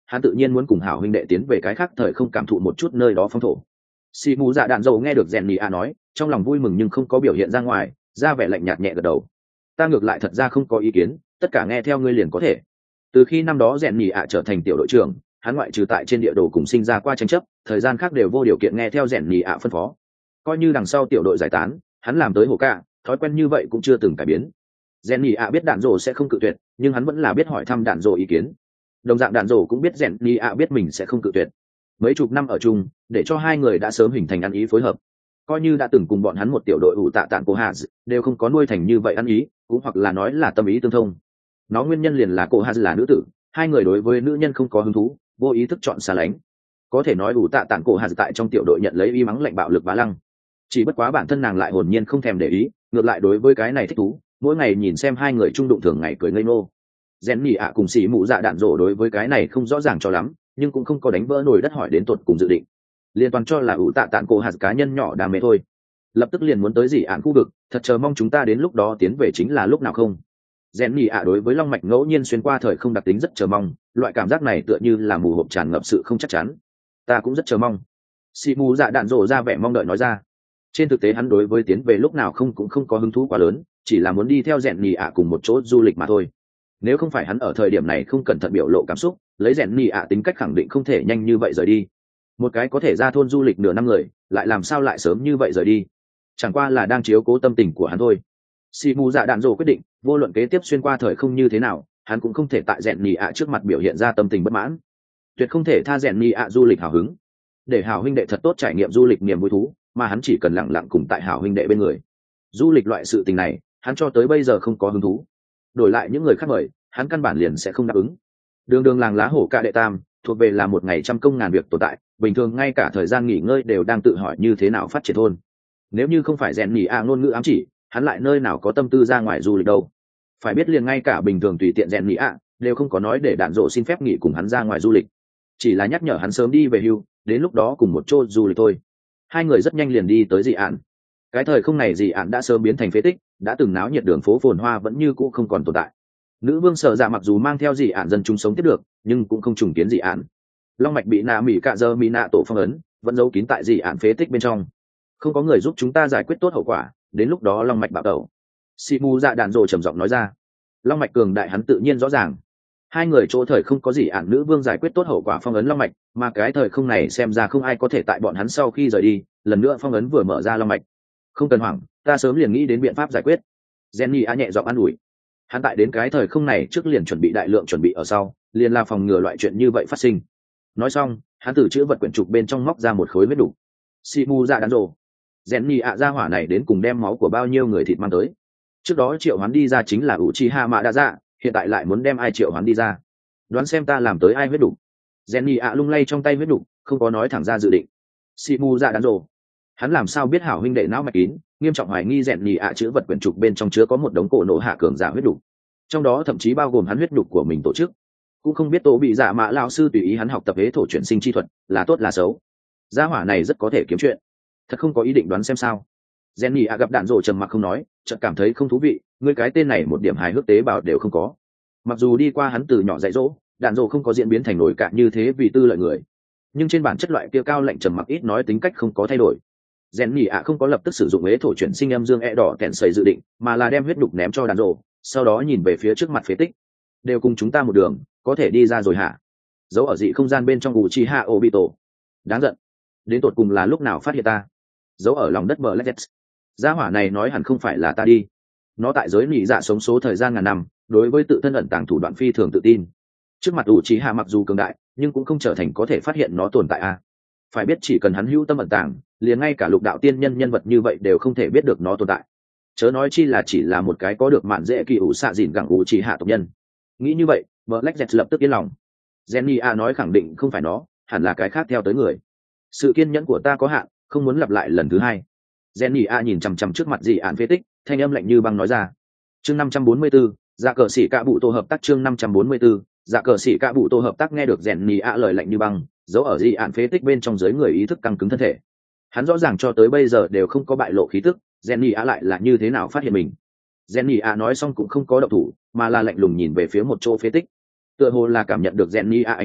hắn tự nhiên muốn cùng hảo huynh đệ tiến về cái khác thời không cảm thụ một chút nơi đó phong thổ. Xì mù dạ đạn dầu nghe được rèn nhì ạ nói, trong lòng vui mừng nhưng không có biểu hiện ra ngoài, ra vẻ lạnh nhạt nhẹ gật đầu. Ta ngược lại thật ra không có ý kiến, tất cả nghe theo ngươi liền có thể. Từ khi năm đó rèn nhì ạ trở thành tiểu đội trưởng, hắn ngoại trừ tại trên địa đồ cùng sinh ra qua tranh chấp, thời gian khác đều vô điều kiện nghe theo rèn nhì ạ phân phó. Coi như đằng sau tiểu đội giải tán, hắn làm tới hồ ca, thói quen như vậy cũng chưa từng cải biến. Rèn nhì ạ biết đạn dồ sẽ không cự tuyệt, nhưng hắn vẫn là biết hỏi thăm đạn dồ ý kiến. Đồng dạng đạn dồ cũng biết rèn nhì ạ biết mình sẽ không cự tuyệt. Mấy chục năm ở chung, để cho hai người đã sớm hình thành ăn ý phối hợp. Coi như đã từng cùng bọn hắn một tiểu đội ủ tạ tạng cô hà đều không có nuôi thành như vậy ăn ý, cũng hoặc là nói là tâm ý tương thông. Nó nguyên nhân liền là cô hà là nữ tử, hai người đối với nữ nhân không có hứng thú, vô ý thức chọn xa lánh. Có thể nói ủ tạ tạng cô hà tại trong tiểu đội nhận lấy y mắng lạnh bạo lực bá lăng. Chỉ bất quá bản thân nàng lại hồn nhiên không thèm để ý, ngược lại đối với cái này thích thú, mỗi ngày nhìn xem hai người chung đụng thường ngày cười ngây ngô. Rèn nhì ạ cùng xỉ mụ dạ đạn rổ đối với cái này không rõ ràng cho lắm, nhưng cũng không có đánh vỡ nồi đất hỏi đến tột cùng dự định, liên toàn cho là ủ tạ tạng cổ hạt cá nhân nhỏ đam mê thôi. Lập tức liền muốn tới dị ạn khu vực, thật chờ mong chúng ta đến lúc đó tiến về chính là lúc nào không. Rèn nhì ạ đối với long mạch ngẫu nhiên xuyên qua thời không đặc tính rất chờ mong, loại cảm giác này tựa như là mù hộp tràn ngập sự không chắc chắn. Ta cũng rất chờ mong. Xỉ mù dạ đạn rổ ra vẻ mong đợi nói ra. Trên thực tế hắn đối với tiến về lúc nào không cũng không có hứng thú quá lớn, chỉ là muốn đi theo rèn nhì ạ cùng một chỗ du lịch mà thôi. Nếu không phải hắn ở thời điểm này không cẩn thận biểu lộ cảm xúc, lấy rèn nhì ạ tính cách khẳng định không thể nhanh như vậy rời đi. Một cái có thể ra thôn du lịch nửa năm người, lại làm sao lại sớm như vậy rời đi? Chẳng qua là đang chiếu cố tâm tình của hắn thôi. Si mù dạ đạn rồ quyết định, vô luận kế tiếp xuyên qua thời không như thế nào, hắn cũng không thể tại rèn nhì ạ trước mặt biểu hiện ra tâm tình bất mãn. Tuyệt không thể tha rèn nhì ạ du lịch hào hứng, để hảo huynh đệ thật tốt trải nghiệm du lịch niềm vui thú, mà hắn chỉ cần lặng lặng cùng tại hảo huynh đệ bên người. Du lịch loại sự tình này, hắn cho tới bây giờ không có hứng thú. Đổi lại những người khác mời, hắn căn bản liền sẽ không đáp ứng. Đường đường làng lá hổ ca đệ tam, thuộc về là một ngày trăm công ngàn việc tồn tại, bình thường ngay cả thời gian nghỉ ngơi đều đang tự hỏi như thế nào phát triển thôn. Nếu như không phải rèn nhì ạ ngôn ngữ ám chỉ, hắn lại nơi nào có tâm tư ra ngoài du lịch đâu. Phải biết liền ngay cả bình thường tùy tiện rèn nhì ạ đều không có nói để đạn rộ xin phép nghỉ cùng hắn ra ngoài du lịch, chỉ là nhắc nhở hắn sớm đi về hưu, đến lúc đó cùng một chỗ du lịch thôi. Hai người rất nhanh liền đi tới dị ạn. Cái thời không này dị ạn đã sớm biến thành phế tích, đã từng náo nhiệt đường phố phồn hoa vẫn như cũ không còn tồn tại. Nữ vương Sở Dạ mặc dù mang theo dị ạn dân chúng sống tiếp được, nhưng cũng không trùng kiến dị ạn. Long mạch bị nạ mỹ cạ dơ mỹ nạ tổ phong ấn, vẫn giấu kín tại dị ạn phế tích bên trong. Không có người giúp chúng ta giải quyết tốt hậu quả, đến lúc đó long mạch bạo tẩu. Simu dạ đàn rồ trầm giọng nói ra. Long mạch cường đại hắn tự nhiên rõ ràng. Hai người chỗ thời không có dị ạn nữ vương giải quyết tốt hậu quả phong ấn long mạch, mà cái thời không này xem ra không ai có thể tại bọn hắn sau khi rời đi, lần nữa phong ấn vừa mở ra long mạch. Không cần hoảng, ta sớm liền nghĩ đến biện pháp giải quyết. Jenny a nhẹ giọng an ủi. Hắn tại đến cái thời không này trước liền chuẩn bị đại lượng chuẩn bị ở sau, liền là phòng ngừa loại chuyện như vậy phát sinh. Nói xong, hắn từ chữ vật quyển trục bên trong móc ra một khối huyết đủ. Simu dạ đàn rồ. Jenny ạ ra hỏa này đến cùng đem máu của bao nhiêu người thịt mang tới. Trước đó triệu hoán đi ra chính là Uchiha Madara, hiện tại lại muốn đem ai triệu hoán đi ra. Đoán xem ta làm tới ai huyết đủ. Jenny ạ lung lay trong tay huyết đủ, không có nói thẳng ra dự định. Simu dạ đàn rồ. Hắn làm sao biết hảo huynh đệ não mạch kín, nghiêm trọng hoài nghi Jenny ạ chữ vật quyển trục bên trong chứa có một đống cổ nổ hạ cường giả huyết đủ. Trong đó thậm chí bao gồm hắn huyết nhục của mình tổ chức. Cũng không biết tổ bị giả mạ lão sư tùy ý hắn học tập hế thổ chuyển sinh chi thuật là tốt là xấu. Gia hỏa này rất có thể kiếm chuyện, thật không có ý định đoán xem sao. Jenny a gặp đạn rồ trầm mặc không nói, chợt cảm thấy không thú vị, ngươi cái tên này một điểm hài hước tế bào đều không có. Mặc dù đi qua hắn từ nhỏ dạy dỗ, đạn rồ không có diễn biến thành nổi cạn như thế vì tư lợi người, nhưng trên bản chất loại kia cao lạnh trầm mặc ít nói tính cách không có thay đổi. Jenny a không có lập tức sử dụng hế thổ chuyển sinh âm dương đỏ kèn sầy dự định, mà là đem huyết nhục ném cho đạn rồ, sau đó nhìn về phía trước mặt phế tích. Đều cùng chúng ta một đường, có thể đi ra rồi hả? Giấu ở dị không gian bên trong Uchiha Obito. Đáng giận, đến tột cùng là lúc nào phát hiện ta? Giấu ở lòng đất Black Death. Gia hỏa này nói hẳn không phải là ta đi. Nó tại giới nị dạ sống số thời gian ngàn năm, đối với tự thân ẩn tàng thủ đoạn phi thường tự tin. Trước mặt Uchiha mặc dù cường đại, nhưng cũng không trở thành có thể phát hiện nó tồn tại a. Phải biết chỉ cần hắn hữu tâm ẩn tàng, liền ngay cả lục đạo tiên nhân nhân vật như vậy đều không thể biết được nó tồn tại. Chớ nói chi là chỉ là một cái có được mạn dễ kỳ ủ xạ dìn gẳng Uchiha tộc nhân. Nghĩ như vậy, Black Death lập tức yên lòng. Jenny a nói khẳng định không phải nó, hẳn là cái khác theo tới người. Sự kiên nhẫn của ta có hạn, không muốn lặp lại lần thứ hai. Jenny a nhìn chằm chằm trước mặt dị ạn phế tích, thanh âm lạnh như băng nói ra. Chương 544, dạ cờ sĩ cạ bụ tô hợp tác. Chương 544, dạ cờ sĩ cạ bụ tô hợp tác. Nghe được Jenny a lời lạnh như băng, giấu ở dị ạn phế tích bên trong giới người ý thức căng cứng thân thể. Hắn rõ ràng cho tới bây giờ đều không có bại lộ khí tức, Jenny a lại là như thế nào phát hiện mình. Jenny a nói xong cũng không có động thủ, mà là lạnh lùng nhìn về phía một chỗ phế tích. Tựa hồ là cảm nhận được Jenny a ánh mắt,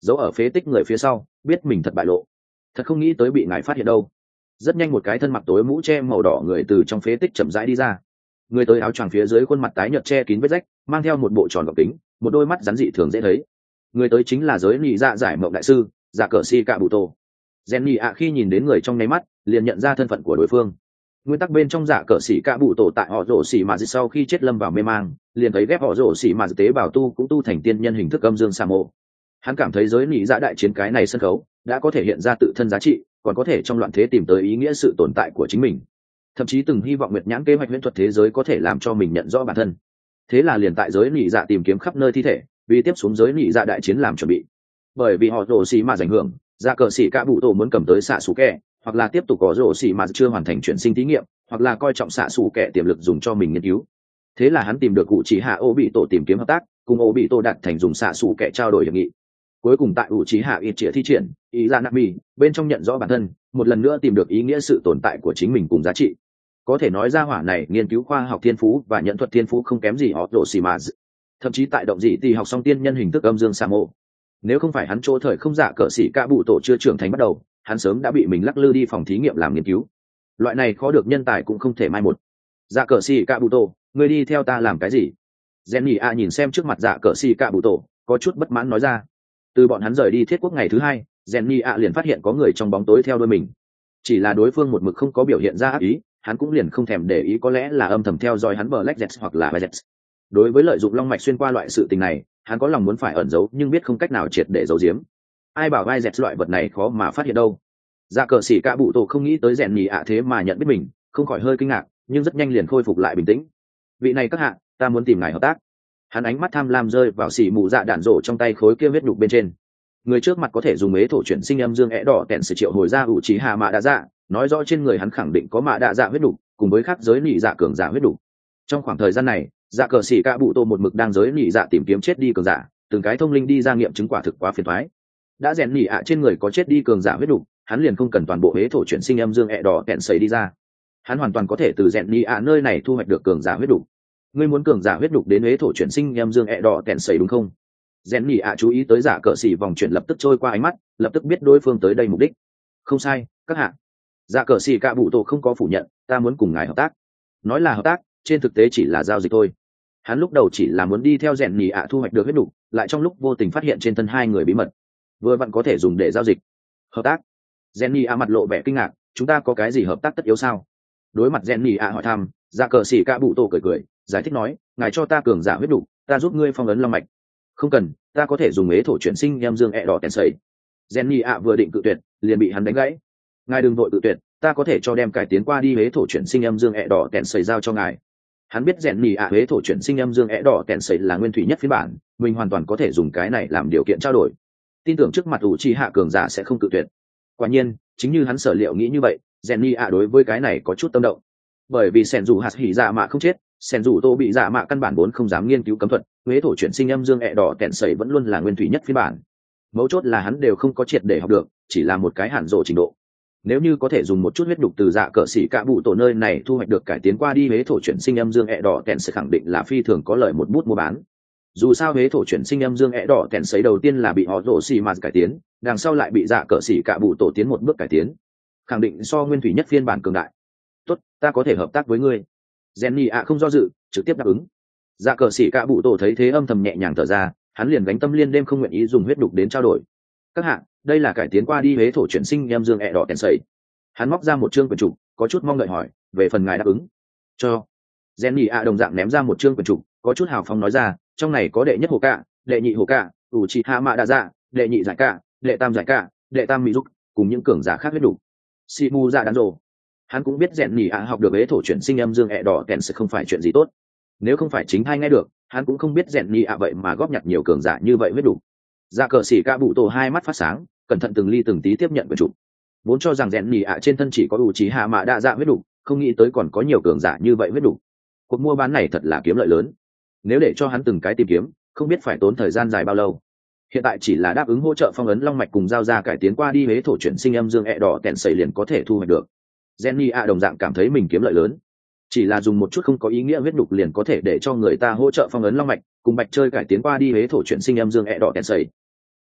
giấu ở phế tích người phía sau biết mình thật bại lộ, thật không nghĩ tới bị ngài phát hiện đâu. Rất nhanh một cái thân mặc tối mũ che màu đỏ người từ trong phế tích chậm rãi đi ra. Người tới áo choàng phía dưới khuôn mặt tái nhợt che kín vết rách, mang theo một bộ tròn gọng kính, một đôi mắt rắn dị thường dễ thấy. Người tới chính là giới nhị dạ giải mộng đại sư dạ cờ si cạ bụ tổ. Gen nhị ạ khi nhìn đến người trong nháy mắt liền nhận ra thân phận của đối phương. Nguyên tắc bên trong dạ cờ sĩ cạ bụ tổ tại họ rổ xỉ mà sau khi chết lâm vào mê mang, liền thấy ghép họ rổ xỉ mà tế bào tu cũng tu thành tiên nhân hình thức âm dương sa mô. Hắn cảm thấy giới nhị dạ đại chiến cái này sân khấu đã có thể hiện ra tự thân giá trị, còn có thể trong loạn thế tìm tới ý nghĩa sự tồn tại của chính mình. Thậm chí từng hy vọng nguyệt nhãn kế hoạch huyễn thuật thế giới có thể làm cho mình nhận rõ bản thân. Thế là liền tại giới nhị dạ tìm kiếm khắp nơi thi thể, vì tiếp xuống giới nhị dạ đại chiến làm chuẩn bị. Bởi vì họ rổ xỉ mà ảnh hưởng, dạ cờ sĩ cạ bụ tổ muốn cầm tới xạ xù kẹ, hoặc là tiếp tục có rổ xỉ mà chưa hoàn thành chuyển sinh thí nghiệm, hoặc là coi trọng xạ xù kẹ tiềm lực dùng cho mình nghiên cứu. Thế là hắn tìm được cụ chỉ hạ ô bị tổ tìm kiếm hợp tác, cùng ô bị tổ đạt thành dùng xạ xù kẹ trao đổi hiệp nghị. Cuối cùng tại cụ chỉ hạ ít trịa thi triển ý ra nami bên trong nhận rõ bản thân, một lần nữa tìm được ý nghĩa sự tồn tại của chính mình cùng giá trị. Có thể nói ra hỏa này nghiên cứu khoa học thiên phú và nhận thuật thiên phú không kém gì họ rổ xỉ mà. Thậm chí tại động dị thì học xong tiên nhân hình thức âm dương sa mô. Nếu không phải hắn chỗ thời không dạ cờ sĩ cạ bụ tổ chưa trưởng thành bắt đầu, hắn sớm đã bị mình lắc lư đi phòng thí nghiệm làm nghiên cứu. Loại này khó được nhân tài cũng không thể mai một. Dạ cờ sĩ cạ bụ tổ, người đi theo ta làm cái gì? Jenny a nhìn xem trước mặt dạ cờ sĩ cạ bụ tổ, có chút bất mãn nói ra. Từ bọn hắn rời đi thiết quốc ngày thứ hai, Jenny a liền phát hiện có người trong bóng tối theo đuôi mình. Chỉ là đối phương một mực không có biểu hiện ra ác ý, hắn cũng liền không thèm để ý, có lẽ là âm thầm theo dõi hắn Black Jets hoặc là Jets. Đối với lợi dụng long mạch xuyên qua loại sự tình này, hắn có lòng muốn phải ẩn giấu nhưng biết không cách nào triệt để giấu giếm. Ai bảo vai dẹt loại vật này khó mà phát hiện đâu. Dạ cờ sĩ cạ bụ tổ không nghĩ tới rèn nhì ạ thế mà nhận biết mình, không khỏi hơi kinh ngạc, nhưng rất nhanh liền khôi phục lại bình tĩnh. Vị này các hạ, ta muốn tìm ngài hợp tác. Hắn ánh mắt tham lam rơi vào xỉ mù dạ đạn rổ trong tay khối kia huyết nhục bên trên. Người trước mặt có thể dùng ế thổ chuyển sinh âm dương ẽ đỏ tẹn sự triệu hồi ra ủ trí hạ mạ đa dạ, nói rõ trên người hắn khẳng định có mạ đa dạ huyết nhục, cùng với khác giới nhị dạ cường giả huyết nhục. Trong khoảng thời gian này, dạ cờ sĩ cạ bụ tổ một mực đang giới nhị dạ tìm kiếm chết đi cường giả, từng cái thông linh đi ra nghiệm chứng quả thực quá phiền toái. Đã rèn nhị ạ trên người có chết đi cường giả huyết đục, hắn liền không cần toàn bộ hế thổ chuyển sinh âm dương ẹ đỏ kẹn sấy đi ra. Hắn hoàn toàn có thể từ rèn nhị ạ nơi này thu hoạch được cường giả huyết đục. Ngươi muốn cường giả huyết đục đến hế thổ chuyển sinh âm dương ẹ đỏ kẹn sấy đúng không? Rèn nhị ạ chú ý tới giả cờ xỉ vòng chuyển lập tức trôi qua ánh mắt, lập tức biết đối phương tới đây mục đích. Không sai, các hạ. Giả cờ xỉ cạ bụ tổ không có phủ nhận, ta muốn cùng ngài hợp tác. Nói là hợp tác, trên thực tế chỉ là giao dịch thôi. Hắn lúc đầu chỉ là muốn đi theo rèn nhì ạ thu hoạch được huyết đủ, lại trong lúc vô tình phát hiện trên thân hai người bí mật, vừa vặn có thể dùng để giao dịch. Hợp tác? Rèn nhì ạ mặt lộ vẻ kinh ngạc, chúng ta có cái gì hợp tác tất yếu sao? Đối mặt rèn nhì ạ hỏi thăm, dạ cờ xỉ cạ bụ tổ cười cười, giải thích nói, ngài cho ta cường giả huyết đủ, ta giúp ngươi phong ấn long mạch. Không cần, ta có thể dùng ế thổ chuyển sinh em dương ẹ đỏ tèn sấy. Rèn nhì ạ vừa định cự tuyệt, liền bị hắn đánh gãy. Ngài đừng vội cự tuyệt, ta có thể cho đem cải tiến qua đi ế thổ chuyển sinh em dương ẹ đỏ tèn sấy giao cho ngài. Hắn biết rèn nhì ạ huế thổ chuyển sinh âm dương ẽ đỏ kẹn sấy là nguyên thủy nhất phiên bản, mình hoàn toàn có thể dùng cái này làm điều kiện trao đổi. Tin tưởng trước mặt ủ trì hạ cường giả sẽ không cự tuyệt. Quả nhiên, chính như hắn sở liệu nghĩ như vậy, rèn nhì ạ đối với cái này có chút tâm động. Bởi vì sẻn dù hạt hỉ dạ mạ không chết, sẻn dù tô bị dạ mạ căn bản vốn không dám nghiên cứu cấm thuật, huế thổ chuyển sinh âm dương ẽ đỏ kẹn sấy vẫn luôn là nguyên thủy nhất phiên bản. Mấu chốt là hắn đều không có triệt để học được, chỉ là một cái hạn rộ trình độ. Nếu như có thể dùng một chút huyết đục từ dạ cờ xỉ cạ bụ tổ nơi này thu hoạch được cải tiến qua đi huế thổ chuyển sinh âm dương ẹ đỏ kèn sẽ khẳng định là phi thường có lợi một bút mua bán. Dù sao huế thổ chuyển sinh âm dương ẹ đỏ kèn sấy đầu tiên là bị họ rổ xì mà cải tiến, đằng sau lại bị dạ cờ xỉ cạ bụ tổ tiến một bước cải tiến, khẳng định so nguyên thủy nhất phiên bản cường đại. Tốt, ta có thể hợp tác với ngươi. Jenny ạ không do dự, trực tiếp đáp ứng. Dạ cờ xỉ cạ bụ tổ thấy thế âm thầm nhẹ nhàng thở ra, hắn liền gánh tâm liên đêm không nguyện ý dùng huyết đục đến trao đổi. Các hạng, đây là cải tiến qua đi huế thổ chuyển sinh em dương ẹ đỏ kèn sấy. Hắn móc ra một chương quyển trục, có chút mong đợi hỏi, về phần ngài đáp ứng cho. Jenny a đồng dạng ném ra một chương quyển trục, có chút hào phóng nói ra, trong này có đệ nhất hồ cạ, đệ nhị hồ cạ, ủ trị hạ mạ đa dạ, đệ nhị giải cạ, đệ tam giải cạ, đệ tam mỹ dục, cùng những cường giả khác huyết đủ. Simu dạ đắn rồ. Hắn cũng biết Jenny a học được huế thổ chuyển sinh em dương ẹ đỏ kèn sẽ không phải chuyện gì tốt. Nếu không phải chính hay nghe được, hắn cũng không biết Jenny a vậy mà góp nhặt nhiều cường giả như vậy huyết đủ. Dạ cờ xỉ cạ bụ tổ hai mắt phát sáng, cẩn thận từng ly từng tí tiếp nhận quyển trục. Vốn cho rằng rèn nhì ạ trên thân chỉ có ủ trí hạ mạ đa dạ huyết đủ, không nghĩ tới còn có nhiều cường giả như vậy huyết đủ. Cuộc mua bán này thật là kiếm lợi lớn. Nếu để cho hắn từng cái tìm kiếm, không biết phải tốn thời gian dài bao lâu. Hiện tại chỉ là đáp ứng hỗ trợ phong ấn long mạch cùng giao ra cải tiến qua đi huế thổ chuyển sinh âm dương ẹ đỏ kèn sấy liền có thể thu hoạch được. Jenny ạ đồng dạng cảm thấy mình kiếm lợi lớn. Chỉ là dùng một chút không có ý nghĩa huyết đục liền có thể để cho người ta hỗ trợ phong ấn long mạch cùng bạch chơi cải tiến qua đi huế thổ chuyển sinh âm dương ẹ đỏ kèn sấy.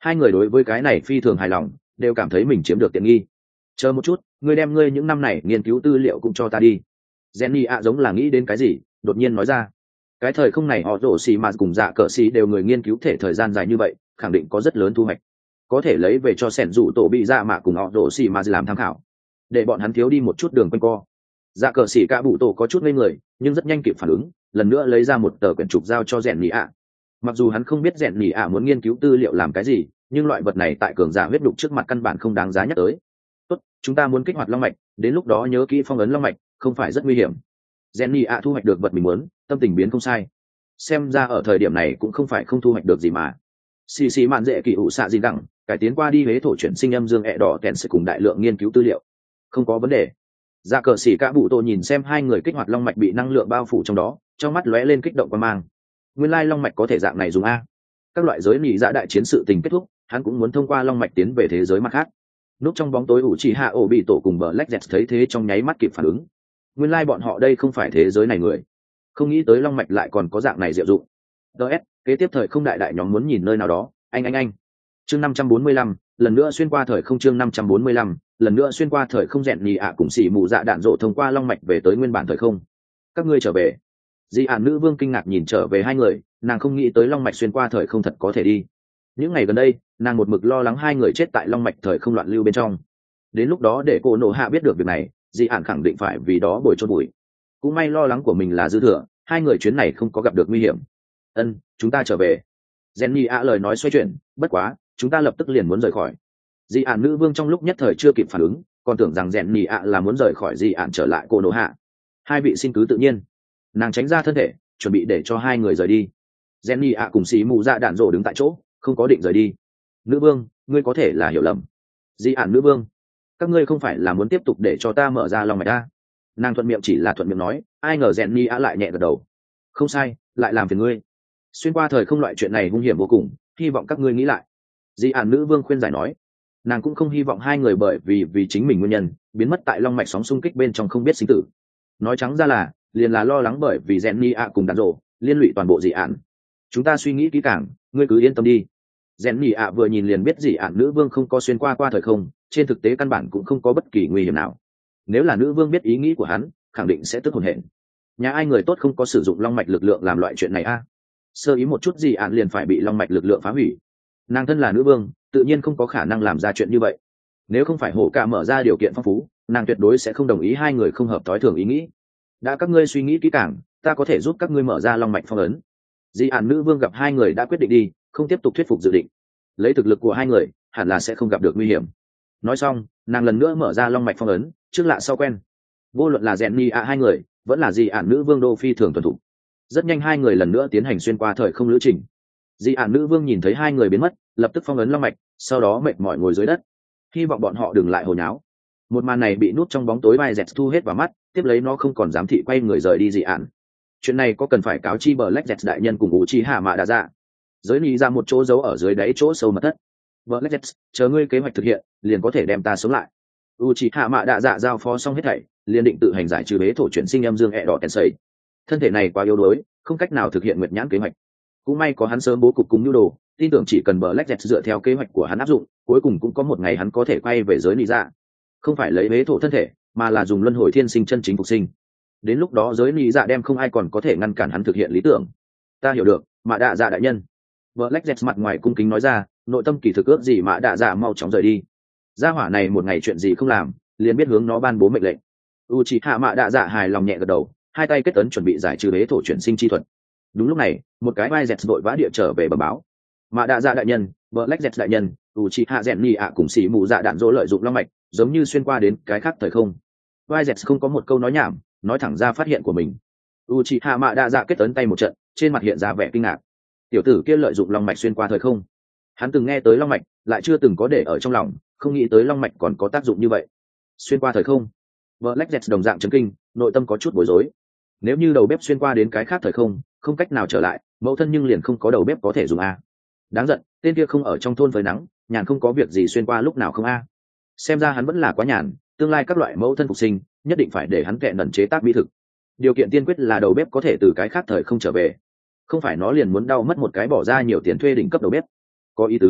Hai người đối với cái này phi thường hài lòng, đều cảm thấy mình chiếm được tiện nghi. Chờ một chút, ngươi đem ngươi những năm này nghiên cứu tư liệu cũng cho ta đi. Jenny ạ giống là nghĩ đến cái gì, đột nhiên nói ra. Cái thời không này họ rổ xì mà cùng dạ cờ xì đều người nghiên cứu thể thời gian dài như vậy, khẳng định có rất lớn thu hoạch. Có thể lấy về cho sẻn rủ tổ bị dạ mạ cùng họ rổ xì mà làm tham khảo, để bọn hắn thiếu đi một chút đường quanh co. Dạ cờ xì cả bụ tổ có chút ngây người, nhưng rất nhanh kịp phản ứng, lần nữa lấy ra một tờ quyển trục giao cho Jenny ạ. Mặc dù hắn không biết Jenny ạ muốn nghiên cứu tư liệu làm cái gì, nhưng loại vật này tại cường giả huyết đục trước mặt căn bản không đáng giá nhắc tới. Tốt, chúng ta muốn kích hoạt long mạch, đến lúc đó nhớ kỹ phong ấn long mạch, không phải rất nguy hiểm. Jenny ạ thu hoạch được vật mình muốn, tâm tình biến không sai. Xem ra ở thời điểm này cũng không phải không thu hoạch được gì mà. Xì xì mạn dễ kỳ ủ xạ gì đẳng, cải tiến qua đi huế thổ chuyển sinh âm dương ẹ đỏ kèn sẽ cùng đại lượng nghiên cứu tư liệu. Không có vấn đề. Dạ cờ xỉ cả bụ tổ nhìn xem hai người kích hoạt long mạch bị năng lượng bao phủ trong đó, trong mắt lóe lên kích động và mang. Nguyên lai long mạch có thể dạng này dùng a. Các loại giới nhị dạ đại chiến sự tình kết thúc, hắn cũng muốn thông qua long mạch tiến về thế giới mặt khác. Núp trong bóng tối ủ chỉ hạ ổ bị tổ cùng Black Jet thấy thế trong nháy mắt kịp phản ứng. Nguyên lai bọn họ đây không phải thế giới này người, không nghĩ tới long mạch lại còn có dạng này diệu dụng. DS, kế tiếp thời không đại đại nhóm muốn nhìn nơi nào đó, anh. Chương 545, lần nữa xuyên qua thời không chương 545, lần nữa xuyên qua thời không rèn nhì ạ cùng xỉ mù dạ đạn rộ thông qua long mạch về tới nguyên bản thời không. Các ngươi trở về. Dị ản nữ vương kinh ngạc nhìn trở về hai người, nàng không nghĩ tới long mạch xuyên qua thời không thật có thể đi. Những ngày gần đây, nàng một mực lo lắng hai người chết tại long mạch thời không loạn lưu bên trong. Đến lúc đó để cô nổ hạ biết được việc này, dị ản khẳng định phải vì đó bồi chôn bụi. Cũng may lo lắng của mình là dư thừa, hai người chuyến này không có gặp được nguy hiểm. Chúng ta trở về. Jenny ạ lời nói xoay chuyển, bất quá, chúng ta lập tức liền muốn rời khỏi. Dị ản nữ vương trong lúc nhất thời chưa kịp phản ứng, còn tưởng rằng Jenny ạ là muốn rời khỏi dị ản trở lại cô nổ hạ. Hai vị xin cứ tự nhiên. Nàng tránh ra thân thể, chuẩn bị để cho hai người rời đi. Jenny ạ cùng xí mù dạ đạn rổ đứng tại chỗ, không có định rời đi. Nữ vương, ngươi có thể là hiểu lầm. Dị ản nữ vương, các ngươi không phải là muốn tiếp tục để cho ta mở ra lòng mạch ta? Nàng thuận miệng chỉ là thuận miệng nói, ai ngờ Jenny ạ lại nhẹ gật đầu. Không sai, lại làm phiền ngươi. Xuyên qua thời không loại chuyện này hung hiểm vô cùng, hy vọng các ngươi nghĩ lại. Dị ản nữ vương khuyên giải nói, nàng cũng không hy vọng hai người bởi vì chính mình nguyên nhân biến mất tại long mạch sóng xung kích bên trong không biết sinh tử. Nói trắng ra là liền là lo lắng bởi vì Jenny ạ cùng đàn rộ liên lụy toàn bộ dị ản. Chúng ta suy nghĩ kỹ càng, ngươi cứ yên tâm đi. Jenny ạ vừa nhìn liền biết dị ản nữ vương không có xuyên qua thời không, trên thực tế căn bản cũng không có bất kỳ nguy hiểm nào. Nếu là nữ vương biết ý nghĩ của hắn, khẳng định sẽ tức hồn hển. Nhà ai người tốt không có sử dụng long mạch lực lượng làm loại chuyện này a? Sơ ý một chút dị ản liền phải bị long mạch lực lượng phá hủy. Nàng thân là nữ vương, tự nhiên không có khả năng làm ra chuyện như vậy. Nếu không phải hổ cả mở ra điều kiện phong phú, nàng tuyệt đối sẽ không đồng ý hai người không hợp tối thường ý nghĩ. Đã các ngươi suy nghĩ kỹ càng, ta có thể giúp các ngươi mở ra long mạch phong ấn. Dị ản nữ vương gặp hai người đã quyết định đi, không tiếp tục thuyết phục dự định. Lấy thực lực của hai người, hẳn là sẽ không gặp được nguy hiểm. Nói xong, nàng lần nữa mở ra long mạch phong ấn, trước lạ sau quen. Vô luận là Jenny ạ hai người, vẫn là dị ản nữ vương đô phi thường tuân thủ. Rất nhanh hai người lần nữa tiến hành xuyên qua thời không lữ trình. Dị ản nữ vương nhìn thấy hai người biến mất, lập tức phong ấn long mạch, sau đó mệt mỏi ngồi dưới đất, hy vọng bọn họ đừng lại hồi nháo. Một màn này bị nút trong bóng tối vai dẹt thu hết vào mắt, tiếp lấy nó không còn dám thị quay người rời đi dị ản. Chuyện này có cần phải cáo chi Black Jet đại nhân cùng Uchiha Mạ Dạ. Giới nghĩ ra một chỗ giấu ở dưới đáy chỗ sâu mật thất. Black Jet, chờ ngươi kế hoạch thực hiện, liền có thể đem ta sống lại. Uchiha Mạ Dạ giao phó xong hết thảy, liền định tự hành giải trừ bế thổ chuyển sinh âm dương ẹ đỏ tensei. Thân thể này quá yếu đuối, không cách nào thực hiện nguyệt nhãn kế hoạch. Cũng may có hắn sớm bố cục cùng nhu đồ, tin tưởng chỉ cần Black Jet dựa theo kế hoạch của hắn áp dụng, cuối cùng cũng có một ngày hắn có thể quay về giới lý dạ. Không phải lấy bế thổ thân thể, mà là dùng luân hồi thiên sinh chân chính phục sinh. Đến lúc đó giới lý dạ đem không ai còn có thể ngăn cản hắn thực hiện lý tưởng. Ta hiểu được, Mạ Đạ Dạ đại nhân. Black Jet mặt ngoài cung kính nói ra, nội tâm kỳ thực ước gì Mạ Đạ Dạ mau chóng rời đi. Gia hỏa này một ngày chuyện gì không làm, liền biết hướng nó ban bố mệnh lệnh. Uchiha Mạ Đạ Dạ hài lòng nhẹ gật đầu, hai tay kết ấn chuẩn bị giải trừ bế thổ chuyển sinh chi thuật. Đúng lúc này, một cái vai dẹt vội vã địa trở về bẩm báo. Mạ Đạ Dạ đại nhân, Black Jet đại nhân, Uchiha Jenny ạ cùng xỉ mù dạ đạn dỗ lợi dụng long mạch, giống như xuyên qua đến cái khác thời không. Vai dẹt không có một câu nói nhảm, nói thẳng ra phát hiện của mình. Uchiha Mạ Đạ Dạ kết ấn tay một trận, trên mặt hiện ra vẻ kinh ngạc. Tiểu tử kia lợi dụng long mạch xuyên qua thời không. Hắn từng nghe tới long mạch, lại chưa từng có để ở trong lòng, không nghĩ tới long mạch còn có tác dụng như vậy. Xuyên qua thời không. Black Jet đồng dạng chấn kinh, nội tâm có chút bối rối. Nếu như đầu bếp xuyên qua đến cái khác thời không, không cách nào trở lại, mẫu thân nhưng liền không có đầu bếp có thể dùng a. Đáng giận, tên kia không ở trong thôn với nắng, nhàn không có việc gì xuyên qua lúc nào không a. Xem ra hắn vẫn là quá nhàn, tương lai các loại mẫu thân phục sinh, nhất định phải để hắn kệ nần chế tác mỹ thực. Điều kiện tiên quyết là đầu bếp có thể từ cái khác thời không trở về, không phải nó liền muốn đau mất một cái bỏ ra nhiều tiền thuê đỉnh cấp đầu bếp. Có ý tứ,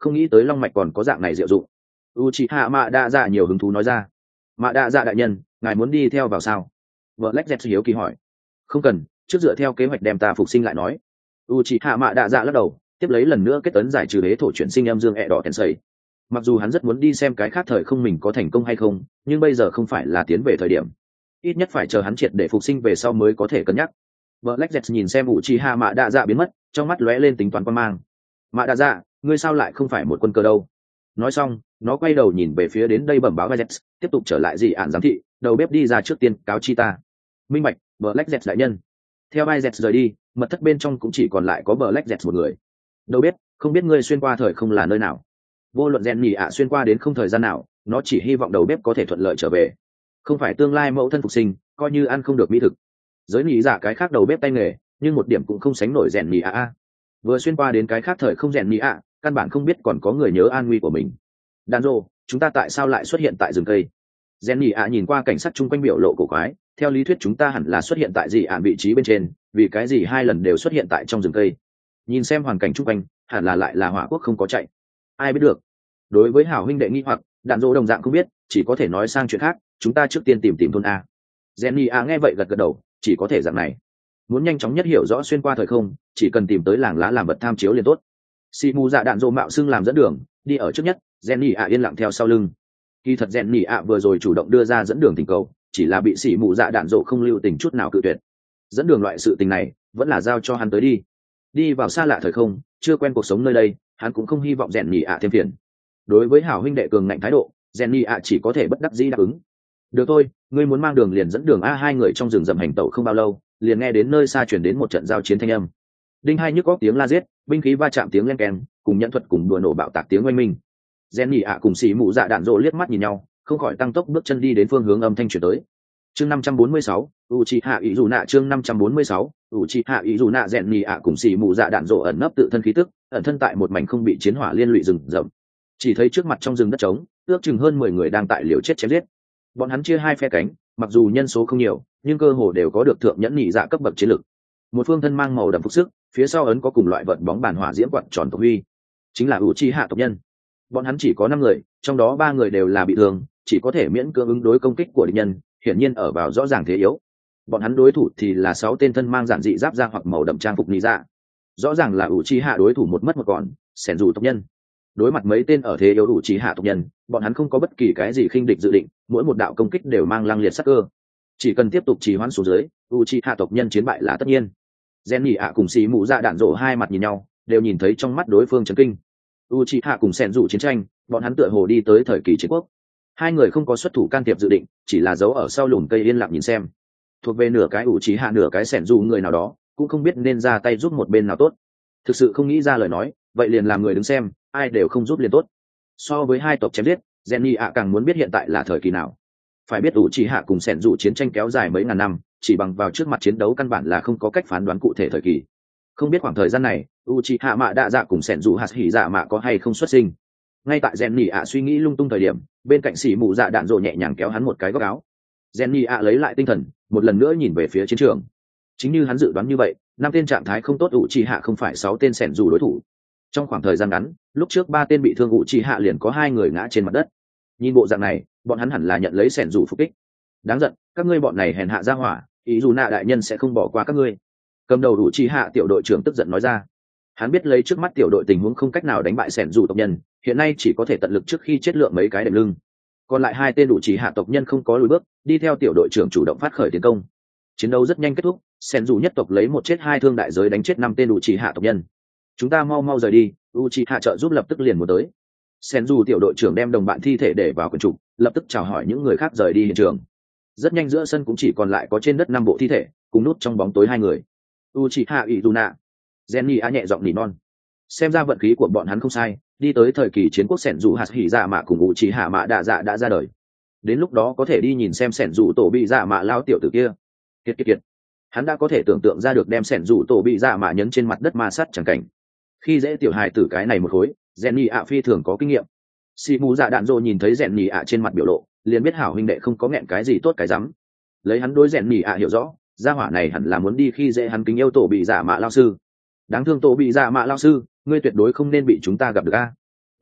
không nghĩ tới long mạch còn có dạng này diệu dụng. Uchiha mạ đa dạ nhiều hứng thú nói ra. Mạ đa dạ đại nhân, ngài muốn đi theo vào sao? Black Jet hiếu kỳ hỏi. Không cần, trước dựa theo kế hoạch đem ta phục sinh lại nói. Uchiha mạ đa dạ lắc đầu, tiếp lấy lần nữa kết tấn giải trừ đế thổ chuyển sinh em dương ẹ đỏ tensei. Mặc dù hắn rất muốn đi xem cái khác thời không mình có thành công hay không, nhưng bây giờ không phải là tiến về thời điểm, ít nhất phải chờ hắn triệt để phục sinh về sau mới có thể cân nhắc. Black Jet nhìn xem Uchiha mạ đa dạ biến mất, trong mắt lóe lên tính toán quan mang. Mạ đa dạ, ngươi sao lại không phải một quân cờ đâu? Nói xong, nó quay đầu nhìn về phía đến đây bẩm báo Jet, tiếp tục trở lại dị ạn giám thị, đầu bếp đi ra trước tiên cáo chi ta. Minh bạch, Black Jet đại nhân. Theo Jet rời đi, mật thất bên trong cũng chỉ còn lại có Black Jet một người. Đầu bếp, không biết ngươi xuyên qua thời không là nơi nào? Vô luận rèn nhỉ ạ xuyên qua đến không thời gian nào, nó chỉ hy vọng đầu bếp có thể thuận lợi trở về. Không phải tương lai mẫu thân phục sinh, coi như ăn không được mỹ thực. Giới nhỉ dạ cái khác đầu bếp tay nghề, nhưng một điểm cũng không sánh nổi rèn nhỉ ạ. Vừa xuyên qua đến cái khác thời không rèn nhỉ ạ, căn bản không biết còn có người nhớ an nguy của mình. Đàn rô, chúng ta tại sao lại xuất hiện tại rừng cây? Rèn nhỉ ạ nhìn qua cảnh sát chung quanh biểu lộ cổ quái, theo lý thuyết chúng ta hẳn là xuất hiện tại dị ạn vị trí bên trên, vì cái gì hai lần đều xuất hiện tại trong rừng cây? Nhìn xem hoàn cảnh chung quanh, hẳn là lại là hỏa quốc không có chạy. Ai biết được? Đối với hảo huynh đệ nghi hoặc, đạn dỗ đồng dạng không biết, chỉ có thể nói sang chuyện khác, chúng ta trước tiên tìm thôn a. Jenny a nghe vậy gật gật đầu, chỉ có thể dạng này. Muốn nhanh chóng nhất hiểu rõ xuyên qua thời không, chỉ cần tìm tới làng lá làm vật tham chiếu liền tốt. Sĩ mù dạ đạn dỗ mạo xưng làm dẫn đường, đi ở trước nhất, Jenny a yên lặng theo sau lưng. Kỳ thật Jenny a vừa rồi chủ động đưa ra dẫn đường tình cầu, chỉ là bị sĩ mù dạ đạn dỗ không lưu tình chút nào cự tuyệt. Dẫn đường loại sự tình này, vẫn là giao cho hắn tới đi. Đi vào xa lạ thời không, chưa quen cuộc sống nơi đây, hắn cũng không hy vọng Jenny a thêm phiền. Đối với hảo huynh đệ cường ngạnh thái độ, Jenny ạ chỉ có thể bất đắc dĩ đáp ứng. Được thôi, ngươi muốn mang đường liền dẫn đường a. Hai người trong rừng rậm hành tẩu không bao lâu, liền nghe đến nơi xa chuyển đến một trận giao chiến thanh âm. Đinh hai nhức góc tiếng la giết, binh khí va chạm tiếng len keng, cùng nhẫn thuật cùng đùa nổ bạo tạc tiếng oanh minh. Jenny ạ cùng xì mụ dạ đạn rộ liếc mắt nhìn nhau, không khỏi tăng tốc bước chân đi đến phương hướng âm thanh chuyển tới. Chương 546, Uchiha Izuna chương 546, Uchiha Izuna Jenny ạ cùng xì mụ dạ đạn rộ ẩn nấp tự thân khí tức, ẩn thân tại một mảnh không bị chiến hỏa liên lụy rừng rậm. Chỉ thấy trước mặt trong rừng đất trống, ước chừng hơn 10 người đang tại liều chết chém giết. Bọn hắn chia hai phe cánh, mặc dù nhân số không nhiều, nhưng cơ hồ đều có được thượng nhẫn nhị dạ cấp bậc chiến lực. Một phương thân mang màu đậm phục sức, phía sau ấn có cùng loại vận bóng bàn hỏa diễm quạt tròn tộc huy, chính là Uchiha tộc nhân. Bọn hắn chỉ có 5 người, trong đó 3 người đều là bị thương, chỉ có thể miễn cưỡng ứng đối công kích của địch nhân, hiển nhiên ở vào rõ ràng thế yếu. Bọn hắn đối thủ thì là 6 tên thân mang giản dị giáp da hoặc màu đậm trang phục nhị dạ. Rõ ràng là Uchiha đối thủ một mất một còn, xẻn dù tộc nhân. Đối mặt mấy tên ở thế yếu đủ trí hạ tộc nhân, bọn hắn không có bất kỳ cái gì khinh địch dự định, mỗi một đạo công kích đều mang lăng liệt sắc cơ. Chỉ cần tiếp tục trì hoãn xuống dưới, Uchiha tộc nhân chiến bại là tất nhiên. Jenny ạ cùng xì mụ dạ đạn rộ hai mặt nhìn nhau, đều nhìn thấy trong mắt đối phương chấn kinh. Uchiha cùng xẻn dụ chiến tranh, bọn hắn tựa hồ đi tới thời kỳ chiến quốc. Hai người không có xuất thủ can thiệp dự định, chỉ là giấu ở sau lùm cây yên lặng nhìn xem. Thuộc về nửa cái Uchiha nửa cái xẻn dụ người nào đó, cũng không biết nên ra tay giúp một bên nào tốt. Thực sự không nghĩ ra lời nói, vậy liền làm người đứng xem, ai đều không giúp liền tốt. So với hai tộc chém giết, Jenny ạ càng muốn biết hiện tại là thời kỳ nào. Phải biết Uchiha cùng xẻn dụ chiến tranh kéo dài mấy ngàn năm, chỉ bằng vào trước mặt chiến đấu căn bản là không có cách phán đoán cụ thể thời kỳ. Không biết khoảng thời gian này, Uchiha mạ đa dạ cùng xẻn dụ hạt hỉ dạ mạ có hay không xuất sinh. Ngay tại Jenny ạ suy nghĩ lung tung thời điểm, bên cạnh xỉ mụ dạ đạn rộ nhẹ nhàng kéo hắn một cái góc áo. Jenny ạ lấy lại tinh thần, một lần nữa nhìn về phía chiến trường. Chính như hắn dự đoán như vậy, 5 tên trạng thái không tốt Uchiha không phải 6 tên xẻn dụ đối thủ. Trong khoảng thời gian ngắn, lúc trước 3 tên bị thương Uchiha liền có 2 người ngã trên mặt đất. Nhìn bộ dạng này, bọn hắn hẳn là nhận lấy xẻn dụ phục kích. Đáng giận, các ngươi bọn này hèn hạ ra hỏa, ý dù nạ đại nhân sẽ không bỏ qua các ngươi. Cầm đầu Uchiha tiểu đội trưởng tức giận nói ra. Hắn biết lấy trước mắt tiểu đội tình huống không cách nào đánh bại xẻn dụ tộc nhân, hiện nay chỉ có thể tận lực trước khi chết lượng mấy cái đệm lưng. Còn lại 2 tên Uchiha tộc nhân không có lùi bước, đi theo tiểu đội trưởng chủ động phát khởi tiến công. Chiến đấu rất nhanh kết thúc, xẻn dụ nhất tộc lấy 1 chết 2 thương đại giới đánh chết 5 tên Uchiha tộc nhân. Chúng ta mau rời đi, Uchiha trợ giúp lập tức liền muốn tới. Senju tiểu đội trưởng đem đồng bạn thi thể để vào quyển trục, lập tức chào hỏi những người khác rời đi hiện trường. Rất nhanh giữa sân cũng chỉ còn lại có trên đất 5 bộ thi thể, cùng nút trong bóng tối 2 người. Uchiha Izuna, Jenny á nhẹ giọng nỉ non. Xem ra vận khí của bọn hắn không sai, đi tới thời kỳ chiến quốc Senju hạt hỉ dạ mạ cùng Uchiha mạ đạ dạ đã ra đời. Đến lúc đó có thể đi nhìn xem Senju tổ bị dạ mạ lao tiểu tử kia. Kiệt. Hắn đã có thể tưởng tượng ra được đem Senju tổ bị dạ mạ nhấn trên mặt đất ma sát chẳng cảnh. Khi dễ tiểu hài tử cái này một khối, Jenny ạ phi thường có kinh nghiệm. Sĩ mù dạ đạn dô nhìn thấy Jenny ạ trên mặt biểu lộ, liền biết hảo huynh đệ không có nghẹn cái gì tốt cái rắm. Lấy hắn đối Jenny ạ hiểu rõ, gia hỏa này hẳn là muốn đi khi dễ hắn kính yêu tổ bị dạ mạ lao sư. Đáng thương tổ bị dạ mạ lao sư, ngươi tuyệt đối không nên bị chúng ta gặp được a.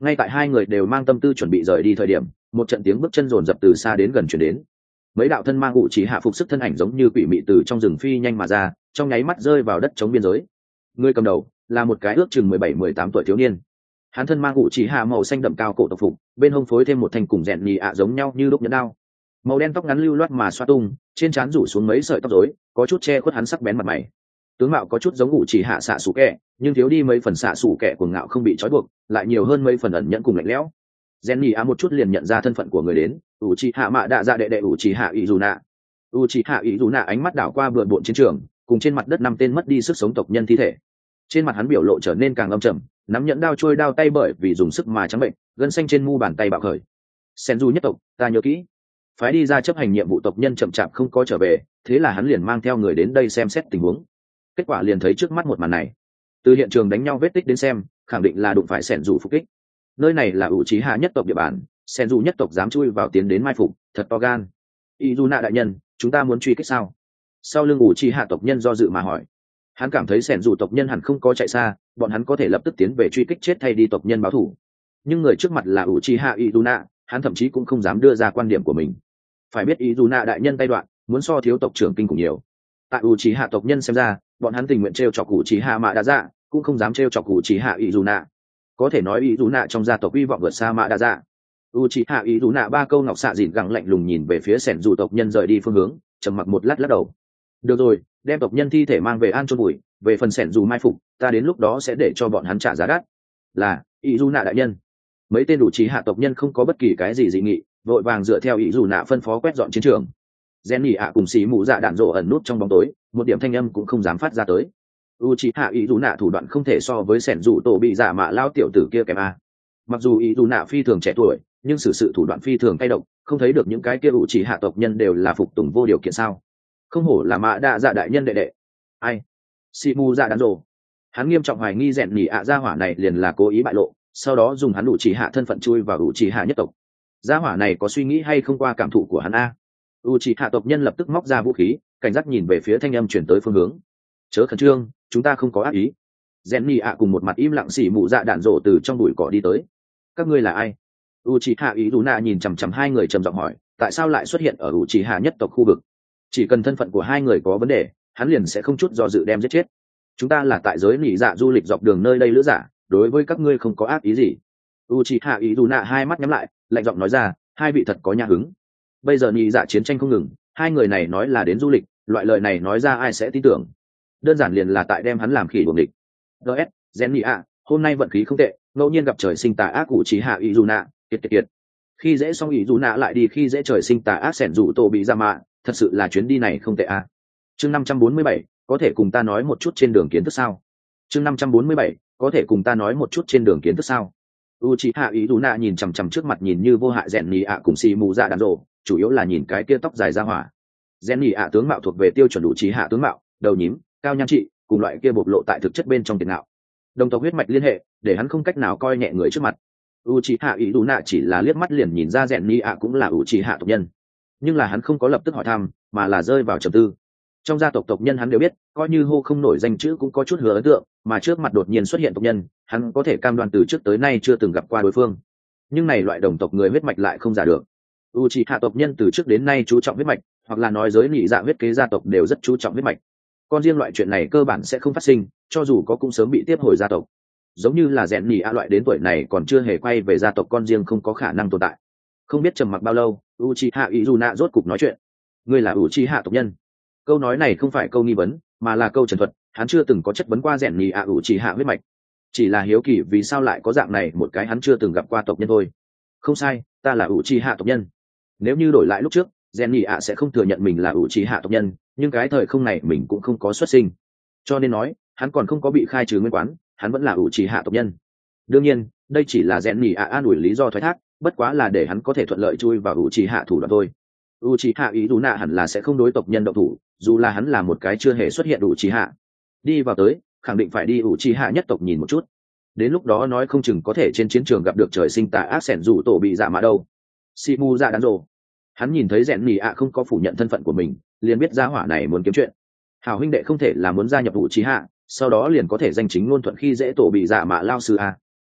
Ngay tại hai người đều mang tâm tư chuẩn bị rời đi thời điểm, một trận tiếng bước chân rồn rập từ xa đến gần chuyển đến. Mấy đạo thân mang ủ chỉ hạ phục sức thân ảnh giống như quỷ mị từ trong rừng phi nhanh mà ra, trong nháy mắt rơi vào đất chống biên giới. Người cầm đầu là một cái ước chừng 17-18 tuổi thiếu niên. Hắn thân mang ủ chỉ hạ màu xanh đậm cao cổ tộc phục, bên hông phối thêm một thanh cùng rèn nhì ạ giống nhau như lúc nhẫn đao. Màu đen tóc ngắn lưu loát mà xoa tung, trên trán rủ xuống mấy sợi tóc rối, có chút che khuất hắn sắc bén mặt mày. Tướng mạo có chút giống ủ chỉ hạ xạ sủ kẹ, nhưng thiếu đi mấy phần xạ sủ kẹ cuồng ngạo không bị trói buộc, lại nhiều hơn mấy phần ẩn nhẫn cùng lạnh lẽo. Rèn nhì ạ một chút liền nhận ra thân phận của người đến, ủ chỉ hạ mạ đạ dạ đệ đệ ủ chỉ hạ ý dù nạ. ủ chỉ hạ ý dù nạ ánh mắt đảo qua bừa bộn chiến trường, cùng trên mặt đất 5 tên mất đi sức sống tộc nhân thi thể. Trên mặt hắn biểu lộ trở nên càng âm trầm, nắm nhẫn đao trôi đao tay bởi vì dùng sức mà trắng bệnh, gân xanh trên mu bàn tay bạo khởi. Senju nhất tộc, ta nhớ kỹ. Phái đi ra chấp hành nhiệm vụ tộc nhân chậm chạp không có trở về, thế là hắn liền mang theo người đến đây xem xét tình huống. Kết quả liền thấy trước mắt một màn này. Từ hiện trường đánh nhau vết tích đến xem, khẳng định là đụng phải Senju phục kích. Nơi này là Uchiha nhất tộc địa bàn, Senju nhất tộc dám chui vào tiến đến mai phục, thật to gan. Izuna đại nhân, chúng ta muốn truy kích sao? Sau lưng Uchiha tộc nhân do dự mà hỏi. Hắn cảm thấy Senju tộc nhân hẳn không có chạy xa, bọn hắn có thể lập tức tiến về truy kích chết thay đi tộc nhân báo thù. Nhưng người trước mặt là Uchiha Izuna, hắn thậm chí cũng không dám đưa ra quan điểm của mình. Phải biết Izuna đại nhân tay đoạn, muốn so thiếu tộc trưởng kinh khủng nhiều. Tại Uchiha tộc nhân xem ra, bọn hắn tình nguyện trêu chọc Uchiha Mạ Đa Dạ, cũng không dám trêu chọc Uchiha Izuna. Có thể nói Izuna trong gia tộc uy vọng vượt xa Mạ Đa Dạ. Uchiha Izuna ba câu ngọc xạ dịn gẳng lạnh lùng nhìn về phía Senju tộc nhân rời đi phương hướng, trầm mặc một lát lắc đầu. Được rồi, đem tộc nhân thi thể mang về an chôn bụi, về phần Senju mai phục, ta đến lúc đó sẽ để cho bọn hắn trả giá đắt. Là Izuna đại nhân. Mấy tên Uchiha tộc nhân không có bất kỳ cái gì dị nghị, vội vàng dựa theo Izuna phân phó quét dọn chiến trường. Jenny ạ cùng xí mũ dạ đạn rộ ẩn nút trong bóng tối, một điểm thanh âm cũng không dám phát ra tới. Uchiha Izuna thủ đoạn không thể so với Senju tổ bị giả mạ lao tiểu tử kia kém a. Mặc dù Izuna phi thường trẻ tuổi, nhưng sự thủ đoạn phi thường tay động, không thấy được những cái kia Uchiha tộc nhân đều là phục tùng vô điều kiện sao? Không hổ là Mạ Đa Dạ đại nhân đệ đệ. Ai? Xí mũ dạ đạn rộ. Hắn nghiêm trọng hoài nghi Jenny ạ gia hỏa này liền là cố ý bại lộ, sau đó dùng hắn Uchiha thân phận chui vào Uchiha nhất tộc. Gia hỏa này có suy nghĩ hay không qua cảm thụ của hắn a? Uchiha tộc nhân lập tức móc ra vũ khí, cảnh giác nhìn về phía thanh âm chuyển tới phương hướng. Chớ khẩn trương, chúng ta không có ác ý. Jenny ạ cùng một mặt im lặng xỉ mụ dạ đạn rộ từ trong bụi cỏ đi tới. Các ngươi là ai? Uchiha Izuna nhìn chằm chằm hai người trầm giọng hỏi, tại sao lại xuất hiện ở Uchiha nhất tộc khu vực? Chỉ cần thân phận của hai người có vấn đề, hắn liền sẽ không chút do dự đem giết chết. Chúng ta là tại giới nỉ dạ du lịch dọc đường nơi đây lữ giả, đối với các ngươi không có ác ý gì. Uchiha Izuna hai mắt nhắm lại, lạnh giọng nói ra, hai vị thật có nhã hứng. Bây giờ nỉ dạ chiến tranh không ngừng, hai người này nói là đến du lịch, loại lời này nói ra ai sẽ tin tưởng? Đơn giản liền là tại đem hắn làm khỉ đuồng địch. DS, Jenny ạ, hôm nay vận khí không tệ, ngẫu nhiên gặp trời sinh tà ác Uchiha Izuna, kiệt. Khi dễ xong Izuna lại đi khi dễ trời sinh tà ác Senju tổ bị ra mạ, thật sự là chuyến đi này không tệ a. Chương 547, có thể cùng ta nói một chút trên đường kiến thức sao? Chương 547, có thể cùng ta nói một chút trên đường kiến thức sao? Uchiha Izuna nhìn chằm chằm trước mặt nhìn như vô hại Jenny ạ cùng xì mù dạ đàn rồ, chủ yếu là nhìn cái kia tóc dài ra hỏa. Jenny ạ tướng mạo thuộc về tiêu chuẩn Uchiha tướng mạo, đầu nhím, cao nhan trị, cùng loại kia bộc lộ tại thực chất bên trong tiền não. Đồng tộc huyết mạch liên hệ, để hắn không cách nào coi nhẹ người trước mặt. Uchiha Izuna chỉ là liếc mắt liền nhìn ra Jenny ạ cũng là Uchiha tộc nhân, nhưng là hắn không có lập tức hỏi thăm, mà là rơi vào trầm tư. Trong gia tộc tộc nhân hắn đều biết, coi như hô không nổi danh chữ cũng có chút hứa ấn tượng, mà trước mặt đột nhiên xuất hiện tộc nhân, hắn có thể cam đoan từ trước tới nay chưa từng gặp qua đối phương. Nhưng này loại đồng tộc người huyết mạch lại không giả được. Uchiha tộc nhân từ trước đến nay chú trọng huyết mạch, hoặc là nói giới nị dạ huyết kế gia tộc đều rất chú trọng huyết mạch. Con riêng loại chuyện này cơ bản sẽ không phát sinh, cho dù có cũng sớm bị tiếp hồi gia tộc. Giống như là rèn nỉ a loại đến tuổi này còn chưa hề quay về gia tộc con riêng không có khả năng tồn tại. Không biết trầm mặc bao lâu, Uchiha Izuna rốt cục nói chuyện. Ngươi là Uchiha tộc nhân. Câu nói này không phải câu nghi vấn, mà là câu trần thuật. Hắn chưa từng có chất vấn qua rèn nỉ a Uchiha huyết mạch, chỉ là hiếu kỳ vì sao lại có dạng này một cái hắn chưa từng gặp qua tộc nhân thôi. Không sai, ta là Uchiha tộc nhân. Nếu như đổi lại lúc trước, rèn nỉ a sẽ không thừa nhận mình là Uchiha tộc nhân, nhưng cái thời không này mình cũng không có xuất sinh, cho nên nói hắn còn không có bị khai trừ nguyên quán, hắn vẫn là Uchiha tộc nhân. Đương nhiên đây chỉ là rèn nỉ a an ủi lý do thoái thác, bất quá là để hắn có thể thuận lợi chui vào Uchiha thủ đoạn thôi. Uchiha Izuna hẳn là sẽ không đối tộc nhân động thủ, dù là hắn là một cái chưa hề xuất hiện Uchiha. Đi vào tới, khẳng định phải đi Uchiha nhất tộc nhìn một chút. Đến lúc đó nói không chừng có thể trên chiến trường gặp được trời sinh tà ác Senju tổ bị giả mạ đâu. Shimu dạ đắn rồ. Hắn nhìn thấy rèn nỉ a không có phủ nhận thân phận của mình, liền biết gia hỏa này muốn kiếm chuyện. Hảo huynh đệ không thể là muốn gia nhập Uchiha, sau đó liền có thể danh chính ngôn thuận khi dễ tổ bị giả mạ lao sư a.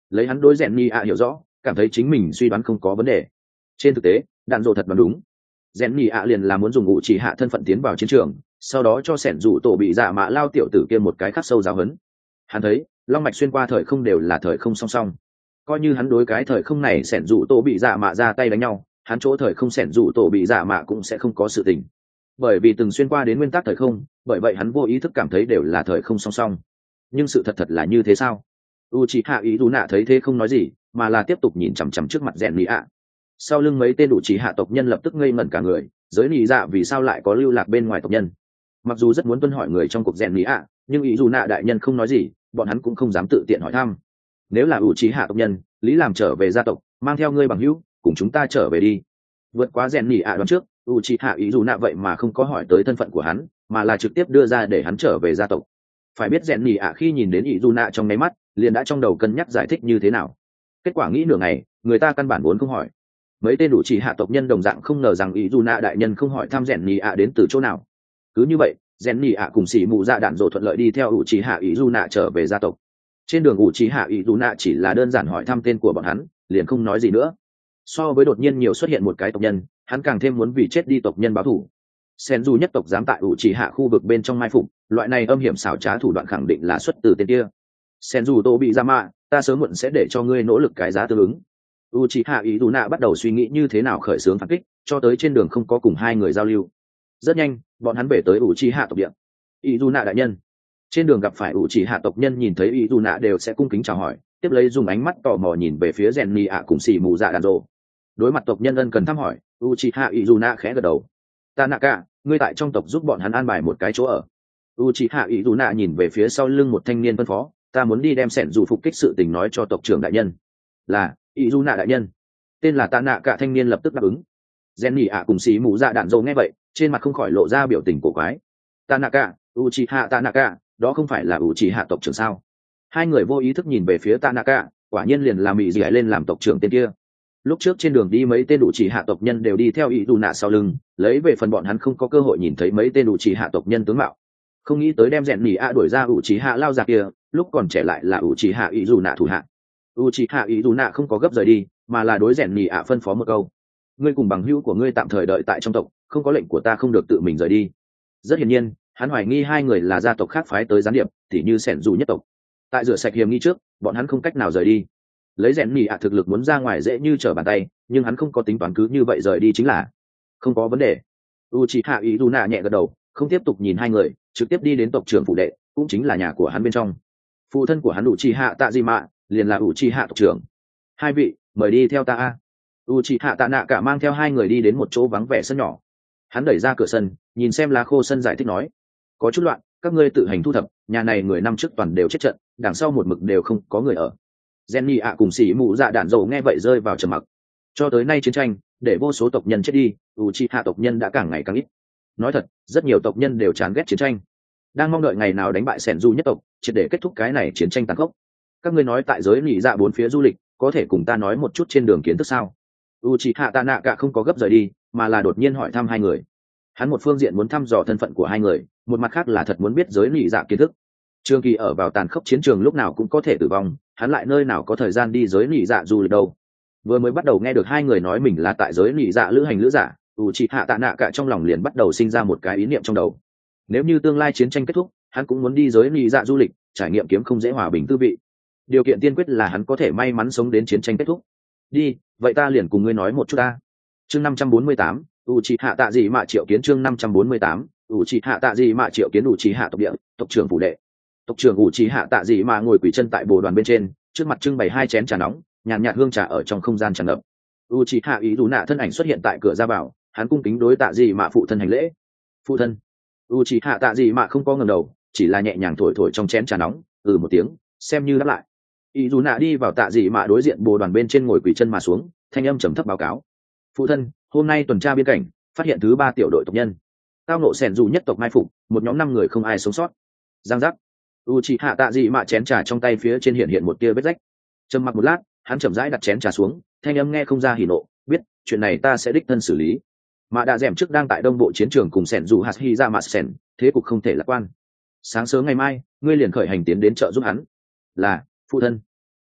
lấy hắn đối rèn nhì ạ hiểu rõ, cảm thấy chính mình suy đoán không có vấn đề. Trên thực tế đạn dộ thật đoán đúng. Rèn nhì ạ liền là muốn dùng ngụ chỉ hạ thân phận tiến vào chiến trường, sau đó cho sẻn rủ tổ bị dạ mạ lao tiểu tử kia một cái khắc sâu giáo huấn. Hắn thấy long mạch xuyên qua thời không đều là thời không song song, coi như hắn đối cái thời không này sẻn rủ tổ bị dạ mạ ra tay đánh nhau, hắn chỗ thời không sẻn rủ tổ bị dạ mạ cũng sẽ không có sự tình, bởi vì từng xuyên qua đến nguyên tắc thời không, bởi vậy hắn vô ý thức cảm thấy đều là thời không song song. Nhưng sự thật thật là như thế sao? Uchiha Izuna thấy thế không nói gì, mà là tiếp tục nhìn chằm chằm trước mặt rèn nhì ạ. Sau lưng mấy tên Uchiha tộc nhân lập tức ngây ngẩn cả người, giới nhì dạ vì sao lại có lưu lạc bên ngoài tộc nhân? Mặc dù rất muốn tuân hỏi người trong cuộc rèn nhì ạ, nhưng Izuna đại nhân không nói gì, bọn hắn cũng không dám tự tiện hỏi thăm. Nếu là Uchiha tộc nhân, lý làm trở về gia tộc, mang theo ngươi bằng hữu, cùng chúng ta trở về đi. Vượt quá rèn nhì ạ đoán trước, Uchiha Izuna vậy mà không có hỏi tới thân phận của hắn, mà là trực tiếp đưa ra để hắn trở về gia tộc. Phải biết rèn nhì ạ khi nhìn đến Izuna trong nháy mắt, liền đã trong đầu cân nhắc giải thích như thế nào. Kết quả nghĩ nửa ngày, người ta căn bản vốn không hỏi. Mấy tên Uchiha tộc nhân đồng dạng không ngờ rằng Izuna đại nhân không hỏi thăm rèn nhì ạ đến từ chỗ nào. Cứ như vậy, rèn nhì ạ cùng xỉ mù dạ đạn dộ thuận lợi đi theo Uchiha Izuna trở về gia tộc. Trên đường Uchiha Izuna chỉ là đơn giản hỏi thăm tên của bọn hắn, liền không nói gì nữa. So với đột nhiên nhiều xuất hiện một cái tộc nhân, hắn càng thêm muốn vì chết đi tộc nhân báo thù. Senju nhất tộc dám tại Uchiha khu vực bên trong mai phục, loại này âm hiểm xảo trá thủ đoạn khẳng định là xuất từ tên kia. Senju Tobizama, ta sớm muộn sẽ để cho ngươi nỗ lực cái giá tương ứng. Uchiha Izuna bắt đầu suy nghĩ như thế nào khởi xướng phản kích, cho tới trên đường không có cùng hai người giao lưu. Rất nhanh, bọn hắn về tới Uchiha tộc địa. Izuna đại nhân. Trên đường gặp phải Uchiha tộc nhân nhìn thấy Izuna đều sẽ cung kính chào hỏi, tiếp lấy dùng ánh mắt tò mò nhìn về phía Genni ạ cùng xỉ mù dạ đàn rồ. Đối mặt tộc nhân ân cần thăm hỏi, Uchiha Izuna khẽ gật đầu. Tanaka, ngươi tại trong tộc giúp bọn hắn an bài một cái chỗ ở. Uchiha Izuna nhìn về phía sau lưng một thanh niên phân phó, ta muốn đi đem sẻn dù phục kích sự tình nói cho tộc trưởng đại nhân. Là Izuna đại nhân. Tên là Tanaka thanh niên lập tức đáp ứng. Genni ạ cùng xỉ mù dạ đàn rồ nghe vậy, trên mặt không khỏi lộ ra biểu tình cổ quái. Tanaka, Uchiha Tanaka, đó không phải là Uchiha tộc trưởng sao? Hai người vô ý thức nhìn về phía Tanaka, quả nhiên liền làm mị gì lên làm tộc trưởng tên kia. Lúc trước trên đường đi mấy tên Uchiha tộc nhân đều đi theo Izuna sau lưng, lấy về phần bọn hắn không có cơ hội nhìn thấy mấy tên Uchiha tộc nhân tướng mạo. Không nghĩ tới đem rèn nhì ạ đuổi ra Uchiha lao ra kia, lúc còn trẻ lại là Uchiha Izuna thủ hạ. Uchiha Izuna không có gấp rời đi, mà là đối rèn nhì ạ phân phó một câu: ngươi cùng bằng hữu của ngươi tạm thời đợi tại trong tộc, không có lệnh của ta không được tự mình rời đi. Rất hiển nhiên, hắn hoài nghi hai người là gia tộc khác phái tới gián điệp, tỉ như sẻn dù nhất tộc. Tại rửa sạch hiểm nghi trước, bọn hắn không cách nào rời đi. Lấy rèn nhì ạ thực lực muốn ra ngoài dễ như trở bàn tay, nhưng hắn không có tính toán cứ như vậy rời đi chính là không có vấn đề. Uchiha Izuna nhẹ gật đầu, không tiếp tục nhìn hai người, trực tiếp đi đến tộc trưởng phụ đệ, cũng chính là nhà của hắn bên trong. Phụ thân của hắn Uchiha Tajima liền là Uchiha tộc trưởng. Hai vị, mời đi theo ta. Uchiha Tanaka mang theo hai người đi đến một chỗ vắng vẻ sân nhỏ. Hắn đẩy ra cửa sân, nhìn xem lá khô sân giải thích nói: có chút loạn, các ngươi tự hành thu thập, nhà này người năm trước toàn đều chết trận, đằng sau một mực đều không có người ở. Jenny ạ cùng xỉ mụ dạ đạn dầu nghe vậy rơi vào trầm mặc. Cho tới nay chiến tranh để vô số tộc nhân chết đi, Uchiha tộc nhân đã càng ngày càng ít. Nói thật, rất nhiều tộc nhân đều chán ghét chiến tranh, đang mong đợi ngày nào đánh bại Senju nhất tộc, triệt để kết thúc cái này chiến tranh tàn khốc. Các ngươi nói tại giới nhị dạ bốn phía du lịch, có thể cùng ta nói một chút trên đường kiến thức sao? Uchiha Tanaka không có gấp rời đi, mà là đột nhiên hỏi thăm hai người. Hắn một phương diện muốn thăm dò thân phận của hai người, một mặt khác là thật muốn biết giới nhị dạ kiến thức. Trương Kỳ ở vào tàn khốc chiến trường lúc nào cũng có thể tử vong, hắn lại nơi nào có thời gian đi giới nhị dạ du lịch đâu. Vừa mới bắt đầu nghe được hai người nói mình là tại giới nhị dạ lữ hành lữ giả, Uchiha Tanaka trong lòng liền bắt đầu sinh ra một cái ý niệm trong đầu. Nếu như tương lai chiến tranh kết thúc, hắn cũng muốn đi giới nhị dạ du lịch, trải nghiệm kiếm không dễ hòa bình tư vị. Điều kiện tiên quyết là hắn có thể may mắn sống đến chiến tranh kết thúc. Đi, vậy ta liền cùng ngươi nói một chút ta. Chương 548, Uchiha Tạ Dị Mạ triệu kiến. Chương 548, Uchiha Tạ Dị Mạ triệu kiến. Uchiha tộc địa, tộc trưởng phủ đệ. Tộc trưởng Uchiha Tạ Dị Mạ ngồi quỳ chân tại bồ đoàn bên trên, trước mặt trưng bày hai chén trà nóng, nhàn nhạt hương trà ở trong không gian tràn ngập. Uchiha Izuna thân ảnh xuất hiện tại cửa ra vào, hắn cung kính đối Tạ Dị Mạ phụ thân hành lễ. Phụ thân. Uchiha Tạ Dị Mạ không có ngẩng đầu, chỉ là nhẹ nhàng thổi thổi trong chén trà nóng, một tiếng, xem như đáp lại. Izuna đi vào Tạ Dị Mạ đối diện bồ đoàn bên trên ngồi quỳ chân mà xuống, thanh âm trầm thấp báo cáo: phụ thân, hôm nay tuần tra biên cảnh, phát hiện thứ 3 tiểu đội tộc nhân tao nộ sẻn dù nhất tộc mai phục, một nhóm 5 người không ai sống sót. Giang giác. Uchiha Tạ Dị Mạ chén trà trong tay phía trên hiện một tia vết rách. Trầm mặc một lát, hắn chậm rãi đặt chén trà xuống, thanh âm nghe không ra hỉ nộ, biết chuyện này ta sẽ đích thân xử lý. Mạ Đa Dẻm trước đang tại đông bộ chiến trường cùng sẻn dù Hashi ra mặt sẻn, thế cục không thể lạc quan. Sáng sớm ngày mai, ngươi liền khởi hành tiến đến trợ giúp hắn. Là, phụ thân.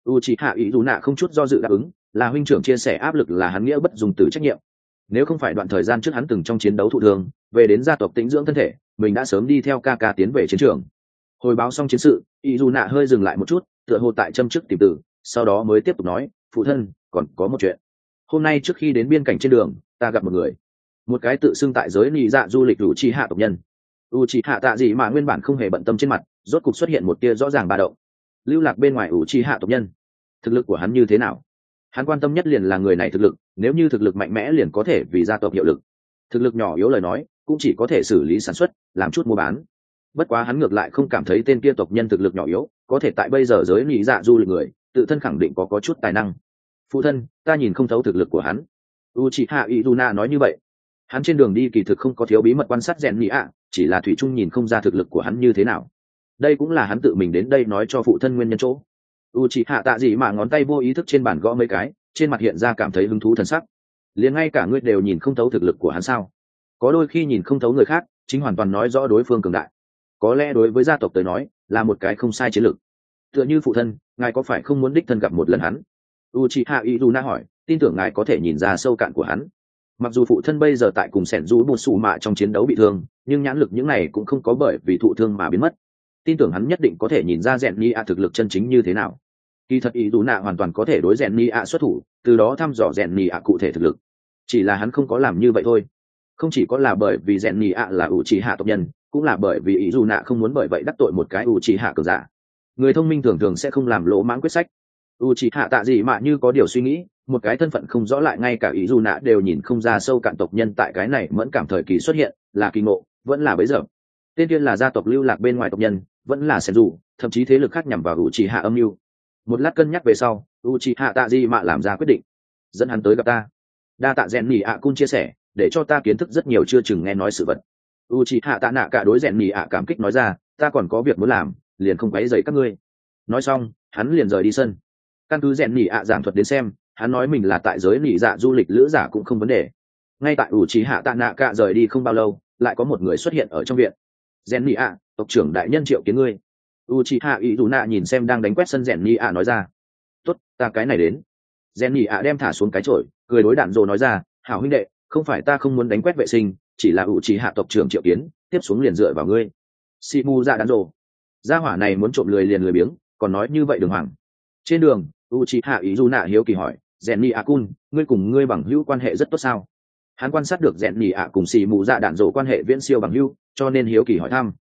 Uchiha Izuna không chút do dự đáp ứng, là huynh trưởng chia sẻ áp lực là hắn nghĩa bất dùng từ trách nhiệm. Nếu không phải đoạn thời gian trước hắn từng trong chiến đấu thụ thương, về đến gia tộc tĩnh dưỡng thân thể, mình đã sớm đi theo ca tiến về chiến trường. Hồi báo xong chiến sự, Izuna hơi dừng lại một chút, tựa hồ tại châm chức tìm từ, sau đó mới tiếp tục nói, phụ thân, còn có một chuyện. Hôm nay trước khi đến biên cảnh trên đường, ta gặp một người, một cái tự xưng tại giới nị dạ du lịch Uchiha tộc nhân. Uchiha Tạ Dị mà nguyên bản không hề bận tâm trên mặt, rốt cục xuất hiện một tia rõ ràng ba động. Lưu lạc bên ngoài Uchiha tộc nhân, thực lực của hắn như thế nào? Hắn quan tâm nhất liền là người này thực lực, nếu như thực lực mạnh mẽ liền có thể vì gia tộc hiệu lực. Thực lực nhỏ yếu lời nói, cũng chỉ có thể xử lý sản xuất, làm chút mua bán. Bất quá hắn ngược lại không cảm thấy tên kia tộc nhân thực lực nhỏ yếu, có thể tại bây giờ giới nị dạ du lịch người, tự thân khẳng định có chút tài năng. Phụ thân, ta nhìn không thấu thực lực của hắn. Uchiha Izuna nói như vậy. Hắn trên đường đi kỳ thực không có thiếu bí mật quan sát rèn nị ạ, chỉ là thủy chung nhìn không ra thực lực của hắn như thế nào. Đây cũng là hắn tự mình đến đây nói cho phụ thân nguyên nhân chỗ. Uchiha Tạ Dị mà ngón tay vô ý thức trên bàn gõ mấy cái, trên mặt hiện ra cảm thấy hứng thú thần sắc. Liền ngay cả ngươi đều nhìn không thấu thực lực của hắn sao? Có đôi khi nhìn không thấu người khác, chính hoàn toàn nói rõ đối phương cường đại. Có lẽ đối với gia tộc tới nói, là một cái không sai chiến lược. Tựa như phụ thân, ngài có phải không muốn đích thân gặp một lần hắn? Uchiha Izuna hỏi, tin tưởng ngài có thể nhìn ra sâu cạn của hắn. Mặc dù phụ thân bây giờ tại cùng sẻn rũ bột sủ mạ trong chiến đấu bị thương, nhưng nhãn lực những này cũng không có bởi vì thụ thương mà biến mất. Tin tưởng hắn nhất định có thể nhìn ra rèn ni a thực lực chân chính như thế nào. Kỳ thật ý dù nạ hoàn toàn có thể đối rèn ni a xuất thủ, từ đó thăm dò rèn ni a cụ thể thực lực. Chỉ là hắn không có làm như vậy thôi. Không chỉ có là bởi vì rèn ni a là Uchiha tộc nhân, cũng là bởi vì ý dù nạ không muốn bởi vậy đắc tội một cái Uchiha cường giả. Người thông minh thường thường sẽ không làm lỗ mãng quyết sách. Uchiha Tạ Dị mà như có điều suy nghĩ, một cái thân phận không rõ lại ngay cả ý dù nạ đều nhìn không ra sâu cạn tộc nhân tại cái này mẫn cảm thời kỳ xuất hiện, là kỳ ngộ, vẫn là bấy giờ. Tên tiên là gia tộc lưu lạc bên ngoài tộc nhân, vẫn là sen dù, thậm chí thế lực khác nhằm vào Uchiha âm mưu. Một lát cân nhắc về sau, Uchiha Tạ Dị mà làm ra quyết định, dẫn hắn tới gặp ta. Đa tạ rèn nỉ ạ cun chia sẻ, để cho ta kiến thức rất nhiều chưa chừng nghe nói sự vật. Uchiha Tạ Nạ cả đối rèn nỉ ạ cảm kích nói ra, ta còn có việc muốn làm, liền không quấy rầy các ngươi. Nói xong, hắn liền rời đi sân. Căn cứ rèn nỉ ạ giảng thuật đến xem, hắn nói mình là tại giới nỉ dạ du lịch lữ giả cũng không vấn đề. Ngay tại Uchiha Tạ Nạ cả rời đi không bao lâu, lại có một người xuất hiện ở trong viện. Rèn nỉ ạ, tộc trưởng đại nhân triệu kiến ngươi. Uchiha Izuna nhìn xem đang đánh quét sân rèn nỉ ạ nói ra. Tốt, ta cái này đến. Rèn nỉ ạ đem thả xuống cái chổi, cười đối đạn rồ nói ra, hảo huynh đệ, không phải ta không muốn đánh quét vệ sinh, chỉ là Uchiha tộc trưởng triệu kiến, tiếp xuống liền dựa vào ngươi. Shimu ra đạn rồ. Gia hỏa này muốn trộm lười liền lười biếng, còn nói như vậy đường hoàng. Trên đường, Uchiha Izuna hiếu kỳ hỏi, rèn nỉ ạ cun, ngươi cùng ngươi bằng hữu quan hệ rất tốt sao? Hắn quan sát được rèn nỉ ạ cùng Shimu ra đạn rồ quan hệ viễn siêu bằng hữu, cho nên hiếu kỳ hỏi thăm.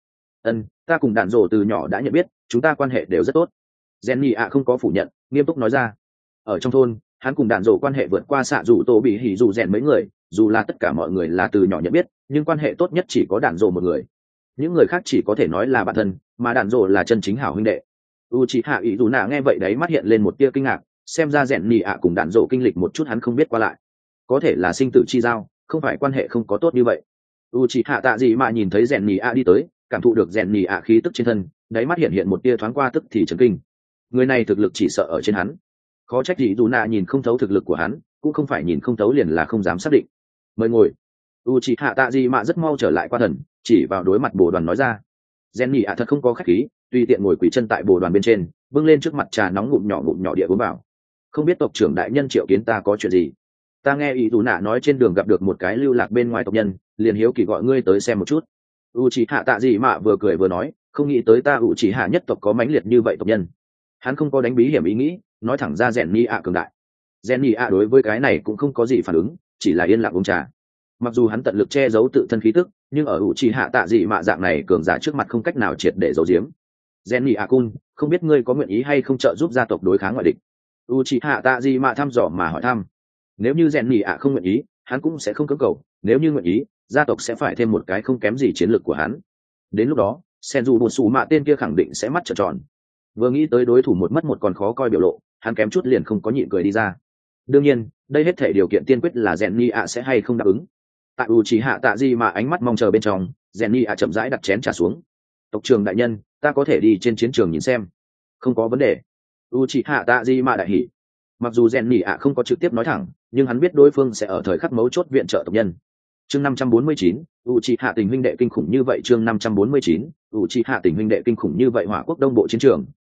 Ta cùng đạn rồ từ nhỏ đã nhận biết, chúng ta quan hệ đều rất tốt. Rèn nỉ ạ không có phủ nhận, nghiêm túc nói ra. Ở trong thôn, hắn cùng đạn rồ quan hệ vượt qua xạ dù tổ bị hỉ dù rèn mấy người, dù là tất cả mọi người là từ nhỏ nhận biết, nhưng quan hệ tốt nhất chỉ có đạn rồ một người. Những người khác chỉ có thể nói là bạn thân, mà đạn rồ là chân chính hảo huynh đệ. Uchiha Izuna nghe vậy đấy mắt hiện lên một tia kinh ngạc, xem ra rèn nỉ ạ cùng đạn rồ kinh lịch một chút hắn không biết qua lại. Có thể là sinh tử chi giao, không phải quan hệ không có tốt như vậy. Uchiha Tạ Dị mà nhìn thấy rèn nỉ ạ đi tới, cảm thụ được rèn nỉ ạ khí tức trên thân, đáy mắt hiện một tia thoáng qua tức thì chấn kinh. Người này thực lực chỉ sợ ở trên hắn. Khó trách Izuna nhìn không thấu thực lực của hắn, cũng không phải nhìn không thấu liền là không dám xác định. Mời ngồi. Uchiha Tạ Dị mà rất mau trở lại qua thần, chỉ vào đối mặt bồ đoàn nói ra. Rèn nỉ ạ thật không có khách khí, tùy tiện ngồi quỳ chân tại bồ đoàn bên trên, bưng lên trước mặt trà nóng ngụm nhỏ địa uống vào. Không biết tộc trưởng đại nhân triệu kiến ta có chuyện gì? Ta nghe Izuna nói trên đường gặp được một cái lưu lạc bên ngoài tộc nhân, liền hiếu kỳ gọi ngươi tới xem một chút. Uchiha Tạ Dị mà vừa cười vừa nói, không nghĩ tới ta Uchiha nhất tộc có mãnh liệt như vậy tộc nhân. Hắn không có đánh bí hiểm ý nghĩ, nói thẳng ra rèn nỉ ạ cường đại. Rèn nỉ ạ đối với cái này cũng không có gì phản ứng, chỉ là yên lặng uống trà. Mặc dù hắn tận lực che giấu tự thân khí tức, nhưng ở Uchiha Tạ Dị mà dạng này cường giả trước mặt không cách nào triệt để giấu giếm. Rèn nỉ ạ cun, không biết ngươi có nguyện ý hay không trợ giúp gia tộc đối kháng ngoại địch? Uchiha Tạ Dị mà thăm dò mà hỏi thăm. Nếu như rèn nỉ ạ không nguyện ý, hắn cũng sẽ không cưỡng cầu, nếu như nguyện ý, gia tộc sẽ phải thêm một cái không kém gì chiến lược của hắn. Đến lúc đó, Senju Bột Sủ Mạ tên kia khẳng định sẽ mắt trợn tròn. Vừa nghĩ tới đối thủ một mất một còn khó coi biểu lộ, hắn kém chút liền không có nhịn cười đi ra. Đương nhiên, đây hết thể điều kiện tiên quyết là rèn nỉ ạ sẽ hay không đáp ứng. Tại Uchiha Tạ Dị mà ánh mắt mong chờ bên trong, rèn nỉ ạ chậm rãi đặt chén trà xuống. Tộc trưởng đại nhân, ta có thể đi trên chiến trường nhìn xem. Không có vấn đề. Uchiha Tạ Dị mà đại hỉ. Mặc dù rèn nỉ ạ không có trực tiếp nói thẳng, nhưng hắn biết đối phương sẽ ở thời khắc mấu chốt viện trợ tộc nhân. Chương 549, Uchiha tình huynh đệ kinh khủng như vậy. Chương 549, Uchiha tình huynh đệ kinh khủng như vậy. Hỏa quốc đông bộ chiến trường,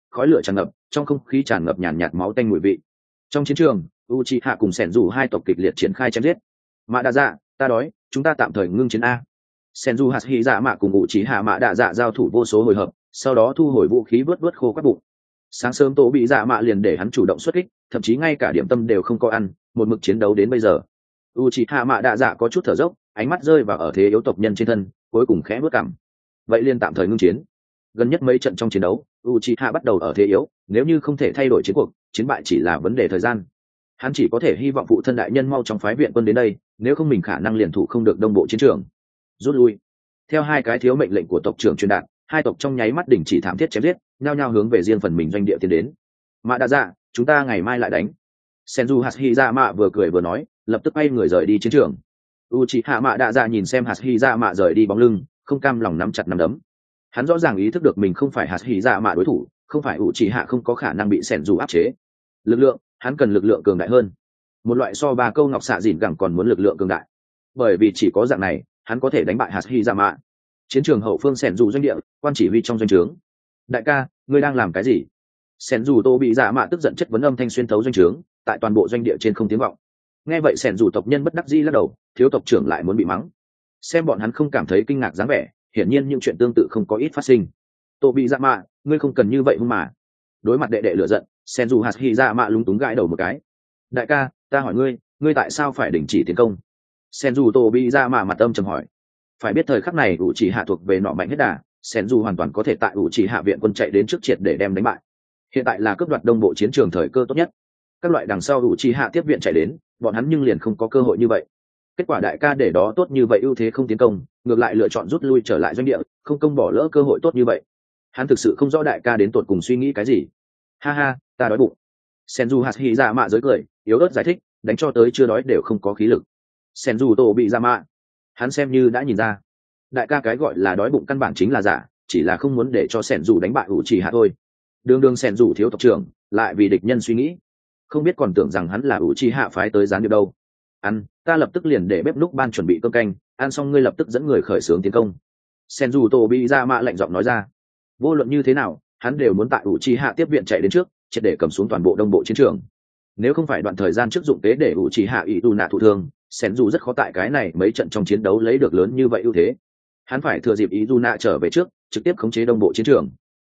khói lửa tràn ngập, trong không khí tràn ngập nhàn nhạt máu tanh mùi vị. Trong chiến trường, Uchiha cùng Sẻn Dù hai tộc kịch liệt triển khai chém giết. Mạ Đa Dạ, ta đói, chúng ta tạm thời ngưng chiến a. Sẻn Dù Hashihisa Mạ cùng Uchiha Mạ Đa Dạ giao thủ vô số hồi hợp, sau đó thu hồi vũ khí vớt khô các bụng. Sáng sớm Tô Bị Dạ Mạ liền để hắn chủ động xuất kích, thậm chí ngay cả điểm tâm đều không có ăn, một mực chiến đấu đến bây giờ. Uchiha Mạ Đa Dạ có chút thở dốc, ánh mắt rơi vào ở thế yếu tộc nhân trên thân, cuối cùng khẽ bước cằm. Vậy liền tạm thời ngưng chiến. Gần nhất mấy trận trong chiến đấu, Uchiha bắt đầu ở thế yếu, nếu như không thể thay đổi chiến cuộc, chiến bại chỉ là vấn đề thời gian. Hắn chỉ có thể hy vọng phụ thân đại nhân mau chóng phái viện quân đến đây, nếu không mình khả năng liền thủ không được đông bộ chiến trường. Rút lui. Theo hai cái thiếu mệnh lệnh của tộc trưởng truyền đạt, hai tộc trong nháy mắt đình chỉ thảm thiết chém giết, nhao nhao hướng về riêng phần mình doanh địa tiến đến. Mạ Đa Dạ, chúng ta ngày mai lại đánh. Senju Hashihisa Mạ vừa cười vừa nói, lập tức bay người rời đi chiến trường. Uchiha Mạ Đa Dạ nhìn xem Hashihisa Mạ rời đi bóng lưng, không cam lòng nắm chặt nắm đấm. Hắn rõ ràng ý thức được mình không phải Hashihisa Mạ đối thủ, không phải Uchiha không có khả năng bị Senju áp chế. Lực lượng, hắn cần lực lượng cường đại hơn. Một loại so ba câu ngọc xạ dìn gẳng còn muốn lực lượng cường đại. Bởi vì chỉ có dạng này, hắn có thể đánh bại Hashihisa Mạ. Chiến trường hậu phương Senju doanh địa, quan chỉ huy trong doanh trướng. Đại ca, ngươi đang làm cái gì? Senju Tô Bị Dạ Mạ tức giận chất vấn âm thanh xuyên thấu doanh trướng, tại toàn bộ doanh địa trên không tiếng vọng. Nghe vậy Senju tộc nhân bất đắc dĩ lắc đầu, thiếu tộc trưởng lại muốn bị mắng. Xem bọn hắn không cảm thấy kinh ngạc dáng vẻ, hiển nhiên những chuyện tương tự không có ít phát sinh. Tô Bị Dạ Mạ, ngươi không cần như vậy hung mà. Đối mặt đệ đệ lửa giận, Senju Hashihisa Mạ lúng túng gãi đầu một cái. Đại ca, ta hỏi ngươi, ngươi tại sao phải đình chỉ tiến công? Senju Tô Bị Dạ Mạ mặt âm trầm hỏi. Phải biết thời khắc này Uchiha thuộc về nọ mạnh hết đà, Senju hoàn toàn có thể tại Uchiha viện quân chạy đến trước triệt để đem đánh bại. Hiện tại là cướp đoạt đông bộ chiến trường thời cơ tốt nhất. Các loại đằng sau Uchiha tiếp viện chạy đến, bọn hắn nhưng liền không có cơ hội như vậy. Kết quả đại ca để đó tốt như vậy ưu thế không tiến công, ngược lại lựa chọn rút lui trở lại doanh địa, không công bỏ lỡ cơ hội tốt như vậy. Hắn thực sự không rõ đại ca đến tột cùng suy nghĩ cái gì. Ha ha, ta đói bụng. Senju Hashihisa Mạ giới cười, yếu ớt giải thích, đánh cho tới chưa đói đều không có khí lực. Senju Tô Bị Dạ Mạ, hắn xem như đã nhìn ra, đại ca cái gọi là đói bụng căn bản chính là giả, chỉ là không muốn để cho Senju đánh bại Uchiha thôi. Đường Senju thiếu tộc trưởng, lại vì địch nhân suy nghĩ, không biết còn tưởng rằng hắn là Uchiha phái tới gián điệp đâu. Ăn, ta lập tức liền để bếp núc ban chuẩn bị cơm canh, ăn xong ngươi lập tức dẫn người khởi xướng tiến công. Senju Tô Bị Dạ Mạ lạnh giọng nói ra. Vô luận như thế nào, hắn đều muốn tại Uchiha tiếp viện chạy đến trước, triệt để cầm xuống toàn bộ đông bộ chiến trường. Nếu không phải đoạn thời gian trước dụng kế để Uchiha Izuna thụ thương, Senju rất khó tại cái này mấy trận trong chiến đấu lấy được lớn như vậy ưu thế. Hắn phải thừa dịp Izuna trở về trước, trực tiếp khống chế đông bộ chiến trường.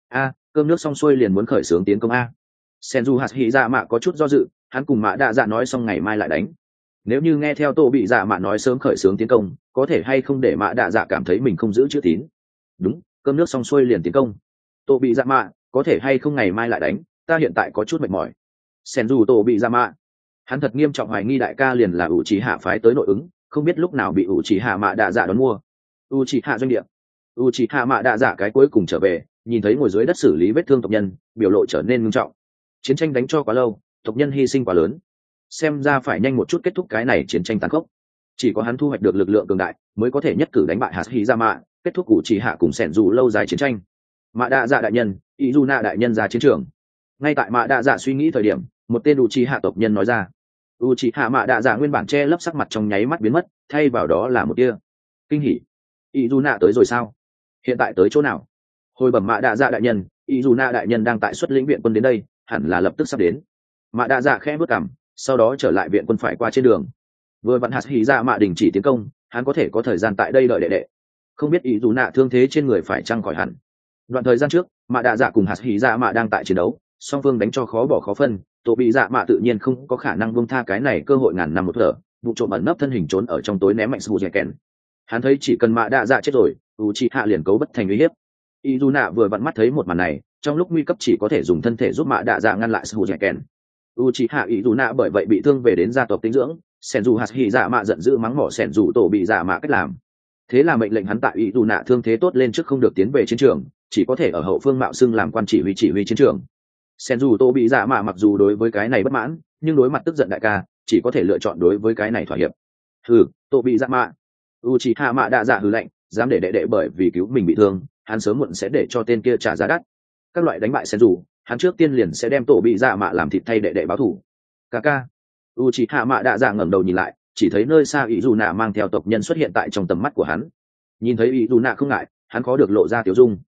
Cơm nước xong xuôi liền muốn khởi xướng tiến công a. Senju Hashihisa Mạ có chút do dự, hắn cùng Mạ Đa Dạ nói xong ngày mai lại đánh. Nếu như nghe theo Tô Bị Dạ Mạ nói sớm khởi xướng tiến công, có thể hay không để Mạ Đa Dạ cảm thấy mình không giữ chữ tín. Đúng, cơm nước xong xuôi liền tiến công. Tô Bị Dạ Mạ, có thể hay không ngày mai lại đánh, ta hiện tại có chút mệt mỏi. Senju Tô Bị Dạ Mạ, hắn thật nghiêm trọng hoài nghi đại ca liền là Uchiha phái tới nội ứng, không biết lúc nào bị Uchiha Mạ Đa Dạ đón mua. Uchiha doanh địa, Uchiha Mạ Đa Dạ cái cuối cùng trở về, nhìn thấy ngồi dưới đất xử lý vết thương tộc nhân, biểu lộ trở nên nghiêm trọng. Chiến tranh đánh cho quá lâu, tộc nhân hy sinh quá lớn, xem ra phải nhanh một chút kết thúc cái này chiến tranh tàn khốc. Chỉ có hắn thu hoạch được lực lượng cường đại, mới có thể nhất cử đánh bại Hashihisa Mạ, kết thúc Uchiha cùng Senju lâu dài chiến tranh. Mạ Đa Dạ đại nhân, Izuna đại nhân ra chiến trường. Ngay tại Mạ Đa Dạ suy nghĩ thời điểm, một tên Uchiha tộc nhân nói ra. Uchiha Mạ Đa Dạ nguyên bản che lấp sắc mặt trong nháy mắt biến mất, thay vào đó là một tia kinh hỉ. Izuna tới rồi sao? Hiện tại tới chỗ nào? Hồi bẩm Mạ Đa Dạ đại nhân, Izuna đại nhân đang tại xuất lĩnh viện quân đến đây, hẳn là lập tức sắp đến. Mạ Đa Dạ khẽ bước cằm, sau đó trở lại viện quân phải qua trên đường. Vừa vặn Hashihisa Mạ đình chỉ tiến công, hắn có thể có thời gian tại đây đợi đệ đệ. Không biết Izuna thương thế trên người phải chăng khỏi hẳn. Đoạn thời gian trước, Mạ Đa Dạ cùng Hashihisa Mạ đang tại chiến đấu, song phương đánh cho khó bỏ khó phân, Tô Bị Dạ Mạ tự nhiên không có khả năng buông tha cái này cơ hội ngàn năm một thở, vụ trộm ẩn nấp thân hình trốn ở trong tối ném mạnh Sù Dẻ Kèn. Hắn thấy chỉ cần Mạ Đa Dạ chết rồi, Uchiha liền cấu bất thành uy hiếp. Izuna vừa vặn mắt thấy một màn này, trong lúc nguy cấp chỉ có thể dùng thân thể giúp Mạ Đa Dạ ngăn lại Sù Dẻ Kèn. Uchiha Izuna bởi vậy bị thương về đến gia tộc tinh dưỡng, Senju Hashihisa Mạ giận dữ mắng mỏ Senju Tô Bị Dạ Mạ cách làm. Thế là mệnh lệnh hắn tại Izuna thương thế tốt lên trước không được tiến về chiến trường, chỉ có thể ở hậu phương mạo xưng làm quan chỉ huy chiến trường. Senju Tô Bị Dạ Mạ mặc dù đối với cái này bất mãn, nhưng đối mặt tức giận đại ca, chỉ có thể lựa chọn đối với cái này thỏa hiệp. Hừ, Tô Bị Dạ Mạ. Uchiha Mạ Đa Dạ hừ lạnh, dám để đệ đệ bởi vì cứu mình bị thương, hắn sớm muộn sẽ để cho tên kia trả giá đắt. Các loại đánh bại Senju, hắn trước tiên liền sẽ đem Tô Bị Dạ Mạ làm thịt thay đệ đệ báo thù. Kaka. Uchiha Mạ Đa Dạ ngẩng đầu nhìn lại, chỉ thấy nơi xa Izuna mang theo tộc nhân xuất hiện tại trong tầm mắt của hắn. Nhìn thấy Izuna không ngại, hắn khó được lộ ra tiểu dung.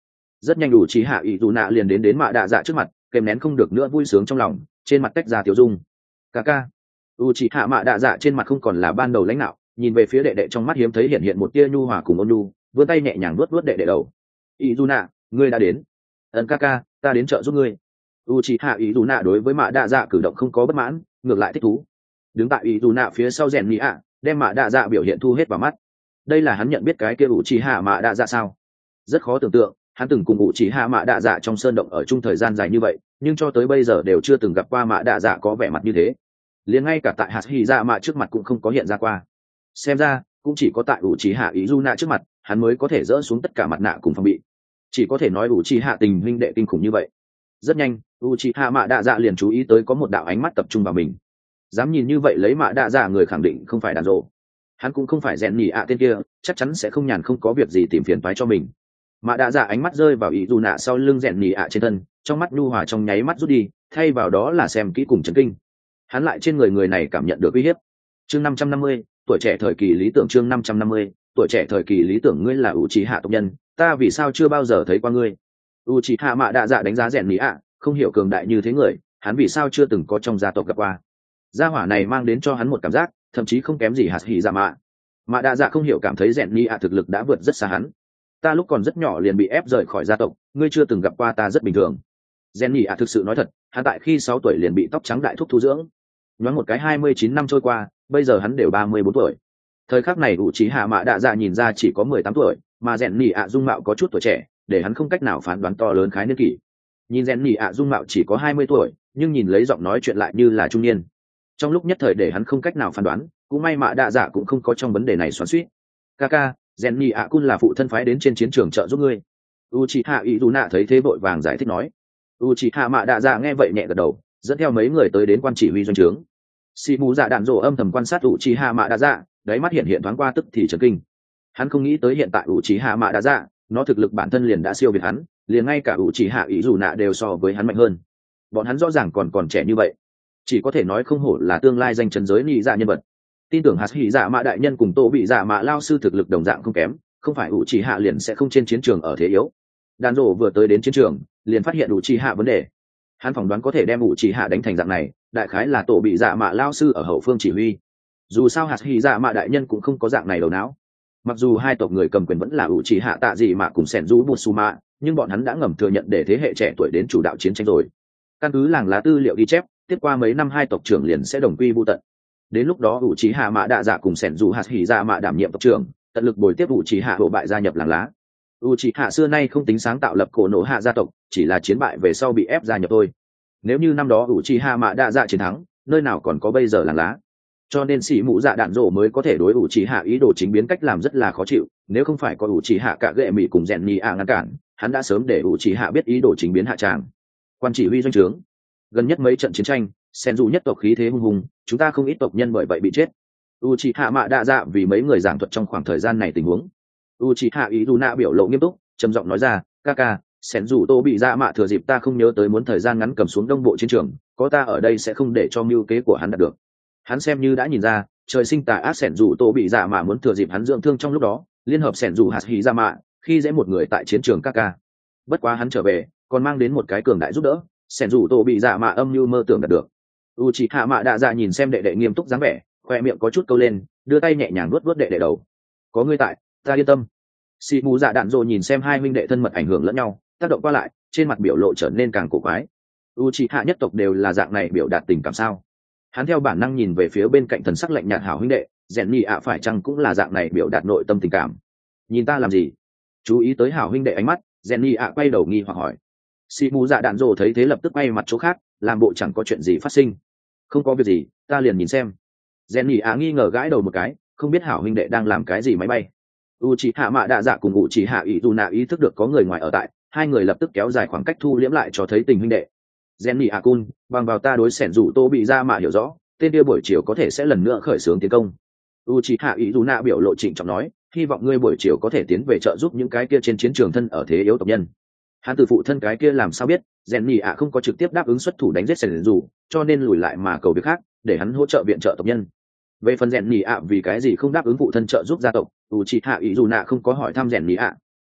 Rất nhanh đủ trí hạ ý dù nạ liền đến mạ đạ dạ trước mặt, kèm nén không được nữa vui sướng trong lòng, trên mặt tách ra tiểu dung. Ca ca. U trí hạ mạ đạ dạ trên mặt không còn là ban đầu lãnh đạo, nhìn về phía đệ đệ trong mắt hiếm thấy hiện một tia nhu hòa cùng ôn nhu, vươn tay nhẹ nhàng vuốt đệ đệ đầu. Ý dù nạ, ngươi đã đến. Ca ca, ta đến trợ giúp ngươi. U trí hạ ý dù nạ đối với mạ đạ dạ cử động không có bất mãn, ngược lại thích thú. Đứng tại ý dù nạ phía sau rèn nhị ạ, đem mạ đạ dạ biểu hiện thu hết vào mắt. Đây là hắn nhận biết cái kia u trí hạ mạ đạ dạ sao? Rất khó tưởng tượng, hắn từng cùng u trí hạ mạ đạ dạ trong sơn động ở chung thời gian dài như vậy, nhưng cho tới bây giờ đều chưa từng gặp qua mạ đạ dạ có vẻ mặt như thế. Liền ngay cả tại hạt hy dạ mạ trước mặt cũng không có hiện ra qua. Xem ra cũng chỉ có tại u trí hạ ý dù nạ trước mặt, hắn mới có thể dỡ xuống tất cả mặt nạ cùng phòng bị. Chỉ có thể nói u trí hạ tình huynh đệ kinh khủng như vậy. Rất nhanh, u trí hạ mạ đạ dạ liền chú ý tới có một đạo ánh mắt tập trung vào mình. Dám nhìn như vậy lấy mạ đạ dạ người khẳng định không phải đàn rộ. Hắn cũng không phải rèn nhỉ ạ tên kia, chắc chắn sẽ không nhàn không có việc gì tìm phiền toái cho mình. Mạ đạ dạ ánh mắt rơi vào ý dù nạ sau lưng rèn nhỉ ạ trên thân, trong mắt nhu hòa trong nháy mắt rút đi, thay vào đó là xem kỹ cùng chấn kinh. Hắn lại trên người này cảm nhận được uy hiếp. Chương 550, tuổi trẻ thời kỳ lý tưởng. Chương 550, tuổi trẻ thời kỳ lý tưởng. Ngươi là Uchiha tộc nhân, ta vì sao chưa bao giờ thấy qua ngươi? Uchiha mạ đạ dạ đánh giá rèn nhỉ ạ, không hiểu cường đại như thế người, hắn vì sao chưa từng có trong gia tộc gặp qua. Gia hỏa này mang đến cho hắn một cảm giác, thậm chí không kém gì hạt hỉ dạ mạ. Mạ đạ dạ không hiểu cảm thấy rèn nhỉ ạ thực lực đã vượt rất xa hắn. Ta lúc còn rất nhỏ liền bị ép rời khỏi gia tộc, ngươi chưa từng gặp qua ta rất bình thường. Rèn nhỉ ạ thực sự nói thật, hắn tại khi 6 tuổi liền bị tóc trắng đại thúc thu dưỡng. Nhoáng một cái 29 năm trôi qua, bây giờ hắn đều 34 tuổi. Thời khắc này Uchiha mạ đạ dạ nhìn ra chỉ có 18 tuổi, mà rèn nhỉ ạ dung mạo có chút tuổi trẻ, để hắn không cách nào phán đoán to lớn khái niên kỷ. Nhìn rèn nhỉ ạ dung mạo chỉ có 20 tuổi, nhưng nhìn lấy giọng nói chuyện lại như là trung niên. Trong lúc nhất thời để hắn không cách nào phán đoán, cũng may mạ đạ dạ cũng không có trong vấn đề này xoắn xuýt. Kaka, rèn nhỉ ạ cun là phụ thân phái đến trên chiến trường trợ giúp ngươi. Uchiha Izuna thấy thế vội vàng giải thích nói. Uchiha mạ đạ dạ nghe vậy nhẹ gật đầu, dẫn theo mấy người tới đến quan chỉ huy doanh trướng. Sĩ mù dạ đạn rổ âm thầm quan sát Uchiha mạ đạ dạ, đáy mắt hiện thoáng qua tức thì chấn kinh. Hắn không nghĩ tới hiện tại Uchiha mạ đạ dạ, nó thực lực bản thân liền đã siêu việt hắn, liền ngay cả Uchiha Izuna đều so với hắn mạnh hơn. Bọn hắn rõ ràng còn trẻ như vậy, chỉ có thể nói không hổ là tương lai danh chấn giới nhị dạ nhân vật. Tin tưởng hạt hỉ dạ mạ đại nhân cùng tô bị dạ mạ lao sư thực lực đồng dạng không kém, không phải Uchiha liền sẽ không trên chiến trường ở thế yếu. Đàn rổ vừa tới đến chiến trường, liền phát hiện Uchiha vấn đề. Hắn phỏng đoán có thể đem Uchiha đánh thành dạng này, đại khái là tổ bị dạ mạ lao sư ở hậu phương chỉ huy. Dù sao hạt hỉ dạ mạ đại nhân cũng không có dạng này đầu não. Mặc dù hai tộc người cầm quyền vẫn là Uchiha tạ dị mạ cùng Senju Busuma, nhưng bọn hắn đã ngầm thừa nhận để thế hệ trẻ tuổi đến chủ đạo chiến tranh rồi. Căn cứ làng lá tư liệu ghi chép, tiếp qua mấy năm hai tộc trưởng liền sẽ đồng quy vu tận. Đến lúc đó Uchiha mạ đạ dạ cùng Senju hạt hỉ dạ mạ đảm nhiệm tộc trưởng, tận lực bồi tiếp Uchiha hộ bại gia nhập làng lá. Uchiha xưa nay không tính sáng tạo lập cổ nổ hạ gia tộc, chỉ là chiến bại về sau bị ép gia nhập thôi. Nếu như năm đó Uchiha mạ đạ dạ chiến thắng, nơi nào còn có bây giờ làng lá. Cho nên sĩ mũ dạ đạn rổ mới có thể đối Uchiha ý đồ chính biến cách làm rất là khó chịu, nếu không phải có Uchiha cả gệ mị cùng rèn nhì ạ ngăn cản, hắn đã sớm để Uchiha biết ý đồ chính biến hạ tràng. Quan chỉ huy doanh trướng, gần nhất mấy trận chiến tranh, Senju nhất tộc khí thế hung hùng, chúng ta không ít tộc nhân bởi vậy bị chết. Uchiha mạ đạ dạ vì mấy người giảng thuật trong khoảng thời gian này tình huống. Uchiha Izuna biểu lộ nghiêm túc, trầm giọng nói ra, Kaka, Senju tô bị dạ mạ thừa dịp ta không nhớ tới muốn thời gian ngắn cầm xuống đông bộ chiến trường, có ta ở đây sẽ không để cho mưu kế của hắn đạt được. Hắn xem như đã nhìn ra, trời sinh tà ác Senju tô bị dạ mạ muốn thừa dịp hắn dưỡng thương trong lúc đó, liên hợp Senju hạt hỉ dạ mạ, khi dễ một người tại chiến trường Kaka. Bất quá hắn trở về, còn mang đến một cái cường đại giúp đỡ, Senju tô bị dạ mạ âm mưu mơ tưởng đạt được. Uchiha mạ đạ dạ nhìn xem đệ đệ nghiêm túc dáng vẻ, khoe miệng có chút câu lên, đưa tay nhẹ nhàng vuốt đệ đệ đầu. Có ngươi tại, ta yên tâm. Sĩ mù dạ đạn rồ nhìn xem hai huynh đệ thân mật ảnh hưởng lẫn nhau, tác động qua lại, trên mặt biểu lộ trở nên càng cổ quái. Uchiha nhất tộc đều là dạng này biểu đạt tình cảm sao? Hắn theo bản năng nhìn về phía bên cạnh thần sắc lạnh nhạt hảo huynh đệ, rèn nhì ạ phải chăng cũng là dạng này biểu đạt nội tâm tình cảm? Nhìn ta làm gì? Chú ý tới hảo huynh đệ ánh mắt, rèn nhì ạ quay đầu nghi hoặc hỏi. Sĩ mù dạ đạn rồ thấy thế lập tức quay mặt chỗ khác, làm bộ chẳng có chuyện gì phát sinh. Không có việc gì, ta liền nhìn xem. Rèn nhì ạ nghi ngờ gãi đầu một cái, không biết hảo huynh đệ đang làm cái gì máy bay. Uchiha mạ đạ dạ cùng Uchiha Izuna ý thức được có người ngoài ở tại, hai người lập tức kéo dài khoảng cách thu liễm lại cho thấy tình huynh đệ. Jenny Akun, bằng vào ta đối sẻn rủ tô bị ra mà hiểu rõ, tên kia buổi chiều có thể sẽ lần nữa khởi xướng tiến công. Uchiha Izuna biểu lộ trịnh trọng nói, hy vọng ngươi buổi chiều có thể tiến về trợ giúp những cái kia trên chiến trường thân ở thế yếu tộc nhân. Hắn từ phụ thân cái kia làm sao biết, Jenny ạ không có trực tiếp đáp ứng xuất thủ đánh giết sẻn rủ, cho nên lùi lại mà cầu việc khác, để hắn hỗ trợ viện trợ tộc nhân. Về phần rèn nhì ạ vì cái gì không đáp ứng phụ thân trợ giúp gia tộc, Uchiha Izuna không có hỏi thăm rèn nhì ạ.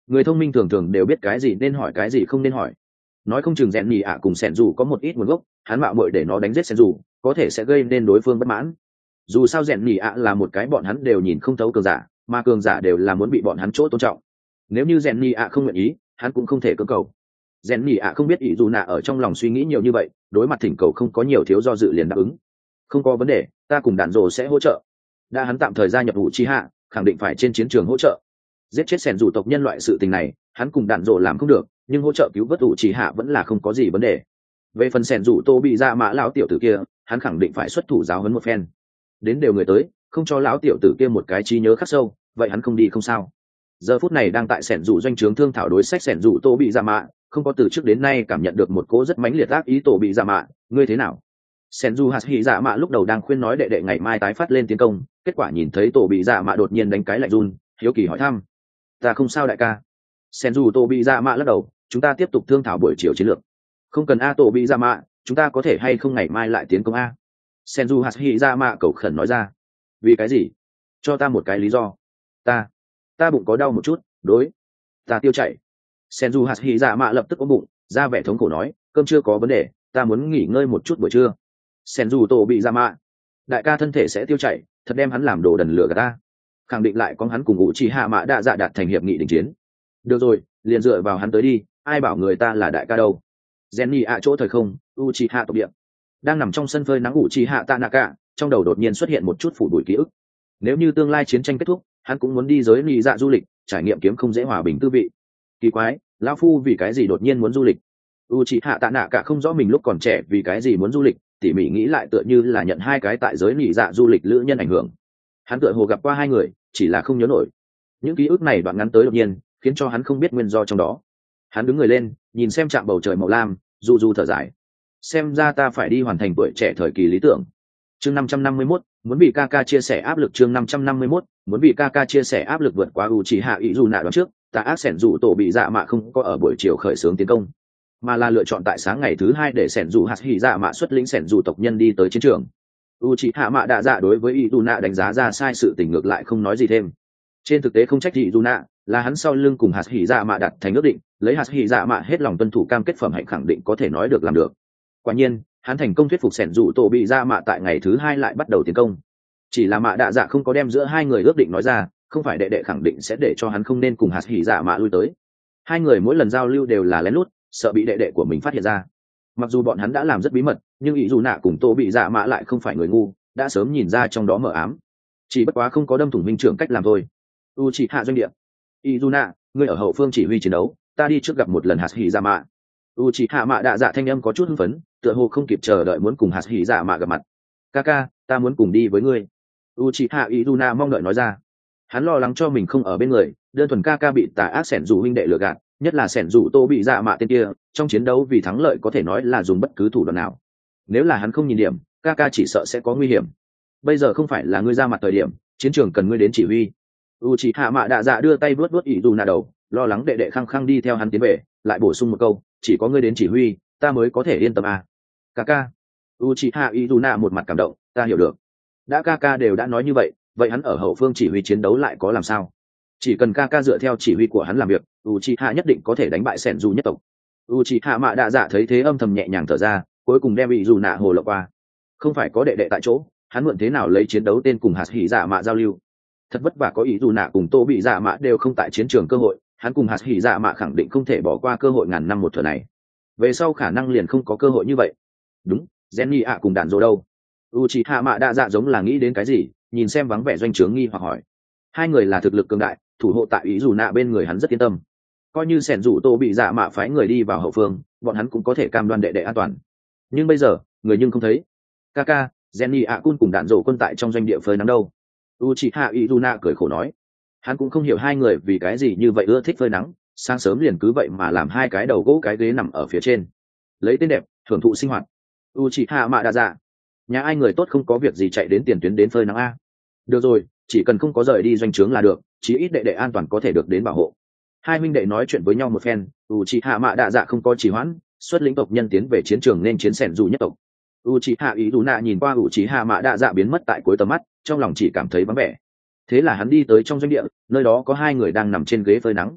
người thông minh thường thường đều biết cái gì nên hỏi cái gì không nên hỏi. Nói không chừng rèn nhì ạ cùng sẻn dù có một ít nguồn gốc, hắn mạo muội để nó đánh giết sẻn dù có thể sẽ gây nên đối phương bất mãn. Dù sao rèn nhì ạ là một cái bọn hắn đều nhìn không thấu cường giả, mà cường giả đều là muốn bị bọn hắn chỗ tôn trọng. Nếu như rèn nhì ạ không nguyện ý, hắn cũng không thể cưỡng cầu. Rèn nhì ạ không biết ý dù nạ ở trong lòng suy nghĩ nhiều như vậy, đối mặt thỉnh cầu không có nhiều thiếu do dự liền đáp ứng. Không có vấn đề, ta cùng đạn rồ sẽ hỗ trợ. Đã hắn tạm thời gia nhập vụ chi hạ, khẳng định phải trên chiến trường hỗ trợ. Giết chết sẻn dù tộc nhân loại sự tình này, hắn cùng đạn rồ làm không được, nhưng hỗ trợ cứu vớt vụ chi hạ vẫn là không có gì vấn đề. Về phần sẻn dù tô bị ra mã lão tiểu tử kia, hắn khẳng định phải xuất thủ giáo huấn một phen. Đến đều người tới, không cho lão tiểu tử kia một cái trí nhớ khắc sâu, vậy hắn không đi không sao. Giờ phút này đang tại sẻn dù doanh trướng thương thảo đối sách sẻn dù tô bị ra mạ, không có từ trước đến nay cảm nhận được một cố rất mãnh liệt ác ý tổ bị ra mạ. Ngươi thế nào? Sẻn dù hạt hỉ dạ mạ lúc đầu đang khuyên nói đệ đệ ngày mai tái phát lên tiến công, kết quả nhìn thấy tổ bị dạ mạ đột nhiên đánh cái lạnh run, hiếu kỳ hỏi thăm. Ta không sao đại ca. Sẻn dù tổ bị dạ mạ lắc đầu, chúng ta tiếp tục thương thảo buổi chiều chiến lược. Không cần a tổ bị dạ mạ, chúng ta có thể hay không ngày mai lại tiến công a? Sẻn dù hạt hỉ dạ mạ cầu khẩn nói ra. Vì cái gì? Cho ta một cái lý do. Ta bụng có đau một chút, đối. Ta tiêu chảy. Sẻn dù hạt hỉ dạ mạ lập tức ôm bụng, ra vẻ thống khổ nói, cơm chưa có vấn đề, ta muốn nghỉ ngơi một chút buổi trưa. Sen dù tổ bị ra mạ, đại ca thân thể sẽ tiêu chảy, thật đem hắn làm đồ đần lửa gạt ta. Khẳng định lại con hắn cùng ngũ chỉ hạ mã đã dạ đạt thành hiệp nghị đình chiến. Được rồi, liền dựa vào hắn tới đi, ai bảo người ta là đại ca đâu. Jenny ạ chỗ thời không, Uchiha tộc địa. Đang nằm trong sân phơi nắng Uchiha Tanaka, trong đầu đột nhiên xuất hiện một chút phủ bụi ký ức. Nếu như tương lai chiến tranh kết thúc, hắn cũng muốn đi giới nị dạ du lịch, trải nghiệm kiếm không dễ hòa bình tư vị. Kỳ quái, lão phu vì cái gì đột nhiên muốn du lịch? Uchiha Tanaka không rõ mình lúc còn trẻ vì cái gì muốn du lịch, tỉ mỉ nghĩ lại tựa như là nhận hai cái tại giới nỉ dạ du lịch lữ nhân ảnh hưởng. Hắn tựa hồ gặp qua hai người, chỉ là không nhớ nổi. Những ký ức này đoạn ngắn tới đột nhiên, khiến cho hắn không biết nguyên do trong đó. Hắn đứng người lên, nhìn xem trạm bầu trời màu lam, du thở dài. Xem ra ta phải đi hoàn thành tuổi trẻ thời kỳ lý tưởng. Chương 551, muốn bị Kaka chia sẻ áp lực. Chương 551, muốn bị Kaka chia sẻ áp lực vượt qua Uchiha Izuna đoạn trước, ta ác sẻn dù tổ bị dạ mạ không có ở buổi chiều khởi xướng tiến công, mà là lựa chọn tại sáng ngày thứ hai để sẻn dù hạt hỉ dạ mạ xuất lĩnh sẻn dù tộc nhân đi tới chiến trường. Uchiha mạ đạ dạ đối với Izuna đánh giá ra sai sự tình ngược lại không nói gì thêm. Trên thực tế không trách Izuna, là hắn sau lưng cùng hạt hỉ dạ mạ đặt thành ước định, lấy hạt hỉ dạ mạ hết lòng tuân thủ cam kết phẩm hạnh khẳng định có thể nói được làm được. Quả nhiên, hắn thành công thuyết phục sẻn dù tổ bị dạ mạ tại ngày thứ hai lại bắt đầu tiến công. Chỉ là mạ đạ dạ không có đem giữa hai người ước định nói ra, không phải đệ đệ khẳng định sẽ để cho hắn không nên cùng hạt hỉ dạ mạ lui tới. Hai người mỗi lần giao lưu đều là lén lút, sợ bị đệ đệ của mình phát hiện ra. Mặc dù bọn hắn đã làm rất bí mật, nhưng ý dù nạ cùng tô bị dạ mạ lại không phải người ngu, đã sớm nhìn ra trong đó mờ ám. Chỉ bất quá không có đâm thủng minh trưởng cách làm thôi. Uchiha doanh địa. Ý dù nạ, ngươi ở hậu phương chỉ huy chiến đấu, ta đi trước gặp một lần hạt hỉ dạ mạ. Uchiha mạ đạ dạ thanh âm có chút hưng phấn, tựa hồ không kịp chờ đợi muốn cùng hạt hỉ dạ mạ gặp mặt. Kaka, ta muốn cùng đi với ngươi. Uchiha Izuna mong đợi nói ra. Hắn lo lắng cho mình không ở bên người, đơn thuần Kaka bị tà ác sẻn dù huynh đệ lừa gạt, nhất là sẻn dù tô bị dạ mạ tên kia, trong chiến đấu vì thắng lợi có thể nói là dùng bất cứ thủ đoạn nào. Nếu là hắn không nhìn điểm, Kaka chỉ sợ sẽ có nguy hiểm. Bây giờ không phải là ngươi ra mặt thời điểm, chiến trường cần ngươi đến chỉ huy. Uchiha mạ đạ dạ đưa tay vuốt vuốt Izuna đầu, lo lắng đệ đệ khăng khăng đi theo hắn tiến về, lại bổ sung một câu, chỉ có ngươi đến chỉ huy, ta mới có thể yên tâm à. Kaka. Uchiha Izuna một mặt cảm động, ta hiểu được. Đã Kaka đều đã nói như vậy, vậy hắn ở hậu phương chỉ huy chiến đấu lại có làm sao? Chỉ cần Kaka dựa theo chỉ huy của hắn làm việc, Uchiha nhất định có thể đánh bại sẻn dù nhất tộc. Uchiha mạ đạ dạ thấy thế âm thầm nhẹ nhàng thở ra, cuối cùng đem Izuna hồ lộng qua. Không phải có đệ đệ tại chỗ, hắn mượn thế nào lấy chiến đấu tên cùng hạt hỉ dạ mạ giao lưu? Thật vất vả có Izuna cùng tô bị dạ mạ đều không tại chiến trường cơ hội, hắn cùng hạt hỉ dạ mạ khẳng định không thể bỏ qua cơ hội ngàn năm một thừa này. Về sau khả năng liền không có cơ hội như vậy. Đúng, Jenny ạ cùng đàn rồ đâu? Uchiha mạ đạ dạ giống là nghĩ đến cái gì, nhìn xem vắng vẻ doanh trướng nghi hoặc hỏi. Hai người là thực lực cường đại, thủ hộ tại ý dù nạ bên người hắn rất yên tâm. Coi như sẻn dù tô bị dạ mạ phái người đi vào hậu phương, bọn hắn cũng có thể cam đoan đệ đệ an toàn. Nhưng bây giờ, người nhưng không thấy. Kaka, Jenny ạ cùng đạn rồ quân tại trong doanh địa phơi nắng đâu? Uchiha Izuna cười khổ nói. Hắn cũng không hiểu hai người vì cái gì như vậy ưa thích phơi nắng, sáng sớm liền cứ vậy mà làm hai cái đầu gỗ cái ghế nằm ở phía trên, lấy tên đẹp, thưởng thụ sinh hoạt. Uchiha mạ đạ dạ, nhà ai người tốt không có việc gì chạy đến tiền tuyến đến phơi nắng a? Được rồi, chỉ cần không có rời đi doanh trướng là được, chí ít đệ đệ an toàn có thể được đến bảo hộ. Hai huynh đệ nói chuyện với nhau một phen, Uchiha mạ đạ dạ không có trì hoãn, xuất lĩnh tộc nhân tiến về chiến trường nên chiến sẻn dù nhất tộc. Uchiha Izuna nhìn qua Uchiha mạ đạ dạ biến mất tại cuối tầm mắt, trong lòng chỉ cảm thấy vắng vẻ. Thế là hắn đi tới trong doanh địa, nơi đó có hai người đang nằm trên ghế phơi nắng.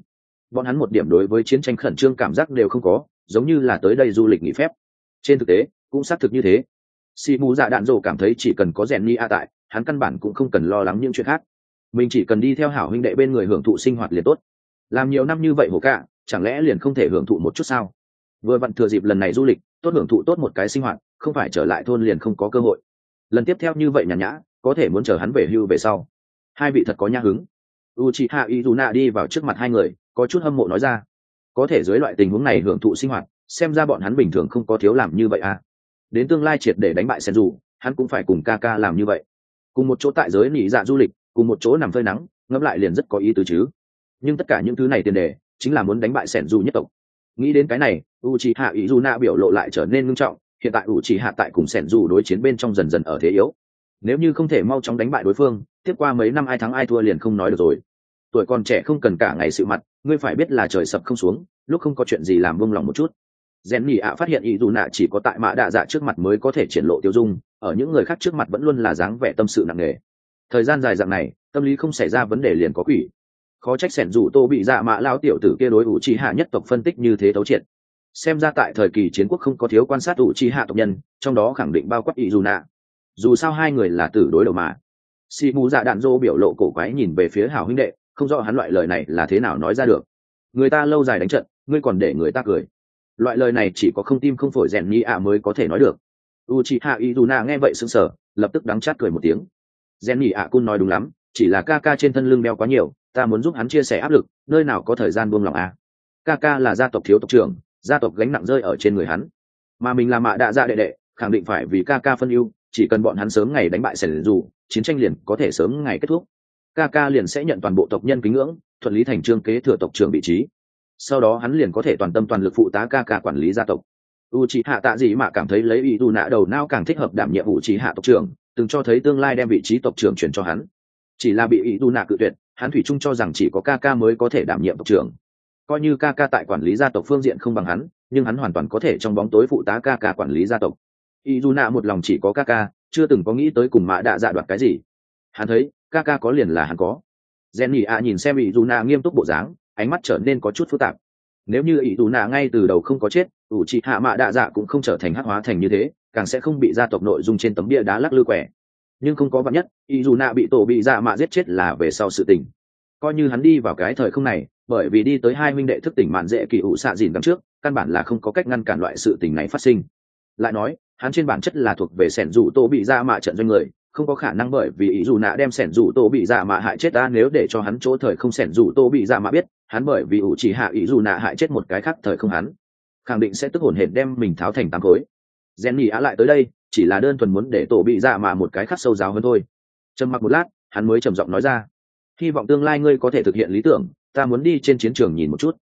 bọn hắn một điểm đối với chiến tranh khẩn trương cảm giác đều không có, giống như là tới đây du lịch nghỉ phép. Trên thực tế cũng xác thực như thế. Si mù dạ đạn dỗ cảm thấy chỉ cần có rèn ni a tại, hắn căn bản cũng không cần lo lắng những chuyện khác, mình chỉ cần đi theo hảo huynh đệ bên người hưởng thụ sinh hoạt liền tốt. Làm nhiều năm như vậy hổ cả, chẳng lẽ liền không thể hưởng thụ một chút sao? Vừa vặn thừa dịp lần này du lịch, tốt hưởng thụ tốt một cái sinh hoạt, không phải trở lại thôn liền không có cơ hội. Lần tiếp theo như vậy nhàn nhã, có thể muốn chờ hắn về hưu về sau. Hai vị thật có nhã hứng. Uchiha Izuna đi vào trước mặt hai người, có chút hâm mộ nói ra. Có thể dưới loại tình huống này hưởng thụ sinh hoạt, xem ra bọn hắn bình thường không có thiếu làm như vậy à. Đến tương lai triệt để đánh bại Senju, hắn cũng phải cùng Kaka làm như vậy. Cùng một chỗ tại giới nỉ dạ du lịch, cùng một chỗ nằm phơi nắng, ngẫm lại liền rất có ý tứ chứ. Nhưng tất cả những thứ này tiền đề, chính là muốn đánh bại Senju nhất tộc. Nghĩ đến cái này, Uchiha Izuna biểu lộ lại trở nên nghiêm trọng, hiện tại Uchiha tại cùng Senju đối chiến bên trong dần dần ở thế yếu. Nếu như không thể mau chóng đánh bại đối phương, tiếp qua mấy năm ai thắng ai thua liền không nói được rồi. Tuổi còn trẻ không cần cả ngày sự mặt, ngươi phải biết là trời sập không xuống, lúc không có chuyện gì làm buông lòng một chút. Rèn nhỉ ạ phát hiện Izuna chỉ có tại Mã Đạ Dạ trước mặt mới có thể triển lộ tiêu dung, ở những người khác trước mặt vẫn luôn là dáng vẻ tâm sự nặng nề. Thời gian dài dạng này, tâm lý không xảy ra vấn đề liền có quỷ. Khó trách sẻn dù Tô bị dạ mạ lao tiểu tử kia đối Uchiha nhất tộc phân tích như thế thấu triệt. Xem ra tại thời kỳ chiến quốc không có thiếu quan sát Uchiha tộc nhân, trong đó khẳng định bao quát Izuna. Dù sao hai người là tử đối đầu mà. Si mù dạ đạn dô biểu lộ cổ quái nhìn về phía hảo huynh đệ, không rõ hắn loại lời này là thế nào nói ra được. Người ta lâu dài đánh trận, ngươi còn để người ta cười. Loại lời này chỉ có không tim không phổi rèn ni ạ mới có thể nói được. Uchiha Izuna nghe vậy sững sờ, lập tức đắng chát cười một tiếng. Rèn ni ạ cun nói đúng lắm, chỉ là Kaka trên thân lưng đeo quá nhiều, ta muốn giúp hắn chia sẻ áp lực, nơi nào có thời gian buông lòng à. Kaka là gia tộc thiếu tộc trưởng, gia tộc gánh nặng rơi ở trên người hắn, mà mình là Mạ Đạ Dạ đệ đệ, khẳng định phải vì Kaka phân ưu, chỉ cần bọn hắn sớm ngày đánh bại Senju, chiến tranh liền có thể sớm ngày kết thúc. Kaka liền sẽ nhận toàn bộ tộc nhân kính ngưỡng, thuận lý thành chương kế thừa tộc trưởng vị trí. Sau đó hắn liền có thể toàn tâm toàn lực phụ tá Kaka quản lý gia tộc. Uchiha Tạ Dị Mạ cảm thấy lấy Izuna đầu não càng thích hợp đảm nhiệm Uchiha tộc trưởng, từng cho thấy tương lai đem vị trí tộc trưởng chuyển cho hắn. Chỉ là bị Izuna cự tuyệt, hắn thủy chung cho rằng chỉ có Kaka mới có thể đảm nhiệm tộc trưởng. Coi như Kaka tại quản lý gia tộc phương diện không bằng hắn, nhưng hắn hoàn toàn có thể trong bóng tối phụ tá Kaka quản lý gia tộc. Izuna một lòng chỉ có Kaka, chưa từng có nghĩ tới cùng Mã Đạ Dạ đoạt cái gì. Hắn thấy Kaka có liền là hắn có. Jenny a nhìn xem Izuna nghiêm túc bộ dáng, ánh mắt trở nên có chút phức tạp. Nếu như Izuna ngay từ đầu không có chết, Uchiha Mã Đạ Dạ cũng không trở thành hắc hóa thành như thế, càng sẽ không bị gia tộc nội dung trên tấm bia đá lắc lư quẻ. Nhưng không có vạn nhất, Izuna bị tổ bị dạ mạ giết chết là về sau sự tình. Coi như hắn đi vào cái thời không này, bởi vì đi tới hai huynh đệ thức tỉnh mạn dễ kỳ ủ xạ dìn đằng trước, căn bản là không có cách ngăn cản loại sự tình này phát sinh. Lại nói, hắn trên bản chất là thuộc về sẻn rủ tổ bị dạ mạ trận doanh người, không có khả năng bởi vì Izuna đem sẻn rủ tổ bị dạ mạ hại chết ta, nếu để cho hắn chỗ thời không sẻn rủ tổ bị dạ mạ biết, hắn bởi vì Uchiha Izuna hại chết một cái khác thời không hắn, khẳng định sẽ tức hổn hển đem mình tháo thành tám khối. Jenny á lại tới đây, chỉ là đơn thuần muốn để tổ bị dạ mạ một cái khắc sâu giáo hơn thôi. Trầm mặc một lát, hắn mới trầm giọng nói ra: hy vọng tương lai ngươi có thể thực hiện lý tưởng, ta muốn đi trên chiến trường nhìn một chút.